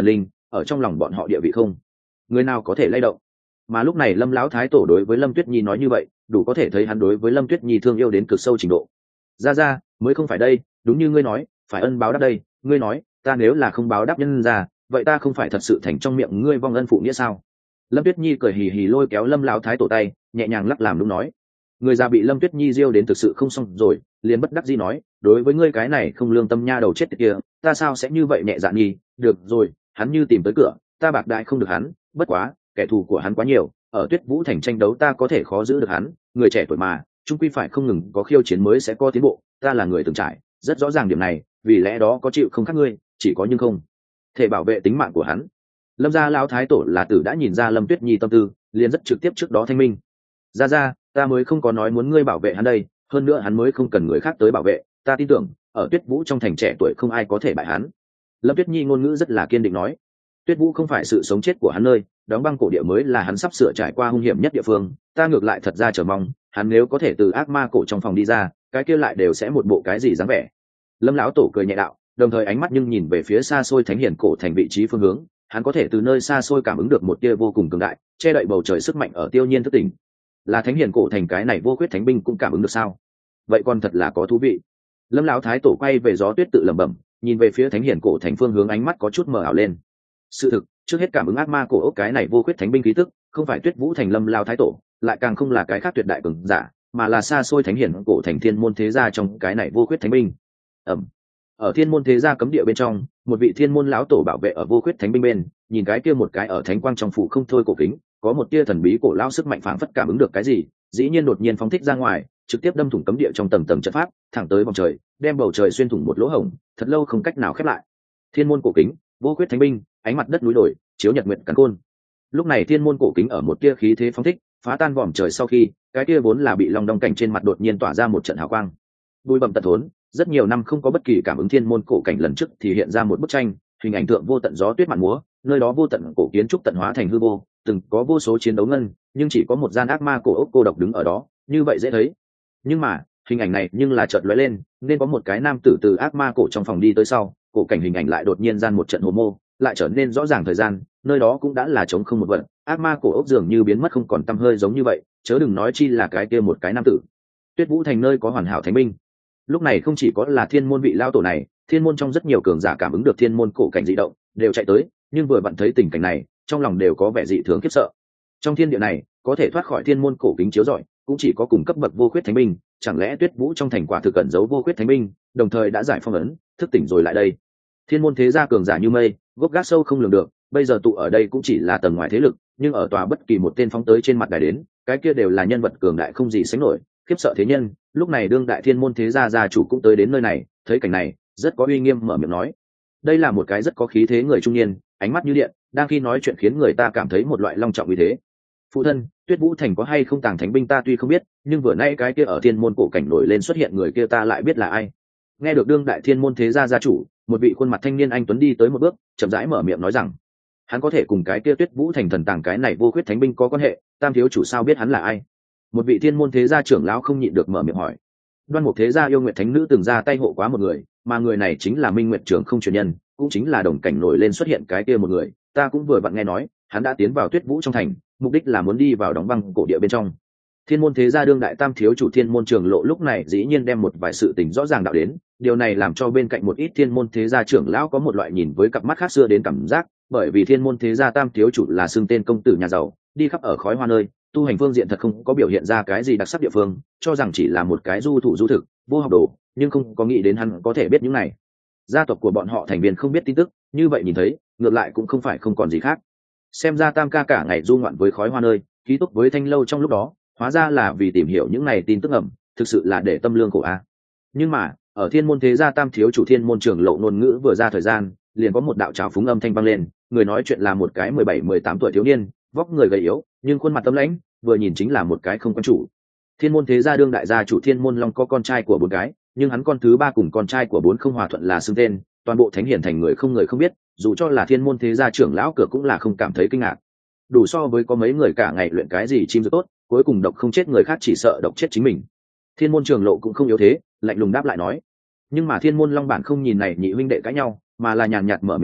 ở trong lòng bọn họ địa vị không người nào có thể lay động. Mà lúc này Lâm lão thái tổ đối với Lâm Tuyết Nhi nói như vậy, đủ có thể thấy hắn đối với Lâm Tuyết Nhi thương yêu đến cực sâu trình độ. Ra ra, mới không phải đây, đúng như ngươi nói, phải ân báo đáp đây, ngươi nói, ta nếu là không báo đáp nhân ra, vậy ta không phải thật sự thành trong miệng ngươi vong ân phụ nghĩa sao? Lâm Tuyết Nhi cười hì hì lôi kéo Lâm lão thái tổ tay, nhẹ nhàng lắc làm đúng nói. Người già bị Lâm Tuyết Nhi riêu đến thực sự không xong rồi, liền bất đắc dĩ nói, đối với ngươi cái này không lương tâm nha đầu chết tiệt kia, ta sao sẽ như vậy nhẹ dạ nghi, được rồi, hắn như tìm tới cửa, ta bạc đại không được hắn, bất quá, kẻ thù của hắn quá nhiều, ở Tuyết Vũ thành tranh đấu ta có thể khó giữ được hắn, người trẻ tuổi mà, chung quy phải không ngừng có khiêu chiến mới sẽ có tiến bộ, ta là người từng trải, rất rõ ràng điểm này, vì lẽ đó có chịu không khác ngươi, chỉ có nhưng không thể bảo vệ tính mạng của hắn. Lâm gia lão thái tổ là tử đã nhìn ra Lâm Tuyết Nhi tâm tư, liền rất trực tiếp trước đó thanh minh. Ra ra, ta mới không có nói muốn ngươi bảo vệ hắn đây, hơn nữa hắn mới không cần người khác tới bảo vệ, ta tin tưởng, ở Tuyết Vũ trong thành trẻ tuổi không ai có thể bại hắn. Lâm Tuyết Nhi ngôn ngữ rất là kiên định nói. Tuyết Vũ không phải sự sống chết của hắn nơi, đóng băng cổ địa mới là hắn sắp sửa trải qua hung hiểm nhất địa phương, ta ngược lại thật ra chờ mong, hắn nếu có thể từ ác ma cổ trong phòng đi ra, cái kia lại đều sẽ một bộ cái gì dáng vẻ. Lâm lão tổ cười nhẹ đạo, đồng thời ánh mắt nhưng nhìn về phía xa xôi thánh hiển cổ thành vị trí phương hướng, hắn có thể từ nơi xa xôi cảm ứng được một tia vô cùng cường đại, che đậy bầu trời sức mạnh ở Tiêu Nhiên thức tỉnh. Là thánh hiển cổ thành cái này vô khuyết thánh binh cũng cảm ứng được sao? Vậy còn thật là có thú vị. Lâm lão thái tổ quay về gió tuyết tự lẩm bẩm, nhìn về phía thánh hiển cổ thành phương hướng ánh mắt có chút mờ ảo lên. Sự thực, trước hết cảm ứng ác ma cổ ốc cái này vô khuyết thánh binh khí tức, không phải Tuyết Vũ thành Lâm lão thái tổ, lại càng không là cái khác tuyệt đại cường giả, mà là xa xôi thánh hiển cổ thành thiên môn thế gia trong cái này vô khuyết thánh binh. Ẩm. Ở thiên môn thế gia cấm địa bên trong, một vị thiên môn lão tổ bảo vệ ở vô khuyết thánh binh bên, nhìn cái kia một cái ở thánh quang trong phủ không thôi cổ kính, có một tia thần bí cổ lão sức mạnh phảng phất cảm ứng được cái gì, dĩ nhiên đột nhiên phóng thích ra ngoài, trực tiếp đâm thủng cấm địa trong tầng tầng trận pháp, thẳng tới vòng trời, đem bầu trời xuyên thủng một lỗ hổng, thật lâu không cách nào khép lại. Thiên môn cổ kính, vô khuyết thánh binh, ánh mặt đất núi đồi, chiếu nhật nguyệt càn khôn. Lúc này thiên môn cổ kính ở một tia khí thế phóng thích, phá tan vòm trời sau khi, cái kia vốn là bị long đong cảnh trên mặt đột nhiên tỏa ra một trận hào quang. Bùi bẩm tận thốn, rất nhiều năm không có bất kỳ cảm ứng thiên môn cổ cảnh lần trước thì hiện ra một bức tranh, hình ảnh tượng vô tận gió tuyết mạn múa, nơi đó vô tận cổ kiến trúc tận hóa thành hư vô, từng có vô số chiến đấu ngân, nhưng chỉ có một gian ác ma cổ ốc cô độc đứng ở đó, như vậy dễ thấy. Nhưng mà, hình ảnh này nhưng là chợt lóe lên, nên có một cái nam tử từ ác ma cổ trong phòng đi tới sau, cổ cảnh hình ảnh lại đột nhiên gian một trận hồ mô, lại trở nên rõ ràng thời gian, nơi đó cũng đã là trống không một vật, ác ma cổ ốc dường như biến mất không còn tăm hơi giống như vậy, chớ đừng nói chi là cái kia một cái nam tử. Tuyết Vũ thành nơi có hoàn hảo thánh binh. Lúc này không chỉ có là thiên môn vị lao tổ này, thiên môn trong rất nhiều cường giả cảm ứng được thiên môn cổ cảnh dị động, đều chạy tới, nhưng vừa vặn thấy tình cảnh này, trong lòng đều có vẻ dị thường khiếp sợ. Trong thiên địa này, có thể thoát khỏi thiên môn cổ kính chiếu rọi, cũng chỉ có cùng cấp bậc vô khuyết thánh binh, chẳng lẽ Tuyết Vũ trong thành quả thực cẩn giấu vô khuyết thánh binh, đồng thời đã giải phong ấn, thức tỉnh rồi lại đây. Thiên môn thế gia cường giả như mây, gốc gác sâu không lường được, bây giờ tụ ở đây cũng chỉ là tầng ngoài thế lực, nhưng ở tòa bất kỳ một tên phóng tới trên mặt đài đến, cái kia đều là nhân vật cường đại không gì sánh nổi, khiếp sợ thế nhân. Lúc này đương đại thiên môn thế gia gia chủ cũng tới đến nơi này, thấy cảnh này, rất có uy nghiêm mở miệng nói. Đây là một cái rất có khí thế người trung niên, ánh mắt như điện, đang khi nói chuyện khiến người ta cảm thấy một loại long trọng uy thế. Phụ thân, Tuyết Vũ thành có hay không tàng thánh binh ta tuy không biết, nhưng vừa nay cái kia ở thiên môn cổ cảnh nổi lên xuất hiện người kia ta lại biết là ai. Nghe được đương đại thiên môn thế gia gia chủ, một vị khuôn mặt thanh niên anh tuấn đi tới một bước, chậm rãi mở miệng nói rằng, hắn có thể cùng cái kia Tuyết Vũ thành thần tàng cái này vô khuyết thánh binh có quan hệ, tam thiếu chủ sao biết hắn là ai? Một vị thiên môn thế gia trưởng lão không nhịn được mở miệng hỏi. Đoan Mục thế gia yêu nguyện thánh nữ từng ra tay hộ quá một người, mà người này chính là Minh Nguyệt trưởng không truyền nhân, cũng chính là đồng cảnh nổi lên xuất hiện cái kia một người, ta cũng vừa vặn nghe nói, hắn đã tiến vào Tuyết Vũ trong thành, mục đích là muốn đi vào đóng băng cổ địa bên trong. Thiên môn thế gia đương đại tam thiếu chủ Thiên môn Trường Lộ lúc này dĩ nhiên đem một vài sự tình rõ ràng đạo đến, điều này làm cho bên cạnh một ít thiên môn thế gia trưởng lão có một loại nhìn với cặp mắt khác xưa đến cảm giác, bởi vì thiên môn thế gia tam thiếu chủ là xưng tên công tử nhà giàu, đi khắp ở khói hoa nơi, tu hành phương diện thật không có biểu hiện ra cái gì đặc sắc địa phương, cho rằng chỉ là một cái du thủ du thực, vô học đồ, nhưng không có nghĩ đến hắn có thể biết những này. Gia tộc của bọn họ thành viên không biết tin tức, như vậy nhìn thấy, ngược lại cũng không phải không còn gì khác. Xem ra tam ca cả ngày du ngoạn với khói hoa nơi, ký túc với thanh lâu trong lúc đó, hóa ra là vì tìm hiểu những này tin tức ẩm, thực sự là để tâm lương khổ a. Nhưng mà, ở thiên môn thế gia tam thiếu chủ Thiên môn Trường Lộ ngôn ngữ vừa ra thời gian, liền có một đạo trào phúng âm thanh vang lên, người nói chuyện là một cái mười bảy mười tám tuổi thiếu niên, vóc người gầy yếu, nhưng khuôn mặt tâm lãnh, vừa nhìn chính là một cái không quan chủ. Thiên môn thế gia đương đại gia chủ Thiên môn Long có con trai của bốn cái, nhưng hắn con thứ ba cùng con trai của bốn không hòa thuận là xưng tên, toàn bộ thánh hiển thành người không người không biết, dù cho là thiên môn thế gia trưởng lão cửa cũng là không cảm thấy kinh ngạc. Đủ so với có mấy người cả ngày luyện cái gì chim rất tốt, cuối cùng độc không chết người khác chỉ sợ độc chết chính mình. Thiên môn Trường Lộ cũng không yếu thế, lạnh lùng đáp lại nói. Nhưng mà Thiên môn Long bản không nhìn này nhị huynh đệ cãi nhau, mà là nhàn nhạt mở miệng nói,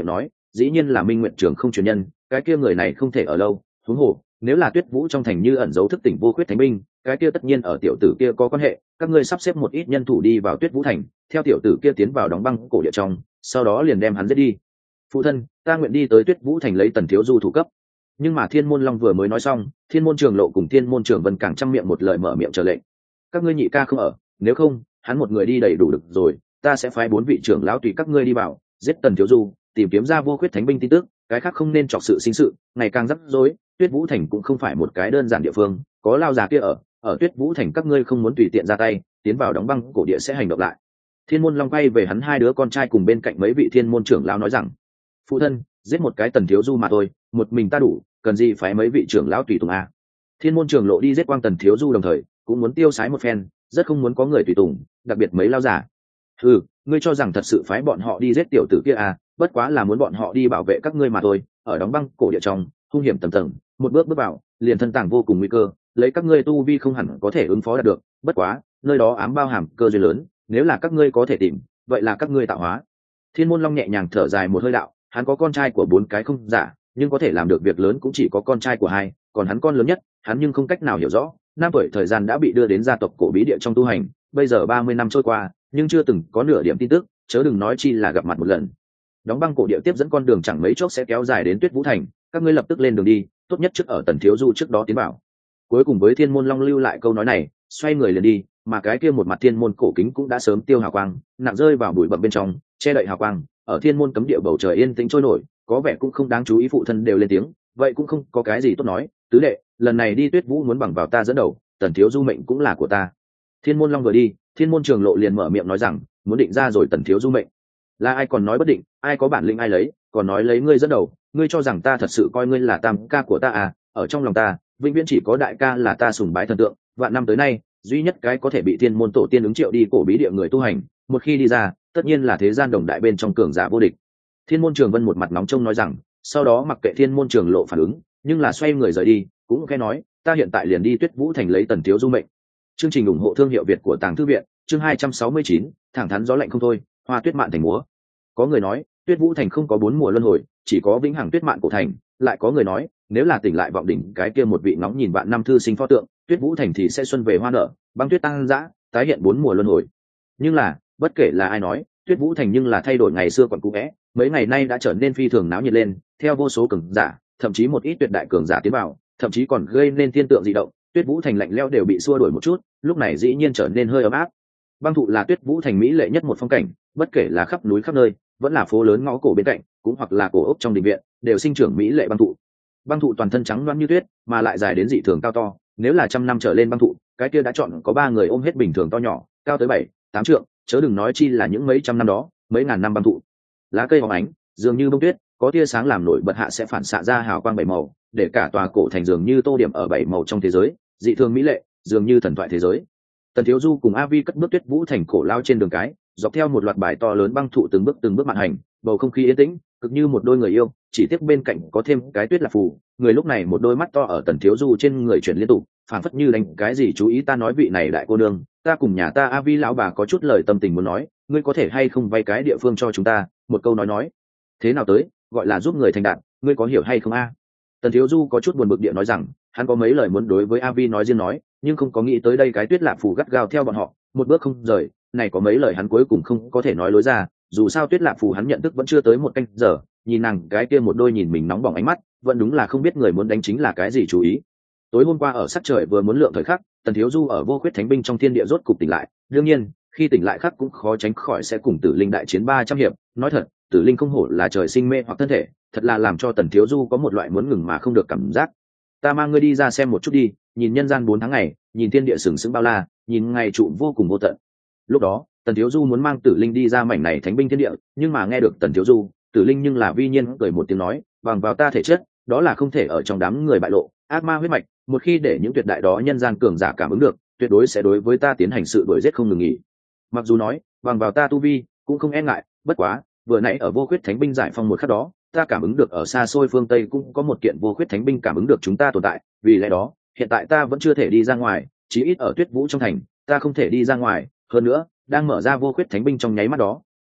dĩ nhiên là Minh Nguyện Trường không truyền nhân, cái kia người này không thể ở lâu. Huống hồ, nếu là Tuyết Vũ trong thành như ẩn giấu thức tỉnh vô khuyết thánh binh, cái kia tất nhiên ở tiểu tử kia có quan hệ, các ngươi sắp xếp một ít nhân thủ đi vào Tuyết Vũ thành, theo tiểu tử kia tiến vào đóng băng cổ địa trong, sau đó liền đem hắn giết đi. Phụ thân, ta nguyện đi tới Tuyết Vũ thành lấy Tần thiếu du thủ cấp. Nhưng mà Thiên Môn Long vừa mới nói xong, Thiên Môn Trường Lộ cùng Thiên Môn Trường Vân càng trăm miệng một lời mở miệng chờ lệnh. Các ngươi nhị ca không ở, nếu không, hắn một người đi đầy đủ được rồi, ta sẽ phái bốn vị trưởng lão tùy các ngươi đi vào, giết Tần thiếu du, tìm kiếm ra vô khuyết thánh binh tin tức, cái khác không nên chọc sự sinh sự, ngày càng rắc rối. Tuyết Vũ thành cũng không phải một cái đơn giản địa phương, có lao già kia ở, ở Tuyết Vũ thành các ngươi không muốn tùy tiện ra tay, tiến vào đóng băng cổ địa sẽ hành động lại. Thiên Môn Long quay về hắn hai đứa con trai cùng bên cạnh mấy vị thiên môn trưởng lão nói rằng, phụ thân, giết một cái Tần thiếu du mà thôi, một mình ta đủ, cần gì phải mấy vị trưởng lão tùy tùng à? Thiên Môn Trường Lộ đi giết Quang Tần thiếu du đồng thời cũng muốn tiêu sái một phen, rất không muốn có người tùy tùng, đặc biệt mấy lao giả. Ừ, ngươi cho rằng thật sự phái bọn họ đi giết tiểu tử kia à? Bất quá là muốn bọn họ đi bảo vệ các ngươi mà thôi. Ở đóng băng cổ địa trong, hung hiểm tầng tầng, một bước bước vào, liền thân tàng vô cùng nguy cơ, lấy các ngươi tu vi không hẳn có thể ứng phó được. Bất quá, nơi đó ám bao hàm cơ duyên lớn, nếu là các ngươi có thể tìm, vậy là các ngươi tạo hóa. Thiên Môn Long nhẹ nhàng thở dài một hơi đạo, hắn có con trai của bốn cái không giả, nhưng có thể làm được việc lớn cũng chỉ có con trai của hai, còn hắn con lớn nhất, hắn nhưng không cách nào hiểu rõ. Năm tuổi thời gian đã bị đưa đến gia tộc cổ bí địa trong tu hành, bây giờ ba mươi năm trôi qua, nhưng chưa từng có nửa điểm tin tức, chớ đừng nói chi là gặp mặt một lần. Đóng băng cổ địa tiếp dẫn con đường chẳng mấy chốc sẽ kéo dài đến Tuyết Vũ thành, các ngươi lập tức lên đường đi, tốt nhất trước ở Tần thiếu du trước đó tiến vào. Cuối cùng với Thiên Môn Long lưu lại câu nói này, xoay người liền đi, mà cái kia một mặt thiên môn cổ kính cũng đã sớm tiêu hào quang, nặng rơi vào bụi bặm bên trong, che đậy hào quang, ở thiên môn cấm địa bầu trời yên tĩnh trôi nổi, có vẻ cũng không đáng chú ý. Phụ thân đều lên tiếng, vậy cũng không có cái gì tốt nói, tứ đệ, lần này đi Tuyết Vũ muốn bằng vào ta dẫn đầu, Tần thiếu du mệnh cũng là của ta. Thiên Môn Long vừa đi, Thiên Môn Trường Lộ liền mở miệng nói rằng, muốn định ra rồi Tần thiếu du mệnh, là ai còn nói bất định, ai có bản lĩnh ai lấy, còn nói lấy ngươi dẫn đầu, ngươi cho rằng ta thật sự coi ngươi là tam ca của ta à? Ở trong lòng ta, vĩnh viễn chỉ có đại ca là ta sùng bái thần tượng, vạn năm tới nay, duy nhất cái có thể bị thiên môn tổ tiên ứng triệu đi cổ bí địa người tu hành, một khi đi ra, tất nhiên là thế gian đồng đại bên trong cường giả vô địch. Thiên Môn Trường Vân một mặt nóng trông nói rằng, sau đó mặc kệ Thiên Môn Trường Lộ phản ứng, nhưng là xoay người rời đi, cũng khẽ nói, ta hiện tại liền đi Tuyết Vũ thành lấy Tần thiếu du mệnh. Chương trình ủng hộ thương hiệu Việt của Tàng Thư viện, chương hai trăm sáu mươi chín, thẳng thắn gió lạnh không thôi, hoa tuyết mạn thành múa. Có người nói, Tuyết Vũ thành không có bốn mùa luân hồi, chỉ có vĩnh hằng tuyết mạn cổ thành, lại có người nói, nếu là tỉnh lại vọng đỉnh cái kia một vị ngóng nhìn vạn năm thư sinh pho tượng, Tuyết Vũ thành thì sẽ xuân về hoa nở, băng tuyết tăng dã, tái hiện bốn mùa luân hồi. Nhưng là, bất kể là ai nói, Tuyết Vũ thành nhưng là thay đổi ngày xưa còn cũ vẽ, mấy ngày nay đã trở nên phi thường náo nhiệt lên, theo vô số cường giả, thậm chí một ít tuyệt đại cường giả tiến vào, thậm chí còn gây nên thiên tượng dị động, Tuyết Vũ thành lạnh lẽo đều bị xua đuổi một chút, lúc này dĩ nhiên trở nên hơi ấm áp. Băng thụ là Tuyết Vũ thành mỹ lệ nhất một phong cảnh, bất kể là khắp núi khắp nơi, vẫn là phố lớn ngõ cổ bên cạnh, cũng hoặc là cổ ốc trong đình viện, đều sinh trưởng mỹ lệ băng thụ. Băng thụ toàn thân trắng loáng như tuyết, mà lại dài đến dị thường cao to, nếu là trăm năm trở lên băng thụ, cái kia đã chọn có ba người ôm hết bình thường to nhỏ, cao tới bảy, tám trượng, chớ đừng nói chi là những mấy trăm năm đó, mấy ngàn năm băng thụ. Lá cây hồng ánh, dường như bông tuyết, có tia sáng làm nổi bật hạ sẽ phản xạ ra hào quang bảy màu, để cả tòa cổ thành dường như tô điểm ở bảy màu trong thế giới, dị thường mỹ lệ, dường như thần thoại thế giới. Tần thiếu du cùng A Vi cất bước Tuyết Vũ thành cổ lao trên đường cái, dọc theo một loạt bài to lớn băng thụ từng bước từng bước mạn hành, bầu không khí yên tĩnh, cực như một đôi người yêu, chỉ tiếc bên cạnh có thêm cái Tuyết Lạc Phù. Người lúc này một đôi mắt to ở Tần thiếu du trên người chuyển liên tục, phảng phất như đánh cái gì chú ý. Ta nói vị này đại cô nương, ta cùng nhà ta A Vi lão bà có chút lời tâm tình muốn nói, ngươi có thể hay không vay cái địa phương cho chúng ta, một câu nói nói thế nào tới, gọi là giúp người thành đạt, ngươi có hiểu hay không a? Tần thiếu du có chút buồn bực địa nói rằng, hắn có mấy lời muốn đối với A Vi nói riêng nói, nhưng không có nghĩ tới đây cái Tuyết Lạc Phù gắt gao theo bọn họ, một bước không rời, này có mấy lời hắn cuối cùng không có thể nói lối ra. Dù sao Tuyết Lạc Phù hắn nhận thức vẫn chưa tới một canh giờ, nhìn nàng cái kia một đôi nhìn mình nóng bỏng ánh mắt, vẫn đúng là không biết người muốn đánh chính là cái gì chú ý. Tối hôm qua ở sắc trời vừa muốn lượng thời khắc, Tần thiếu du ở vô khuyết thánh binh trong thiên địa rốt cục tỉnh lại. Đương nhiên, khi tỉnh lại khắc cũng khó tránh khỏi sẽ cùng Tử Linh đại chiến ba trăm hiệp. Nói thật, Tử Linh không hổ là trời sinh mê hoặc thân thể, thật là làm cho Tần thiếu du có một loại muốn ngừng mà không được cảm giác. Ta mang ngươi đi ra xem một chút đi, nhìn nhân gian bốn tháng ngày, nhìn thiên địa sừng sững bao la, nhìn ngày trụ vô cùng vô tận. Lúc đó, Tần thiếu du muốn mang Tử Linh đi ra mảnh này thánh binh thiên địa, nhưng mà nghe được Tần thiếu du, Tử Linh nhưng là vi nhiên cười một tiếng nói, bằng vào ta thể chất, đó là không thể ở trong đám người bại lộ, ác ma huyết mạch, một khi để những tuyệt đại đó nhân gian cường giả cảm ứng được, tuyệt đối sẽ đối với ta tiến hành sự đuổi giết không ngừng nghỉ. Mặc dù nói, bằng vào ta tu vi, cũng không e ngại, bất quá, vừa nãy ở vô khuyết thánh binh giải phong một khắc đó, ta cảm ứng được ở xa xôi phương Tây cũng có một kiện vô khuyết thánh binh cảm ứng được chúng ta tồn tại, vì lẽ đó, hiện tại ta vẫn chưa thể đi ra ngoài, chí ít ở Tuyết Vũ trong thành, ta không thể đi ra ngoài, hơn nữa, đang mở ra vô khuyết thánh binh trong nháy mắt đó,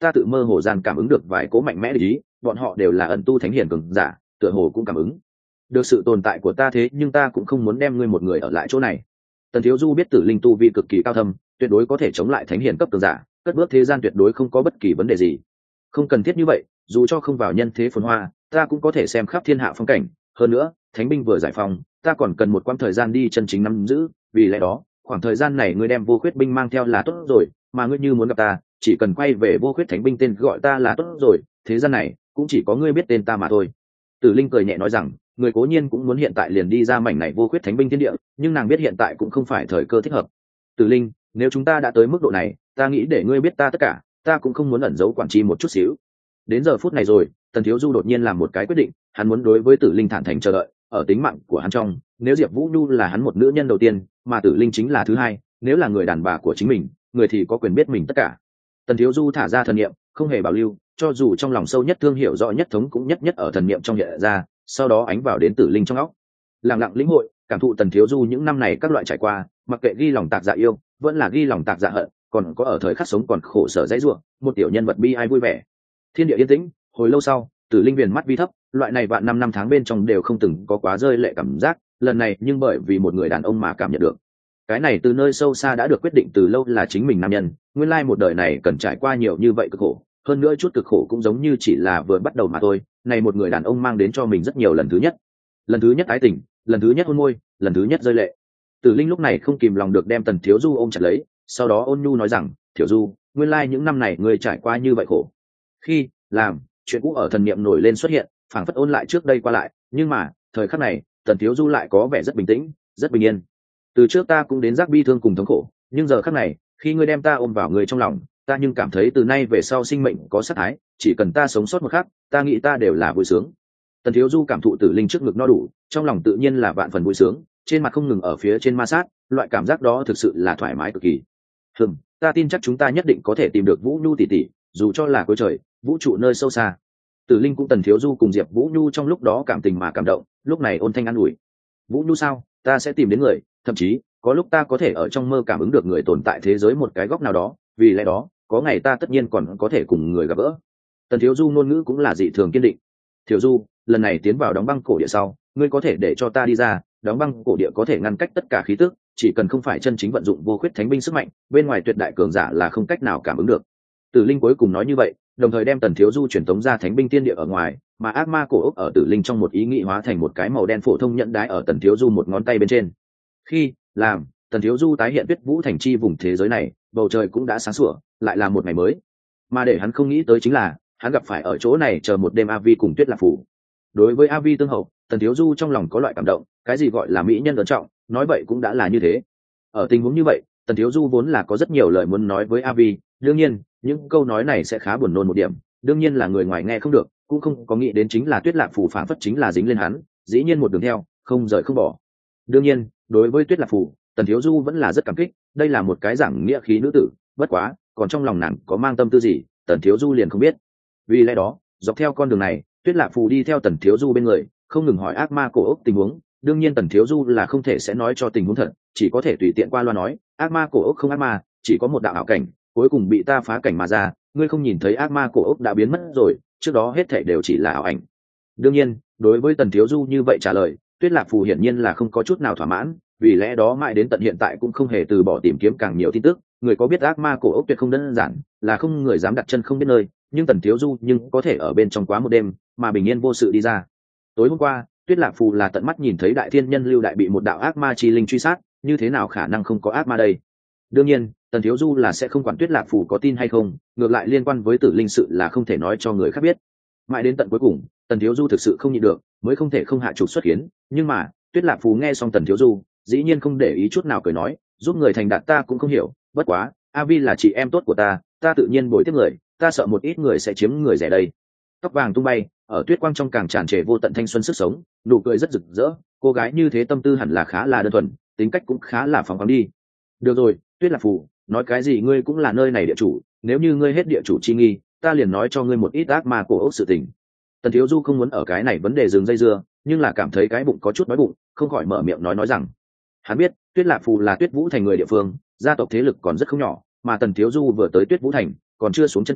ta tự mơ hồ gian cảm ứng được vài cố mạnh mẽ ý, bọn họ đều là ẩn tu thánh hiền cường giả, tựa hồ cũng cảm ứng được sự tồn tại của ta, thế nhưng ta cũng không muốn đem ngươi một người ở lại chỗ này. Tần Thiếu Du biết Tử Linh tu vi cực kỳ cao thâm, tuyệt đối có thể chống lại thánh hiền cấp cường giả, cất bước thế gian tuyệt đối không có bất kỳ vấn đề gì. Không cần thiết như vậy, dù cho không vào nhân thế phồn hoa, ta cũng có thể xem khắp thiên hạ phong cảnh. Hơn nữa, thánh binh vừa giải phóng, ta còn cần một quãng thời gian đi chân chính nắm giữ, vì lẽ đó, khoảng thời gian này ngươi đem vô khuyết binh mang theo là tốt rồi, mà ngươi như muốn gặp ta, chỉ cần quay về vô khuyết thánh binh tên gọi ta là tốt rồi, thế gian này cũng chỉ có ngươi biết tên ta mà thôi. Tử Linh cười nhẹ nói rằng, người cố nhiên cũng muốn hiện tại liền đi ra mảnh này vô khuyết thánh binh thiên địa, nhưng nàng biết hiện tại cũng không phải thời cơ thích hợp. Tử Linh, nếu chúng ta đã tới mức độ này, ta nghĩ để ngươi biết ta tất cả, ta cũng không muốn ẩn giấu quản chi một chút xíu. Đến giờ phút này rồi, Tần Thiếu Du đột nhiên làm một cái quyết định, hắn muốn đối với Tử Linh thản thành chờ đợi, ở tính mạng của hắn trong, nếu Diệp Vũ Nhu là hắn một nữ nhân đầu tiên, mà Tử Linh chính là thứ hai, nếu là người đàn bà của chính mình, người thì có quyền biết mình tất cả. Tần Thiếu Du thả ra thần niệm, không hề bảo lưu, cho dù trong lòng sâu nhất thương hiểu rõ nhất thống cũng nhất nhất ở thần niệm trong hiện ra, sau đó ánh vào đến Tử Linh trong óc. Lặng lặng lĩnh hội, cảm thụ Tần Thiếu Du những năm này các loại trải qua, mặc kệ ghi lòng tạc dạ yêu, vẫn là ghi lòng tạc dạ hận, còn có ở thời khắc sống còn khổ sở dãy rủa, một tiểu nhân vật bi ai vui vẻ. Thiên địa yên tĩnh, hồi lâu sau, Tử Linh viền mắt vi thấp, loại này vạn năm năm tháng bên trong đều không từng có quá rơi lệ cảm giác, lần này nhưng bởi vì một người đàn ông mà cảm nhận được. Cái này từ nơi sâu xa đã được quyết định từ lâu là chính mình nam nhân, nguyên lai một đời này cần trải qua nhiều như vậy cực khổ, hơn nữa chút cực khổ cũng giống như chỉ là vừa bắt đầu mà thôi, này một người đàn ông mang đến cho mình rất nhiều lần thứ nhất. Lần thứ nhất ái tình, lần thứ nhất hôn môi, lần thứ nhất rơi lệ. Tử Linh lúc này không kìm lòng được đem Tần Thiếu Du ôm chặt lấy, sau đó ôn nhu nói rằng, "Thiếu Du, nguyên lai những năm này ngươi trải qua như vậy khổ." Khi làm chuyện cũ ở thần niệm nổi lên xuất hiện, phảng phất ôn lại trước đây qua lại, nhưng mà thời khắc này Tần Thiếu Du lại có vẻ rất bình tĩnh, rất bình yên. Từ trước ta cũng đến giác bi thương cùng thống khổ, nhưng giờ khắc này khi ngươi đem ta ôm vào người trong lòng, ta nhưng cảm thấy từ nay về sau sinh mệnh có sát thái, chỉ cần ta sống sót một khắc, ta nghĩ ta đều là vui sướng. Tần Thiếu Du cảm thụ Tử Linh trước ngực no đủ, trong lòng tự nhiên là vạn phần vui sướng, trên mặt không ngừng ở phía trên ma sát, loại cảm giác đó thực sự là thoải mái cực kỳ. Hừm, ta tin chắc chúng ta nhất định có thể tìm được Vũ Nhu tỷ tỷ, dù cho là cuối trời, vũ trụ nơi sâu xa. Tử Linh cũng Tần Thiếu Du cùng Diệp Vũ Nhu trong lúc đó cảm tình mà cảm động, lúc này ôn thanh an ủi. Vũ Nhu sao, ta sẽ tìm đến người, thậm chí có lúc ta có thể ở trong mơ cảm ứng được người tồn tại thế giới một cái góc nào đó, vì lẽ đó có ngày ta tất nhiên còn có thể cùng người gặp gỡ. Tần Thiếu Du ngôn ngữ cũng là dị thường kiên định. Thiếu Du, lần này tiến vào đóng băng cổ địa sau, ngươi có thể để cho ta đi ra, đóng băng cổ địa có thể ngăn cách tất cả khí tức, chỉ cần không phải chân chính vận dụng vô khuyết thánh binh sức mạnh, bên ngoài tuyệt đại cường giả là không cách nào cảm ứng được. Tử Linh cuối cùng nói như vậy, đồng thời đem Tần Thiếu Du truyền tống ra thánh binh tiên địa ở ngoài, mà ác ma cổ ốc ở Tử Linh trong một ý nghĩ hóa thành một cái màu đen phổ thông nhẫn đái ở Tần Thiếu Du một ngón tay bên trên. Khi làm Tần Thiếu Du tái hiện Tuyết Vũ thành chi vùng thế giới này, bầu trời cũng đã sáng sủa, lại là một ngày mới. Mà để hắn không nghĩ tới chính là, hắn gặp phải ở chỗ này chờ một đêm A Vi cùng Tuyết Lạc Phủ. Đối với A Vi tương hậu, Tần Thiếu Du trong lòng có loại cảm động, cái gì gọi là mỹ nhân ấn trọng, nói vậy cũng đã là như thế. Ở tình huống như vậy, Tần Thiếu Du vốn là có rất nhiều lời muốn nói với A Vi, đương nhiên, những câu nói này sẽ khá buồn nôn một điểm, đương nhiên là người ngoài nghe không được, cũng không có nghĩ đến chính là Tuyết Lạc Phủ phản phất chính là dính lên hắn, dĩ nhiên một đường theo, không rời không bỏ. Đương nhiên, đối với Tuyết Lạc Phủ, Tần Thiếu Du vẫn là rất cảm kích, đây là một cái giảng nghĩa khí nữ tử, bất quá, còn trong lòng nàng có mang tâm tư gì, Tần Thiếu Du liền không biết. Vì lẽ đó, dọc theo con đường này, Tuyết Lạc Phù đi theo Tần Thiếu Du bên người, không ngừng hỏi ác ma cổ ốc tình huống, đương nhiên Tần Thiếu Du là không thể sẽ nói cho tình huống thật, chỉ có thể tùy tiện qua loa nói, ác ma cổ ốc không ác ma, chỉ có một đạo ảo cảnh, cuối cùng bị ta phá cảnh mà ra, ngươi không nhìn thấy ác ma cổ ốc đã biến mất rồi, trước đó hết thảy đều chỉ là ảo ảnh. Đương nhiên, đối với Tần Thiếu Du như vậy trả lời, Tuyết Lạc Phù hiển nhiên là không có chút nào thỏa mãn, vì lẽ đó mãi đến tận hiện tại cũng không hề từ bỏ tìm kiếm càng nhiều tin tức, người có biết ác ma cổ ốc tuyệt không đơn giản, là không người dám đặt chân không biết nơi, nhưng Tần Thiếu Du nhưng có thể ở bên trong quá một đêm mà bình yên vô sự đi ra. Tối hôm qua, Tuyết Lạc Phù là tận mắt nhìn thấy Đại Thiên Nhân Lưu Đại bị một đạo ác ma chi linh truy sát, như thế nào khả năng không có ác ma đây? Đương nhiên, Tần Thiếu Du là sẽ không quản Tuyết Lạc Phù có tin hay không, ngược lại liên quan với tử linh sự là không thể nói cho người khác biết. Mãi đến tận cuối cùng, Tần Thiếu Du thực sự không nhịn được, mới không thể không hạ trục xuất kiến, nhưng mà, Tuyết Lạc Phù nghe xong Tần Thiếu Du, dĩ nhiên không để ý chút nào cười nói, giúp người thành đạt ta cũng không hiểu, bất quá, A Vi là chị em tốt của ta, ta tự nhiên bồi tiếp người, ta sợ một ít người sẽ chiếm người rẻ đây. Tóc vàng tung bay, ở tuyết quang trong càng tràn trề vô tận thanh xuân sức sống, nụ cười rất rực rỡ, cô gái như thế tâm tư hẳn là khá là đơn thuần, tính cách cũng khá là phóng khoáng đi. Được rồi, Tuyết Lạc Phù, nói cái gì ngươi cũng là nơi này địa chủ, nếu như ngươi hết địa chủ chi nghi, ta liền nói cho ngươi một ít ác ma cổ ốc sự tình. Tần Thiếu Du không muốn ở cái này vấn đề dừng dây dưa, nhưng là cảm thấy cái bụng có chút đói bụng, không khỏi mở miệng nói nói rằng, hắn biết Tuyết Lạc Phù là Tuyết Vũ thành người địa phương, gia tộc thế lực còn rất không nhỏ, mà Tần Thiếu Du vừa tới Tuyết Vũ thành, còn chưa xuống chân chỗ,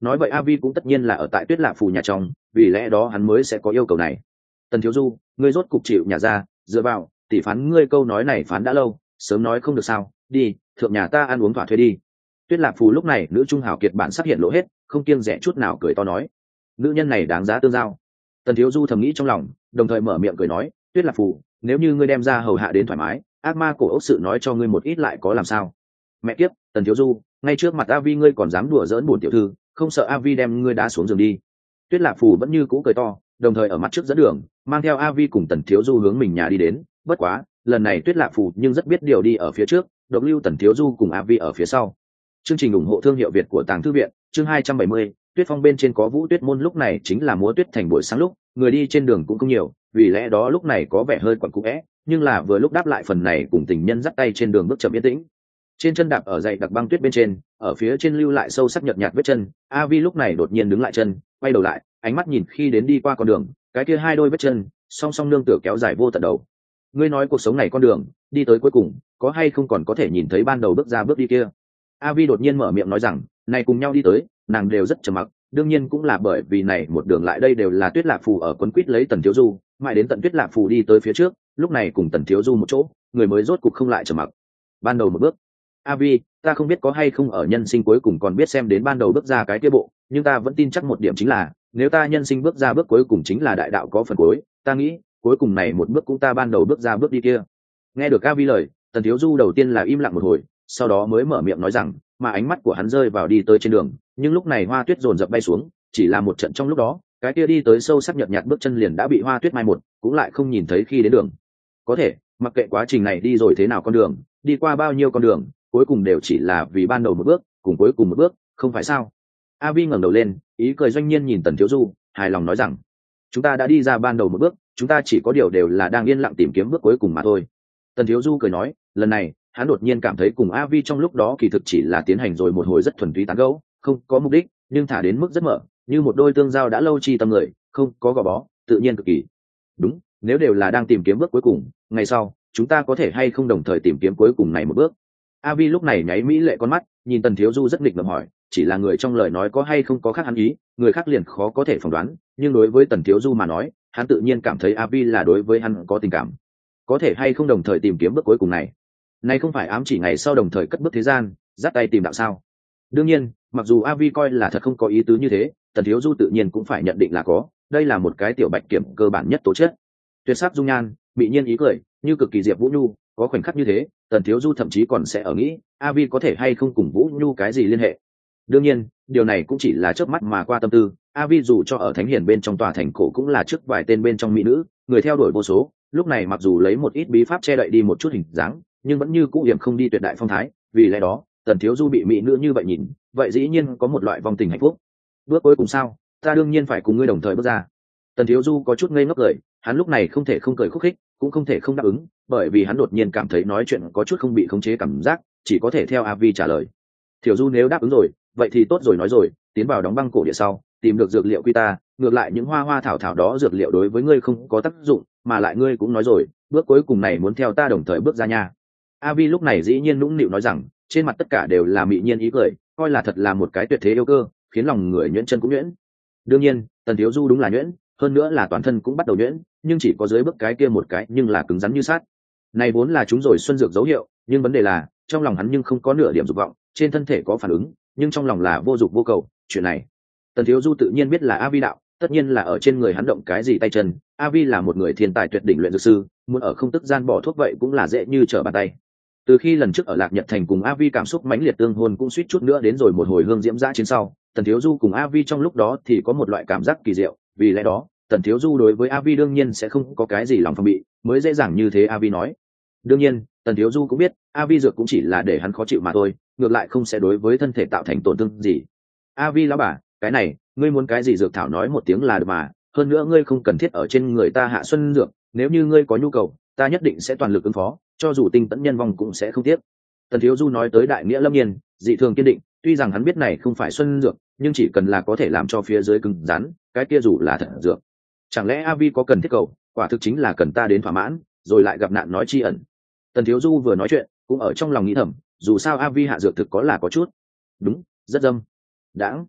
nói vậy a vi cũng tất nhiên là ở tại Tuyết Lạc Phù nhà trong, vì lẽ đó hắn mới sẽ có yêu cầu này. Tần thiếu du, ngươi rốt cục chịu nhà ra, dựa vào tỷ phán ngươi câu nói này phán đã lâu, sớm nói không được sao? Đi, thượng nhà ta ăn uống thỏa thuê đi. Tuyết Lạc Phù lúc này nữ trung hào kiệt bản sắp hiện lộ hết, không kiêng rẻ chút nào cười to nói, nữ nhân này đáng giá tương giao. Tần thiếu du thầm nghĩ trong lòng, đồng thời mở miệng cười nói, Tuyết Lạc Phù, nếu như ngươi đem ra hầu hạ đến thoải mái, ác ma cổ ốc sự nói cho ngươi một ít lại có làm sao? Mẹ kiếp, Tần thiếu du, ngay trước mặt a vi ngươi còn dám đùa giỡn bổn tiểu thư, không sợ a vi đem ngươi đá xuống giường đi? Tuyết Lạc Phù vẫn như cũ cười to, đồng thời ở mặt trước dẫn đường, mang theo a vi cùng Tần thiếu du hướng mình nhà đi đến. Bất quá lần này Tuyết Lạc Phù nhưng rất biết điều đi ở phía trước, độc lưu Tần thiếu du cùng a vi ở phía sau. Chương trình ủng hộ thương hiệu Việt của Tàng Thư viện, chương hai trăm bảy mươi, Tuyết Phong bên trên có Vũ Tuyết môn, lúc này chính là múa tuyết thành buổi sáng lúc, người đi trên đường cũng không nhiều, vì lẽ đó lúc này có vẻ hơi quẩn cũ é, nhưng là vừa lúc đáp lại phần này cùng tình nhân dắt tay trên đường bước chậm yên tĩnh. Trên chân đạp ở dày đặc băng tuyết bên trên, ở phía trên lưu lại sâu sắc nhợt nhạt vết chân, a vi lúc này đột nhiên đứng lại chân, quay đầu lại, ánh mắt nhìn khi đến đi qua con đường, cái kia hai đôi vết chân song song nương tựa kéo dài vô tận đầu. Ngươi nói cuộc sống này con đường đi tới cuối cùng có hay không còn có thể nhìn thấy ban đầu bước ra bước đi kia? A vi đột nhiên mở miệng nói rằng, này cùng nhau đi tới, nàng đều rất trầm mặc, đương nhiên cũng là bởi vì này một đường lại đây đều là Tuyết Lạc Phù ở quấn quýt lấy Tần thiếu du, mãi đến tận Tuyết Lạc Phù đi tới phía trước, lúc này cùng Tần thiếu du một chỗ, người mới rốt cục không lại trầm mặc. Ban đầu một bước, A vi, ta không biết có hay không ở nhân sinh cuối cùng còn biết xem đến ban đầu bước ra cái kia bộ, nhưng ta vẫn tin chắc một điểm chính là, nếu ta nhân sinh bước ra bước cuối cùng chính là đại đạo có phần cuối, ta nghĩ cuối cùng này một bước cũng ta ban đầu bước ra bước đi kia. Nghe được A vi lời, Tần thiếu du đầu tiên là im lặng một hồi, sau đó mới mở miệng nói rằng, mà ánh mắt của hắn rơi vào đi tới trên đường, nhưng lúc này hoa tuyết dồn dập bay xuống, chỉ là một trận trong lúc đó, cái kia đi tới sâu sắc nhợt nhạt bước chân liền đã bị hoa tuyết mai một, cũng lại không nhìn thấy khi đến đường. Có thể, mặc kệ quá trình này đi rồi thế nào con đường, đi qua bao nhiêu con đường, cuối cùng đều chỉ là vì ban đầu một bước, cùng cuối cùng một bước, không phải sao? A vi ngẩng đầu lên, ý cười doanh nhiên nhìn Tần thiếu du, hài lòng nói rằng, chúng ta đã đi ra ban đầu một bước, chúng ta chỉ có điều đều là đang yên lặng tìm kiếm bước cuối cùng mà thôi. Tần thiếu du cười nói, lần này hắn đột nhiên cảm thấy cùng a vi trong lúc đó kỳ thực chỉ là tiến hành rồi một hồi rất thuần túy tán gẫu, không có mục đích, nhưng thả đến mức rất mở, như một đôi tương giao đã lâu chi tâm người, không có gò bó, tự nhiên cực kỳ. Đúng, nếu đều là đang tìm kiếm bước cuối cùng, ngày sau chúng ta có thể hay không đồng thời tìm kiếm cuối cùng này một bước? A vi lúc này nháy mỹ lệ con mắt, nhìn Tần thiếu du rất nghịch ngợm hỏi, chỉ là người trong lời nói có hay không có khác hắn ý, người khác liền khó có thể phỏng đoán, nhưng đối với Tần thiếu du mà nói, hắn tự nhiên cảm thấy A vi là đối với hắn có tình cảm. Có thể hay không đồng thời tìm kiếm bước cuối cùng này, này không phải ám chỉ ngày sau đồng thời cất bước thế gian, dắt tay tìm đạo sao? Đương nhiên, mặc dù a vi coi là thật không có ý tứ như thế, Tần thiếu du tự nhiên cũng phải nhận định là có, đây là một cái tiểu bạch kiểm cơ bản nhất tố chất. Tuyệt sắc dung nhan, bị nhiên ý cười, như cực kỳ diệp vũ nhu, có khoảnh khắc như thế, Tần thiếu du thậm chí còn sẽ ở nghĩ, a vi có thể hay không cùng vũ nhu cái gì liên hệ. Đương nhiên, điều này cũng chỉ là chớp mắt mà qua tâm tư, a vi dù cho ở thánh hiền bên trong tòa thành cổ cũng là trước vài tên bên trong mỹ nữ, người theo đuổi vô số, lúc này mặc dù lấy một ít bí pháp che đậy đi một chút hình dáng, nhưng vẫn như cũ hiểm không đi tuyệt đại phong thái, vì lẽ đó Tần thiếu du bị mỹ nữ như vậy nhìn, vậy dĩ nhiên có một loại vong tình hạnh phúc. Bước cuối cùng sao? Ta đương nhiên phải cùng ngươi đồng thời bước ra. Tần thiếu du có chút ngây ngốc cười, hắn lúc này không thể không cười khúc khích, cũng không thể không đáp ứng, bởi vì hắn đột nhiên cảm thấy nói chuyện có chút không bị khống chế cảm giác, chỉ có thể theo a vi trả lời. Thiểu du nếu đáp ứng rồi, vậy thì tốt rồi nói rồi, tiến vào đóng băng cổ địa sau, tìm được dược liệu quy ta, ngược lại những hoa hoa thảo thảo đó dược liệu đối với ngươi không có tác dụng, mà lại ngươi cũng nói rồi, bước cuối cùng này muốn theo ta đồng thời bước ra nha. A vi lúc này dĩ nhiên nũng nịu nói rằng, trên mặt tất cả đều là mị nhiên ý cười, coi là thật là một cái tuyệt thế yêu cơ, khiến lòng người nhuyễn chân cũng nhuyễn. Đương nhiên, Tần thiếu du đúng là nhuyễn, hơn nữa là toàn thân cũng bắt đầu nhuyễn, nhưng chỉ có dưới bước cái kia một cái, nhưng là cứng rắn như sắt. Này vốn là chúng rồi xuân dược dấu hiệu, nhưng vấn đề là, trong lòng hắn nhưng không có nửa điểm dục vọng, trên thân thể có phản ứng, nhưng trong lòng là vô dục vô cầu. Chuyện này, Tần thiếu du tự nhiên biết là A vi đạo, tất nhiên là ở trên người hắn động cái gì tay chân. A vi là một người thiên tài tuyệt đỉnh luyện dược sư, muốn ở không tức gian bỏ thuốc vậy cũng là dễ như trở bàn tay. Từ khi lần trước ở Lạc Nhật Thành cùng A vi cảm xúc mãnh liệt tương hôn cũng suýt chút nữa đến rồi một hồi hương diễm dã chiến sau, Tần thiếu du cùng A vi trong lúc đó thì có một loại cảm giác kỳ diệu, vì lẽ đó Tần thiếu du đối với A vi đương nhiên sẽ không có cái gì lòng phòng bị, mới dễ dàng như thế. A vi nói, đương nhiên Tần thiếu du cũng biết A vi dược cũng chỉ là để hắn khó chịu mà thôi, ngược lại không sẽ đối với thân thể tạo thành tổn thương gì. A vi lão bà, cái này ngươi muốn cái gì dược thảo nói một tiếng là được mà, hơn nữa ngươi không cần thiết ở trên người ta hạ xuân dược, nếu như ngươi có nhu cầu ta nhất định sẽ toàn lực ứng phó, cho dù tinh tẫn nhân vong cũng sẽ không tiếc. Tần thiếu du nói tới đại nghĩa lâm nhiên, dị thường kiên định, tuy rằng hắn biết này không phải xuân dược, nhưng chỉ cần là có thể làm cho phía dưới cứng rắn, cái kia dù là thật dược. Chẳng lẽ A vi có cần thiết cầu, quả thực chính là cần ta đến thỏa mãn, rồi lại gặp nạn nói chi ẩn. Tần thiếu du vừa nói chuyện cũng ở trong lòng nghĩ thầm, dù sao A vi hạ dược thực có là có chút đúng, rất dâm đãng.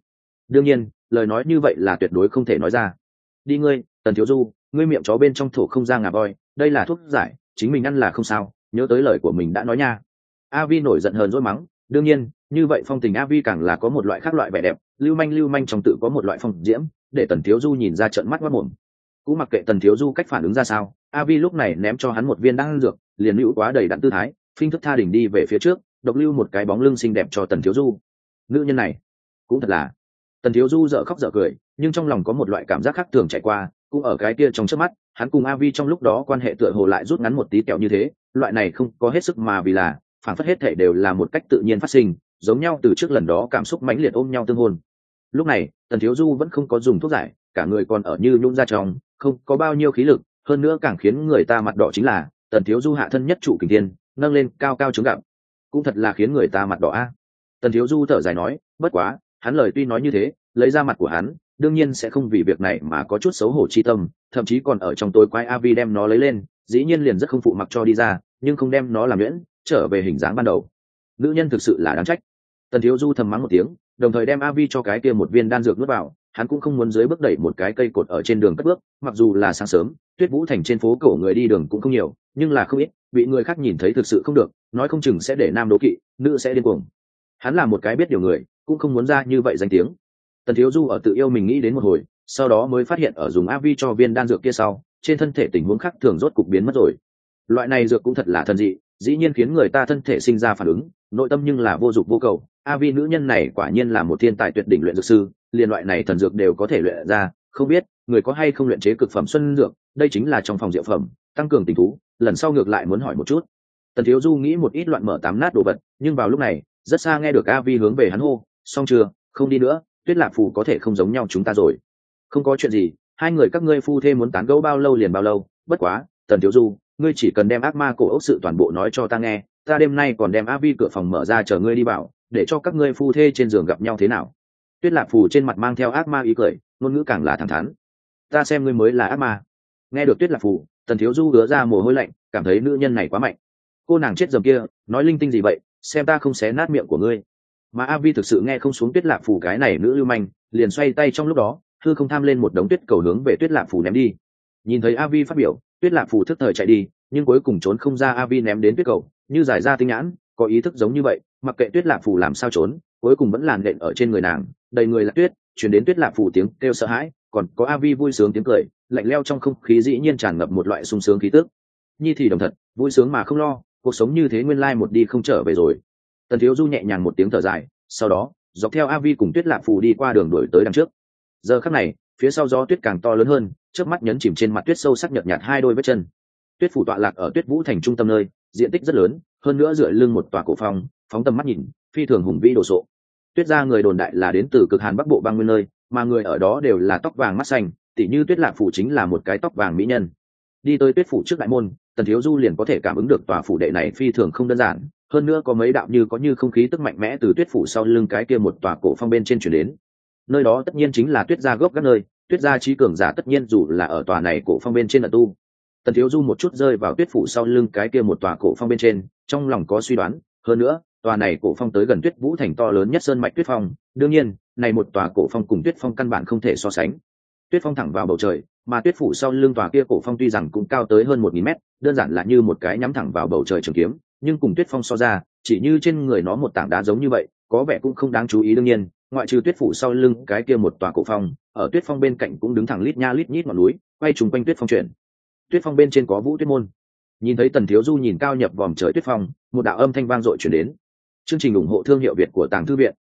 đương nhiên lời nói như vậy là tuyệt đối không thể nói ra. Đi ngươi, Tần Thiếu Du, ngươi miệng chó bên trong thổ không ra ngà voi, đây là thuốc giải, chính mình ăn là không sao, nhớ tới lời của mình đã nói nha. A Vi nổi giận hờn dỗi mắng, đương nhiên như vậy phong tình A Vi càng là có một loại khác loại vẻ đẹp, lưu manh lưu manh trong tự có một loại phong diễm, để Tần Thiếu Du nhìn ra trợn mắt ngoác mồm. Cũng mặc kệ Tần Thiếu Du cách phản ứng ra sao, A Vi lúc này ném cho hắn một viên đan dược, liền hữu quá đầy đặn tư thái, phinh thức tha đỉnh đi về phía trước, độc lưu một cái bóng lưng xinh đẹp cho Tần Thiếu Du. Nữ nhân này cũng thật là. Tần Thiếu Du dở khóc dở cười, nhưng trong lòng có một loại cảm giác khác thường chạy qua, cũng ở cái kia trong chớp mắt, hắn cùng A Vi trong lúc đó quan hệ tựa hồ lại rút ngắn một tí kẹo như thế, loại này không có hết sức mà vì là, phản phất hết thể đều là một cách tự nhiên phát sinh, giống nhau từ trước lần đó cảm xúc mãnh liệt ôm nhau tương hôn. Lúc này, Tần Thiếu Du vẫn không có dùng thuốc giải, cả người còn ở như nhũn ra trong, không có bao nhiêu khí lực, hơn nữa càng khiến người ta mặt đỏ chính là, Tần Thiếu Du hạ thân nhất trụ kình thiên, nâng lên cao cao trướng gặm, cũng thật là khiến người ta mặt đỏ a. Tần Thiếu Du thở dài nói, bất quá, hắn lời tuy nói như thế, lấy ra mặt của hắn, đương nhiên sẽ không vì việc này mà có chút xấu hổ chi tâm, thậm chí còn ở trong tối quái A Vi đem nó lấy lên, dĩ nhiên liền rất không phụ mặc cho đi ra, nhưng không đem nó làm nhuyễn, trở về hình dáng ban đầu. Nữ nhân thực sự là đáng trách. Tần Thiếu Du thầm mắng một tiếng, đồng thời đem A Vi cho cái kia một viên đan dược nuốt vào, hắn cũng không muốn dưới bước đẩy một cái cây cột ở trên đường cất bước, mặc dù là sáng sớm, Tuyết Vũ Thành trên phố cổ người đi đường cũng không nhiều, nhưng là không ít, bị người khác nhìn thấy thực sự không được, nói không chừng sẽ để nam đố kỵ, nữ sẽ điên cuồng. Hắn là một cái biết điều người, cũng không muốn ra như vậy danh tiếng. Tần Thiếu Du ở tự yêu mình nghĩ đến một hồi, sau đó mới phát hiện ở dùng A Vi cho viên đan dược kia sau, trên thân thể tình huống khác thường rốt cục biến mất rồi. Loại này dược cũng thật là thần dị, dĩ nhiên khiến người ta thân thể sinh ra phản ứng, nội tâm nhưng là vô dụng vô cầu. A Vi nữ nhân này quả nhiên là một thiên tài tuyệt đỉnh luyện dược sư, liền loại này thần dược đều có thể luyện ra, không biết người có hay không luyện chế cực phẩm xuân dược, đây chính là trong phòng diệu phẩm, tăng cường tình thú, lần sau ngược lại muốn hỏi một chút. Tần Thiếu Du nghĩ một ít loạn mở tám nát đồ vật, nhưng vào lúc này, rất xa nghe được A Vi hướng về hắn hô, xong chưa, không đi nữa, Tuyết Lạc Phù có thể không giống nhau chúng ta rồi. Không có chuyện gì, hai người các ngươi phu thê muốn tán gẫu bao lâu liền bao lâu, bất quá, Tần Thiếu Du, ngươi chỉ cần đem ác ma cổ ốc sự toàn bộ nói cho ta nghe, ta đêm nay còn đem A Vi cửa phòng mở ra chờ ngươi đi bảo, để cho các ngươi phu thê trên giường gặp nhau thế nào. Tuyết Lạc Phù trên mặt mang theo ác ma ý cười, ngôn ngữ càng là thẳng thắn. Ta xem ngươi mới là ác ma. Nghe được Tuyết Lạc Phù, Tần Thiếu Du đứa ra mồ hôi lạnh, cảm thấy nữ nhân này quá mạnh. Cô nàng chết dầm kia, nói linh tinh gì vậy, xem ta không xé nát miệng của ngươi. Mà A Vi thực sự nghe không xuống Tuyết Lạc Phù cái này nữ lưu manh, liền xoay tay trong lúc đó, hư không tham lên một đống tuyết cầu hướng về Tuyết Lạc Phù ném đi. Nhìn thấy A Vi phát biểu, Tuyết Lạc Phù thức thời chạy đi, nhưng cuối cùng trốn không ra. A Vi ném đến tuyết cầu, như giải ra tinh nhãn, có ý thức giống như vậy, mặc kệ Tuyết Lạc Phù làm sao trốn, cuối cùng vẫn làn đện ở trên người nàng, đầy người là tuyết, truyền đến Tuyết Lạc Phù tiếng kêu sợ hãi, còn có A Vi vui sướng tiếng cười, lạnh lẽo trong không khí dĩ nhiên tràn ngập một loại sung sướng khí tức. Nhi thì đồng thật, vui sướng mà không lo, cuộc sống như thế nguyên lai một đi không trở về rồi. Tần Thiếu Du nhẹ nhàng một tiếng thở dài, sau đó dọc theo A Vi cùng Tuyết Lạc Phù đi qua đường đuổi tới đằng trước. Giờ khắc này, phía sau gió tuyết càng to lớn hơn, chớp mắt nhấn chìm trên mặt tuyết sâu sắc nhợt nhạt hai đôi vết chân. Tuyết phủ tọa lạc ở Tuyết Vũ Thành trung tâm nơi, diện tích rất lớn, hơn nữa dựa lưng một tòa cổ phong, phóng tầm mắt nhìn, phi thường hùng vĩ đồ sộ. Tuyết gia người đồn đại là đến từ cực hàn bắc bộ băng nguyên nơi, mà người ở đó đều là tóc vàng mắt xanh, tỉ như Tuyết Lạc Phù chính là một cái tóc vàng mỹ nhân. Đi tới Tuyết phủ trước đại môn, Tần Thiếu Du liền có thể cảm ứng được tòa phủ đệ này phi thường không đơn giản, hơn nữa có mấy đạo như có như không khí tức mạnh mẽ từ Tuyết phủ sau lưng cái kia một tòa cổ phong bên trên truyền đến. Nơi đó tất nhiên chính là Tuyết gia gốc gác nơi, Tuyết gia trí cường giả tất nhiên dù là ở tòa này cổ phong bên trên ẩn tu. Tần Thiếu Du một chút rơi vào Tuyết phủ sau lưng cái kia một tòa cổ phong bên trên, trong lòng có suy đoán, hơn nữa, tòa này cổ phong tới gần Tuyết Vũ Thành to lớn nhất sơn mạch Tuyết Phong, đương nhiên, này một tòa cổ phong cùng Tuyết Phong căn bản không thể so sánh. Tuyết Phong thẳng vào bầu trời, mà Tuyết phủ sau lưng tòa kia cổ phong tuy rằng cũng cao tới hơn một nghìn mét, đơn giản là như một cái nhắm thẳng vào bầu trời trường kiếm, nhưng cùng Tuyết Phong so ra, chỉ như trên người nó một tảng đá giống như vậy, có vẻ cũng không đáng chú ý. Đương nhiên, ngoại trừ Tuyết phủ sau lưng cái kia một tòa cổ phong, ở Tuyết Phong bên cạnh cũng đứng thẳng lít nha lít nhít ngọn núi, quay trùng quanh Tuyết Phong chuyển. Tuyết Phong bên trên có Vũ Tuyết môn. Nhìn thấy Tần Thiếu Du nhìn cao nhập vòm trời Tuyết Phong, một đạo âm thanh vang dội truyền đến. Chương trình ủng hộ thương hiệu Việt của Tàng Thư viện.